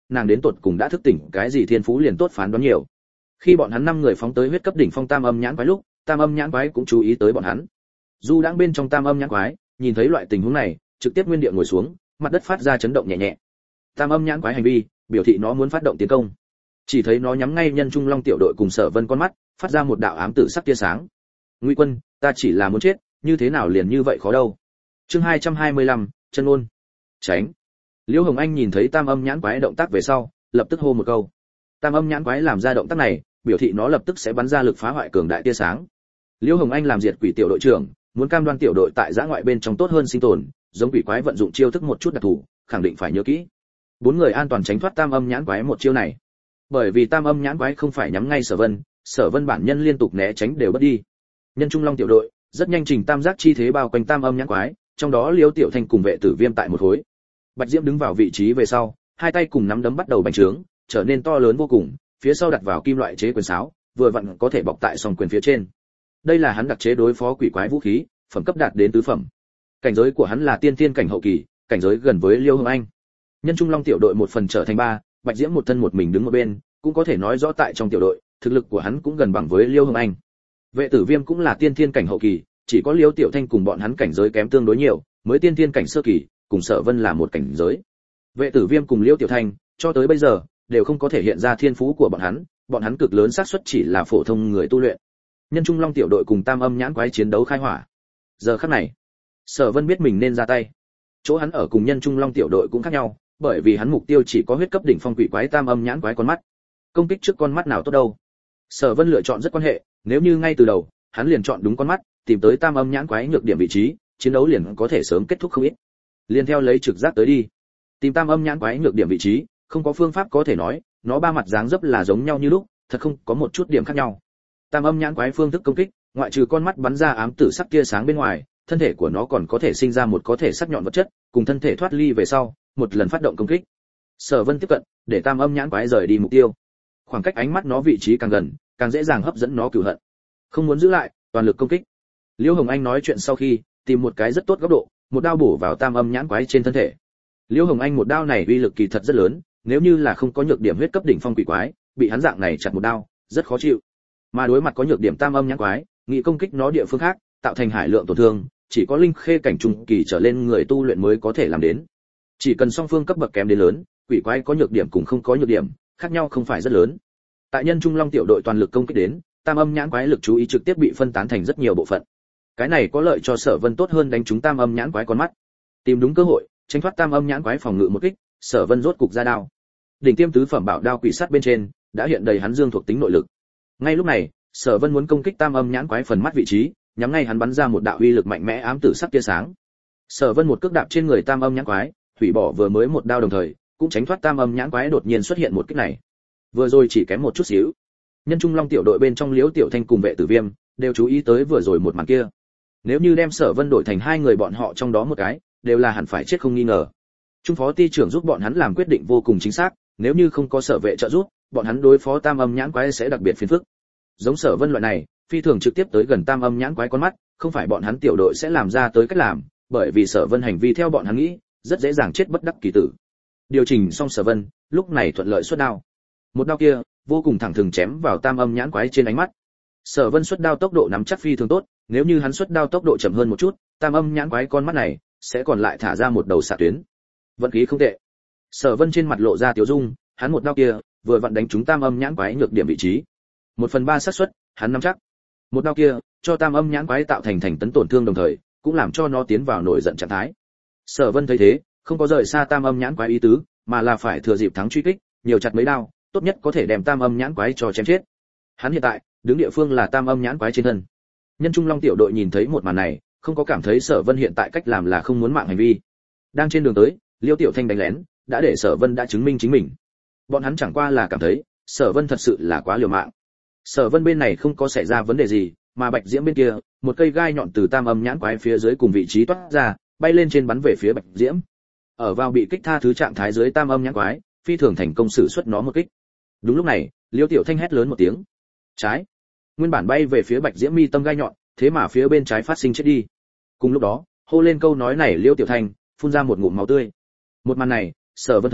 nàng đến tột cùng đã thức tỉnh cái gì thiên phú liền tốt phán đoán nhiều. Khi bọn hắn 5 người phóng tới huyết cấp đỉnh phong tam âm nhãn quái lúc, tam âm nhãn quái cũng chú ý tới bọn hắn. Du đãng bên trong tam âm nhãn quái, nhìn thấy loại tình huống này, trực tiếp nguyên địa ngồi xuống, mặt đất phát ra chấn động nhẹ nhẹ. Tam âm nhãn quái hành vi, biểu thị nó muốn phát động tiến công. Chỉ thấy nó nhắm ngay Nhân Trung Long tiểu đội cùng Sở Vân con mắt, phát ra một đạo ám tử sắc tia sáng. Ngụy Quân, ta chỉ là muốn chết, như thế nào liền như vậy khó đâu. Chương 225, chân ôn. Tránh. Liễu Hồng Anh nhìn thấy tam âm nhãn quái động tác về sau, lập tức hô một câu. Tam âm nhãn quái làm ra động tác này, biểu thị nó lập tức sẽ bắn ra lực phá hoại cường đại tia sáng. Liễu Hồng Anh làm diệt quỷ tiểu đội trưởng, muốn cam đoan tiểu đội tại giã ngoại bên trong tốt hơn sinh tồn, giống quỷ quái vận dụng chiêu thức một chút đặc thù, khẳng định phải nhớ kỹ. 4 người an toàn tránh thoát tam âm nhãn quái một chiêu này. Bởi vì tam âm nhãn quái không phải nhắm ngay Sở Vân bản nhân liên tục né tránh đều bất đi. Nhân Trung Long tiểu đội rất nhanh trình tam giác chi thế bao quanh tam âm nhãn quái, trong đó Liễu Tiểu Thanh cùng Vệ Tử Viêm tại một khối. Bạch Diễm đứng vào vị trí về sau, hai tay cùng nắm đấm bắt đầu bành trướng, trở nên to lớn vô cùng, phía sau đặt vào kim loại chế quyền sáo, vừa vặn có thể bọc tại song quyền phía trên. Đây là hắn đặc chế đối phó quỷ quái vũ khí, phẩm cấp đạt đến tứ phẩm. Cảnh giới của hắn là tiên thiên cảnh hậu kỳ, cảnh giới gần với Liêu Hồng Anh. Nhân Trung Long tiểu đội một phần trở thành 3, Bạch Diễm một thân một mình đứng một bên, cũng có thể nói rõ tại trong tiểu đội, thực lực của hắn cũng gần bằng với Liêu Hồng Anh. Vệ Tử Viêm cũng là tiên thiên cảnh hậu kỳ, chỉ có Liêu Tiểu Thanh cùng bọn hắn cảnh giới kém tương đối nhiều, mới tiên thiên cảnh sơ kỳ, cùng Sở Vân là một cảnh giới. Vệ Tử Viêm cùng Liêu Tiểu Thanh, cho tới bây giờ đều không có thể hiện ra thiên phú của bọn hắn cực lớn xác suất chỉ là phổ thông người tu luyện. Nhân Trung Long tiểu đội cùng tam âm nhãn quái chiến đấu khai hỏa. Giờ khắc này, Sở Vân biết mình nên ra tay. Chỗ hắn ở cùng Nhân Trung Long tiểu đội cũng khác nhau, bởi vì hắn mục tiêu chỉ có huyết cấp đỉnh phong quỷ quái tam âm nhãn quái con mắt. Công kích trước con mắt nào tốt đâu? Sở Vân lựa chọn rất quan hệ, nếu như ngay từ đầu, hắn liền chọn đúng con mắt, tìm tới tam âm nhãn quái nhược điểm vị trí, chiến đấu liền có thể sớm kết thúc không ít. Liên theo lấy trực giác tới đi. Tìm tam âm nhãn quái nhược điểm vị trí, không có phương pháp có thể nói, nó ba mặt dáng dấp là giống nhau như lúc, thật không có một chút điểm khác nhau. Tam âm nhãn quái phương thức công kích, ngoại trừ con mắt bắn ra ám tử sắc tia sáng bên ngoài, thân thể của nó còn có thể sinh ra một có thể sắc nhọn vật chất, cùng thân thể thoát ly về sau, một lần phát động công kích. Sở Vân tiếp cận, để tam âm nhãn quái rời đi mục tiêu. Khoảng cách ánh mắt nó vị trí càng gần, càng dễ dàng hấp dẫn nó cừu hận. Không muốn giữ lại, toàn lực công kích. Liễu Hồng Anh nói chuyện sau khi, tìm một cái rất tốt góc độ, một đao bổ vào tam âm nhãn quái trên thân thể. Liễu Hồng Anh một đao này uy lực kỳ thật rất lớn, nếu như là không có nhược điểm huyết cấp đỉnh phong quỷ quái, bị hắn dạng này chặt một đao, rất khó chịu. Mà đối mặt có nhược điểm tam âm nhãn quái, nghị công kích nó địa phương khác, tạo thành hải lượng tổn thương, chỉ có linh khê cảnh trung kỳ trở lên người tu luyện mới có thể làm đến. Chỉ cần song phương cấp bậc kém đến lớn, quỷ quái có nhược điểm cùng không có nhược điểm, khác nhau không phải rất lớn. Tại Nhân Trung Long tiểu đội toàn lực công kích đến, tam âm nhãn quái lực chú ý trực tiếp bị phân tán thành rất nhiều bộ phận. Cái này có lợi cho Sở Vân tốt hơn đánh trúng tam âm nhãn quái con mắt. Tìm đúng cơ hội, tránh thoát tam âm nhãn quái phòng ngự một kích, Sở Vân rốt cục ra đao. Đỉnh tiêm tứ phẩm bảo đao quỷ sắt bên trên đã hiện đầy hắn dương thuộc tính nội lực. Ngay lúc này, Sở Vân muốn công kích tam âm nhãn quái phần mắt vị trí, nhắm ngay hắn bắn ra một đạo uy lực mạnh mẽ ám tử sắc tia sáng. Sở Vân một cước đạp trên người tam âm nhãn quái, hủy bỏ vừa mới một đao đồng thời, cũng tránh thoát tam âm nhãn quái đột nhiên xuất hiện một kích này. Vừa rồi chỉ kém một chút xíu. Nhân Trung Long tiểu đội bên trong Liễu Tiểu Thanh cùng Vệ Tử Viêm đều chú ý tới vừa rồi một màn kia. Nếu như đem Sở Vân đổi thành hai người bọn họ trong đó một cái, đều là hẳn phải chết không nghi ngờ. Trung phó ty trưởng giúp bọn hắn làm quyết định vô cùng chính xác, nếu như không có Sở Vệ trợ giúp, bọn hắn đối phó tam âm nhãn quái sẽ đặc biệt phiền phức. Giống Sở Vân loại này, phi thường trực tiếp tới gần tam âm nhãn quái con mắt, không phải bọn hắn tiểu đội sẽ làm ra tới cách làm, bởi vì Sở Vân hành vi theo bọn hắn nghĩ, rất dễ dàng chết bất đắc kỳ tử. Điều chỉnh xong Sở Vân, lúc này thuận lợi xuất đao. Một đao kia, vô cùng thẳng thừng chém vào tam âm nhãn quái trên ánh mắt. Sở Vân xuất đao tốc độ nắm chắc phi thường tốt, nếu như hắn xuất đao tốc độ chậm hơn một chút, tam âm nhãn quái con mắt này sẽ còn lại thả ra một đầu xạ tuyến. Vận khí không tệ. Sở Vân trên mặt lộ ra tiểu dung, hắn một đao kia vừa vặn đánh trúng tam âm nhãn quái nhược điểm vị trí. 1/3 xác suất, hắn nắm chắc. Một đao kia cho tam âm nhãn quái tạo thành thành tấn tổn thương đồng thời, cũng làm cho nó tiến vào nổi giận trạng thái. Sở Vân thấy thế, không có rời xa tam âm nhãn quái ý tứ, mà là phải thừa dịp thắng truy kích, nhiều chặt mấy đao, tốt nhất có thể đem tam âm nhãn quái cho chém chết. Hắn hiện tại đứng địa phương là tam âm nhãn quái trên thân. Nhân Trung Long tiểu đội nhìn thấy một màn này, không có cảm thấy Sở Vân hiện tại cách làm là không muốn mạng hành vi. Đang trên đường tới, Liêu Tiểu Thanh đánh lén, đã để Sở Vân đã chứng minh chính mình. Bọn hắn chẳng qua là cảm thấy, Sở Vân thật sự là quá liều mạng. Sở Vân bên này không có xảy ra vấn đề gì, mà Bạch Diễm bên kia, một cây gai nhọn từ tam âm nhãn quái phía dưới cùng vị trí toát ra, bay lên trên bắn về phía Bạch Diễm. Ở vào bị kích tha thứ trạng thái dưới tam âm nhãn quái, phi thường thành công sử xuất nó một kích. Đúng lúc này, Liêu Tiểu Thanh hét lớn một tiếng. Trái. Nguyên bản bay về phía Bạch Diễm mi tâm gai nhọn, thế mà phía bên trái phát sinh chết đi. Cùng lúc đó, hô lên câu nói này Liêu Tiểu Thanh phun ra một ngụm máu tươi. Một màn này, Sở Vân thấy,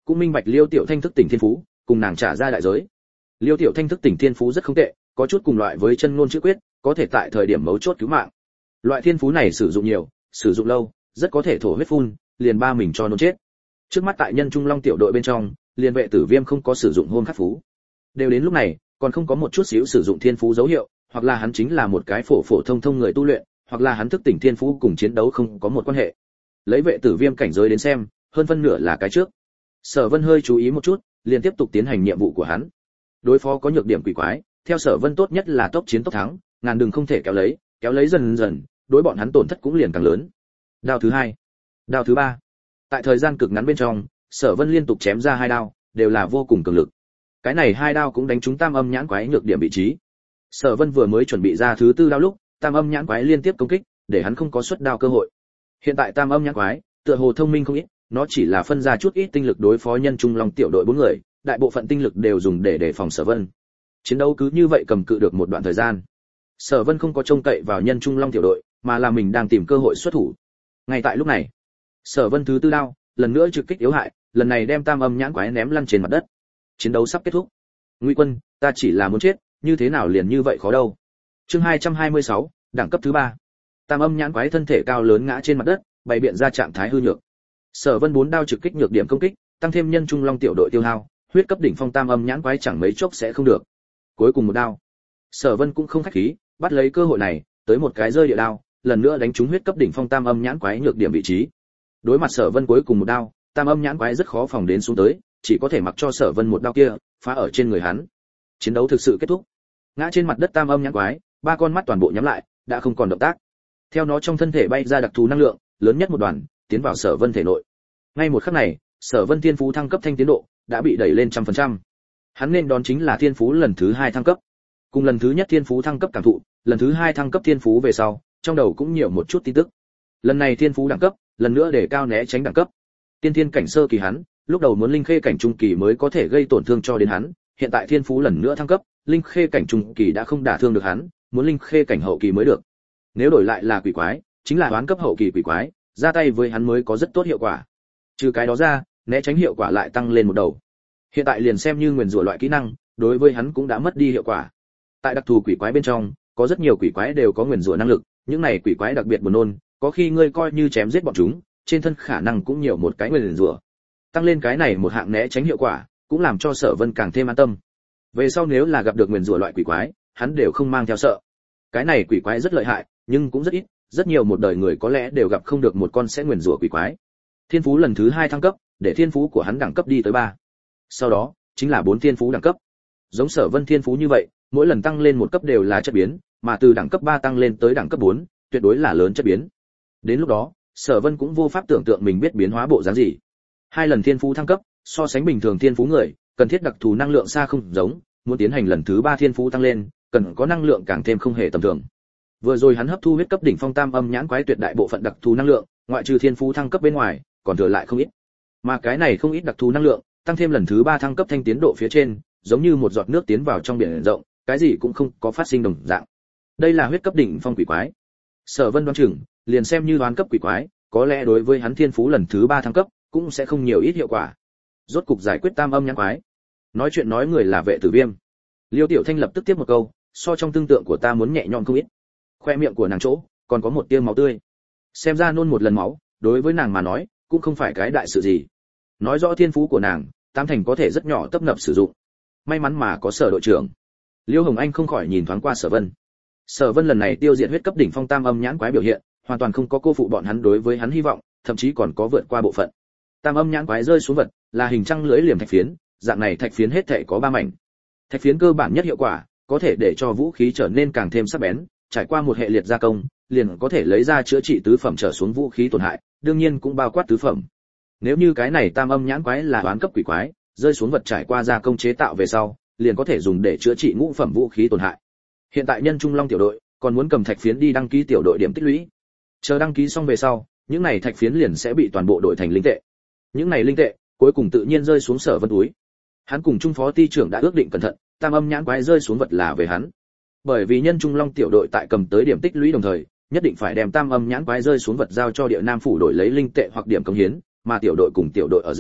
cũng minh bạch Liêu Tiểu Thanh thức tỉnh thiên phú, cùng nàng trả ra đại giới. Liêu Tiểu Thanh thức tỉnh thiên phú rất không tệ, có chút cùng loại với chân ngôn chữ quyết, có thể tại thời điểm mấu chốt cứu mạng. Loại thiên phú này sử dụng nhiều, sử dụng lâu, rất có thể thổ huyết phun, liền ba mình cho nôn chết. Trước mắt tại Nhân Trung Long tiểu đội bên trong, liền Vệ Tử Viêm không có sử dụng hôn khắc phú. Đều đến lúc này, còn không có một chút xíu sử dụng thiên phú dấu hiệu, hoặc là hắn chính là một cái phổ phổ thông thông người tu luyện, hoặc là hắn thức tỉnh thiên phú cùng chiến đấu không có một quan hệ. Lấy Vệ Tử Viêm cảnh giới đến xem, hơn phân nửa là cái trước. Sở Vân hơi chú ý một chút, liền tiếp tục tiến hành nhiệm vụ của hắn. Đối phó có nhược điểm quỷ quái, theo Sở Vân tốt nhất là tốc chiến tốc thắng, ngàn đừng không thể kéo lấy dần dần, đối bọn hắn tổn thất cũng liền càng lớn. Đao thứ hai, đao thứ ba. Tại thời gian cực ngắn bên trong, Sở Vân liên tục chém ra hai đao, đều là vô cùng cường lực. Cái này hai đao cũng đánh trúng Tam Âm nhãn quái nhược điểm vị trí. Sở Vân vừa mới chuẩn bị ra thứ tư đao lúc, Tam Âm nhãn quái liên tiếp công kích, để hắn không có xuất đao cơ hội. Hiện tại Tam Âm nhãn quái, tựa hồ thông minh không ít, nó chỉ là phân ra chút ít tinh lực đối phó Nhân Trung Long tiểu đội 4 người, đại bộ phận tinh lực đều dùng để đề phòng Sở Vân. Chiến đấu cứ như vậy cầm cự được một đoạn thời gian. Sở Vân không có trông cậy vào Nhân Trung Long tiểu đội, mà là mình đang tìm cơ hội xuất thủ. Ngay tại lúc này, Sở Vân thứ tư đao, lần nữa trực kích yếu hại, lần này đem Tam Âm nhãn quái ném lăn trên mặt đất. Chiến đấu sắp kết thúc. Ngụy Quân, ta chỉ là muốn chết, như thế nào liền như vậy khó đâu. Chương 226, đẳng cấp thứ 3. Tam Âm nhãn quái thân thể cao lớn ngã trên mặt đất, bày biện ra trạng thái hư nhược. Sở Vân 4 đao trực kích nhược điểm công kích, tăng thêm Nhân Trung Long tiểu đội tiêu hao, huyết cấp đỉnh phong Tam Âm nhãn quái chẳng mấy chốc sẽ không được. Cuối cùng một đao, Sở Vân cũng không khách khí, bắt lấy cơ hội này, tới một cái rơi địa đao, lần nữa đánh trúng huyết cấp đỉnh phong Tam Âm nhãn quái nhược điểm vị trí. Đối mặt Sở Vân cuối cùng một đao, Tam Âm nhãn quái rất khó phòng đến xuống tới, chỉ có thể mặc cho Sở Vân một đao kia phá ở trên người hắn. Chiến đấu thực sự kết thúc. Ngã trên mặt đất Tam Âm nhãn quái, ba con mắt toàn bộ nhắm lại, đã không còn động tác. Theo nó trong thân thể bay ra đặc thù năng lượng, lớn nhất một đoàn, tiến vào Sở Vân thể nội. Ngay một khắc này, Sở Vân thiên phú thăng cấp thanh tiến độ đã bị đẩy lên 100%. Hắn nên đón chính là thiên phú lần thứ 2 thăng cấp. Cùng lần thứ nhất thiên phú thăng cấp cảm thụ, lần thứ 2 thăng cấp thiên phú về sau, trong đầu cũng nhiều một chút tin tức. Lần này thiên phú đẳng cấp, lần nữa để cao né tránh đẳng cấp. Tiên thiên cảnh sơ kỳ hắn, lúc đầu muốn linh khê cảnh trung kỳ mới có thể gây tổn thương cho đến hắn, hiện tại thiên phú lần nữa thăng cấp, linh khê cảnh trung kỳ đã không đả thương được hắn, muốn linh khê cảnh hậu kỳ mới được. Nếu đổi lại là quỷ quái, chính là đoán cấp hậu kỳ quỷ quái, ra tay với hắn mới có rất tốt hiệu quả. Trừ cái đó ra, né tránh hiệu quả lại tăng lên một đầu. Hiện tại liền xem như nguyền rủa loại kỹ năng, đối với hắn cũng đã mất đi hiệu quả. Tại đặc thù quỷ quái bên trong, có rất nhiều quỷ quái đều có nguyền rủa năng lực, những này quỷ quái đặc biệt buồn nôn, có khi ngươi coi như chém giết bọn chúng, trên thân khả năng cũng nhiều một cái nguyền rủa. Tăng lên cái này một hạng né tránh hiệu quả, cũng làm cho Sở Vân càng thêm an tâm. Về sau nếu là gặp được nguyền rủa loại quỷ quái, hắn đều không mang theo sợ. Cái này quỷ quái rất lợi hại, nhưng cũng rất ít, rất nhiều một đời người có lẽ đều gặp không được một con sẽ nguyền rủa quỷ quái. Thiên phú lần thứ 2 thăng cấp, để thiên phú của hắn đẳng cấp đi tới 3. Sau đó, chính là 4 thiên phú đẳng cấp. Giống Sở Vân thiên phú như vậy, mỗi lần tăng lên một cấp đều là chất biến, mà từ đẳng cấp 3 tăng lên tới đẳng cấp 4, tuyệt đối là lớn chất biến. Đến lúc đó, Sở Vân cũng vô pháp tưởng tượng mình biết biến hóa bộ dáng gì. 2 lần thiên phú thăng cấp, so sánh bình thường thiên phú người, cần thiết đặc thù năng lượng xa không giống, muốn tiến hành lần thứ 3 thiên phú tăng lên, cần có năng lượng càng thêm không hề tầm thường. Vừa rồi hắn hấp thu huyết cấp đỉnh phong Tam Âm nhãn quái tuyệt đại bộ phận đặc thù năng lượng, ngoại trừ thiên phú thăng cấp bên ngoài, còn thừa lại không ít. Mà cái này không ít đặc thù năng lượng, tăng thêm lần thứ 3 thăng cấp thanh tiến độ phía trên, giống như một giọt nước tiến vào trong biển rộng, cái gì cũng không có phát sinh đồng dạng. Đây là huyết cấp đỉnh phong quỷ quái. Sở Vân đoán chừng, liền xem như đoán cấp quỷ quái, có lẽ đối với hắn thiên phú lần thứ 3 thăng cấp, cũng sẽ không nhiều ít hiệu quả. Rốt cục giải quyết Tam Âm nhãn quái. Nói chuyện nói người là Vệ Tử Viêm. Liêu Tiểu Thanh lập tức tiếp một câu, so trong tương tượng của ta muốn nhẹ nhõm không ít. Khoe miệng của nàng chỗ còn có một tia máu tươi. Xem ra nôn một lần máu, đối với nàng mà nói, cũng không phải cái đại sự gì. Nói rõ thiên phú của nàng, tam thành có thể rất nhỏ tấp nập sử dụng. May mắn mà có Sở đội trưởng. Liêu Hồng Anh không khỏi nhìn thoáng qua Sở Vân. Sở Vân lần này tiêu diệt huyết cấp đỉnh phong Tam Âm nhãn quái biểu hiện, hoàn toàn không có cô phụ bọn hắn đối với hắn hy vọng, thậm chí còn có vượt qua bộ phận. Tam Âm nhãn quái rơi xuống vật, là hình trăng lưỡi liềm thạch phiến, dạng này thạch phiến hết thảy có 3 mảnh. Thạch phiến cơ bản nhất hiệu quả, có thể để cho vũ khí trở nên càng thêm sắc bén, trải qua một hệ liệt gia công, liền có thể lấy ra chữa trị tứ phẩm trở xuống vũ khí tổn hại, đương nhiên cũng bao quát tứ phẩm. Nếu như cái này Tam Âm nhãn quái là đoán cấp quỷ quái, rơi xuống vật trải qua gia công chế tạo về sau, liền có thể dùng để chữa trị ngũ phẩm vũ khí tổn hại. Hiện tại Nhân Trung Long tiểu đội còn muốn cầm thạch phiến đi đăng ký tiểu đội điểm tích lũy. Chờ đăng ký xong về sau, những này thạch phiến liền sẽ bị toàn bộ đổi thành linh tệ. Những này linh tệ cuối cùng tự nhiên rơi xuống Sở Vân túi. Hắn cùng trung phó ty trưởng đã ước định cẩn thận, Tam Âm nhãn quái rơi xuống vật là về hắn. Bởi vì Nhân Trung Long tiểu đội tại cầm tới điểm tích lũy đồng thời, nhất định phải đem Tam Âm nhãn quái rơi xuống vật giao cho Địa Nam phủ đổi lấy linh tệ hoặc điểm công hiến, mà tiểu đội cùng tiểu đội ở giữa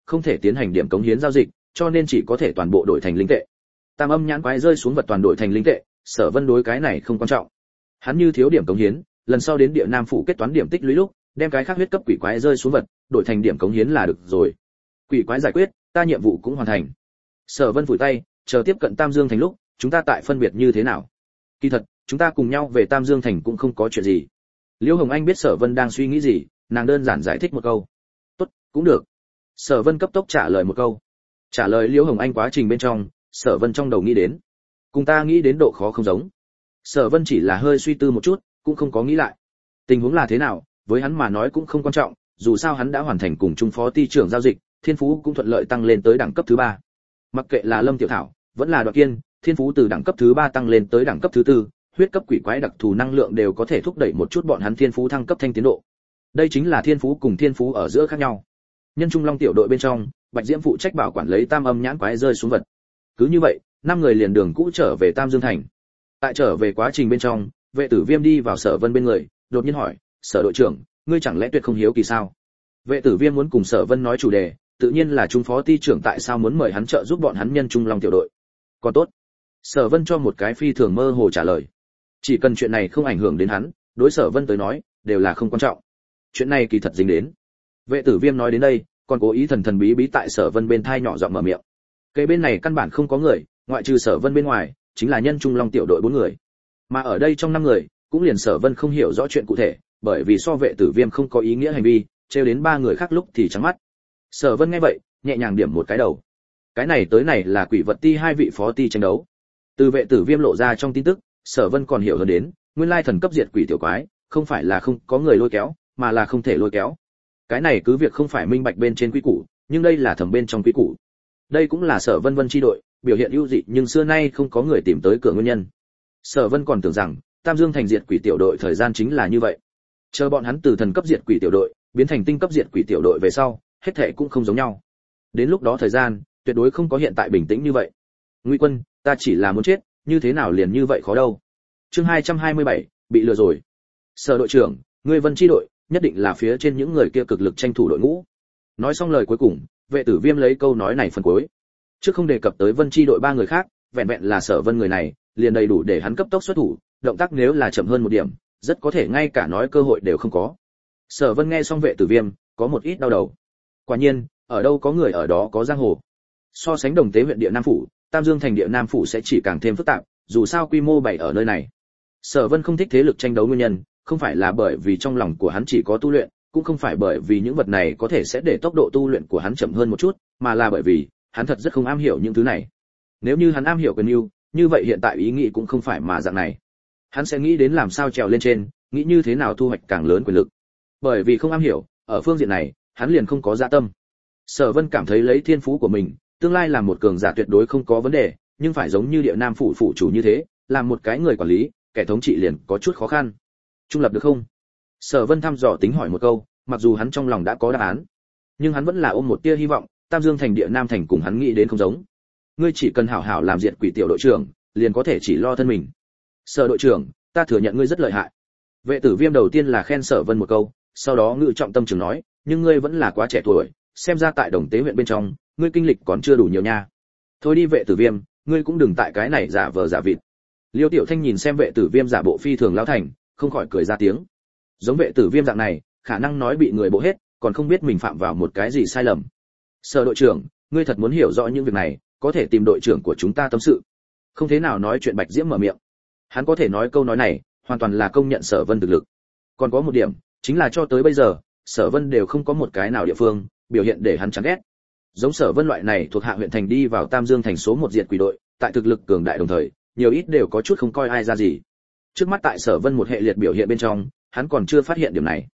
không thể tiến hành điểm cống hiến giao dịch, cho nên chỉ có thể toàn bộ đổi thành linh tệ. Tam âm nhãn quái rơi xuống vật toàn đổi thành linh tệ, Sở Vân đối cái này không quan trọng. Hắn như thiếu điểm cống hiến, lần sau đến địa nam phủ kết toán điểm tích lũy lúc, đem cái khác huyết cấp quỷ quái rơi xuống vật, đổi thành điểm cống hiến là được rồi. Quỷ quái giải quyết, ta nhiệm vụ cũng hoàn thành. Sở Vân phủi tay, chờ tiếp cận Tam Dương thành lúc, chúng ta tại phân biệt như thế nào? Kỳ thật, chúng ta cùng nhau về Tam Dương thành cũng không có chuyện gì. Liễu Hồng Anh biết Sở Vân đang suy nghĩ gì, nàng đơn giản giải thích một câu. Tốt, cũng được. Sở Vân cấp tốc trả lời một câu. Trả lời Liễu Hồng Anh quá trình bên trong, Sở Vân trong đầu nghĩ đến, cùng ta nghĩ đến độ khó không giống. Sở Vân chỉ là hơi suy tư một chút, cũng không có nghĩ lại. Tình huống là thế nào, với hắn mà nói cũng không quan trọng, dù sao hắn đã hoàn thành cùng Trung Phó Ty trưởng giao dịch, thiên phú cũng thuận lợi tăng lên tới đẳng cấp thứ 3. Mặc kệ là Lâm Tiểu Thảo, vẫn là Đoạt Kiên, thiên phú từ đẳng cấp thứ 3 tăng lên tới đẳng cấp thứ 4, huyết cấp quỷ quái đặc thù năng lượng đều có thể thúc đẩy một chút bọn hắn thiên phú thăng cấp thanh tiến độ. Đây chính là thiên phú cùng thiên phú ở giữa khác nhau. Nhân Trung Long tiểu đội bên trong, Bạch Diễm phụ trách bảo quản lấy Tam âm nhãn quái rơi xuống vật. Cứ như vậy, 5 người liền đường cũ trở về Tam Dương thành. Tại trở về quá trình bên trong, Vệ Tử Viêm đi vào Sở Vân bên người, đột nhiên hỏi, "Sở đội trưởng, ngươi chẳng lẽ tuyệt không hiếu kỳ sao?" Vệ Tử Viêm muốn cùng Sở Vân nói chủ đề, tự nhiên là Trung Phó Ty trưởng tại sao muốn mời hắn trợ giúp bọn hắn Nhân Trung Long tiểu đội. Còn tốt. Sở Vân cho một cái phi thường mơ hồ trả lời. Chỉ cần chuyện này không ảnh hưởng đến hắn, đối Sở Vân tới nói, đều là không quan trọng. Chuyện này kỳ thật dính đến. Vệ Tử Viêm nói đến đây, còn cố ý thần thần bí bí tại Sở Vân bên thai nhỏ giọng mở miệng. Cái bên này căn bản không có người, ngoại trừ Sở Vân bên ngoài, chính là Nhân Trung Long tiểu đội 4 người. Mà ở đây trong 5 người, cũng liền Sở Vân không hiểu rõ chuyện cụ thể, bởi vì so Vệ Tử Viêm không có ý nghĩa hành vi, trêu đến 3 người khác lúc thì trắng mắt. Sở Vân nghe vậy, nhẹ nhàng điểm một cái đầu. Cái này tới này là Quỷ Vật Ti 2 vị phó ti tranh đấu. Từ Vệ Tử Viêm lộ ra trong tin tức, Sở Vân còn hiểu hơn đến, nguyên lai thần cấp diệt quỷ tiểu quái, không phải là không có người lôi kéo, mà là không thể lôi kéo. Cái này cứ việc không phải minh bạch bên trên quý củ, nhưng đây là thẩm bên trong quý củ. Đây cũng là Sở Vân Vân chi đội, biểu hiện ưu dị nhưng xưa nay không có người tìm tới cửa nguyên nhân. Sở Vân còn tưởng rằng, Tam Dương thành diệt quỷ tiểu đội thời gian chính là như vậy. Chờ bọn hắn từ thần cấp diệt quỷ tiểu đội biến thành tinh cấp diệt quỷ tiểu đội về sau, hết thảy cũng không giống nhau. Đến lúc đó thời gian, tuyệt đối không có hiện tại bình tĩnh như vậy. Ngụy Quân, ta chỉ là muốn chết, như thế nào liền như vậy khó đâu. Chương 227, bị lừa rồi. Sở đội trưởng, ngươi Vân chi đội, nhất định là phía trên những người kia cực lực tranh thủ đội ngũ. Nói xong lời cuối cùng, Vệ Tử Viêm lấy câu nói này phần cuối. Trước không đề cập tới Vân chi đội 3 người khác, vẹn vẹn là Sở Vân người này, liền đầy đủ để hắn cấp tốc xuất thủ, động tác nếu là chậm hơn một điểm, rất có thể ngay cả nói cơ hội đều không có. Sở Vân nghe xong Vệ Tử Viêm, có một ít đau đầu. Quả nhiên, ở đâu có người ở đó có giang hồ. So sánh Đồng Tế huyện địa Nam phủ, Tam Dương thành địa Nam phủ sẽ chỉ càng thêm phức tạp, dù sao quy mô bày ở nơi này. Sở Vân không thích thế lực tranh đấu nguyên nhân, không phải là bởi vì trong lòng của hắn chỉ có tu luyện, cũng không phải bởi vì những vật này có thể sẽ để tốc độ tu luyện của hắn chậm hơn một chút, mà là bởi vì hắn thật rất không am hiểu những thứ này. Nếu như hắn am hiểu quyền ưu, như vậy hiện tại ý nghĩ cũng không phải mà dạng này. Hắn sẽ nghĩ đến làm sao trèo lên trên, nghĩ như thế nào thu hoạch càng lớn quyền lực. Bởi vì không am hiểu, ở phương diện này, hắn liền không có dạ tâm. Sở Vân cảm thấy lấy thiên phú của mình, tương lai làm một cường giả tuyệt đối không có vấn đề, nhưng phải giống như địa Nam phủ phủ chủ như thế, làm một cái người quản lý, kẻ thống trị liền có chút khó khăn. Trung lập được không? Sở Vân thăm dò tính hỏi một câu, mặc dù hắn trong lòng đã có đáp án, nhưng hắn vẫn là ôm một tia hy vọng, Tam Dương thành địa Nam thành cùng hắn nghĩ đến không giống. Ngươi chỉ cần hảo hảo làm diệt quỷ tiểu đội trưởng, liền có thể chỉ lo thân mình. Sở đội trưởng, ta thừa nhận ngươi rất lợi hại. Vệ Tử Viêm đầu tiên là khen Sở Vân một câu, sau đó ngự trọng tâm trường nói, nhưng ngươi vẫn là quá trẻ tuổi, xem ra tại Đồng Tế huyện bên trong, ngươi kinh lịch còn chưa đủ nhiều nha. Thôi đi Vệ Tử Viêm, ngươi cũng đừng tại cái này giả vờ giả vịt. Liêu Tiểu Thanh nhìn xem Vệ Tử Viêm giả bộ phi thường lão thành, không khỏi cười ra tiếng. Giống Vệ Tử Viêm dạng này, khả năng nói bị người bộ hết, còn không biết mình phạm vào một cái gì sai lầm. Sở đội trưởng, ngươi thật muốn hiểu rõ những việc này, có thể tìm đội trưởng của chúng ta tâm sự. Không thế nào nói chuyện Bạch Diễm mở miệng. Hắn có thể nói câu nói này, hoàn toàn là công nhận Sở Vân thực lực. Còn có một điểm, chính là cho tới bây giờ, Sở Vân đều không có một cái nào địa phương biểu hiện để hắn chán ghét. Giống Sở Vân loại này thuộc hạ huyện thành đi vào Tam Dương thành số 1 diệt quỷ đội, tại thực lực cường đại đồng thời, nhiều ít đều có chút không coi ai ra gì. Trước mắt tại Sở Vân một hệ liệt biểu hiện bên trong, hắn còn chưa phát hiện điểm này.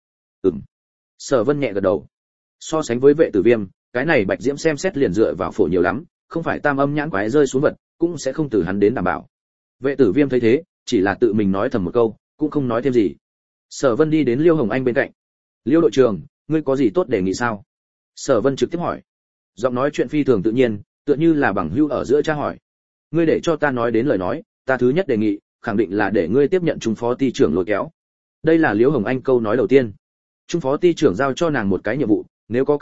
Sở Vân nhẹ gật đầu. So sánh với Vệ Tử Viêm, cái này Bạch Diễm xem xét liền dựa vào phổ nhiều lắm, không phải Tam âm nhãn quái rơi xuống vật, cũng sẽ không từ hắn đến đảm bảo. Vệ Tử Viêm thấy thế, chỉ là tự mình nói thầm một câu, cũng không nói thêm gì. Sở Vân đi đến Liêu Hồng Anh bên cạnh. "Liêu đội trưởng, ngươi có gì tốt đề nghị sao?" Sở Vân trực tiếp hỏi. Giọng nói chuyện phi thường tự nhiên, tựa như là bằng hữu ở giữa tra hỏi. "Ngươi để cho ta nói đến lời nói, ta thứ nhất đề nghị, khẳng định là để ngươi tiếp nhận trung phó ty trưởng lôi kéo." Đây là Liêu Hồng Anh câu nói đầu tiên. Trung phó ty trưởng giao cho nàng một cái nhiệm vụ, nếu có cơ hội,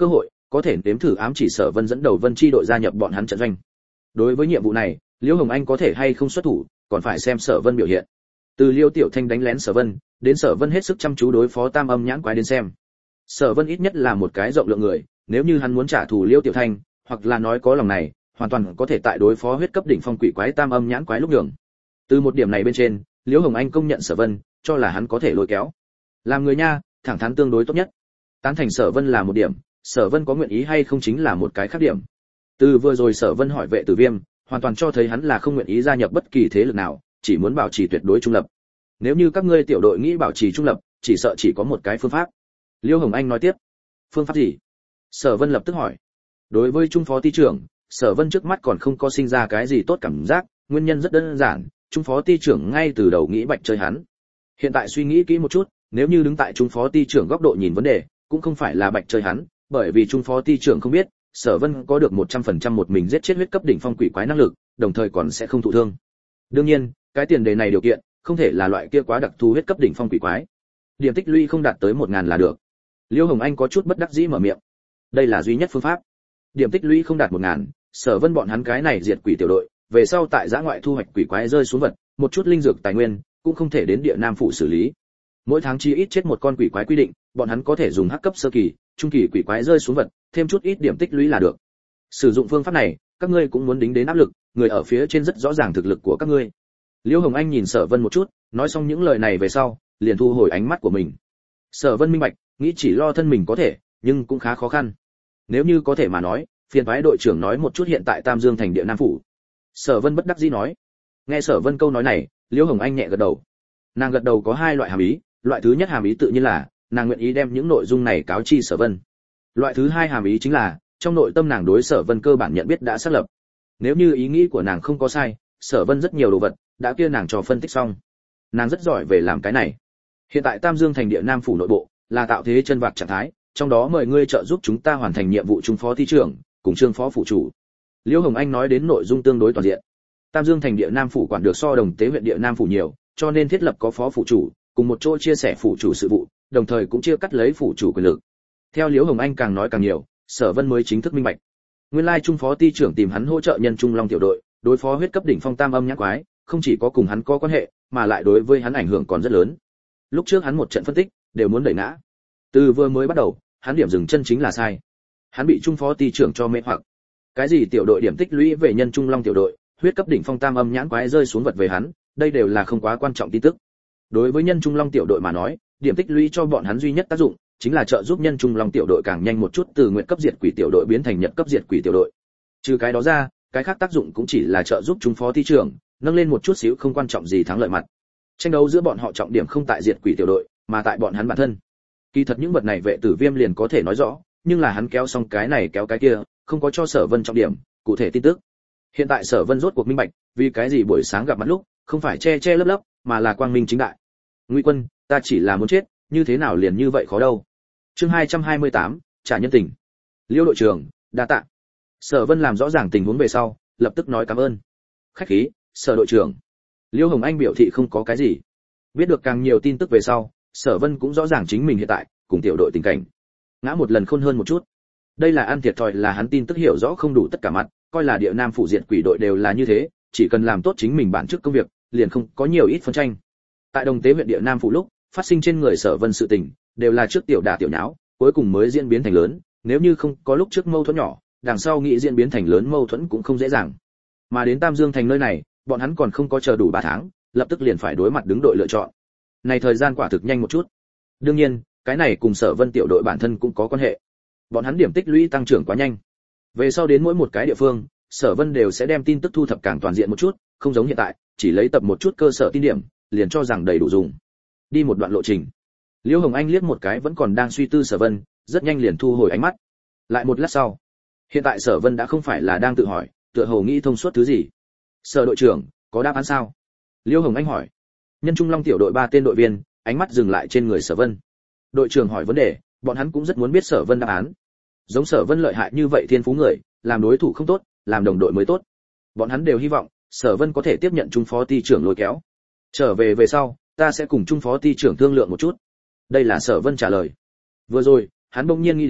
có thể nếm thử ám chỉ Sở Vân dẫn đầu Vân chi đội gia nhập bọn hắn trận doanh. Đối với nhiệm vụ này, Liễu Hồng Anh có thể hay không xuất thủ, còn phải xem Sở Vân biểu hiện. Từ Liêu Tiểu Thanh đánh lén Sở Vân, đến Sở Vân hết sức chăm chú đối phó Tam Âm Nhãn Quái đến xem. Sở Vân ít nhất là một cái rộng lượng người, nếu như hắn muốn trả thù Liêu Tiểu Thanh, hoặc là nói có lòng này, hoàn toàn có thể tại đối phó huyết cấp đỉnh phong quỷ quái Tam Âm Nhãn Quái lúc đường. Từ một điểm này bên trên, Liễu Hồng Anh công nhận Sở Vân, cho là hắn có thể lôi kéo. Làm người nha, thẳng thắn tương đối tốt nhất. Tán thành Sở Vân là một điểm, Sở Vân có nguyện ý hay không chính là một cái khác điểm. Từ vừa rồi Sở Vân hỏi Vệ Tử Viêm, hoàn toàn cho thấy hắn là không nguyện ý gia nhập bất kỳ thế lực nào, chỉ muốn bảo trì tuyệt đối trung lập. Nếu như các ngươi tiểu đội nghĩ bảo trì trung lập, chỉ sợ chỉ có một cái phương pháp. Liêu Hồng Anh nói tiếp. Phương pháp gì? Sở Vân lập tức hỏi. Đối với trung phó ty trưởng, Sở Vân trước mắt còn không có sinh ra cái gì tốt cảm giác, nguyên nhân rất đơn giản, trung phó ty trưởng ngay từ đầu nghĩ bạch chơi hắn. Hiện tại suy nghĩ kỹ một chút, nếu như đứng tại trung phó ty trưởng góc độ nhìn vấn đề, cũng không phải là bạch chơi hắn, bởi vì trung phó ty trưởng không biết, Sở Vân có được 100% một mình giết chết huyết cấp đỉnh phong quỷ quái năng lực, đồng thời còn sẽ không thụ thương. Đương nhiên, cái tiền đề này điều kiện, không thể là loại kia quá đặc thù huyết cấp đỉnh phong quỷ quái. Điểm tích lũy không đạt tới 1000 là được. Liêu Hồng Anh có chút bất đắc dĩ mở miệng. Đây là duy nhất phương pháp. Điểm tích lũy không đạt 1000, Sở Vân bọn hắn cái này diệt quỷ tiểu đội, về sau tại giã ngoại thu hoạch quỷ quái rơi xuống vật, một chút linh dược tài nguyên, cũng không thể đến địa Nam phủ xử lý. Mỗi tháng chi ít chết một con quỷ quái quy định, bọn hắn có thể dùng hắc cấp sơ kỳ, trung kỳ quỷ quái rơi xuống vật, thêm chút ít điểm tích lũy là được. Sử dụng phương pháp này, các ngươi cũng muốn đính đến áp lực, người ở phía trên rất rõ ràng thực lực của các ngươi. Liêu Hồng Anh nhìn Sở Vân một chút, nói xong những lời này về sau, liền thu hồi ánh mắt của mình. Sở Vân minh bạch, nghĩ chỉ lo thân mình có thể, nhưng cũng khá khó khăn. Nếu như có thể mà nói, phiền toái đội trưởng nói một chút hiện tại Tam Dương thành địa Nam phủ. Sở Vân bất đắc dĩ nói. Nghe Sở Vân câu nói này, Liêu Hồng Anh nhẹ gật đầu. Nàng gật đầu có hai loại hàm ý, loại thứ nhất hàm ý tự nhiên là nàng nguyện ý đem những nội dung này cáo chi Sở Vân. Loại thứ hai hàm ý chính là trong nội tâm nàng đối Sở Vân cơ bản nhận biết đã xác lập. Nếu như ý nghĩ của nàng không có sai, Sở Vân rất nhiều đồ vật đã kia nàng cho phân tích xong. Nàng rất giỏi về làm cái này. Hiện tại Tam Dương thành địa Nam phủ nội bộ là tạo thế chân vạc trạng thái, trong đó mời ngươi trợ giúp chúng ta hoàn thành nhiệm vụ trung phó ty trưởng cùng trương phó phụ chủ. Liêu Hồng Anh nói đến nội dung tương đối toàn diện. Tam Dương thành địa Nam phủ quản được so Đồng Tế huyện địa Nam phủ nhiều, cho nên thiết lập có phó phụ chủ, cùng một chỗ chia sẻ phụ chủ sự vụ, đồng thời cũng chia cắt lấy phụ chủ quyền lực. Theo Liêu Hồng Anh càng nói càng nhiều, Sở Vân mới chính thức minh bạch. Nguyên lai trung phó ty trưởng tìm hắn hỗ trợ nhân trung long tiểu đội, đối phó huyết cấp đỉnh phong Tam Âm Nhãn Quái, không chỉ có cùng hắn có quan hệ, mà lại đối với hắn ảnh hưởng còn rất lớn. Lúc trước hắn một trận phân tích, đều muốn đẩy ngã. Từ vừa mới bắt đầu, hắn điểm dừng chân chính là sai. Hắn bị trung phó ty trưởng cho mê hoặc. Cái gì tiểu đội điểm tích lũy về nhân trung long tiểu đội, huyết cấp đỉnh phong Tam Âm Nhãn Quái rơi xuống vật về hắn, đây đều là không quá quan trọng tin tức. Đối với nhân trung long tiểu đội mà nói, điểm tích lũy cho bọn hắn duy nhất tác dụng chính là trợ giúp nhân trung long tiểu đội càng nhanh một chút từ nguyện cấp diệt quỷ tiểu đội biến thành nhật cấp diệt quỷ tiểu đội. Trừ cái đó ra, cái khác tác dụng cũng chỉ là trợ giúp trung phó ty trưởng nâng lên một chút xíu không quan trọng gì thắng lợi mặt. Tranh đấu giữa bọn họ trọng điểm không tại diệt quỷ tiểu đội, mà tại bọn hắn bản thân. Kỳ thật những vật này Vệ Tử Viêm liền có thể nói rõ, nhưng là hắn kéo xong cái này kéo cái kia, không có cho Sở Vân trọng điểm, cụ thể tin tức. Hiện tại Sở Vân rốt cuộc minh bạch, vì cái gì buổi sáng gặp mặt lúc, không phải che che lấp lấp, mà là quang minh chính đại. Ngụy Quân, ta chỉ là muốn chết, như thế nào liền như vậy khó đâu. Chương 228, trả nhân tình. Liêu đội trưởng, đa tạ. Sở Vân làm rõ ràng tình huống về sau, lập tức nói cảm ơn. Khách khí, Sở đội trưởng. Liêu Hồng Anh biểu thị không có cái gì. Biết được càng nhiều tin tức về sau, Sở Vân cũng rõ ràng chính mình hiện tại cùng tiểu đội tình cảnh. Ngã một lần khôn hơn một chút. Đây là ăn thiệt thòi là hắn tin tức hiểu rõ không đủ tất cả mặt, coi là địa Nam phủ diệt quỷ đội đều là như thế, chỉ cần làm tốt chính mình bản chức công việc, liền không có nhiều ít phân tranh. Tại Đồng Tế huyện địa Nam phủ lúc, phát sinh trên người Sở Vân sự tình, đều là trước tiểu đả tiểu nháo, cuối cùng mới diễn biến thành lớn, nếu như không có lúc trước mâu thuẫn nhỏ, đằng sau nghĩ diễn biến thành lớn mâu thuẫn cũng không dễ dàng. Mà đến Tam Dương thành nơi này, bọn hắn còn không có chờ đủ 3 tháng, lập tức liền phải đối mặt đứng đội lựa chọn. Này thời gian quả thực nhanh một chút. Đương nhiên, cái này cùng Sở Vân tiểu đội bản thân cũng có quan hệ. Bọn hắn điểm tích lũy tăng trưởng quá nhanh. Về sau đến mỗi một cái địa phương, Sở Vân đều sẽ đem tin tức thu thập càng toàn diện một chút, không giống hiện tại, chỉ lấy tập một chút cơ sở tin điểm, liền cho rằng đầy đủ dùng. Đi một đoạn lộ trình. Liêu Hồng Anh liếc một cái vẫn còn đang suy tư Sở Vân, rất nhanh liền thu hồi ánh mắt. Lại một lát sau, hiện tại Sở Vân đã không phải là đang tự hỏi, tựa hồ nghĩ thông suốt thứ gì. Sở đội trưởng, có đáp án sao? Liêu Hồng Anh hỏi. Nhân Trung Long tiểu đội 3 tên đội viên, ánh mắt dừng lại trên người Sở Vân. Đội trưởng hỏi vấn đề, bọn hắn cũng rất muốn biết Sở Vân đáp án. Giống Sở Vân lợi hại như vậy thiên phú người, làm đối thủ không tốt, làm đồng đội mới tốt. Bọn hắn đều hy vọng Sở Vân có thể tiếp nhận trung phó ty trưởng lôi kéo. Trở về sau, ta sẽ cùng trung phó ty trưởng thương lượng một chút. Đây là Sở Vân trả lời. Vừa rồi, hắn bỗng nhiên nghĩ đến,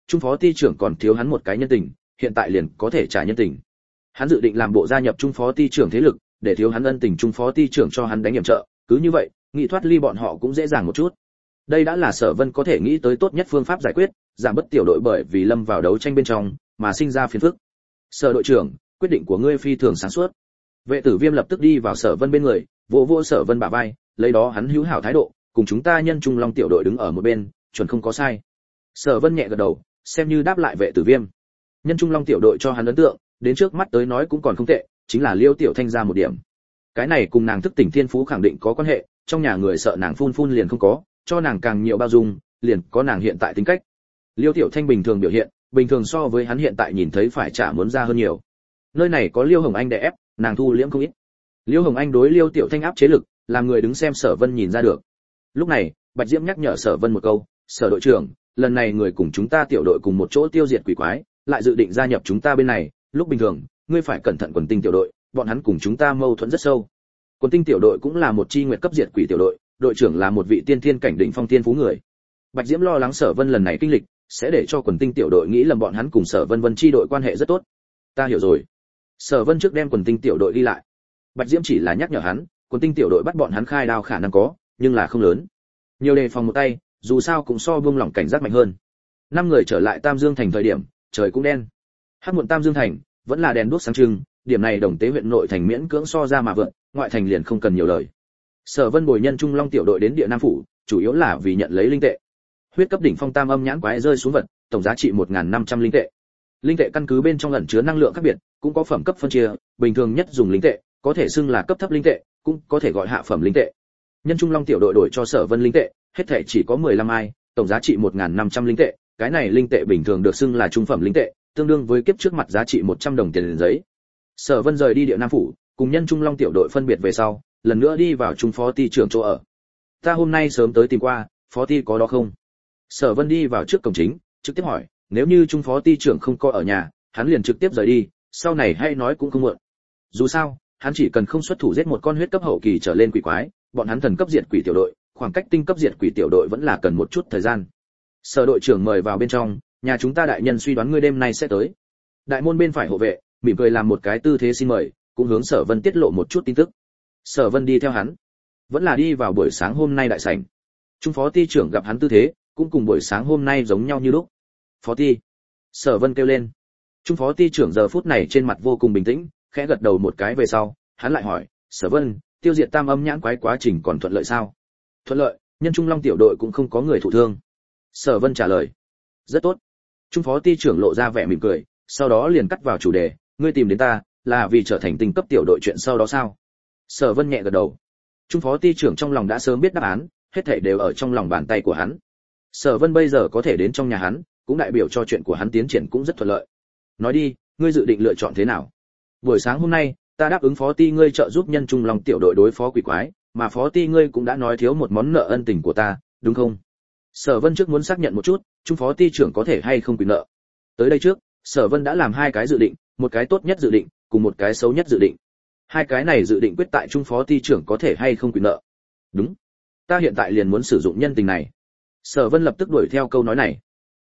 Trung phó ty trưởng còn thiếu hắn một cái nhân tình, hiện tại liền có thể trả nhân tình. Hắn dự định làm bộ gia nhập Trung phó ty trưởng thế lực, để thiếu hắn ân tình Trung phó ty trưởng cho hắn đánh nhiệm trợ, cứ như vậy, nghị thoát ly bọn họ cũng dễ dàng một chút. Đây đã là Sở Vân có thể nghĩ tới tốt nhất phương pháp giải quyết, giảm bớt tiểu đội bởi vì lâm vào đấu tranh bên trong mà sinh ra phiền phức. Sở đội trưởng, quyết định của ngươi phi thường sáng suốt. Vệ Tử Viêm lập tức đi vào Sở Vân bên người, vỗ vỗ Sở Vân bả vai, lấy đó hắn hữu hảo thái độ, cùng chúng ta Nhân Trung Long tiểu đội đứng ở một bên, chuẩn không có sai. Sở Vân nhẹ gật đầu, xem như đáp lại Vệ Tử Viêm. Nhân Trung Long tiểu đội cho hắn ấn tượng, đến trước mắt tới nói cũng còn không tệ, chính là Liêu Tiểu Thanh ra một điểm. Cái này cùng nàng thức tỉnh thiên phú khẳng định có quan hệ, trong nhà người sợ nàng phun phun liền không có, cho nàng càng nhiều bao dung, liền có nàng hiện tại tính cách. Liêu Tiểu Thanh bình thường biểu hiện, bình thường so với hắn hiện tại nhìn thấy phải trả muốn ra hơn nhiều. Nơi này có Liêu Hồng Anh đè ép, nàng thu liễm không ít. Liêu Hồng Anh đối Liêu Tiểu Thanh áp chế lực, làm người đứng xem Sở Vân nhìn ra được. Lúc này, Bạch Diễm nhắc nhở Sở Vân một câu, "Sở đội trưởng, lần này người cùng chúng ta tiểu đội cùng một chỗ tiêu diệt quỷ quái, lại dự định gia nhập chúng ta bên này, lúc bình thường, ngươi phải cẩn thận Quần Tinh tiểu đội, bọn hắn cùng chúng ta mâu thuẫn rất sâu." Quần Tinh tiểu đội cũng là một chi nguyệt cấp diệt quỷ tiểu đội, đội trưởng là một vị tiên thiên cảnh đỉnh phong tiên phú người. Bạch Diễm lo lắng Sở Vân lần này kinh lịch sẽ để cho Quần Tinh tiểu đội nghĩ lầm bọn hắn cùng Sở Vân Vân chi đội quan hệ rất tốt. Ta hiểu rồi. Sở Vân trước đem Quần Tinh tiểu đội đi lại. Bạch Diễm chỉ là nhắc nhở hắn, Quần Tinh tiểu đội bắt bọn hắn khai đao khả năng có, nhưng là không lớn. Nhiều đề phòng một tay, dù sao cũng so buông lỏng cảnh giác mạnh hơn. 5 người trở lại Tam Dương thành thời điểm, trời cũng đen. Hắc muộn Tam Dương thành vẫn là đèn đuốc sáng trưng, điểm này Đồng Tế huyện nội thành miễn cưỡng so ra mà vượn, ngoại thành liền không cần nhiều lời. Sở Vân bồi Nhân Trung Long tiểu đội đến địa Nam phủ, chủ yếu là vì nhận lấy linh tệ. Huyết cấp đỉnh phong tam âm nhãn quái rơi xuống vật, tổng giá trị 1500 linh tệ. Linh tệ căn cứ bên trong ẩn chứa năng lượng khác biệt, cũng có phẩm cấp phân chia, bình thường nhất dùng linh tệ, có thể xưng là cấp thấp linh tệ, cũng có thể gọi hạ phẩm linh tệ. Nhân Trung Long tiểu đội đổi cho Sở Vân linh tệ, hết thảy chỉ có 15 ai, tổng giá trị 1500 linh tệ, cái này linh tệ bình thường được xưng là trung phẩm linh tệ, tương đương với kiếp trước mặt giá trị 100 đồng tiền giấy. Sở Vân rời đi địa Nam phủ, cùng Nhân Trung Long tiểu đội phân biệt về sau, lần nữa đi vào Trung phó ty trưởng chỗ ở. Ta hôm nay sớm tới tìm qua, phó ty có đó không? Sở Vân đi vào trước cổng chính, trực tiếp hỏi, nếu như Trung phó ty trưởng không có ở nhà, hắn liền trực tiếp rời đi, sau này hay nói cũng không muộn. Dù sao, hắn chỉ cần không xuất thủ giết một con huyết cấp hậu kỳ trở lên quỷ quái, bọn hắn thần cấp diệt quỷ tiểu đội, khoảng cách tinh cấp diệt quỷ tiểu đội vẫn là cần một chút thời gian. Sở đội trưởng mời vào bên trong, nhà chúng ta đại nhân suy đoán ngươi đêm nay sẽ tới. Đại môn bên phải hộ vệ, mỉm cười làm một cái tư thế xin mời, cũng hướng Sở Vân tiết lộ một chút tin tức. Sở Vân đi theo hắn, vẫn là đi vào buổi sáng hôm nay đại sảnh. Trung phó ty trưởng gặp hắn tư thế, cũng cùng buổi sáng hôm nay giống nhau như lúc. Phó ty. Sở Vân kêu lên. Trung phó ty trưởng giờ phút này trên mặt vô cùng bình tĩnh, khẽ gật đầu một cái về sau, hắn lại hỏi, Sở Vân, tiêu diệt tam âm nhãn quái quá trình còn thuận lợi sao? Thuận lợi, Nhân Trung Long tiểu đội cũng không có người thụ thương. Sở Vân trả lời. Rất tốt. Trung phó ty trưởng lộ ra vẻ mỉm cười, sau đó liền cắt vào chủ đề, ngươi tìm đến ta, là vì trở thành tinh cấp tiểu đội chuyện sau đó sao? Sở Vân nhẹ gật đầu. Trung phó ty trưởng trong lòng đã sớm biết đáp án, hết thảy đều ở trong lòng bàn tay của hắn. Sở Vân bây giờ có thể đến trong nhà hắn, cũng đại biểu cho chuyện của hắn tiến triển cũng rất thuận lợi. Nói đi, ngươi dự định lựa chọn thế nào? Buổi sáng hôm nay, ta đáp ứng phó ty ngươi trợ giúp Nhân Trung Long tiểu đội đối phó quỷ quái, mà phó ty ngươi cũng đã nói thiếu một món nợ ân tình của ta, đúng không? Sở Vân trước muốn xác nhận một chút, Trung phó ty trưởng có thể hay không quỷ nợ. Tới đây trước, Sở Vân đã làm 2 cái dự định, một cái tốt nhất dự định, cùng một cái xấu nhất dự định. 2 cái này dự định quyết tại Trung phó ty trưởng có thể hay không quỷ nợ. Đúng, ta hiện tại liền muốn sử dụng nhân tình này. Sở Vân lập tức đuổi theo câu nói này.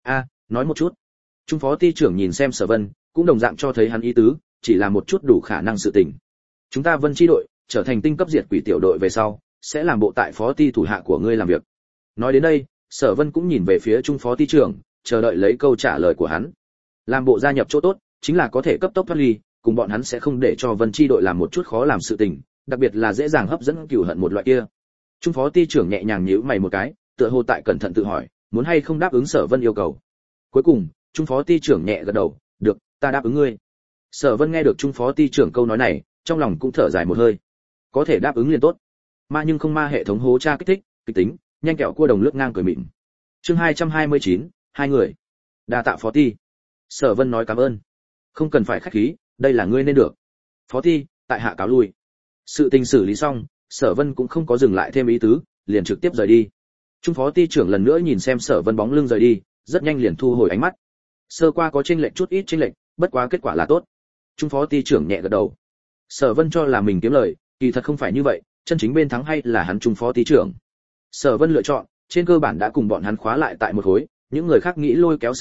Nói một chút. Trung phó ty trưởng nhìn xem Sở Vân, cũng đồng dạng cho thấy hắn ý tứ, chỉ là một chút đủ khả năng sự tình. Chúng ta Vân chi đội trở thành tinh cấp diệt quỷ tiểu đội về sau, sẽ làm bộ tại phó ty thủ hạ của ngươi làm việc. Nói đến đây, Sở Vân cũng nhìn về phía Trung phó ty trưởng, chờ đợi lấy câu trả lời của hắn. Làm bộ gia nhập chỗ tốt, chính là có thể cấp tốc thoát ly, cùng bọn hắn sẽ không để cho Vân chi đội làm một chút khó làm sự tình, đặc biệt là dễ dàng hấp dẫn cừu hận một loại kia. Trung phó ty trưởng nhẹ nhàng nhíu mày một cái, tựa hồ tại cẩn thận tự hỏi, muốn hay không đáp ứng Sở Vân yêu cầu. Cuối cùng, Trung phó ty trưởng nhẹ gật đầu, "Được, ta đáp ứng ngươi." Sở Vân nghe được Trung phó ty trưởng câu nói này, trong lòng cũng thở dài một hơi. Có thể đáp ứng liền tốt. Ma nhưng không ma hệ thống hố tra kích thích, kịch tính, nhanh kẹo cua đồng lướt ngang cười mịn. Chương 229, 2 người. Đa tạ phó ty. Sở Vân nói cảm ơn. Không cần phải khách khí, đây là ngươi nên được. Phó ty, tại hạ cáo lui. Sự tình xử lý xong, Sở Vân cũng không có dừng lại thêm ý tứ, liền trực tiếp rời đi. Trung phó ty trưởng lần nữa nhìn xem Sở Vân bóng lưng rời đi, rất nhanh liền thu hồi ánh mắt. Sơ qua có chênh lệch chút ít chênh lệch, bất quá kết quả là tốt. Trung phó ty trưởng nhẹ gật đầu. Sở Vân cho là mình kiếm lời, kỳ thật không phải như vậy, chân chính bên thắng hay là hắn Trung phó ty trưởng. Sở Vân lựa chọn, trên cơ bản đã cùng bọn hắn khóa lại tại một khối, những người khác nghĩ lôi kéo Sở Vân,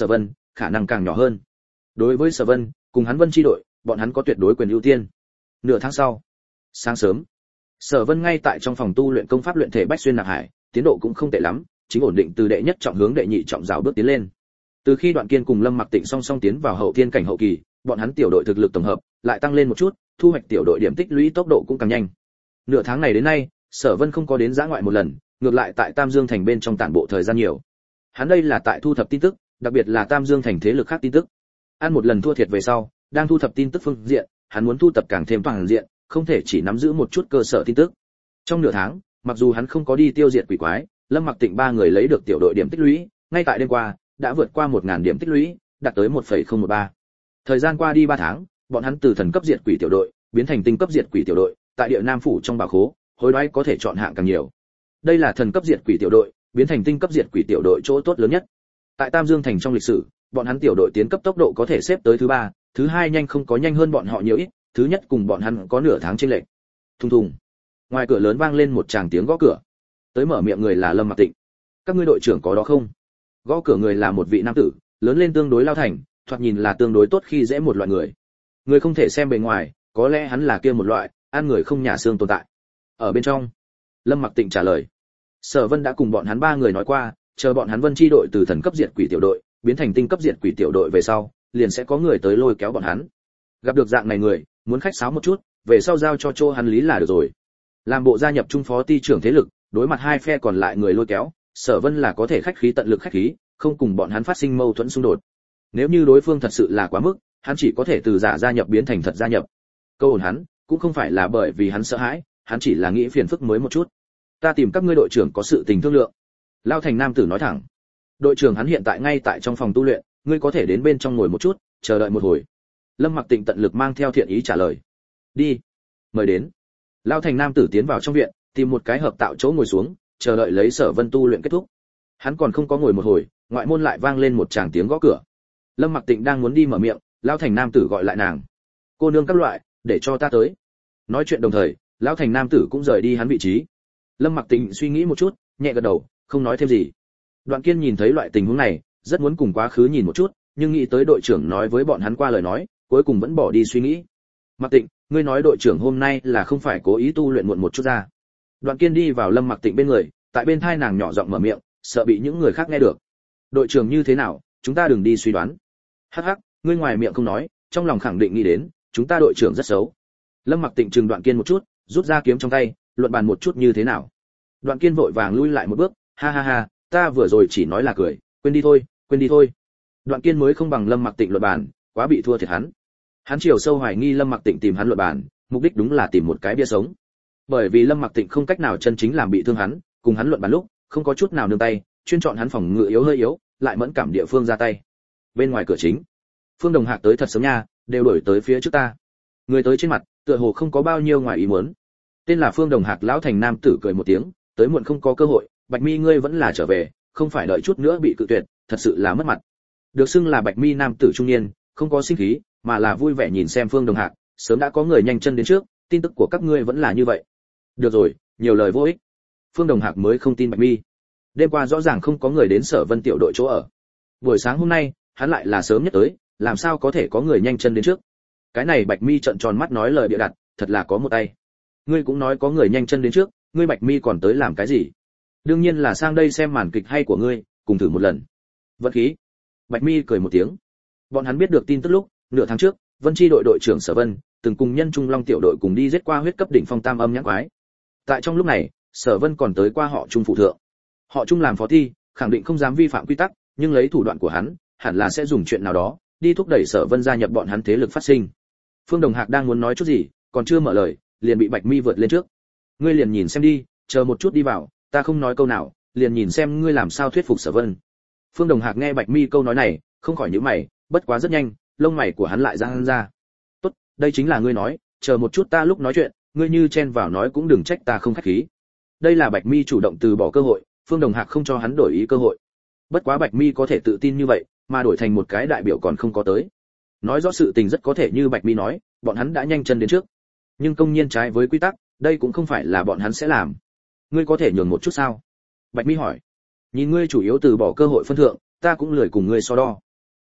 khả năng càng nhỏ hơn. Đối với Sở Vân, cùng hắn Vân chi đội, bọn hắn có tuyệt đối quyền ưu tiên. Nửa tháng sau, sáng sớm, Sở Vân ngay tại trong phòng tu luyện công pháp luyện thể Bách Xuyên Nạp Hải, tiến độ cũng không tệ lắm, chính ổn định từ đệ nhất trọng hướng đệ nhị trọng rào bước tiến lên. Từ khi Đoạn Kiên cùng Lâm Mặc Tịnh song song tiến vào hậu thiên cảnh hậu kỳ, bọn hắn tiểu đội thực lực tổng hợp lại tăng lên một chút, thu hoạch tiểu đội điểm tích lũy tốc độ cũng càng nhanh. Nửa tháng này đến nay, Sở Vân không có đến dã ngoại một lần, ngược lại tại Tam Dương thành bên trong tản bộ thời gian nhiều. Hắn đây là tại thu thập tin tức, đặc biệt là Tam Dương thành thế lực khác tin tức. Ăn một lần thua thiệt về sau, đang thu thập tin tức phương diện, hắn muốn thu thập càng thêm toàn diện, không thể chỉ nắm giữ một chút cơ sở tin tức. Trong nửa tháng, mặc dù hắn không có đi tiêu diệt quỷ quái, Lâm Mặc Tịnh ba người lấy được tiểu đội điểm tích lũy, ngay tại đêm qua đã vượt qua 1000 điểm tích lũy, đạt tới 1.013. Thời gian qua đi 3 tháng, bọn hắn từ thần cấp diệt quỷ tiểu đội biến thành tinh cấp diệt quỷ tiểu đội, tại địa Nam phủ trong bảo khố, hối đoái có thể chọn hạng càng nhiều. Đây là thần cấp diệt quỷ tiểu đội biến thành tinh cấp diệt quỷ tiểu đội chỗ tốt lớn nhất. Tại Tam Dương thành trong lịch sử, bọn hắn tiểu đội tiến cấp tốc độ có thể xếp tới thứ 3, thứ 2 nhanh không có nhanh hơn bọn họ nhiều ít, thứ nhất cùng bọn hắn có nửa tháng chênh lệch. Thùng thùng. Ngoài cửa lớn vang lên một tràng tiếng gõ cửa. Tới mở miệng người là Lâm Mặc Tịnh. Các ngươi đội trưởng có đó không? Gõ cửa người là một vị nam tử, lớn lên tương đối lao thành, thoạt nhìn là tương đối tốt khi dễ một loại người. Người không thể xem bề ngoài, có lẽ hắn là kia một loại ăn người không nhả xương tồn tại. Ở bên trong, Lâm Mặc Tịnh trả lời. Sở Vân đã cùng bọn hắn 3 người nói qua, chờ bọn hắn Vân chi đội từ thần cấp diệt quỷ tiểu đội biến thành tinh cấp diệt quỷ tiểu đội về sau, liền sẽ có người tới lôi kéo bọn hắn. Gặp được dạng này người, muốn khách sáo một chút, về sau giao cho Trô hắn lý là được rồi. Làm bộ gia nhập trung phó ty trưởng thế lực, đối mặt hai phe còn lại người lôi kéo, Sở Vân là có thể khách khí tận lực khách khí, không cùng bọn hắn phát sinh mâu thuẫn xung đột. Nếu như đối phương thật sự là quá mức, hắn chỉ có thể từ giả gia nhập biến thành thật gia nhập. Câu ổn hắn, cũng không phải là bởi vì hắn sợ hãi, hắn chỉ là nghĩ phiền phức mới một chút. Ta tìm các ngươi đội trưởng có sự tình thương lượng. Lao thành nam tử nói thẳng. Đội trưởng hắn hiện tại ngay tại trong phòng tu luyện, ngươi có thể đến bên trong ngồi một chút, chờ đợi một hồi. Lâm Mặc Tịnh tận lực mang theo thiện ý trả lời. Đi. Mời đến. Lao thành nam tử tiến vào trong viện, tìm một cái hợp tạo chỗ ngồi xuống, chờ đợi lấy Sở Vân tu luyện kết thúc. Hắn còn không có ngồi một hồi, ngoại môn lại vang lên một tràng tiếng gõ cửa. Lâm Mặc Tịnh đang muốn đi mở miệng, Lao thành nam tử gọi lại nàng. Cô nương các loại, để cho ta tới. Nói chuyện đồng thời, Lao thành nam tử cũng rời đi hắn vị trí. Lâm Mặc Tịnh suy nghĩ một chút, nhẹ gật đầu, không nói thêm gì. Đoạn Kiên nhìn thấy loại tình huống này, rất muốn cùng quá khứ nhìn một chút, nhưng nghĩ tới đội trưởng nói với bọn hắn qua lời nói, cuối cùng vẫn bỏ đi suy nghĩ. Mặc Tịnh, ngươi nói đội trưởng hôm nay là không phải cố ý tu luyện muộn một chút ra? Đoạn Kiên đi vào Lâm Mặc Tịnh bên người, tại bên tai nàng nhỏ giọng mở miệng, sợ bị những người khác nghe được. Đội trưởng như thế nào, chúng ta đừng đi suy đoán. Hắc hắc, ngươi ngoài miệng không nói, trong lòng khẳng định nghĩ đến, chúng ta đội trưởng rất xấu. Lâm Mặc Tịnh trừng Đoạn Kiên một chút, rút ra kiếm trong tay, luận bàn một chút như thế nào. Đoạn Kiên vội vàng lui lại một bước, ha ha ha, ta vừa rồi chỉ nói là cười, quên đi thôi, quên đi thôi. Đoạn Kiên mới không bằng Lâm Mặc Tịnh luận bàn, quá bị thua thiệt hắn. Hắn chiều sâu hoài nghi Lâm Mặc Tịnh tìm hắn luận bàn, mục đích đúng là tìm một cái bia sống. Bởi vì Lâm Mặc Tịnh không cách nào chân chính làm bị thương hắn, cùng hắn luận bàn lúc, không có chút nào nương tay, chuyên chọn hắn phòng ngự yếu hơi yếu, lại mẫn cảm địa phương ra tay. Bên ngoài cửa chính, Phương Đồng Hạc tới thật sớm nha, đều đổi tới phía trước ta. Người tới trên mặt, tựa hồ không có bao nhiêu ngoài ý muốn. Tên là Phương Đồng Hạc lão thành nam tử cười một tiếng, tới muộn không có cơ hội, Bạch Mi ngươi vẫn là trở về, không phải đợi chút nữa bị cự tuyệt, thật sự là mất mặt. Được xưng là Bạch Mi nam tử trung niên, không có sinh khí, mà là vui vẻ nhìn xem Phương Đồng Hạc, sớm đã có người nhanh chân đến trước, tin tức của các ngươi vẫn là như vậy. Được rồi, nhiều lời vô ích. Phương Đồng Hạc mới không tin Bạch Mi. Đêm qua rõ ràng không có người đến Sở Vân tiểu đội chỗ ở. Buổi sáng hôm nay, hắn lại là sớm nhất tới, làm sao có thể có người nhanh chân đến trước? Cái này Bạch Mi trợn tròn mắt nói lời bịa đặt, thật là có một tay. Ngươi cũng nói có người nhanh chân đến trước, ngươi Bạch Mi còn tới làm cái gì? Đương nhiên là sang đây xem màn kịch hay của ngươi, cùng thử một lần. Vận khí. Bạch Mi cười một tiếng. Bọn hắn biết được tin tức lúc, nửa tháng trước, Vân chi đội đội trưởng Sở Vân từng cùng Nhân Trung Long tiểu đội cùng đi giết qua huyết cấp đỉnh phong tam âm nhãn quái. Tại trong lúc này, Sở Vân còn tới qua họ Trung phụ thượng. Họ Trung làm phó thi, khẳng định không dám vi phạm quy tắc, nhưng lấy thủ đoạn của hắn, hẳn là sẽ dùng chuyện nào đó đi thúc đẩy Sở Vân gia nhập bọn hắn thế lực phát sinh. Phương Đồng Hạc đang muốn nói chút gì, còn chưa mở lời, liền bị Bạch Mi vượt lên trước. Ngươi liền nhìn xem đi, chờ một chút đi vào, ta không nói câu nào, liền nhìn xem ngươi làm sao thuyết phục Sở Vân. Phương Đồng Hạc nghe Bạch Mi câu nói này, không khỏi nhíu mày, bất quá rất nhanh, lông mày của hắn lại giãn ra. Tốt, đây chính là ngươi nói, chờ một chút ta lúc nói chuyện, ngươi như chen vào nói cũng đừng trách ta không khách khí. Đây là Bạch Mi chủ động từ bỏ cơ hội, Phương Đồng Hạc không cho hắn đổi ý cơ hội. Bất quá Bạch Mi có thể tự tin như vậy, mà đổi thành một cái đại biểu còn không có tới. Nói rõ sự tình rất có thể như Bạch Mi nói, bọn hắn đã nhanh chân đến trước. Nhưng công nhiên trái với quy tắc, đây cũng không phải là bọn hắn sẽ làm. Ngươi có thể nhường một chút sao? Bạch Mi hỏi. Nhìn ngươi chủ yếu từ bỏ cơ hội phân thượng, ta cũng lười cùng ngươi so đo.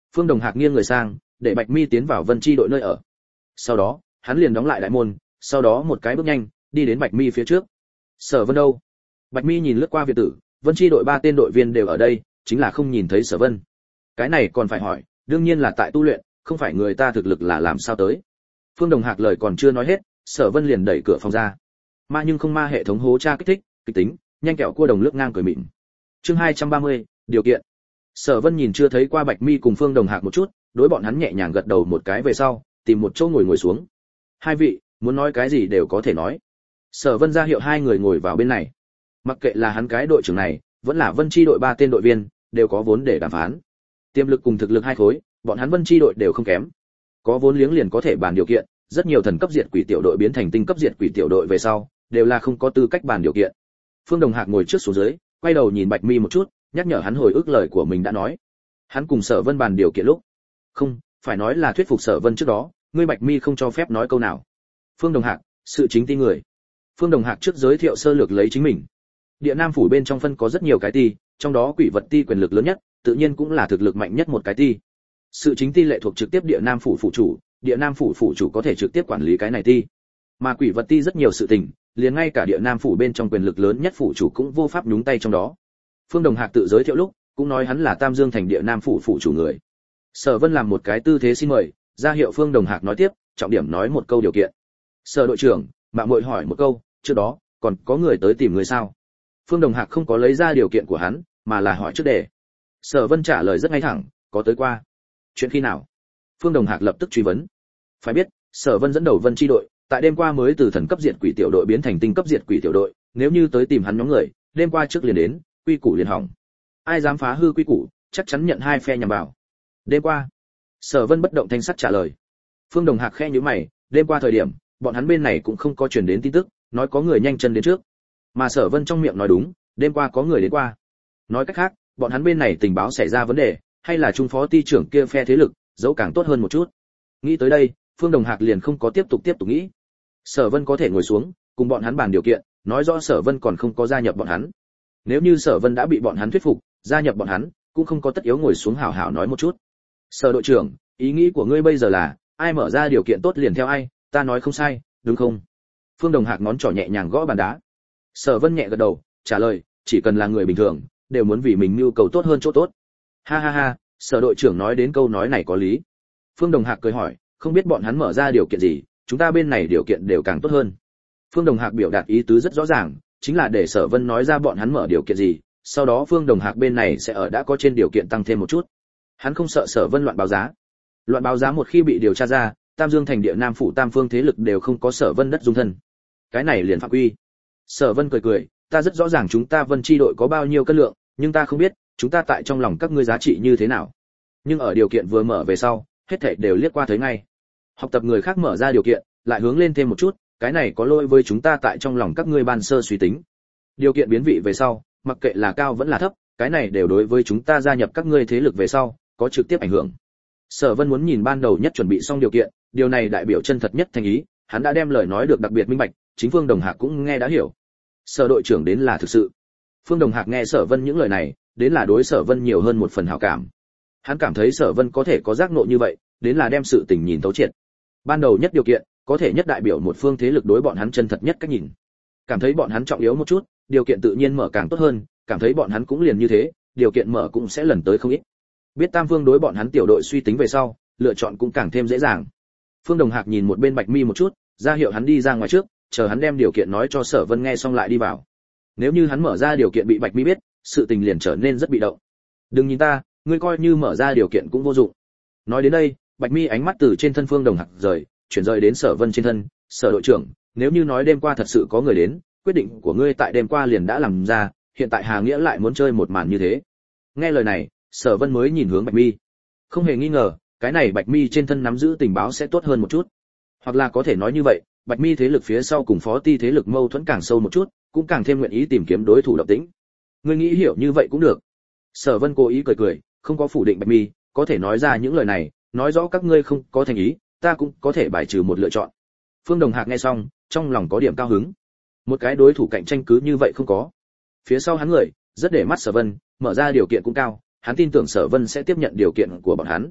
Phương Đồng Hạc nghiêng người sang, để Bạch Mi tiến vào Vân Chi đội nơi ở. Sau đó, hắn liền đóng lại đại môn, sau đó một cái bước nhanh, đi đến Bạch Mi phía trước. Sở Vân đâu? Bạch Mi nhìn lướt qua viện tử, Vân Chi đội 3 tên đội viên đều ở đây, chính là không nhìn thấy Sở Vân. Cái này còn phải hỏi, đương nhiên là tại tu luyện, không phải người ta thực lực là làm sao tới. Phương Đồng Hạc lời còn chưa nói hết, Sở Vân liền đẩy cửa phòng ra. Ma nhưng không ma hệ thống hố tra kích thích, kịch tính, nhanh kẹo cua đồng lướt ngang cười mịn. Chương 230, điều kiện. Sở Vân nhìn chưa thấy qua Bạch Mi cùng Phương Đồng Hạc một chút, đối bọn hắn nhẹ nhàng gật đầu một cái về sau, tìm một chỗ ngồi xuống. Hai vị, muốn nói cái gì đều có thể nói. Sở Vân ra hiệu hai người ngồi vào bên này. Mặc kệ là hắn cái đội trưởng này, vẫn là Vân Chi đội 3 tên đội viên, đều có vốn để đàm phán. Tiềm lực cùng thực lực hai khối, bọn hắn Vân Chi đội đều không kém. Có vốn liếng liền có thể bàn điều kiện, rất nhiều thần cấp diệt quỷ tiểu đội biến thành tinh cấp diệt quỷ tiểu đội về sau, đều là không có tư cách bàn điều kiện. Phương Đồng Hạc ngồi trước xuống dưới, quay đầu nhìn Bạch Mi một chút, nhắc nhở hắn hồi ức lời của mình đã nói. Hắn cùng Sở Vân bàn điều kiện lúc, không, phải nói là thuyết phục Sở Vân trước đó, ngươi Bạch Mi không cho phép nói câu nào. Phương Đồng Hạc, sự chính ti người. Phương Đồng Hạc trước giới thiệu sơ lược lấy chính mình. Địa Nam phủ bên trong phân có rất nhiều cái ti, trong đó quỷ vật ti quyền lực lớn nhất, tự nhiên cũng là thực lực mạnh nhất một cái ti. Sự chính ti lệ thuộc trực tiếp Địa Nam phủ phủ chủ, Địa Nam phủ phủ chủ có thể trực tiếp quản lý cái này ti. Mà quỷ vật ti rất nhiều sự tình, liền ngay cả Địa Nam phủ bên trong quyền lực lớn nhất phủ chủ cũng vô pháp nhúng tay trong đó. Phương Đồng Hạc tự giới thiệu lúc, cũng nói hắn là Tam Dương thành Địa Nam phủ phủ chủ người. Sở Vân làm một cái tư thế xin mời, ra hiệu Phương Đồng Hạc nói tiếp, trọng điểm nói một câu điều kiện. Sở đội trưởng, mạo muội hỏi một câu, trước đó còn có người tới tìm người sao? Phương Đồng Hạc không có lấy ra điều kiện của hắn, mà là hỏi trước đề. Sở Vân trả lời rất ngay thẳng, có tới qua. Chuyện khi nào? Phương Đồng Hạc lập tức truy vấn. Phải biết, Sở Vân dẫn đầu Vân Chi đội, tại đêm qua mới từ thần cấp diệt quỷ tiểu đội biến thành tinh cấp diệt quỷ tiểu đội, nếu như tới tìm hắn nhóm người, đêm qua trước liền đến, quy củ liền hỏng. Ai dám phá hư quy củ, chắc chắn nhận hai phe nhằm vào. Đêm qua, Sở Vân bất động thanh sắc trả lời. Phương Đồng Hạc khẽ nhíu mày, đêm qua thời điểm, bọn hắn bên này cũng không có truyền đến tin tức, nói có người nhanh chân đến trước. Mà Sở Vân trong miệng nói đúng, đêm qua có người đến qua. Nói cách khác, bọn hắn bên này tình báo xảy ra vấn đề, hay là trung phó ty trưởng kia phe thế lực, dẫu càng tốt hơn một chút. Nghĩ tới đây, Phương Đồng Hạc liền không có tiếp tục nghĩ. Sở Vân có thể ngồi xuống, cùng bọn hắn bàn điều kiện, nói rõ Sở Vân còn không có gia nhập bọn hắn. Nếu như Sở Vân đã bị bọn hắn thuyết phục, gia nhập bọn hắn, cũng không có tất yếu ngồi xuống hảo hảo nói một chút. Sở đội trưởng, ý nghĩ của ngươi bây giờ là, ai mở ra điều kiện tốt liền theo ai, ta nói không sai, đúng không? Phương Đồng Hạc ngón trỏ nhẹ nhàng gõ bàn đá. Sở Vân nhẹ gật đầu, trả lời, chỉ cần là người bình thường, đều muốn vì mình nhu cầu tốt hơn chỗ tốt. Ha ha ha, Sở đội trưởng nói đến câu nói này có lý. Phương Đồng Hạc cười hỏi, không biết bọn hắn mở ra điều kiện gì, chúng ta bên này điều kiện đều càng tốt hơn. Phương Đồng Hạc biểu đạt ý tứ rất rõ ràng, chính là để Sở Vân nói ra bọn hắn mở điều kiện gì, sau đó Phương Đồng Hạc bên này sẽ ở đã có trên điều kiện tăng thêm một chút. Hắn không sợ Sở Vân loạn báo giá. Loạn báo giá một khi bị điều tra ra, Tam Dương thành Địa Nam phủ tam phương thế lực đều không có Sở Vân đất dung thân. Cái này liền phạm quy. Sở Vân cười cười, ta rất rõ ràng chúng ta Vân Chi đội có bao nhiêu cân lượng, nhưng ta không biết, chúng ta tại trong lòng các ngươi giá trị như thế nào. Nhưng ở điều kiện vừa mở về sau, hết thảy đều liếc qua thấy ngay. Học tập người khác mở ra điều kiện, lại hướng lên thêm một chút, cái này có lỗi với chúng ta tại trong lòng các ngươi ban sơ suy tính. Điều kiện biến vị về sau, mặc kệ là cao vẫn là thấp, cái này đều đối với chúng ta gia nhập các ngươi thế lực về sau, có trực tiếp ảnh hưởng. Sở Vân muốn nhìn ban đầu nhất chuẩn bị xong điều kiện, điều này đại biểu chân thật nhất thành ý, hắn đã đem lời nói được đặc biệt minh bạch, chính Phương Đồng Hạc cũng nghe đã hiểu. Sở đội trưởng đến là thực sự. Phương Đồng Hạc nghe Sở Vân những lời này, đến là đối Sở Vân nhiều hơn một phần hảo cảm. Hắn cảm thấy Sở Vân có thể có giác ngộ như vậy, đến là đem sự tình nhìn thấu triệt. Ban đầu nhất điều kiện, có thể nhất đại biểu một phương thế lực đối bọn hắn chân thật nhất cách nhìn. Cảm thấy bọn hắn trọng yếu một chút, điều kiện tự nhiên mở càng tốt hơn, cảm thấy bọn hắn cũng liền như thế, điều kiện mở cũng sẽ lần tới không ít. Biết Tam Vương đối bọn hắn tiểu đội suy tính về sau, lựa chọn cũng càng thêm dễ dàng. Phương Đồng Hạc nhìn một bên Bạch Mi một chút, ra hiệu hắn đi ra ngoài trước, chờ hắn đem điều kiện nói cho Sở Vân nghe xong lại đi vào. Nếu như hắn mở ra điều kiện bị Bạch Mi biết, sự tình liền trở nên rất bị động. Đừng nhìn ta, ngươi coi như mở ra điều kiện cũng vô dụng. Nói đến đây, Bạch Mi ánh mắt từ trên thân Phương Đồng Hạc chuyển rời đến Sở Vân trên thân. Sở đội trưởng, nếu như nói đêm qua thật sự có người đến, quyết định của ngươi tại đêm qua liền đã làm ra, hiện tại Hà Nghĩa lại muốn chơi một màn như thế. Nghe lời này, Sở Vân mới nhìn hướng Bạch Mi. Không hề nghi ngờ, cái này Bạch Mi trên thân nắm giữ tình báo sẽ tốt hơn một chút. Hoặc là có thể nói như vậy, Bạch Mi thế lực phía sau cùng Phó Ti thế lực mâu thuẫn càng sâu một chút, cũng càng thêm nguyện ý tìm kiếm đối thủ động tĩnh. Ngươi nghĩ hiểu như vậy cũng được. Sở Vân cố ý cười cười, không có phủ định Bạch Mi, có thể nói ra những lời này, nói rõ các ngươi không có thành ý, ta cũng có thể bài trừ một lựa chọn. Phương Đồng Hạc nghe xong, trong lòng có điểm cao hứng. Một cái đối thủ cạnh tranh cứ như vậy không có. Phía sau hắn người, rất để mắt Sở Vân, mở ra điều kiện cũng cao, hắn tin tưởng Sở Vân sẽ tiếp nhận điều kiện của bọn hắn.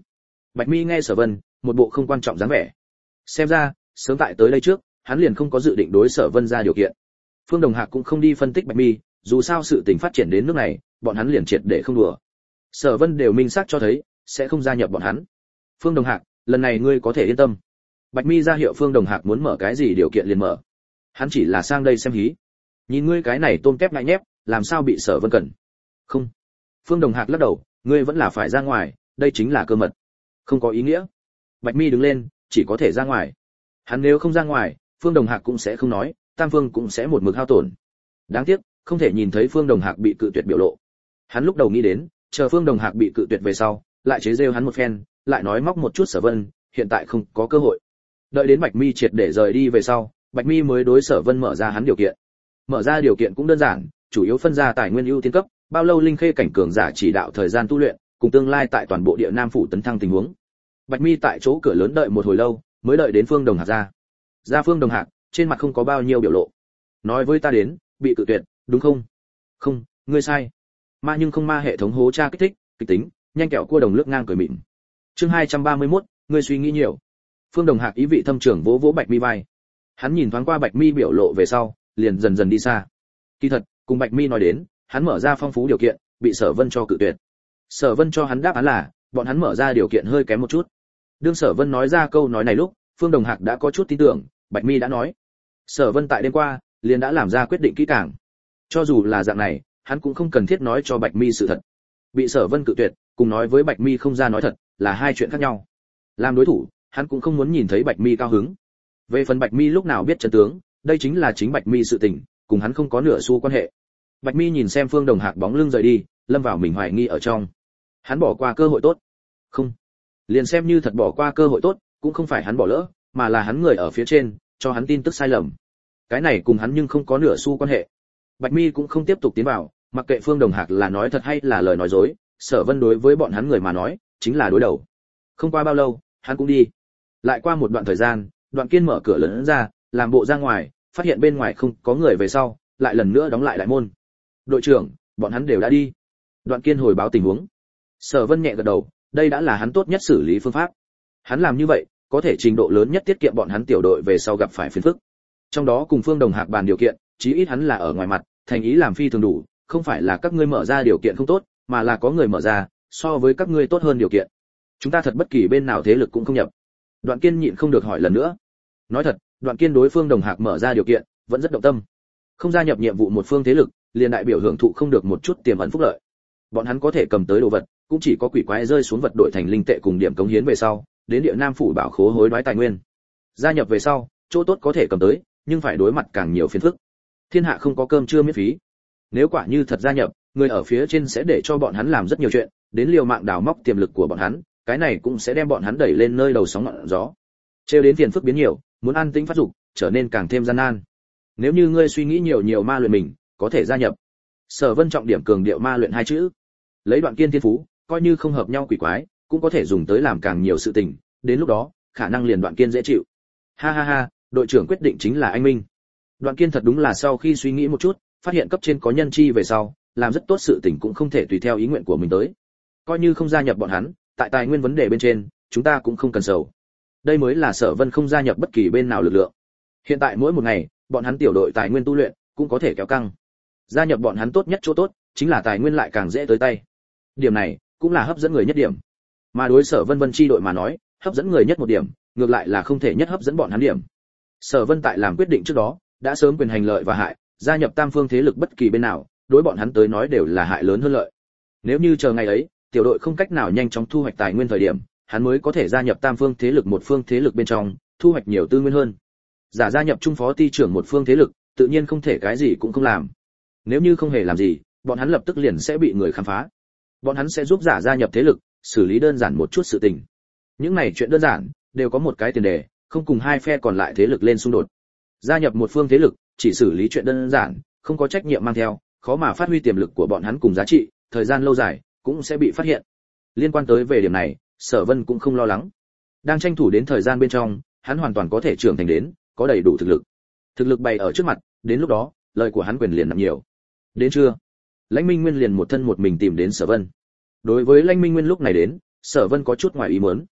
Bạch Mi nghe Sở Vân, một bộ không quan trọng dáng vẻ. Xem ra, sớm tại tới đây trước, hắn liền không có dự định đối Sở Vân ra điều kiện. Phương Đồng Hạc cũng không đi phân tích Bạch Mi, dù sao sự tình phát triển đến nước này, bọn hắn liền triệt để không đùa. Sở Vân đều minh xác cho thấy, sẽ không gia nhập bọn hắn. Phương Đồng Hạc, lần này ngươi có thể yên tâm. Bạch Mi ra hiệu Phương Đồng Hạc muốn mở cái gì điều kiện liền mở. Hắn chỉ là sang đây xem hí. Nhìn ngươi cái này tôm tép ngại nhép, làm sao bị Sở Vân cần? Không. Phương Đồng Hạc lắc đầu, ngươi vẫn là phải ra ngoài, đây chính là cơ mật. Không có ý nghĩa. Bạch Mi đứng lên, chỉ có thể ra ngoài. Hắn nếu không ra ngoài, Phương Đồng Hạc cũng sẽ không nói, Tam Phương cũng sẽ một mực hao tổn. Đáng tiếc, không thể nhìn thấy Phương Đồng Hạc bị cự tuyệt biểu lộ. Hắn lúc đầu nghĩ đến, chờ Phương Đồng Hạc bị cự tuyệt về sau, lại chế giễu hắn một phen, lại nói móc một chút Sở Vân, hiện tại không có cơ hội. Đợi đến Bạch Mi triệt để rời đi về sau, Bạch Mi mới đối Sở Vân mở ra hắn điều kiện. Mở ra điều kiện cũng đơn giản, chủ yếu phân ra tài nguyên ưu tiên cấp, bao lâu linh khê cảnh cường giả chỉ đạo thời gian tu luyện, cùng tương lai tại toàn bộ địa Nam phủ tấn thăng tình huống. Bạch Mi tại chỗ cửa lớn đợi một hồi lâu, mới đợi đến Phương Đồng Hạc ra. Ra Phương Đồng Hạc, trên mặt không có bao nhiêu biểu lộ. Nói với ta đến, bị cự tuyệt, đúng không? Không, ngươi sai. Ma nhưng không ma hệ thống hố tra kích thích, kịch tính, nhanh kẹo cua đồng lướt ngang cười mịn. Chương 231, ngươi suy nghĩ nhiều. Phương Đồng Hạc ý vị thâm trường vỗ vỗ Bạch Mi vai. Hắn nhìn thoáng qua Bạch Mi biểu lộ về sau, liền dần dần đi xa. Kỳ thật, cùng Bạch Mi nói đến, hắn mở ra phong phú điều kiện, bị Sở Vân cho cự tuyệt. Sở Vân cho hắn đáp án là, bọn hắn mở ra điều kiện hơi kém một chút. Đương Sở Vân nói ra câu nói này lúc, Phương Đồng Hạc đã có chút tin tưởng, Bạch Mi đã nói. Sở Vân tại đêm qua, liền đã làm ra quyết định kỹ càng. Cho dù là dạng này, hắn cũng không cần thiết nói cho Bạch Mi sự thật. Bị Sở Vân cự tuyệt, cùng nói với Bạch Mi không ra nói thật, là hai chuyện khác nhau. Làm đối thủ, hắn cũng không muốn nhìn thấy Bạch Mi cao hứng. Về phần Bạch Mi lúc nào biết chân tướng, đây chính là chính Bạch Mi sự tình, cùng hắn không có nửa xu quan hệ. Bạch Mi nhìn xem Phương Đồng Hạc bóng lưng rời đi, lâm vào mình hoài nghi ở trong. Hắn bỏ qua cơ hội tốt. Không, liền xem như thật bỏ qua cơ hội tốt, cũng không phải hắn bỏ lỡ, mà là hắn người ở phía trên cho hắn tin tức sai lầm. Cái này cùng hắn nhưng không có nửa xu quan hệ. Bạch Mi cũng không tiếp tục tiến vào, mặc kệ Phương Đồng Hạc là nói thật hay là lời nói dối, Sở Vân đối với bọn hắn người mà nói, chính là đối đầu. Không qua bao lâu, hắn cũng đi. Lại qua một đoạn thời gian, Đoạn Kiên mở cửa lớn ra, làm bộ ra ngoài, phát hiện bên ngoài không có người về sau, lại lần nữa đóng lại đại môn. Đội trưởng, bọn hắn đều đã đi. Đoạn Kiên hồi báo tình huống. Sở Vân nhẹ gật đầu, đây đã là hắn tốt nhất xử lý phương pháp. Hắn làm như vậy, có thể trình độ lớn nhất tiết kiệm bọn hắn tiểu đội về sau gặp phải phiền phức. Trong đó cùng Phương Đồng Hạc bàn điều kiện, chí ít hắn là ở ngoài mặt, thành ý làm phi thường đủ, không phải là các ngươi mở ra điều kiện không tốt, mà là có người mở ra, so với các ngươi tốt hơn điều kiện. Chúng ta thật bất kỳ bên nào thế lực cũng không nhập. Đoạn Kiên nhịn không được hỏi lần nữa. Nói thật, Đoạn Kiên đối Phương Đồng Hạc mở ra điều kiện, vẫn rất động tâm. Không gia nhập nhiệm vụ một phương thế lực, liền đại biểu hưởng thụ không được một chút tiềm ẩn phúc lợi. Bọn hắn có thể cầm tới đồ vật, cũng chỉ có quỷ quái rơi xuống vật đổi thành linh tệ cùng điểm cống hiến về sau, đến địa Nam phủ bảo khố hối đoái tài nguyên. Gia nhập về sau, chỗ tốt có thể cầm tới, nhưng phải đối mặt càng nhiều phiền phức. Thiên hạ không có cơm trưa miễn phí. Nếu quả như thật gia nhập, người ở phía trên sẽ để cho bọn hắn làm rất nhiều chuyện, đến liều mạng đào móc tiềm lực của bọn hắn, cái này cũng sẽ đem bọn hắn đẩy lên nơi đầu sóng ngọn gió. Trêu đến phiền phức biến nhiều, muốn an tĩnh phát dục, trở nên càng thêm gian nan. Nếu như ngươi suy nghĩ nhiều ma luyện mình, có thể gia nhập. Sở Vân trọng điểm cường điệu ma luyện hai chữ. Lấy Đoạn Kiên thiên phú, coi như không hợp nhau quỷ quái, cũng có thể dùng tới làm càng nhiều sự tình, đến lúc đó, khả năng liền Đoạn Kiên dễ chịu. Ha ha ha, đội trưởng quyết định chính là anh minh. Đoạn Kiên thật đúng là sau khi suy nghĩ một chút, phát hiện cấp trên có nhân chi về sau, làm rất tốt sự tình cũng không thể tùy theo ý nguyện của mình tới. Coi như không gia nhập bọn hắn, tại tài nguyên vấn đề bên trên, chúng ta cũng không cần sầu. Đây mới là Sở Vân không gia nhập bất kỳ bên nào lực lượng. Hiện tại mỗi một ngày, bọn hắn tiểu đội tài nguyên tu luyện cũng có thể kéo căng. Gia nhập bọn hắn tốt nhất chỗ tốt, chính là tài nguyên lại càng dễ tới tay. Điểm này cũng là hấp dẫn người nhất điểm. Mà đối Sở Vân Vân chi đội mà nói, hấp dẫn người nhất một điểm, ngược lại là không thể nhất hấp dẫn bọn hắn điểm. Sở Vân tại làm quyết định trước đó, đã sớm quyền hành lợi và hại, gia nhập tam phương thế lực bất kỳ bên nào, đối bọn hắn tới nói đều là hại lớn hơn lợi. Nếu như chờ ngày ấy, tiểu đội không cách nào nhanh chóng thu hoạch tài nguyên thời điểm, hắn mới có thể gia nhập tam phương thế lực một phương thế lực bên trong, thu hoạch nhiều tư nguyên hơn. Giả gia nhập trung phó ty trưởng một phương thế lực, tự nhiên không thể cái gì cũng không làm. Nếu như không hề làm gì, bọn hắn lập tức liền sẽ bị người khám phá. Bọn hắn sẽ giúp giả gia nhập thế lực, xử lý đơn giản một chút sự tình. Những này chuyện đơn giản, đều có một cái tiền đề, không cùng hai phe còn lại thế lực lên xung đột. Gia nhập một phương thế lực, chỉ xử lý chuyện đơn giản, không có trách nhiệm mang theo, khó mà phát huy tiềm lực của bọn hắn cùng giá trị, thời gian lâu dài cũng sẽ bị phát hiện. Liên quan tới về điểm này, Sở Vân cũng không lo lắng. Đang tranh thủ đến thời gian bên trong, hắn hoàn toàn có thể trưởng thành đến, có đầy đủ thực lực. Thực lực bày ở trước mặt, đến lúc đó, lời của hắn quyền liền nặng nhiều. Đến trưa, Lãnh Minh Nguyên liền một thân một mình tìm đến Sở Vân. Đối với Lãnh Minh Nguyên lúc này đến, Sở Vân có chút ngoài ý muốn.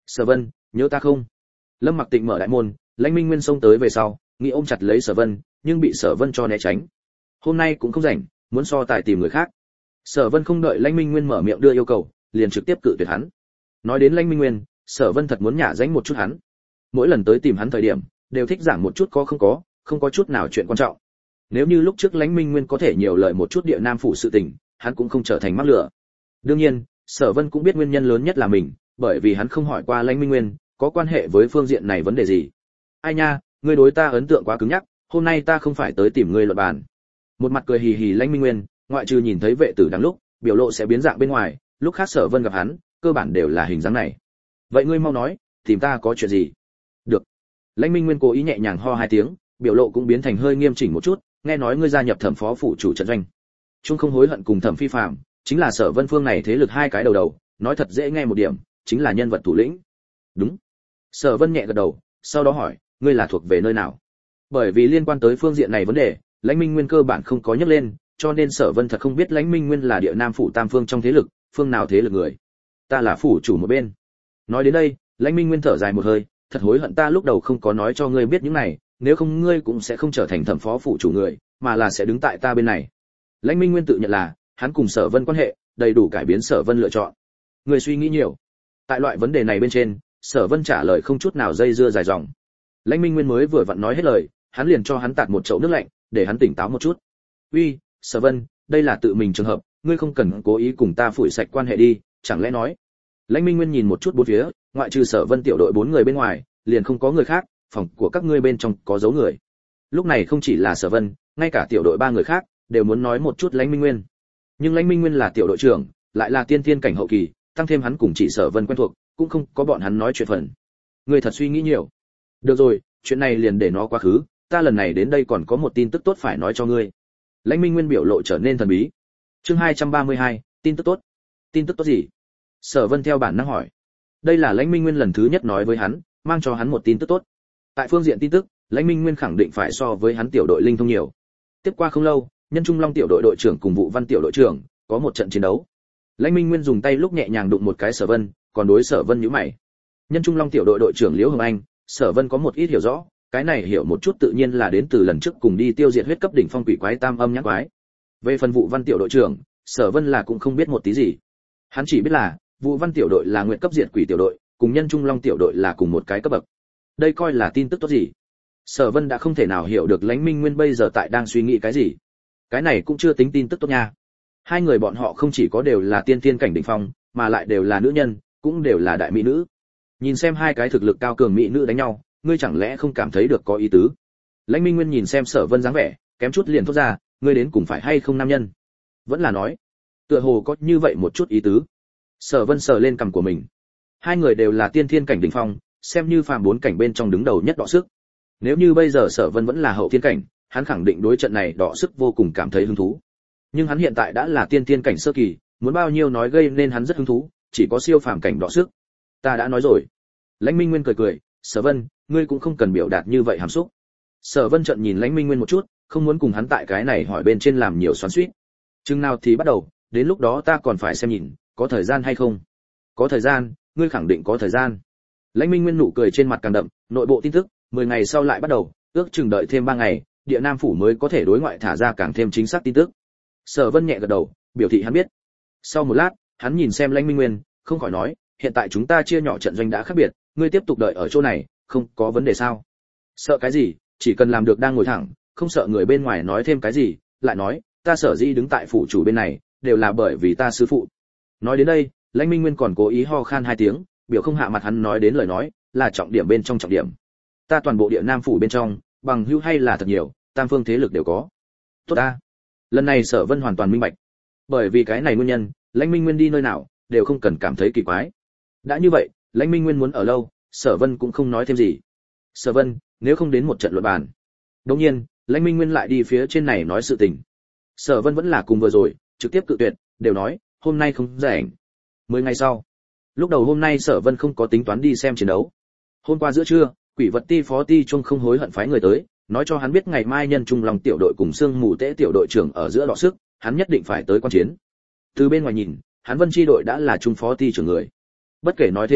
Sở Vân, nhớ ta không? Lâm Mặc Tịnh mở đại môn, Lãnh Minh Nguyên xông tới về sau, nghĩ ôm chặt lấy Sở Vân, nhưng bị Sở Vân cho né tránh. Hôm nay cũng không rảnh, muốn so tài tìm người khác. Sở Vân không đợi Lãnh Minh Nguyên mở miệng đưa yêu cầu, liền trực tiếp cự tuyệt hắn. Nói đến Lãnh Minh Nguyên, Sở Vân thật muốn nhả danh một chút hắn. Mỗi lần tới tìm hắn thời điểm, đều thích giảng một chút có không có chút nào chuyện quan trọng. Nếu như lúc trước Lãnh Minh Nguyên có thể nhiều lời một chút địa nam phủ sự tình, hắn cũng không trở thành mắc lửa. Đương nhiên, Sở Vân cũng biết nguyên nhân lớn nhất là mình, bởi vì hắn không hỏi qua Lãnh Minh Nguyên, có quan hệ với phương diện này vấn đề gì. Ai nha, ngươi đối ta ấn tượng quá cứng nhắc, hôm nay ta không phải tới tìm ngươi luận bàn. Một mặt cười hì hì Lãnh Minh Nguyên, ngoại trừ nhìn thấy vệ tử đằng lúc, biểu lộ sẽ biến dạng bên ngoài, lúc khác Sở Vân gặp hắn, cơ bản đều là hình dáng này. Vậy ngươi mau nói, tìm ta có chuyện gì? Được. Lãnh Minh Nguyên cố ý nhẹ nhàng ho hai tiếng, biểu lộ cũng biến thành hơi nghiêm chỉnh một chút, nghe nói ngươi gia nhập Thẩm phó phủ chủ trận doanh. Chung không hối hận cùng Thẩm Phi Phàm, chính là Sở Vân phương này thế lực hai cái đầu, nói thật dễ nghe một điểm, chính là nhân vật thủ lĩnh. Đúng. Sở Vân nhẹ gật đầu, sau đó hỏi, ngươi là thuộc về nơi nào? Bởi vì liên quan tới phương diện này vấn đề, Lãnh Minh Nguyên cơ bản không có nhắc lên, cho nên Sở Vân thật không biết Lãnh Minh Nguyên là địa nam phủ tam phương trong thế lực, phương nào thế lực người. Ta là phủ chủ một bên. Nói đến đây, Lãnh Minh Nguyên thở dài một hơi, thật hối hận ta lúc đầu không có nói cho ngươi biết những này, nếu không ngươi cũng sẽ không trở thành Thẩm phó phủ chủ người, mà là sẽ đứng tại ta bên này. Lãnh Minh Nguyên tự nhận là, hắn cùng Sở Vân quan hệ đầy đủ cải biến Sở Vân lựa chọn. Ngươi suy nghĩ nhiều. Tại loại vấn đề này bên trên, Sở Vân trả lời không chút nào dây dưa dài dòng. Lãnh Minh Nguyên mới vừa vặn nói hết lời, hắn liền cho hắn tạt một chậu nước lạnh, để hắn tỉnh táo một chút. "Uy, Sở Vân, đây là tự mình trường hợp, ngươi không cần cố ý cùng ta phủi sạch quan hệ đi, chẳng lẽ nói?" Lãnh Minh Nguyên nhìn một chút bốn phía, ngoại trừ Sở Vân tiểu đội 4 người bên ngoài, liền không có người khác, phòng của các ngươi bên trong có dấu người. Lúc này không chỉ là Sở Vân, ngay cả tiểu đội 3 người khác đều muốn nói một chút Lãnh Minh Nguyên. Nhưng Lãnh Minh Nguyên là tiểu đội trưởng, lại là tiên thiên cảnh hậu kỳ, tăng thêm hắn cùng chỉ Sở Vân quen thuộc, cũng không có bọn hắn nói chuyện phần. Ngươi thật suy nghĩ nhiều. Được rồi, chuyện này liền để nó quá khứ, ta lần này đến đây còn có một tin tức tốt phải nói cho ngươi. Lãnh Minh Nguyên biểu lộ trở nên thần bí. Chương 232, tin tức tốt. Tin tức tốt gì? Sở Vân theo bản năng hỏi. Đây là Lãnh Minh Nguyên lần thứ nhất nói với hắn, mang cho hắn một tin tức tốt. Tại phương diện tin tức, Lãnh Minh Nguyên khẳng định phải so với hắn tiểu đội linh thông nhiều. Tiếp qua không lâu, Nhân Trung Long tiểu đội đội trưởng cùng Vũ Văn tiểu đội trưởng có một trận chiến đấu. Lãnh Minh Nguyên dùng tay lúc nhẹ nhàng đụng một cái Sở Vân, còn đối Sở Vân nhíu mày. Nhân Trung Long tiểu đội đội trưởng Liễu Hồng Anh, Sở Vân có một ít hiểu rõ, cái này hiểu một chút tự nhiên là đến từ lần trước cùng đi tiêu diệt huyết cấp đỉnh phong quỷ quái tam âm nhãn quái. Về phần Vũ Văn tiểu đội trưởng, Sở Vân là cũng không biết một tí gì. Hắn chỉ biết là Vũ Văn tiểu đội là nguyện cấp diệt quỷ tiểu đội, cùng Nhân Trung Long tiểu đội là cùng một cái cấp bậc. Đây coi là tin tức tốt gì? Sở Vân đã không thể nào hiểu được Lãnh Minh Nguyên bây giờ tại đang suy nghĩ cái gì. Cái này cũng chưa tính tin tức tốt nha. Hai người bọn họ không chỉ có đều là tiên thiên cảnh đỉnh phong, mà lại đều là nữ nhân, cũng đều là đại mỹ nữ. Nhìn xem hai cái thực lực cao cường mỹ nữ đánh nhau, ngươi chẳng lẽ không cảm thấy được có ý tứ? Lãnh Minh Nguyên nhìn xem Sở Vân dáng vẻ, kém chút liền thốt ra, ngươi đến cùng phải hay không nam nhân? Vẫn là nói, tựa hồ có như vậy một chút ý tứ. Sở Vân sờ lên cằm của mình. Hai người đều là tiên thiên cảnh đỉnh phong, xem như phàm 4 cảnh bên trong đứng đầu nhất đọ sức. Nếu như bây giờ Sở Vân vẫn là hậu thiên cảnh, hắn khẳng định đối trận này đọ sức vô cùng cảm thấy hứng thú. Nhưng hắn hiện tại đã là tiên thiên cảnh sơ kỳ, muốn bao nhiêu nói gây nên hắn rất hứng thú, chỉ có siêu phàm cảnh đọ sức. Ta đã nói rồi. Lãnh Minh Nguyên cười cười, Sở Vân, ngươi cũng không cần biểu đạt như vậy hàm xúc. Sở Vân trợn nhìn Lãnh Minh Nguyên một chút, không muốn cùng hắn tại cái này hỏi bên trên làm nhiều xoắn xuýt. Chừng nào thì bắt đầu, đến lúc đó ta còn phải xem nhìn, có thời gian hay không. Có thời gian, ngươi khẳng định có thời gian. Lãnh Minh Nguyên nụ cười trên mặt càng đậm, nội bộ tin tức, 10 ngày sau lại bắt đầu, ước chừng đợi thêm 3 ngày, Địa Nam phủ mới có thể đối ngoại thả ra càng thêm chính xác tin tức. Sở Vân nhẹ gật đầu, biểu thị hắn biết. Sau một lát, hắn nhìn xem Lãnh Minh Nguyên, không khỏi nói, hiện tại chúng ta chia nhỏ trận doanh đã khác biệt, ngươi tiếp tục đợi ở chỗ này, không có vấn đề sao? Sợ cái gì, chỉ cần làm được đang ngồi thẳng, không sợ người bên ngoài nói thêm cái gì, lại nói, ta sở dĩ đứng tại phủ chủ bên này, đều là bởi vì ta sư phụ. Nói đến đây, Lãnh Minh Nguyên còn cố ý ho khan 2 tiếng, biểu không hạ mặt hắn nói đến lời nói, là trọng điểm bên trong trọng điểm. Ta toàn bộ Địa Nam phủ bên trong, bằng hữu hay là thật nhiều, tam phương thế lực đều có. Tốt ta. Lần này Sở Vân hoàn toàn minh bạch. Bởi vì cái này nguyên nhân, Lãnh Minh Nguyên đi nơi nào, đều không cần cảm thấy kỳ quái. Đã như vậy, Lãnh Minh Nguyên muốn ở lâu, Sở Vân cũng không nói thêm gì. Sở Vân, nếu không đến một trận luận bàn. Đương nhiên, Lãnh Minh Nguyên lại đi phía trên này nói sự tình. Sở Vân vẫn là cùng vừa rồi, trực tiếp cự tuyệt, đều nói, hôm nay không rảnh. 10 ngày sau. Lúc đầu hôm nay Sở Vân không có tính toán đi xem chiến đấu. Hôm qua giữa trưa, Quỷ vật ti phó ti Trung không hối hận phái người tới, nói cho hắn biết ngày mai Nhân Trung Long tiểu đội cùng Sương Mù Tế tiểu đội trưởng ở giữa đọ sức, hắn nhất định phải tới quan chiến. Từ bên ngoài nhìn, hắn Vân chi đội đã là trung phó ti trưởng người. Bất kể nói thế nào,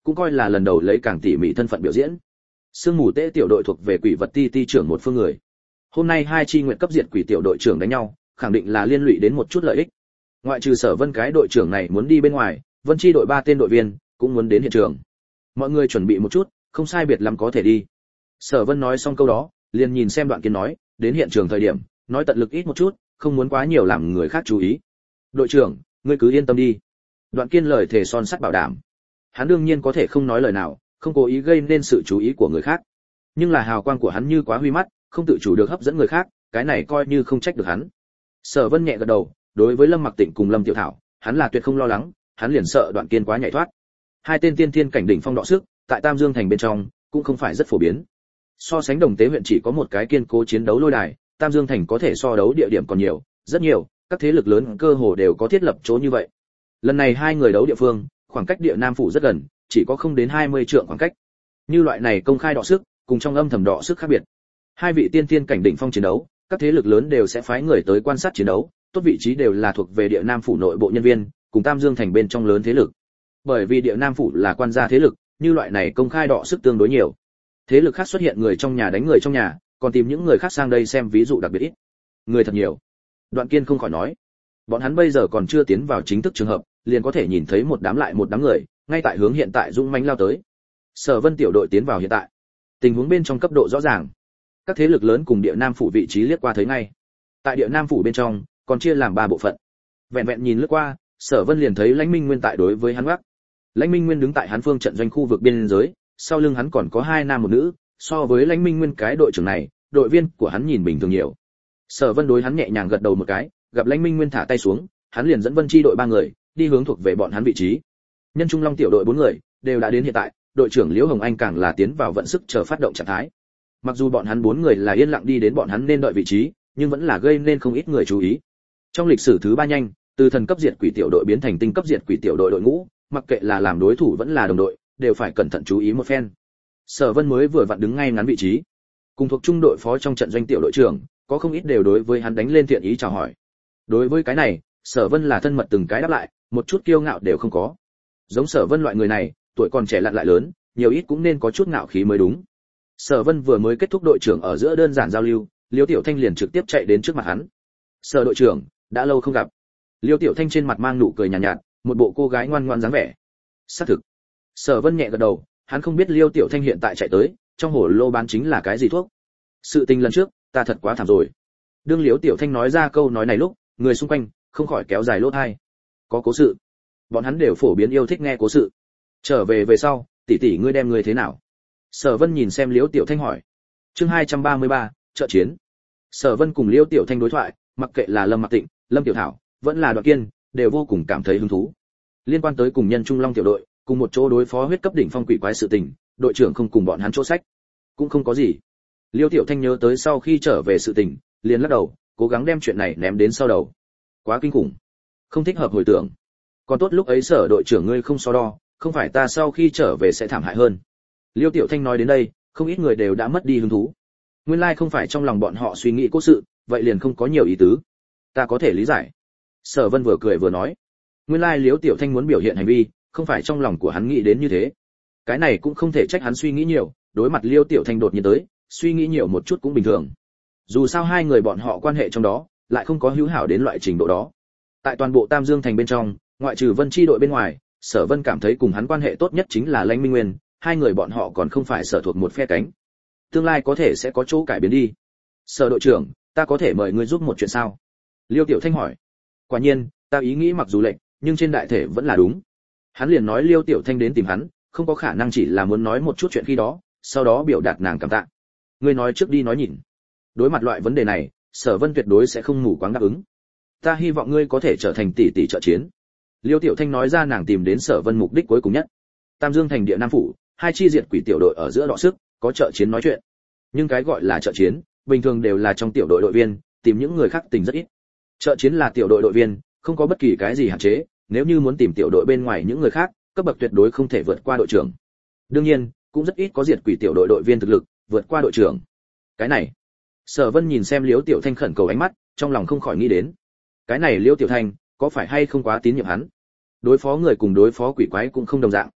cũng coi là lần đầu lấy càng tỉ mỉ thân phận biểu diễn. Sương mù tế tiểu đội thuộc về quỷ vật ti trưởng một phương người. Hôm nay hai chi nguyện cấp diệt quỷ tiểu đội trưởng đánh nhau, khẳng định là liên lụy đến một chút lợi ích. Ngoại trừ Sở Vân cái đội trưởng này muốn đi bên ngoài, Vân chi đội 3 tên đội viên cũng muốn đến hiện trường. Mọi người chuẩn bị một chút, không sai biệt lắm có thể đi. Sở Vân nói xong câu đó, liền nhìn xem Đoạn Kiên nói, đến hiện trường thời điểm, nói tận lực ít một chút, không muốn quá nhiều làm người khác chú ý. Đội trưởng, ngươi cứ yên tâm đi. Đoạn Kiên lời thề son sắt bảo đảm. Hắn đương nhiên có thể không nói lời nào, không cố ý gây nên sự chú ý của người khác. Nhưng là hào quang của hắn như quá huy mắt, không tự chủ được hấp dẫn người khác, cái này coi như không trách được hắn. Sở Vân nhẹ gật đầu, đối với Lâm Mặc Tịnh cùng Lâm Tiểu Thảo, hắn là tuyệt không lo lắng, hắn liền sợ Đoạn Kiên quá nhảy thoát. Hai tên tiên thiên cảnh đỉnh phong đọ sức, tại Tam Dương thành bên trong cũng không phải rất phổ biến. So sánh Đồng Tế huyện chỉ có một cái kiên cố chiến đấu lôi đài, Tam Dương thành có thể so đấu địa điểm còn nhiều, rất nhiều, các thế lực lớn cơ hồ đều có thiết lập chỗ như vậy. Lần này hai người đấu địa phương, khoảng cách địa Nam phủ rất gần, chỉ có không đến 20 trượng khoảng cách. Như loại này công khai đọ sức, cùng trong âm thầm đọ sức khác biệt. Hai vị tiên thiên cảnh đỉnh phong chiến đấu, các thế lực lớn đều sẽ phái người tới quan sát chiến đấu, tốt vị trí đều là thuộc về địa Nam phủ nội bộ nhân viên, cùng Tam Dương thành bên trong lớn thế lực. Bởi vì địa Nam phủ là quan gia thế lực, như loại này công khai đọ sức tương đối nhiều. Thế lực khác xuất hiện người trong nhà đánh người trong nhà, còn tìm những người khác sang đây xem ví dụ đặc biệt ít. Người thật nhiều. Đoạn Kiên không khỏi nói. Bọn hắn bây giờ còn chưa tiến vào chính thức trường hợp, liền có thể nhìn thấy một đám lại một đám người, ngay tại hướng hiện tại dũng mãnh lao tới. Sở Vân tiểu đội tiến vào hiện tại. Tình huống bên trong cấp độ rõ ràng. Các thế lực lớn cùng địa Nam phủ vị trí liếc qua thấy ngay. Tại địa Nam phủ bên trong, còn chia làm 3 bộ phận. Vẹn vẹn nhìn lướt qua, Sở Vân liền thấy Lãnh Minh Nguyên tại đối với hắn gác. Lãnh Minh Nguyên đứng tại hắn phương trận doanh khu vực biên giới, sau lưng hắn còn có 2 nam một nữ, so với Lãnh Minh Nguyên cái đội trưởng này, đội viên của hắn nhìn bình thường nhiều. Sở Vân đối hắn nhẹ nhàng gật đầu một cái, gặp Lãnh Minh Nguyên thả tay xuống, hắn liền dẫn Vân chi đội 3 người, đi hướng thuộc về bọn hắn vị trí. Nhân Trung Long tiểu đội 4 người đều đã đến hiện tại, đội trưởng Liễu Hồng Anh càng là tiến vào vận sức chờ phát động trạng thái. Mặc dù bọn hắn 4 người là yên lặng đi đến bọn hắn nên đợi vị trí, nhưng vẫn là gây nên không ít người chú ý. Trong lịch sử thứ 3 nhanh, từ thần cấp diệt quỷ tiểu đội biến thành tinh cấp diệt quỷ tiểu đội đội ngũ, mặc kệ là làm đối thủ vẫn là đồng đội, đều phải cẩn thận chú ý một phen. Sở Vân mới vừa vặn đứng ngay ngắn vị trí, cùng thuộc trung đội phó trong trận doanh tiểu đội trưởng, có không ít đều đối với hắn đánh lên thiện ý chào hỏi. Đối với cái này, Sở Vân là thân mật từng cái đáp lại, một chút kiêu ngạo đều không có. Giống Sở Vân loại người này, tuổi còn trẻ lặn lại lớn, nhiều ít cũng nên có chút ngạo khí mới đúng. Sở Vân vừa mới kết thúc đội trưởng ở giữa đơn giản giao lưu, Liêu Tiểu Thanh liền trực tiếp chạy đến trước mặt hắn. "Sở đội trưởng, đã lâu không gặp." Liêu Tiểu Thanh trên mặt mang nụ cười nhàn nhạt, một bộ cô gái ngoan ngoãn dáng vẻ. Xác thực. Sở Vân nhẹ gật đầu, hắn không biết Liêu Tiểu Thanh hiện tại chạy tới, trong hồ lô bán chính là cái gì thuốc. Sự tình lần trước, ta thật quá thảm rồi. Đương Liêu Tiểu Thanh nói ra câu nói này lúc, người xung quanh không khỏi kéo dài lỗ tai. Có cố sự. Bọn hắn đều phổ biến yêu thích nghe cố sự. Trở về về sau, tỷ tỷ ngươi đem ngươi thế nào? Sở Vân nhìn xem Liêu Tiểu Thanh hỏi. Chương 233, trợ chiến. Sở Vân cùng Liêu Tiểu Thanh đối thoại, mặc kệ là Lâm Mặc Tịnh, Lâm Tiểu Thảo, vẫn là Đoạn Kiên, đều vô cùng cảm thấy hứng thú. Liên quan tới cùng Nhân Trung Long tiểu đội, cùng một chỗ đối phó huyết cấp đỉnh phong quỷ quái sự tình, đội trưởng không cùng bọn hắn chỗ sách, cũng không có gì. Liêu Tiểu Thanh nhớ tới sau khi trở về sự tình, liền lắc đầu, cố gắng đem chuyện này ném đến sau đầu. Quá kinh khủng, không thích hợp hồi tưởng. Còn tốt lúc ấy Sở đội trưởng ngươi không so đo, không phải ta sau khi trở về sẽ thảm hại hơn. Liêu Tiểu Thanh nói đến đây, không ít người đều đã mất đi hứng thú. Nguyên lai không phải trong lòng bọn họ suy nghĩ cố sự, vậy liền không có nhiều ý tứ. Ta có thể lý giải. Sở Vân vừa cười vừa nói, nguyên lai Liêu Tiểu Thanh muốn biểu hiện hành vi, không phải trong lòng của hắn nghĩ đến như thế. Cái này cũng không thể trách hắn suy nghĩ nhiều, đối mặt Liêu Tiểu Thanh đột nhiên tới, suy nghĩ nhiều một chút cũng bình thường. Dù sao hai người bọn họ quan hệ trong đó, lại không có hữu hảo đến loại trình độ đó. Tại toàn bộ Tam Dương thành bên trong, ngoại trừ Vân chi đội bên ngoài, Sở Vân cảm thấy cùng hắn quan hệ tốt nhất chính là Lãnh Minh Nguyên, hai người bọn họ còn không phải sở thuộc một phe cánh. Tương lai có thể sẽ có chỗ cải biến đi. Sở đội trưởng, ta có thể mời ngươi giúp một chuyện sao? Liêu Tiểu Thanh hỏi. Quả nhiên, ta ý nghĩ mặc dù lệch, nhưng trên đại thể vẫn là đúng. Hắn liền nói Liêu Tiểu Thanh đến tìm hắn, không có khả năng chỉ là muốn nói một chút chuyện khi đó, sau đó biểu đạt nàng cảm tạ. Ngươi nói trước đi nói nhìn. Đối mặt loại vấn đề này, Sở Vân tuyệt đối sẽ không mù quáng đáp ứng. Ta hy vọng ngươi có thể trở thành tỷ tỷ trợ chiến. Liêu Tiểu Thanh nói ra nàng tìm đến Sở Vân mục đích cuối cùng nhất. Tam Dương thành địa Nam phủ, hai chi diệt quỷ tiểu đội ở giữa đọ sức, có trợ chiến nói chuyện. Nhưng cái gọi là trợ chiến, bình thường đều là trong tiểu đội đội viên, tìm những người khác tình rất ít. Trợ chiến là tiểu đội đội viên, không có bất kỳ cái gì hạn chế, nếu như muốn tìm tiểu đội bên ngoài những người khác, cấp bậc tuyệt đối không thể vượt qua đội trưởng. Đương nhiên, cũng rất ít có diệt quỷ tiểu đội đội viên thực lực vượt qua đội trưởng. Cái này, Sở Vân nhìn xem Liễu Tiểu Thanh khẩn cầu ánh mắt, trong lòng không khỏi nghĩ đến, cái này Liễu Tiểu Thanh có phải hay không quá tín nhiệm hắn? Đối phó người cùng đối phó quỷ quái cũng không đồng dạng.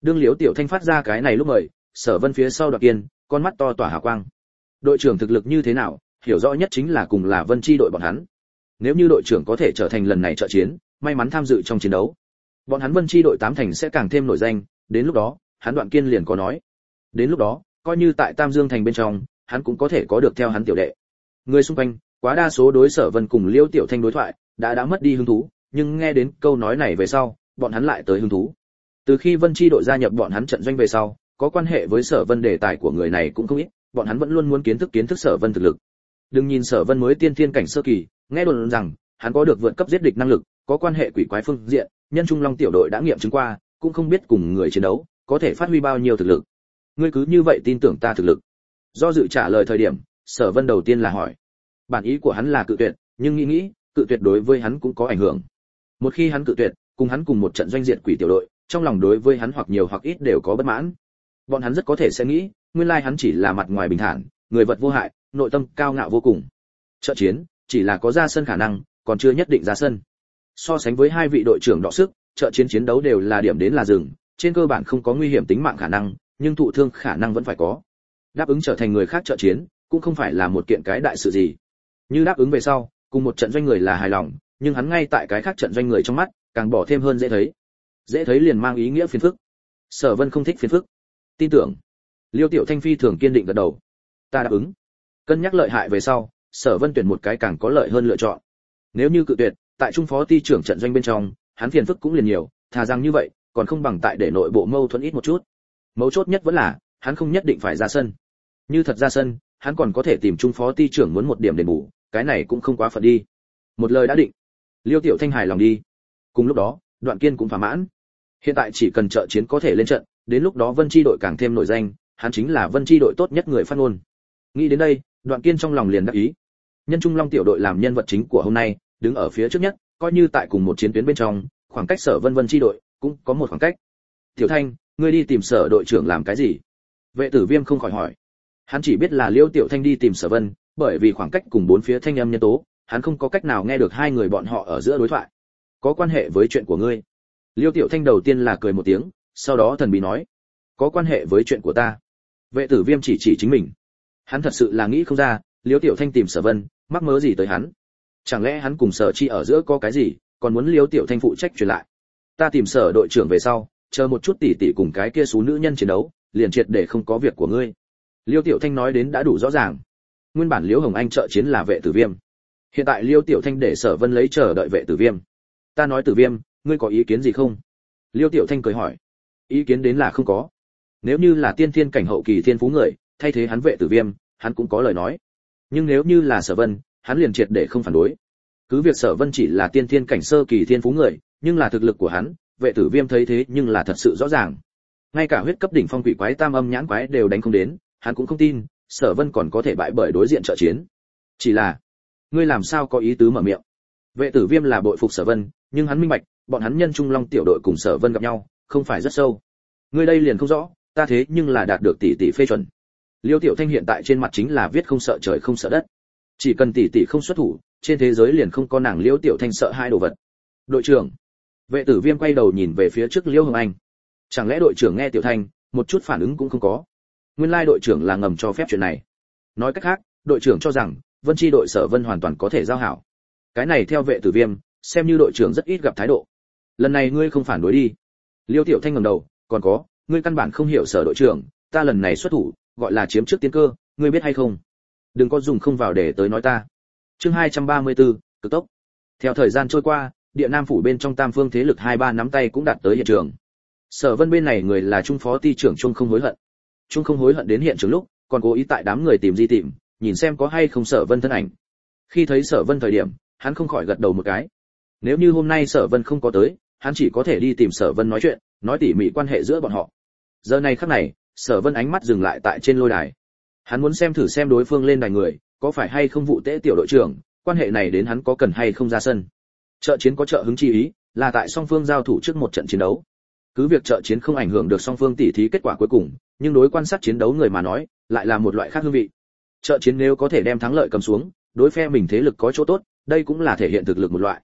Đương Liễu Tiểu Thanh phát ra cái này lúc mời, Sở Vân phía sau Đoạn Kiên, con mắt to tỏa hào quang. Đội trưởng thực lực như thế nào, hiểu rõ nhất chính là cùng là Vân Chi đội bọn hắn. Nếu như đội trưởng có thể trở thành lần này trợ chiến, may mắn tham dự trong chiến đấu, bọn hắn Vân Chi đội tám thành sẽ càng thêm nổi danh, đến lúc đó, hắn Đoạn Kiên liền có nói. Đến lúc đó, coi như tại Tam Dương thành bên trong, hắn cũng có thể có được theo hắn tiểu đệ. Người xung quanh, quá đa số đối Sở Vân cùng Liễu Tiểu Thanh đối thoại, đã mất đi hứng thú, nhưng nghe đến câu nói này về sau, bọn hắn lại tới hứng thú. Từ khi Vân Chi đội gia nhập bọn hắn trận doanh về sau, có quan hệ với Sở Vân đề tài của người này cũng không ít, bọn hắn vẫn luôn muốn kiến thức Sở Vân thực lực. Đừng nhìn Sở Vân mới tiên thiên cảnh sơ kỳ, nghe đồn rằng hắn có được vượt cấp giết địch năng lực, có quan hệ quỷ quái phương diện, Nhân Trung Long tiểu đội đã nghiệm chứng qua, cũng không biết cùng người chiến đấu có thể phát huy bao nhiêu thực lực. Ngươi cứ như vậy tin tưởng ta thực lực? Do dự trả lời thời điểm, Sở Vân đầu tiên là hỏi. Bản ý của hắn là cự tuyệt, nhưng nghĩ, cự tuyệt đối với hắn cũng có ảnh hưởng. Một khi hắn cự tuyệt, cùng hắn cùng một trận doanh diện quỷ tiểu đội, trong lòng đối với hắn hoặc nhiều hoặc ít đều có bất mãn. Bọn hắn rất có thể sẽ nghĩ, nguyên lai hắn chỉ là mặt ngoài bình thản, người vật vô hại, nội tâm cao ngạo vô cùng. Trợ chiến chỉ là có ra sân khả năng, còn chưa nhất định ra sân. So sánh với hai vị đội trưởng đọ sức, trợ chiến chiến đấu đều là điểm đến là dừng, trên cơ bản không có nguy hiểm tính mạng khả năng, nhưng thụ thương khả năng vẫn phải có. Đáp ứng trở thành người khác trợ chiến, cũng không phải là một kiện cái đại sự gì. Như đáp ứng về sau, cùng một trận doanh người là hài lòng, nhưng hắn ngay tại cái khác trận doanh người trong mắt, càng bỏ thêm hơn dễ thấy. Dễ thấy liền mang ý nghĩa phiền phức. Sở Vân không thích phiền phức. Tin tưởng. Liêu Tiểu Thanh phi thường kiên định gật đầu. Ta đáp ứng. Cân nhắc lợi hại về sau, Sở Vân tuyển một cái càng có lợi hơn lựa chọn. Nếu như cự tuyệt, tại trung phó ty trưởng trận doanh bên trong, hắn phiền phức cũng liền nhiều, thà rằng như vậy, còn không bằng tại để nội bộ mâu thuẫn ít một chút. Mấu chốt nhất vẫn là, hắn không nhất định phải ra sân. Như thật ra sân, hắn còn có thể tìm trung phó ty trưởng muốn một điểm đền bù, cái này cũng không quá phận đi. Một lời đã định. Liêu Tiểu Thanh hài lòng đi. Cùng lúc đó, Đoạn Kiên cũng thỏa mãn. Hiện tại chỉ cần trợ chiến có thể lên trận, đến lúc đó Vân Chi đội càng thêm nổi danh, hắn chính là Vân Chi đội tốt nhất người phát ngôn. Nghĩ đến đây, Đoạn Kiên trong lòng liền đắc ý. Nhân Trung Long tiểu đội làm nhân vật chính của hôm nay, đứng ở phía trước nhất, coi như tại cùng một chiến tuyến bên trong, khoảng cách Sở Vân Chi đội cũng có một khoảng cách. Tiểu Thanh, ngươi đi tìm Sở đội trưởng làm cái gì? Vệ Tử Viêm không khỏi hỏi. Hắn chỉ biết là Liêu Tiểu Thanh đi tìm Sở Vân, bởi vì khoảng cách cùng bốn phía thanh âm nhân tố, hắn không có cách nào nghe được hai người bọn họ ở giữa đối thoại. Có quan hệ với chuyện của ngươi. Liêu Tiểu Thanh đầu tiên là cười một tiếng, sau đó thần bí nói, có quan hệ với chuyện của ta. Vệ Tử Viêm chỉ chính mình. Hắn thật sự là nghĩ không ra, Liêu Tiểu Thanh tìm Sở Vân, mắc mớ gì tới hắn? Chẳng lẽ hắn cùng Sở Chi ở giữa có cái gì, còn muốn Liêu Tiểu Thanh phụ trách truyền lại? Ta tìm Sở đội trưởng về sau, chờ một chút tỷ tỷ cùng cái kia số nữ nhân chiến đấu, liền triệt để không có việc của ngươi. Liêu Tiểu Thanh nói đến đã đủ rõ ràng. Nguyên bản Liễu Hồng Anh trợ chiến là Vệ Tử Viêm, hiện tại Liêu Tiểu Thanh để Sở Vân lấy chờ đợi Vệ Tử Viêm. Ta nói Tử Viêm, ngươi có ý kiến gì không? Liêu Tiểu Thanh cười hỏi. Ý kiến đến là không có. Nếu như là tiên thiên cảnh hậu kỳ thiên phú người, thay thế hắn Vệ Tử Viêm, hắn cũng có lời nói. Nhưng nếu như là Sở Vân, hắn liền triệt để không phản đối. Cứ việc Sở Vân chỉ là tiên thiên cảnh sơ kỳ thiên phú người, nhưng là thực lực của hắn, Vệ Tử Viêm thấy thế nhưng là thật sự rõ ràng. Ngay cả huyết cấp đỉnh phong quỷ quái tam âm nhãn quái đều đánh không đến, hắn cũng không tin Sở Vân còn có thể bại bởi đối diện trợ chiến. Chỉ là, ngươi làm sao có ý tứ mở miệng? Vệ Tử Viêm là bội phục Sở Vân, nhưng hắn minh bạch, bọn hắn Nhân Trung Long tiểu đội cùng Sở Vân gặp nhau, không phải rất sâu. Ngươi đây liền không rõ, ta thế nhưng là đạt được tỷ tỷ phê chuẩn. Liêu Tiểu Thanh hiện tại trên mặt chính là viết không sợ trời không sợ đất. Chỉ cần tỷ tỷ không xuất thủ, trên thế giới liền không có nàng Liêu Tiểu Thanh sợ hai đồ vật. Đội trưởng. Vệ Tử Viêm quay đầu nhìn về phía trước Liêu Hồng Anh. Chẳng lẽ đội trưởng nghe Tiểu Thanh, một chút phản ứng cũng không có? Nguyên lai đội trưởng là ngầm cho phép chuyện này. Nói cách khác, đội trưởng cho rằng Vân Chi đội Sở Vân hoàn toàn có thể giao hảo. Cái này theo Vệ Tử Viêm, xem như đội trưởng rất ít gặp thái độ. Lần này ngươi không phản đối đi? Liêu Tiểu Thanh ngẩng đầu, còn có, ngươi căn bản không hiểu Sở đội trưởng, ta lần này xuất thủ, gọi là chiếm trước tiên cơ, ngươi biết hay không? Đừng có dùng không vào để tới nói ta. Chương 234, cực tốc. Theo thời gian trôi qua, Địa Nam phủ bên trong Tam Phương thế lực 2-3 nắm tay cũng đạt tới hiện trường. Sở Vân bên này người là trung phó ty trưởng Trung không hối hận. Trung không hối hận đến hiện trường lúc, còn cố ý tại đám người tìm, nhìn xem có hay không Sở Vân thân ảnh. Khi thấy Sở Vân thời điểm, hắn không khỏi gật đầu một cái. Nếu như hôm nay Sở Vân không có tới, hắn chỉ có thể đi tìm Sở Vân nói chuyện, nói tỉ mỉ quan hệ giữa bọn họ. Giờ này khắc này, Sở Vân ánh mắt dừng lại tại trên lôi đài. Hắn muốn thử xem đối phương lên đài người, có phải hay không vụ tế tiểu đội trưởng, quan hệ này đến hắn có cần hay không ra sân. Trợ chiến có trợ hứng chi ý, là tại song phương giao thủ trước một trận chiến đấu. Cứ việc trợ chiến không ảnh hưởng được song phương tỉ thí kết quả cuối cùng, nhưng đối quan sát chiến đấu người mà nói, lại là một loại khác hương vị. Trợ chiến nếu có thể đem thắng lợi cầm xuống, đối phe mình thế lực có chỗ tốt, đây cũng là thể hiện thực lực một loại.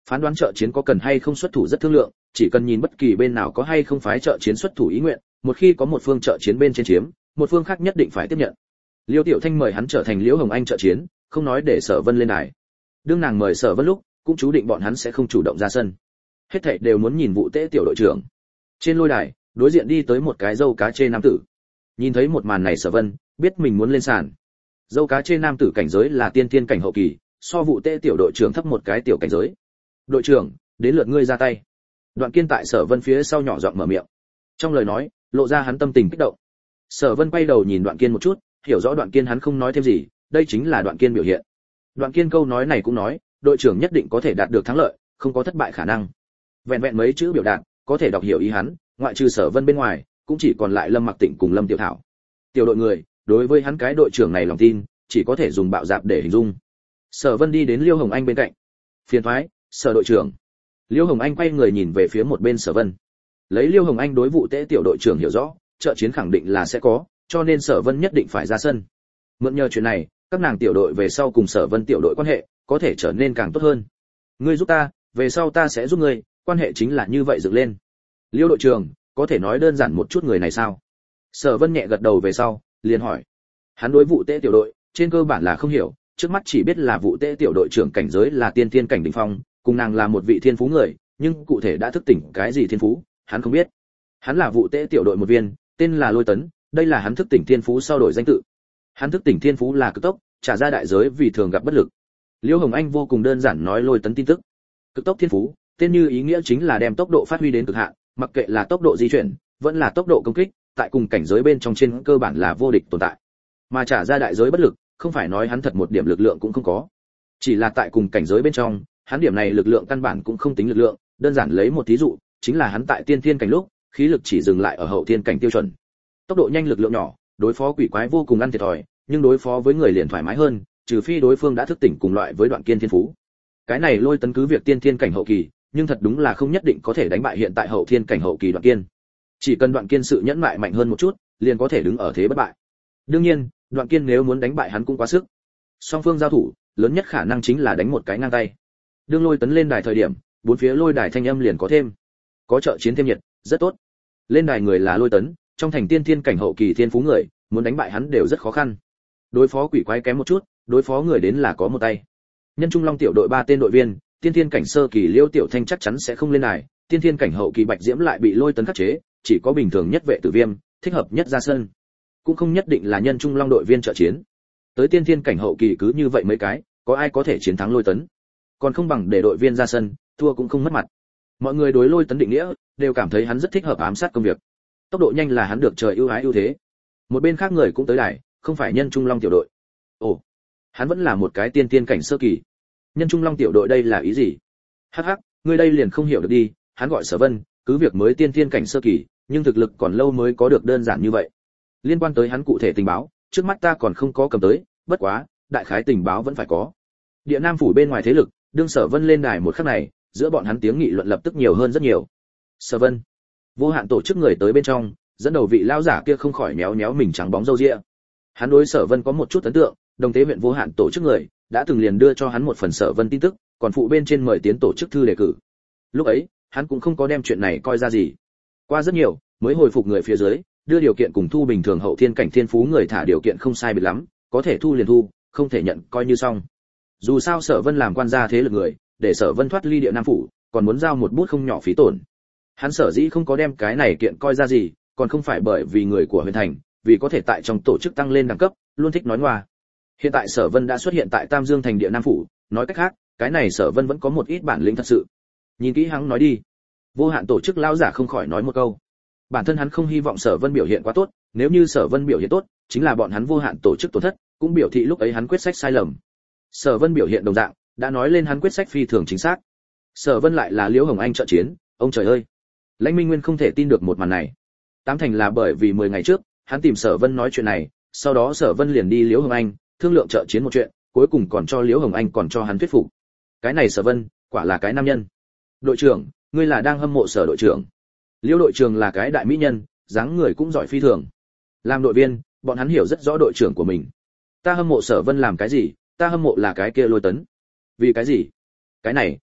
Phán đoán trợ chiến có cần hay không xuất thủ rất thương lượng, chỉ cần nhìn bất kỳ bên nào có hay không phái trợ chiến xuất thủ ý nguyện, một khi có một phương trợ chiến bên trên chiếm, một phương khác nhất định phải tiếp nhận. Liêu Tiểu Thanh mời hắn trở thành Liễu Hồng Anh trợ chiến, không nói để Sở Vân lên đài. Đương nàng mời Sở Vân lúc, cũng chú định bọn hắn sẽ không chủ động ra sân. Hết thảy đều muốn nhìn Vũ Tế tiểu đội trưởng. Trên lôi đài, đối diện đi tới một cái dâu cá chê nam tử. Nhìn thấy một màn này Sở Vân biết mình muốn lên sàn. Dâu cá chê nam tử cảnh giới là tiên thiên cảnh hậu kỳ, so Vũ Tế tiểu đội trưởng thấp một cái tiểu cảnh giới. Đội trưởng, đến lượt ngươi ra tay. Đoạn Kiên tại Sở Vân phía sau nhỏ giọng mở miệng. Trong lời nói, lộ ra hắn tâm tình kích động. Sở Vân quay đầu nhìn Đoạn Kiên một chút, hiểu rõ Đoạn Kiên hắn không nói thêm gì, đây chính là Đoạn Kiên biểu hiện. Đoạn Kiên câu nói này cũng nói, đội trưởng nhất định có thể đạt được thắng lợi, không có thất bại khả năng. Vẹn vẹn mấy chữ biểu đạt, có thể đọc hiểu ý hắn, ngoại trừ Sở Vân bên ngoài, cũng chỉ còn lại Lâm Mặc Tịnh cùng Lâm Tiểu Thảo. Tiểu đội người, đối với hắn cái đội trưởng này lòng tin, chỉ có thể dùng bạo dạn để hình dung. Sở Vân đi đến Liêu Hồng Anh bên cạnh. Phiền toái, Sở đội trưởng. Liêu Hồng Anh quay người nhìn về phía một bên Sở Vân. Lấy Liêu Hồng Anh đối vụ Tế tiểu đội trưởng hiểu rõ, trợ chiến khẳng định là sẽ có, cho nên Sở Vân nhất định phải ra sân. Mượn nhờ chuyện này, các nàng tiểu đội về sau cùng Sở Vân tiểu đội quan hệ có thể trở nên càng tốt hơn. Ngươi giúp ta, về sau ta sẽ giúp ngươi, quan hệ chính là như vậy dựng lên. Liêu đội trưởng, có thể nói đơn giản một chút người này sao? Sở Vân nhẹ gật đầu về sau, liền hỏi. Hắn đối vụ Tế tiểu đội, trên cơ bản là không hiểu, trước mắt chỉ biết là vụ Tế tiểu đội trưởng cảnh giới là tiên thiên cảnh đỉnh phong, cùng nàng là một vị thiên phú người, nhưng cụ thể đã thức tỉnh cái gì thiên phú, hắn không biết. Hắn là vụ Tế tiểu đội một viên, tên là Lôi Tấn, đây là hắn thức tỉnh thiên phú sau đổi danh tự. Hắn thức tỉnh thiên phú là cực tốc, trả ra đại giới vì thường gặp bất lực. Liễu Hồng Anh vô cùng đơn giản nói Lôi Tấn tin tức. Cực tốc thiên phú, tên như ý nghĩa chính là đem tốc độ phát huy đến cực hạn, mặc kệ là tốc độ di chuyển, vẫn là tốc độ công kích, tại cùng cảnh giới bên trong trên cơ bản là vô địch tồn tại. Mà trả ra đại giới bất lực, không phải nói hắn thật một điểm lực lượng cũng không có, chỉ là tại cùng cảnh giới bên trong, hắn điểm này lực lượng căn bản cũng không tính lực lượng, đơn giản lấy một thí dụ, chính là hắn tại tiên thiên cảnh lúc, khí lực chỉ dừng lại ở hậu thiên cảnh tiêu chuẩn. Tốc độ nhanh lực lượng nhỏ, đối phó quỷ quái vô cùng ăn thiệt thòi, nhưng đối phó với người liền thoải mái hơn, trừ phi đối phương đã thức tỉnh cùng loại với Đoạn Kiên thiên phú. Cái này Lôi Tấn cứ việc tiên thiên cảnh hậu kỳ, nhưng thật đúng là không nhất định có thể đánh bại hiện tại hậu thiên cảnh hậu kỳ Đoạn Kiên. Chỉ cần Đoạn Kiên sự nhẫn mại mạnh hơn một chút, liền có thể đứng ở thế bất bại. Đương nhiên, Đoạn Kiên nếu muốn đánh bại hắn cũng quá sức. Song phương giao thủ, lớn nhất khả năng chính là đánh một cái ngang tay. Đương Lôi Tấn lên đài thời điểm, bốn phía lôi đài thanh âm liền có thêm. Có trợ chiến thêm nhiệt, rất tốt. Lên đài người là Lôi Tấn, trong thành tiên thiên cảnh hậu kỳ thiên phú người, muốn đánh bại hắn đều rất khó khăn. Đối phó quỷ quái kém một chút, đối phó người đến là có một tay. Nhân Trung Long tiểu đội 3 tên đội viên, tiên thiên cảnh sơ kỳ Liêu Tiểu Thanh chắc chắn sẽ không lên đài, tiên thiên cảnh hậu kỳ Bạch Diễm lại bị Lôi Tấn khắc chế, chỉ có bình thường nhất Vệ Tử Viêm, thích hợp nhất ra sân. Cũng không nhất định là Nhân Trung Long đội viên trợ chiến. Tới tiên thiên cảnh hậu kỳ cứ như vậy mấy cái, có ai có thể chiến thắng Lôi Tấn? Còn không bằng để đội viên ra sân, thua cũng không mất mặt. Mọi người đối Lôi Tấn định nghĩa đều cảm thấy hắn rất thích hợp ám sát công việc. Tốc độ nhanh là hắn được trời ưu ái ưu thế. Một bên khác người cũng tới đài, không phải Nhân Trung Long tiểu đội. Ồ, hắn vẫn là một cái tiên tiên cảnh sơ kỳ. Nhân Trung Long tiểu đội đây là ý gì? Hắc hắc, ngươi đây liền không hiểu được đi, hắn gọi Sở Vân, cứ việc mới tiên tiên cảnh sơ kỳ, nhưng thực lực còn lâu mới có được đơn giản như vậy. Liên quan tới hắn cụ thể tình báo, trước mắt ta còn không có cầm tới, bất quá, đại khái tình báo vẫn phải có. Địa Nam phủ bên ngoài thế lực, đương Sở Vân lên đài một khắc này, giữa bọn hắn tiếng nghị luận lập tức nhiều hơn rất nhiều. Sở Vân, vô hạn tổ chức người tới bên trong, dẫn đầu vị lão giả kia không khỏi méo méo mình trắng bóng râu ria. Hắn đối Sở Vân có một chút ấn tượng, đồng tế huyện vô hạn tổ chức người đã từng liền đưa cho hắn một phần Sở Vân tin tức, còn phụ bên trên mời tiến tổ chức thư đề cử. Lúc ấy, hắn cũng không có đem chuyện này coi ra gì. Qua rất nhiều, mới hồi phục người phía dưới, đưa điều kiện cùng thu bình thường hậu thiên cảnh thiên phú người thả điều kiện không sai biệt lắm, có thể thu liền thu, không thể nhận coi như xong. Dù sao Sở Vân làm quan gia thế lực người, để Sở Vân thoát ly Địa Nam phủ, còn muốn giao một bút không nhỏ phí tổn. Hắn sở dĩ không có đem cái này kiện coi ra gì, còn không phải bởi vì người của Huyền Thành, vì có thể tại trong tổ chức tăng lên đẳng cấp, luôn thích nói ngoa. Hiện tại Sở Vân đã xuất hiện tại Tam Dương thành Địa Nam phủ, nói cách khác, cái này Sở Vân vẫn có một ít bản lĩnh thật sự. Nhìn kỹ hắn nói đi. Vô hạn tổ chức lão giả không khỏi nói một câu. Bản thân hắn không hy vọng Sở Vân biểu hiện quá tốt, nếu như Sở Vân biểu hiện tốt, chính là bọn hắn vô hạn tổ chức tổn thất, cũng biểu thị lúc ấy hắn quyết sách sai lầm. Sở Vân biểu hiện đồng dạng, đã nói lên hắn quyết sách phi thường chính xác. Sở Vân lại là Liễu Hồng Anh trợ chiến, ông trời ơi. Lãnh Minh Nguyên không thể tin được một màn này. Tám thành là bởi vì 10 ngày trước, hắn tìm Sở Vân nói chuyện này, sau đó Sở Vân liền đi Liễu Hồng Anh, thương lượng trợ chiến một chuyện, cuối cùng còn cho Liễu Hồng Anh còn cho hắn thuyết phục. Cái này Sở Vân, quả là cái nam nhân. Đội trưởng, ngươi là đang hâm mộ Sở đội trưởng. Liễu đội trưởng là cái đại mỹ nhân, dáng người cũng giỏi phi thường. Làm đội viên, bọn hắn hiểu rất rõ đội trưởng của mình. Ta hâm mộ Sở Vân làm cái gì, ta hâm mộ là cái kia Lôi Tấn. Vì cái gì? Cái này,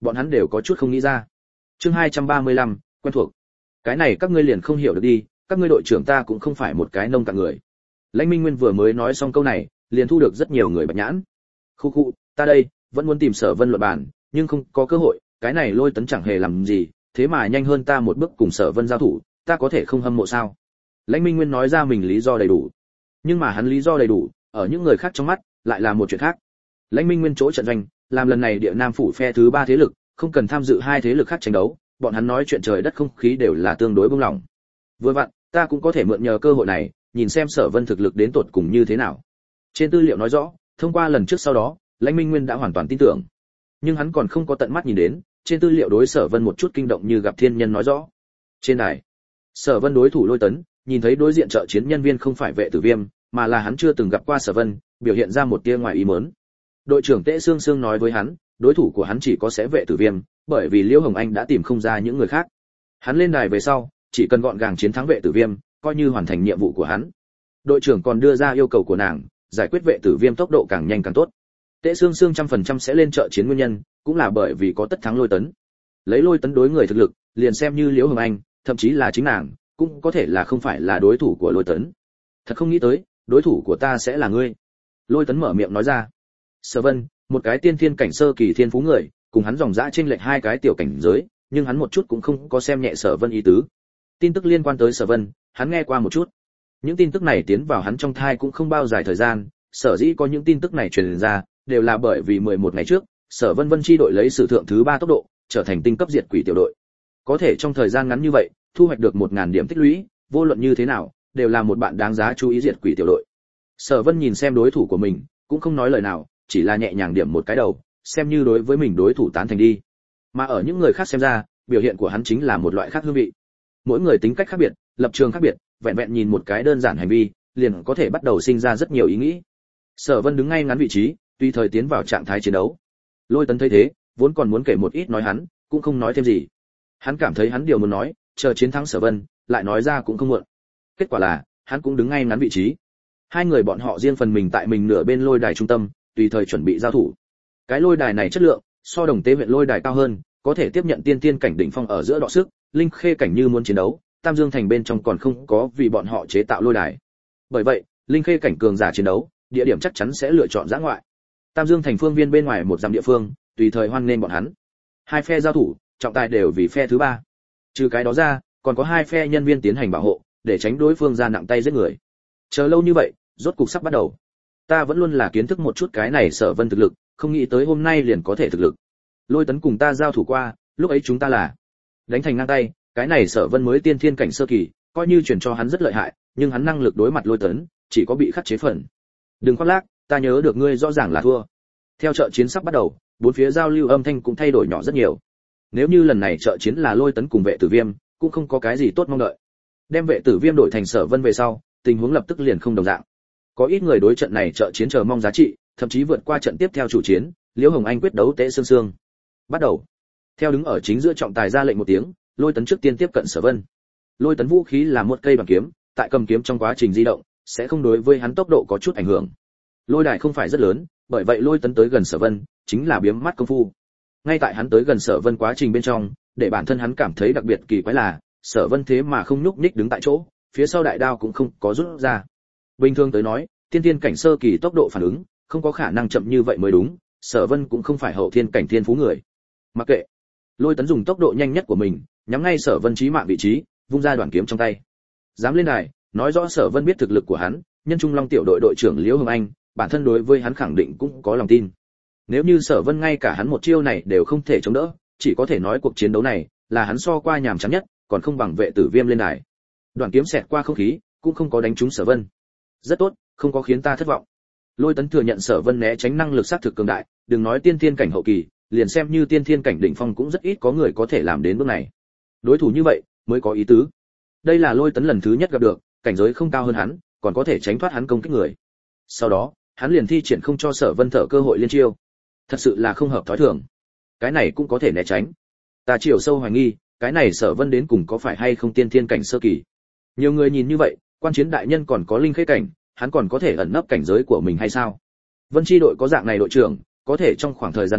bọn hắn đều có chút không nghĩ ra. Chương 235, quen thuộc. Cái này các ngươi liền không hiểu được đi, các ngươi đội trưởng ta cũng không phải một cái nông cạn người. Lãnh Minh Nguyên vừa mới nói xong câu này, liền thu được rất nhiều người bạch nhãn. Khu, ta đây, vẫn muốn tìm Sở Vân luận bàn, nhưng không có cơ hội, cái này Lôi Tấn chẳng hề làm gì, thế mà nhanh hơn ta một bước cùng Sở Vân giao thủ, ta có thể không hâm mộ sao? Lãnh Minh Nguyên nói ra mình lý do đầy đủ. Nhưng mà hắn lý do đầy đủ, ở những người khác trong mắt, lại là một chuyện khác. Lãnh Minh Nguyên chỗ trận doanh, làm lần này Địa Nam phủ phe thứ 3 thế lực, không cần tham dự hai thế lực khác tranh đấu, bọn hắn nói chuyện trời đất không khí đều là tương đối bông lỏng. Vừa vặn, ta cũng có thể mượn nhờ cơ hội này, nhìn xem Sở Vân thực lực đến tột cùng như thế nào. Trên tư liệu nói rõ, thông qua lần trước sau đó, Lãnh Minh Nguyên đã hoàn toàn tin tưởng. Nhưng hắn còn không có tận mắt nhìn đến, trên tư liệu đối Sở Vân một chút kinh động như gặp thiên nhân nói rõ. Trên đài, Sở Vân đối thủ Lôi Tấn, nhìn thấy đối diện trợ chiến nhân viên không phải Vệ Tử Viêm, mà là hắn chưa từng gặp qua Sở Vân, biểu hiện ra một tia ngoài ý muốn. Đội trưởng Tễ Sương Sương nói với hắn, đối thủ của hắn chỉ có sẽ Vệ Tử Viêm, bởi vì Liễu Hồng Anh đã tìm không ra những người khác. Hắn lên đài về sau, chỉ cần gọn gàng chiến thắng Vệ Tử Viêm, coi như hoàn thành nhiệm vụ của hắn. Đội trưởng còn đưa ra yêu cầu của nàng, giải quyết Vệ Tử Viêm tốc độ càng nhanh càng tốt. Tễ Sương Sương 100% sẽ lên trợ chiến nguyên nhân, cũng là bởi vì có tất thắng Lôi Tấn. Lấy Lôi Tấn đối người thực lực, liền xem như Liễu Hồng Anh, thậm chí là chính nàng, cũng có thể là không phải là đối thủ của Lôi Tấn. Thật không nghĩ tới, đối thủ của ta sẽ là ngươi. Lôi Tấn mở miệng nói ra. Sở Vân, một cái tiên thiên cảnh sơ kỳ thiên phú người, cùng hắn dòng dã chênh lệch hai cái tiểu cảnh giới, nhưng hắn một chút cũng không có xem nhẹ Sở Vân ý tứ. Tin tức liên quan tới Sở Vân, hắn nghe qua một chút. Những tin tức này tiến vào hắn trong thai cũng không bao dài thời gian, sở dĩ có những tin tức này truyền ra, đều là bởi vì 11 ngày trước, Sở Vân Vân chi đội lấy sử thượng thứ 3 tốc độ, trở thành tinh cấp diệt quỷ tiểu đội. Có thể trong thời gian ngắn như vậy, thu hoạch được 1000 điểm tích lũy, vô luận như thế nào, đều là một bạn đáng giá chú ý diệt quỷ tiểu đội. Sở Vân nhìn xem đối thủ của mình, cũng không nói lời nào, chỉ là nhẹ nhàng điểm một cái đầu, xem như đối với mình đối thủ tán thành đi. Mà ở những người khác xem ra, biểu hiện của hắn chính là một loại khác hương vị. Mỗi người tính cách khác biệt, lập trường khác biệt, vẹn vẹn nhìn một cái đơn giản hành vi, liền có thể bắt đầu sinh ra rất nhiều ý nghĩ. Sở Vân đứng ngay ngắn vị trí, tùy thời tiến vào trạng thái chiến đấu. Lôi Tấn thấy thế, vốn còn muốn kể một ít nói hắn, cũng không nói thêm gì. Hắn cảm thấy hắn điều muốn nói, chờ chiến thắng Sở Vân, lại nói ra cũng không muộn. Kết quả là, hắn cũng đứng ngay ngắn vị trí. Hai người bọn họ riêng phần mình tại mình nửa bên lôi đài trung tâm, tùy thời chuẩn bị giao thủ. Cái lôi đài này chất lượng, so Đồng Tế huyện lôi đài cao hơn, có thể tiếp nhận tiên tiên cảnh đỉnh phong ở giữa đọ sức, linh khê cảnh như muốn chiến đấu, Tam Dương thành bên trong còn không có vì bọn họ chế tạo lôi đài. Bởi vậy, linh khê cảnh cường giả chiến đấu, địa điểm chắc chắn sẽ lựa chọn giã ngoại. Tam Dương thành phương viên bên ngoài một dặm địa phương, tùy thời hoan nghênh bọn hắn. Hai phe giao thủ, trọng tài đều vì phe thứ 3. Trừ cái đó ra, còn có hai phe nhân viên tiến hành bảo hộ, để tránh đối phương ra nặng tay giết người. Chờ lâu như vậy, rốt cục sắp bắt đầu. Ta vẫn luôn là kiến thức một chút cái này Sở Vân thực lực, không nghĩ tới hôm nay liền có thể thực lực. Lôi Tấn cùng ta giao thủ qua, lúc ấy chúng ta là đánh thành ngang tay, cái này Sở Vân mới tiên thiên cảnh sơ kỳ, coi như chuyển cho hắn rất lợi hại, nhưng hắn năng lực đối mặt Lôi Tấn, chỉ có bị khắc chế phần. Đừng khoác lác, ta nhớ được ngươi rõ ràng là thua. Theo trận chiến sắp bắt đầu, bốn phía giao lưu âm thanh cũng thay đổi nhỏ rất nhiều. Nếu như lần này trận chiến là Lôi Tấn cùng Vệ Tử Viêm, cũng không có cái gì tốt mong đợi. Đem Vệ Tử Viêm đổi thành Sở Vân về sau, tình huống lập tức liền không đồng dạng. Có ít người đối trận này trận chiến chờ mong giá trị, thậm chí vượt qua trận tiếp theo chủ chiến, Liễu Hồng Anh quyết đấu Tễ Sương Sương. Bắt đầu. Theo đứng ở chính giữa trọng tài ra lệnh một tiếng, Lôi Tấn trước tiên tiếp cận Sở Vân. Lôi Tấn vũ khí là một cây bằng kiếm, tại cầm kiếm trong quá trình di động, sẽ không đối với hắn tốc độ có chút ảnh hưởng. Lôi đài không phải rất lớn, bởi vậy Lôi Tấn tới gần Sở Vân, chính là biếm mắt công phu. Ngay tại hắn tới gần Sở Vân quá trình bên trong, để bản thân hắn cảm thấy đặc biệt kỳ quái là, Sở Vân thế mà không nhúc nhích đứng tại chỗ, phía sau đại đao cũng không có rút ra. Bình thường tới nói, tiên tiên cảnh sơ kỳ tốc độ phản ứng, không có khả năng chậm như vậy mới đúng, Sở Vân cũng không phải hậu thiên cảnh thiên phú người. Mặc kệ, Lôi Tấn dùng tốc độ nhanh nhất của mình, nhắm ngay Sở Vân chí mạng vị trí, vung ra đoạn kiếm trong tay. Dám lên đài, nói rõ Sở Vân biết thực lực của hắn, nhân Trung Long tiểu đội đội trưởng Liễu Hồng Anh, bản thân đối với hắn khẳng định cũng có lòng tin. Nếu như Sở Vân ngay cả hắn một chiêu này đều không thể chống đỡ, chỉ có thể nói cuộc chiến đấu này là hắn so qua nhàm chán nhất, còn không bằng Vệ Tử Viêm lên đài. Đoạn kiếm xẹt qua không khí, cũng không có đánh trúng Sở Vân. Rất tốt, không có khiến ta thất vọng. Lôi Tấn thừa nhận Sở Vân né tránh năng lực sát thực cường đại, đừng nói tiên thiên cảnh hậu kỳ, liền xem như tiên thiên cảnh đỉnh phong cũng rất ít có người có thể làm đến bước này. Đối thủ như vậy mới có ý tứ. Đây là Lôi Tấn lần thứ nhất gặp được, cảnh giới không cao hơn hắn, còn có thể tránh thoát hắn công kích người. Sau đó, hắn liền thi triển không cho Sở Vân thở cơ hội liên chiêu. Thật sự là không hợp thói thường. Cái này cũng có thể né tránh. Ta chiều sâu hoài nghi, cái này Sở Vân đến cùng có phải hay không tiên thiên cảnh sơ kỳ. Nhiều người nhìn như vậy, quan chiến đại nhân còn có linh khế cảnh, hắn còn có thể ẩn nấp cảnh giới của mình hay sao? Vân chi đội có dạng này đội trưởng, có thể trong khoảng thời gian ngắn,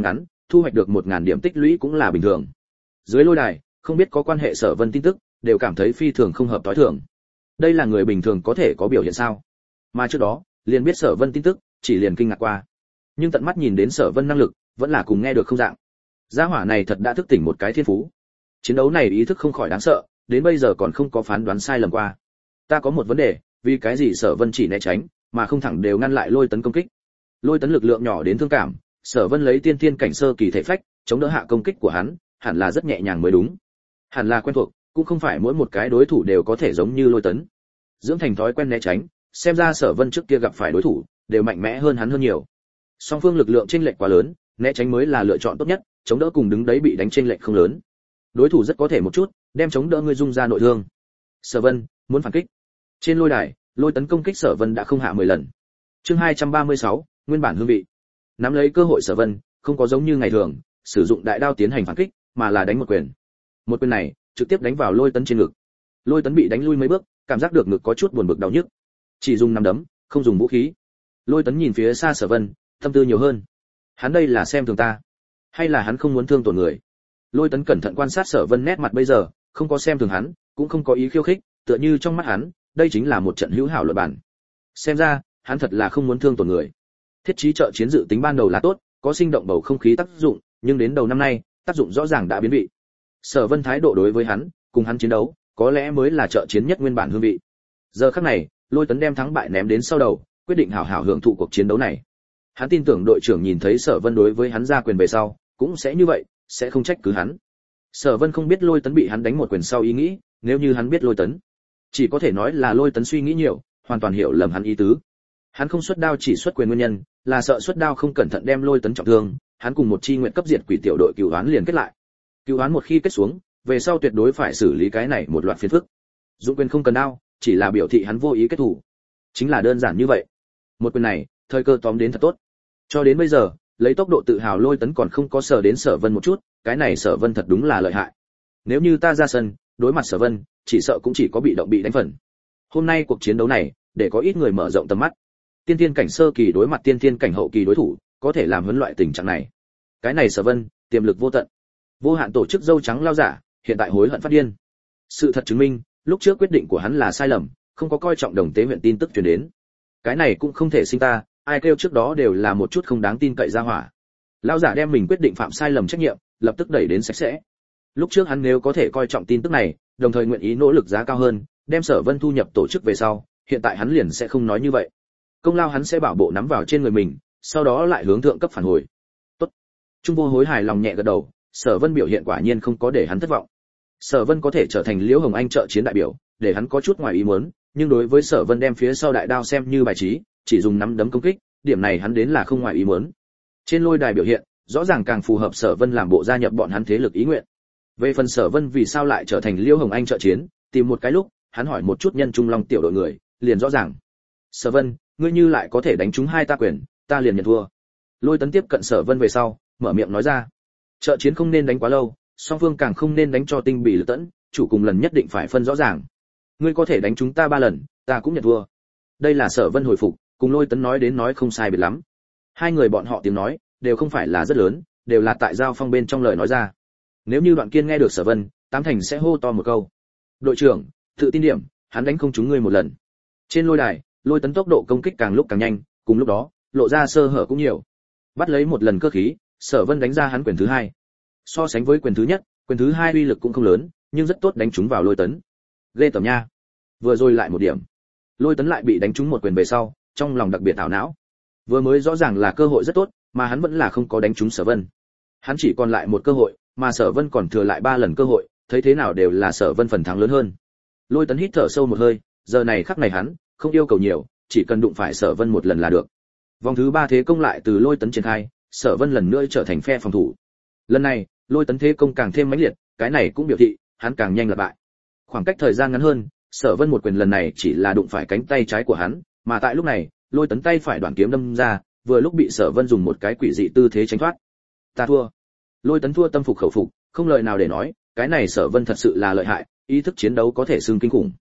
thu hoạch được 1000 điểm tích lũy cũng là bình thường. Dưới lôi đài, không biết có quan hệ Sở Vân tin tức, đều cảm thấy phi thường không hợp tối thường. Đây là người bình thường có thể có biểu hiện sao? Mà trước đó, liền biết Sở Vân tin tức, chỉ liền kinh ngạc qua. Nhưng tận mắt nhìn đến Sở Vân năng lực, vẫn là cùng nghe được không dạng. Gia hỏa này thật đã thức tỉnh một cái thiên phú. Chiến đấu này ý thức không khỏi đáng sợ, đến bây giờ còn không có phán đoán sai lầm qua. Ta có một vấn đề, vì cái gì Sở Vân chỉ né tránh, mà không thẳng đều ngăn lại Lôi Tấn công kích? Lôi Tấn lực lượng nhỏ đến thương cảm, Sở Vân lấy tiên thiên cảnh sơ kỳ thể phách, chống đỡ hạ công kích của hắn, hẳn là rất nhẹ nhàng mới đúng. Hẳn là quen thuộc, cũng không phải mỗi một cái đối thủ đều có thể giống như Lôi Tấn. Dưỡng thành thói quen né tránh, xem ra Sở Vân trước kia gặp phải đối thủ đều mạnh mẽ hơn hắn hơn nhiều. Song phương lực lượng chênh lệch quá lớn, né tránh mới là lựa chọn tốt nhất, chống đỡ cùng đứng đấy bị đánh chênh lệch không lớn. Đối thủ rất có thể một chút, đem chống đỡ ngươi dung ra nội thương. Sở Vân muốn phản kích. Trên lôi đài, Lôi Tấn công kích Sở Vân đã không hạ 10 lần. Chương 236, nguyên bản hương vị. Nắm lấy cơ hội Sở Vân, không có giống như ngày thường, sử dụng đại đao tiến hành phản kích, mà là đánh một quyền. Một quyền này, trực tiếp đánh vào Lôi Tấn trên ngực. Lôi Tấn bị đánh lui mấy bước, cảm giác được ngực có chút buồn bực đau nhức. Chỉ dùng nắm đấm, không dùng vũ khí. Lôi Tấn nhìn phía xa Sở Vân, tâm tư nhiều hơn. Hắn đây là xem thường ta, hay là hắn không muốn thương tổn người? Lôi Tấn cẩn thận quan sát Sở Vân nét mặt bây giờ, không có xem thường hắn, cũng không có ý khiêu khích, tựa như trong mắt hắn, đây chính là một trận hữu hảo luận bản. Xem ra, hắn thật là không muốn thương tổn người. Thiết trí trợ chiến dự tính ban đầu là tốt, có sinh động bầu không khí tác dụng, nhưng đến đầu năm nay, tác dụng rõ ràng đã biến vị. Sở Vân thái độ đối với hắn, cùng hắn chiến đấu, có lẽ mới là trợ chiến nhất nguyên bản hương vị. Giờ khắc này, Lôi Tấn đem thắng bại ném đến sau đầu, quyết định hảo hảo hưởng thụ cuộc chiến đấu này. Hắn tin tưởng đội trưởng nhìn thấy Sở Vân đối với hắn ra quyền về sau, cũng sẽ như vậy, sẽ không trách cứ hắn. Sở Vân không biết Lôi Tấn bị hắn đánh một quyền sau ý nghĩ, nếu như hắn biết Lôi Tấn, chỉ có thể nói là Lôi Tấn suy nghĩ nhiều, hoàn toàn hiểu lầm hắn ý tứ. Hắn không xuất đao chỉ xuất quyền nguyên nhân, là sợ xuất đao không cẩn thận đem Lôi Tấn trọng thương, hắn cùng một chi nguyện cấp diệt quỷ tiểu đội cửu đoán liền kết lại. Cửu đoán một khi kết xuống, về sau tuyệt đối phải xử lý cái này một loạt phiền phức. Dụng quyền không cần đao, chỉ là biểu thị hắn vô ý kết thủ. Chính là đơn giản như vậy. Một quyền này, thời cơ tóm đến thật tốt. Cho đến bây giờ, lấy tốc độ tự hào Lôi Tấn còn không có sở đến Sở Vân một chút, cái này Sở Vân thật đúng là lợi hại. Nếu như ta ra sân, đối mặt Sở Vân, chỉ sợ cũng chỉ có bị động bị đánh phần. Hôm nay cuộc chiến đấu này, để có ít người mở rộng tầm mắt. Tiên thiên cảnh sơ kỳ đối mặt tiên thiên cảnh hậu kỳ đối thủ, có thể làm huấn loại tình trạng này. Cái này Sở Vân, tiềm lực vô tận. Vô hạn tổ chức dâu trắng lao giả, hiện tại hối hận phát điên. Sự thật chứng minh, lúc trước quyết định của hắn là sai lầm, không có coi trọng Đồng Tế huyện tin tức truyền đến. Cái này cũng không thể sinh ta, ai kêu trước đó đều là một chút không đáng tin cậy ra hỏa. Lão giả đem mình quyết định phạm sai lầm trách nhiệm, lập tức đẩy đến sạch sẽ. Lúc trước hắn nếu có thể coi trọng tin tức này, đồng thời nguyện ý nỗ lực giá cao hơn, đem Sở Vân thu nhập tổ chức về sau, hiện tại hắn liền sẽ không nói như vậy. Công lao hắn sẽ bảo bộ nắm vào trên người mình, sau đó lại hướng thượng cấp phản hồi. Tốt. Trung Vô Hối hài lòng nhẹ gật đầu, Sở Vân biểu hiện quả nhiên không có để hắn thất vọng. Sở Vân có thể trở thành Liễu Hồng Anh trợ chiến đại biểu, để hắn có chút ngoài ý muốn, nhưng đối với Sở Vân đem phía sau đại đao xem như bài trí, chỉ dùng nắm đấm công kích, điểm này hắn đến là không ngoài ý muốn. Trên lôi đài biểu hiện, rõ ràng càng phù hợp Sở Vân làm bộ gia nhập bọn hắn thế lực ý nguyện. Về phần Sở Vân vì sao lại trở thành Liễu Hồng Anh trợ chiến, tìm một cái lúc, hắn hỏi một chút nhân trung long tiểu đội người, liền rõ ràng. Sở Vân, ngươi như lại có thể đánh trúng hai ta quyền, ta liền nhận thua. Lôi Tấn tiếp cận Sở Vân về sau, mở miệng nói ra. Trợ chiến không nên đánh quá lâu, song phương càng không nên đánh cho tinh bì lực tẫn, chủ cùng lần nhất định phải phân rõ ràng. Ngươi có thể đánh chúng ta 3 lần, ta cũng nhận thua. Đây là Sở Vân hồi phục, cùng Lôi Tấn nói đến nói không sai biệt lắm. Hai người bọn họ tiếng nói đều không phải là rất lớn, đều là tại giao phong bên trong lời nói ra. Nếu như Đoạn Kiên nghe được Sở Vân, tám thành sẽ hô to một câu: "Đội trưởng, tự tin điểm, hắn đánh không trúng ngươi một lần." Trên lôi đài, Lôi Tấn tốc độ công kích càng lúc càng nhanh, cùng lúc đó, lộ ra sơ hở cũng nhiều. Bắt lấy một lần cơ khí, Sở Vân đánh ra hắn quyền thứ hai. So sánh với quyền thứ nhất, quyền thứ hai uy lực cũng không lớn, nhưng rất tốt đánh trúng vào Lôi Tấn. Ghê tởm nha. Vừa rồi lại một điểm. Lôi Tấn lại bị đánh trúng một quyền về sau, trong lòng đặc biệt ảo não. Vừa mới rõ ràng là cơ hội rất tốt, mà hắn vẫn là không có đánh trúng Sở Vân. Hắn chỉ còn lại một cơ hội, mà Sở Vân còn thừa lại 3 lần cơ hội, thấy thế nào đều là Sở Vân phần thắng lớn hơn. Lôi Tấn hít thở sâu một hơi, giờ này khắc này hắn không yêu cầu nhiều, chỉ cần đụng phải Sở Vân một lần là được. Vòng thứ 3 thế công lại từ Lôi Tấn triển khai, Sở Vân lần nữa trở thành phe phòng thủ. Lần này, Lôi Tấn thế công càng thêm mãnh liệt, cái này cũng biểu thị hắn càng nhanh lật bại. Khoảng cách thời gian ngắn hơn, Sở Vân một quyền lần này chỉ là đụng phải cánh tay trái của hắn, mà tại lúc này, Lôi Tấn tay phải đoạn kiếm đâm ra, vừa lúc bị Sở Vân dùng một cái quỷ dị tư thế tránh thoát. Ta thua. Lôi Tấn thua tâm phục khẩu phục, không lời nào để nói, cái này Sở Vân thật sự là lợi hại, ý thức chiến đấu có thể xưng kinh khủng.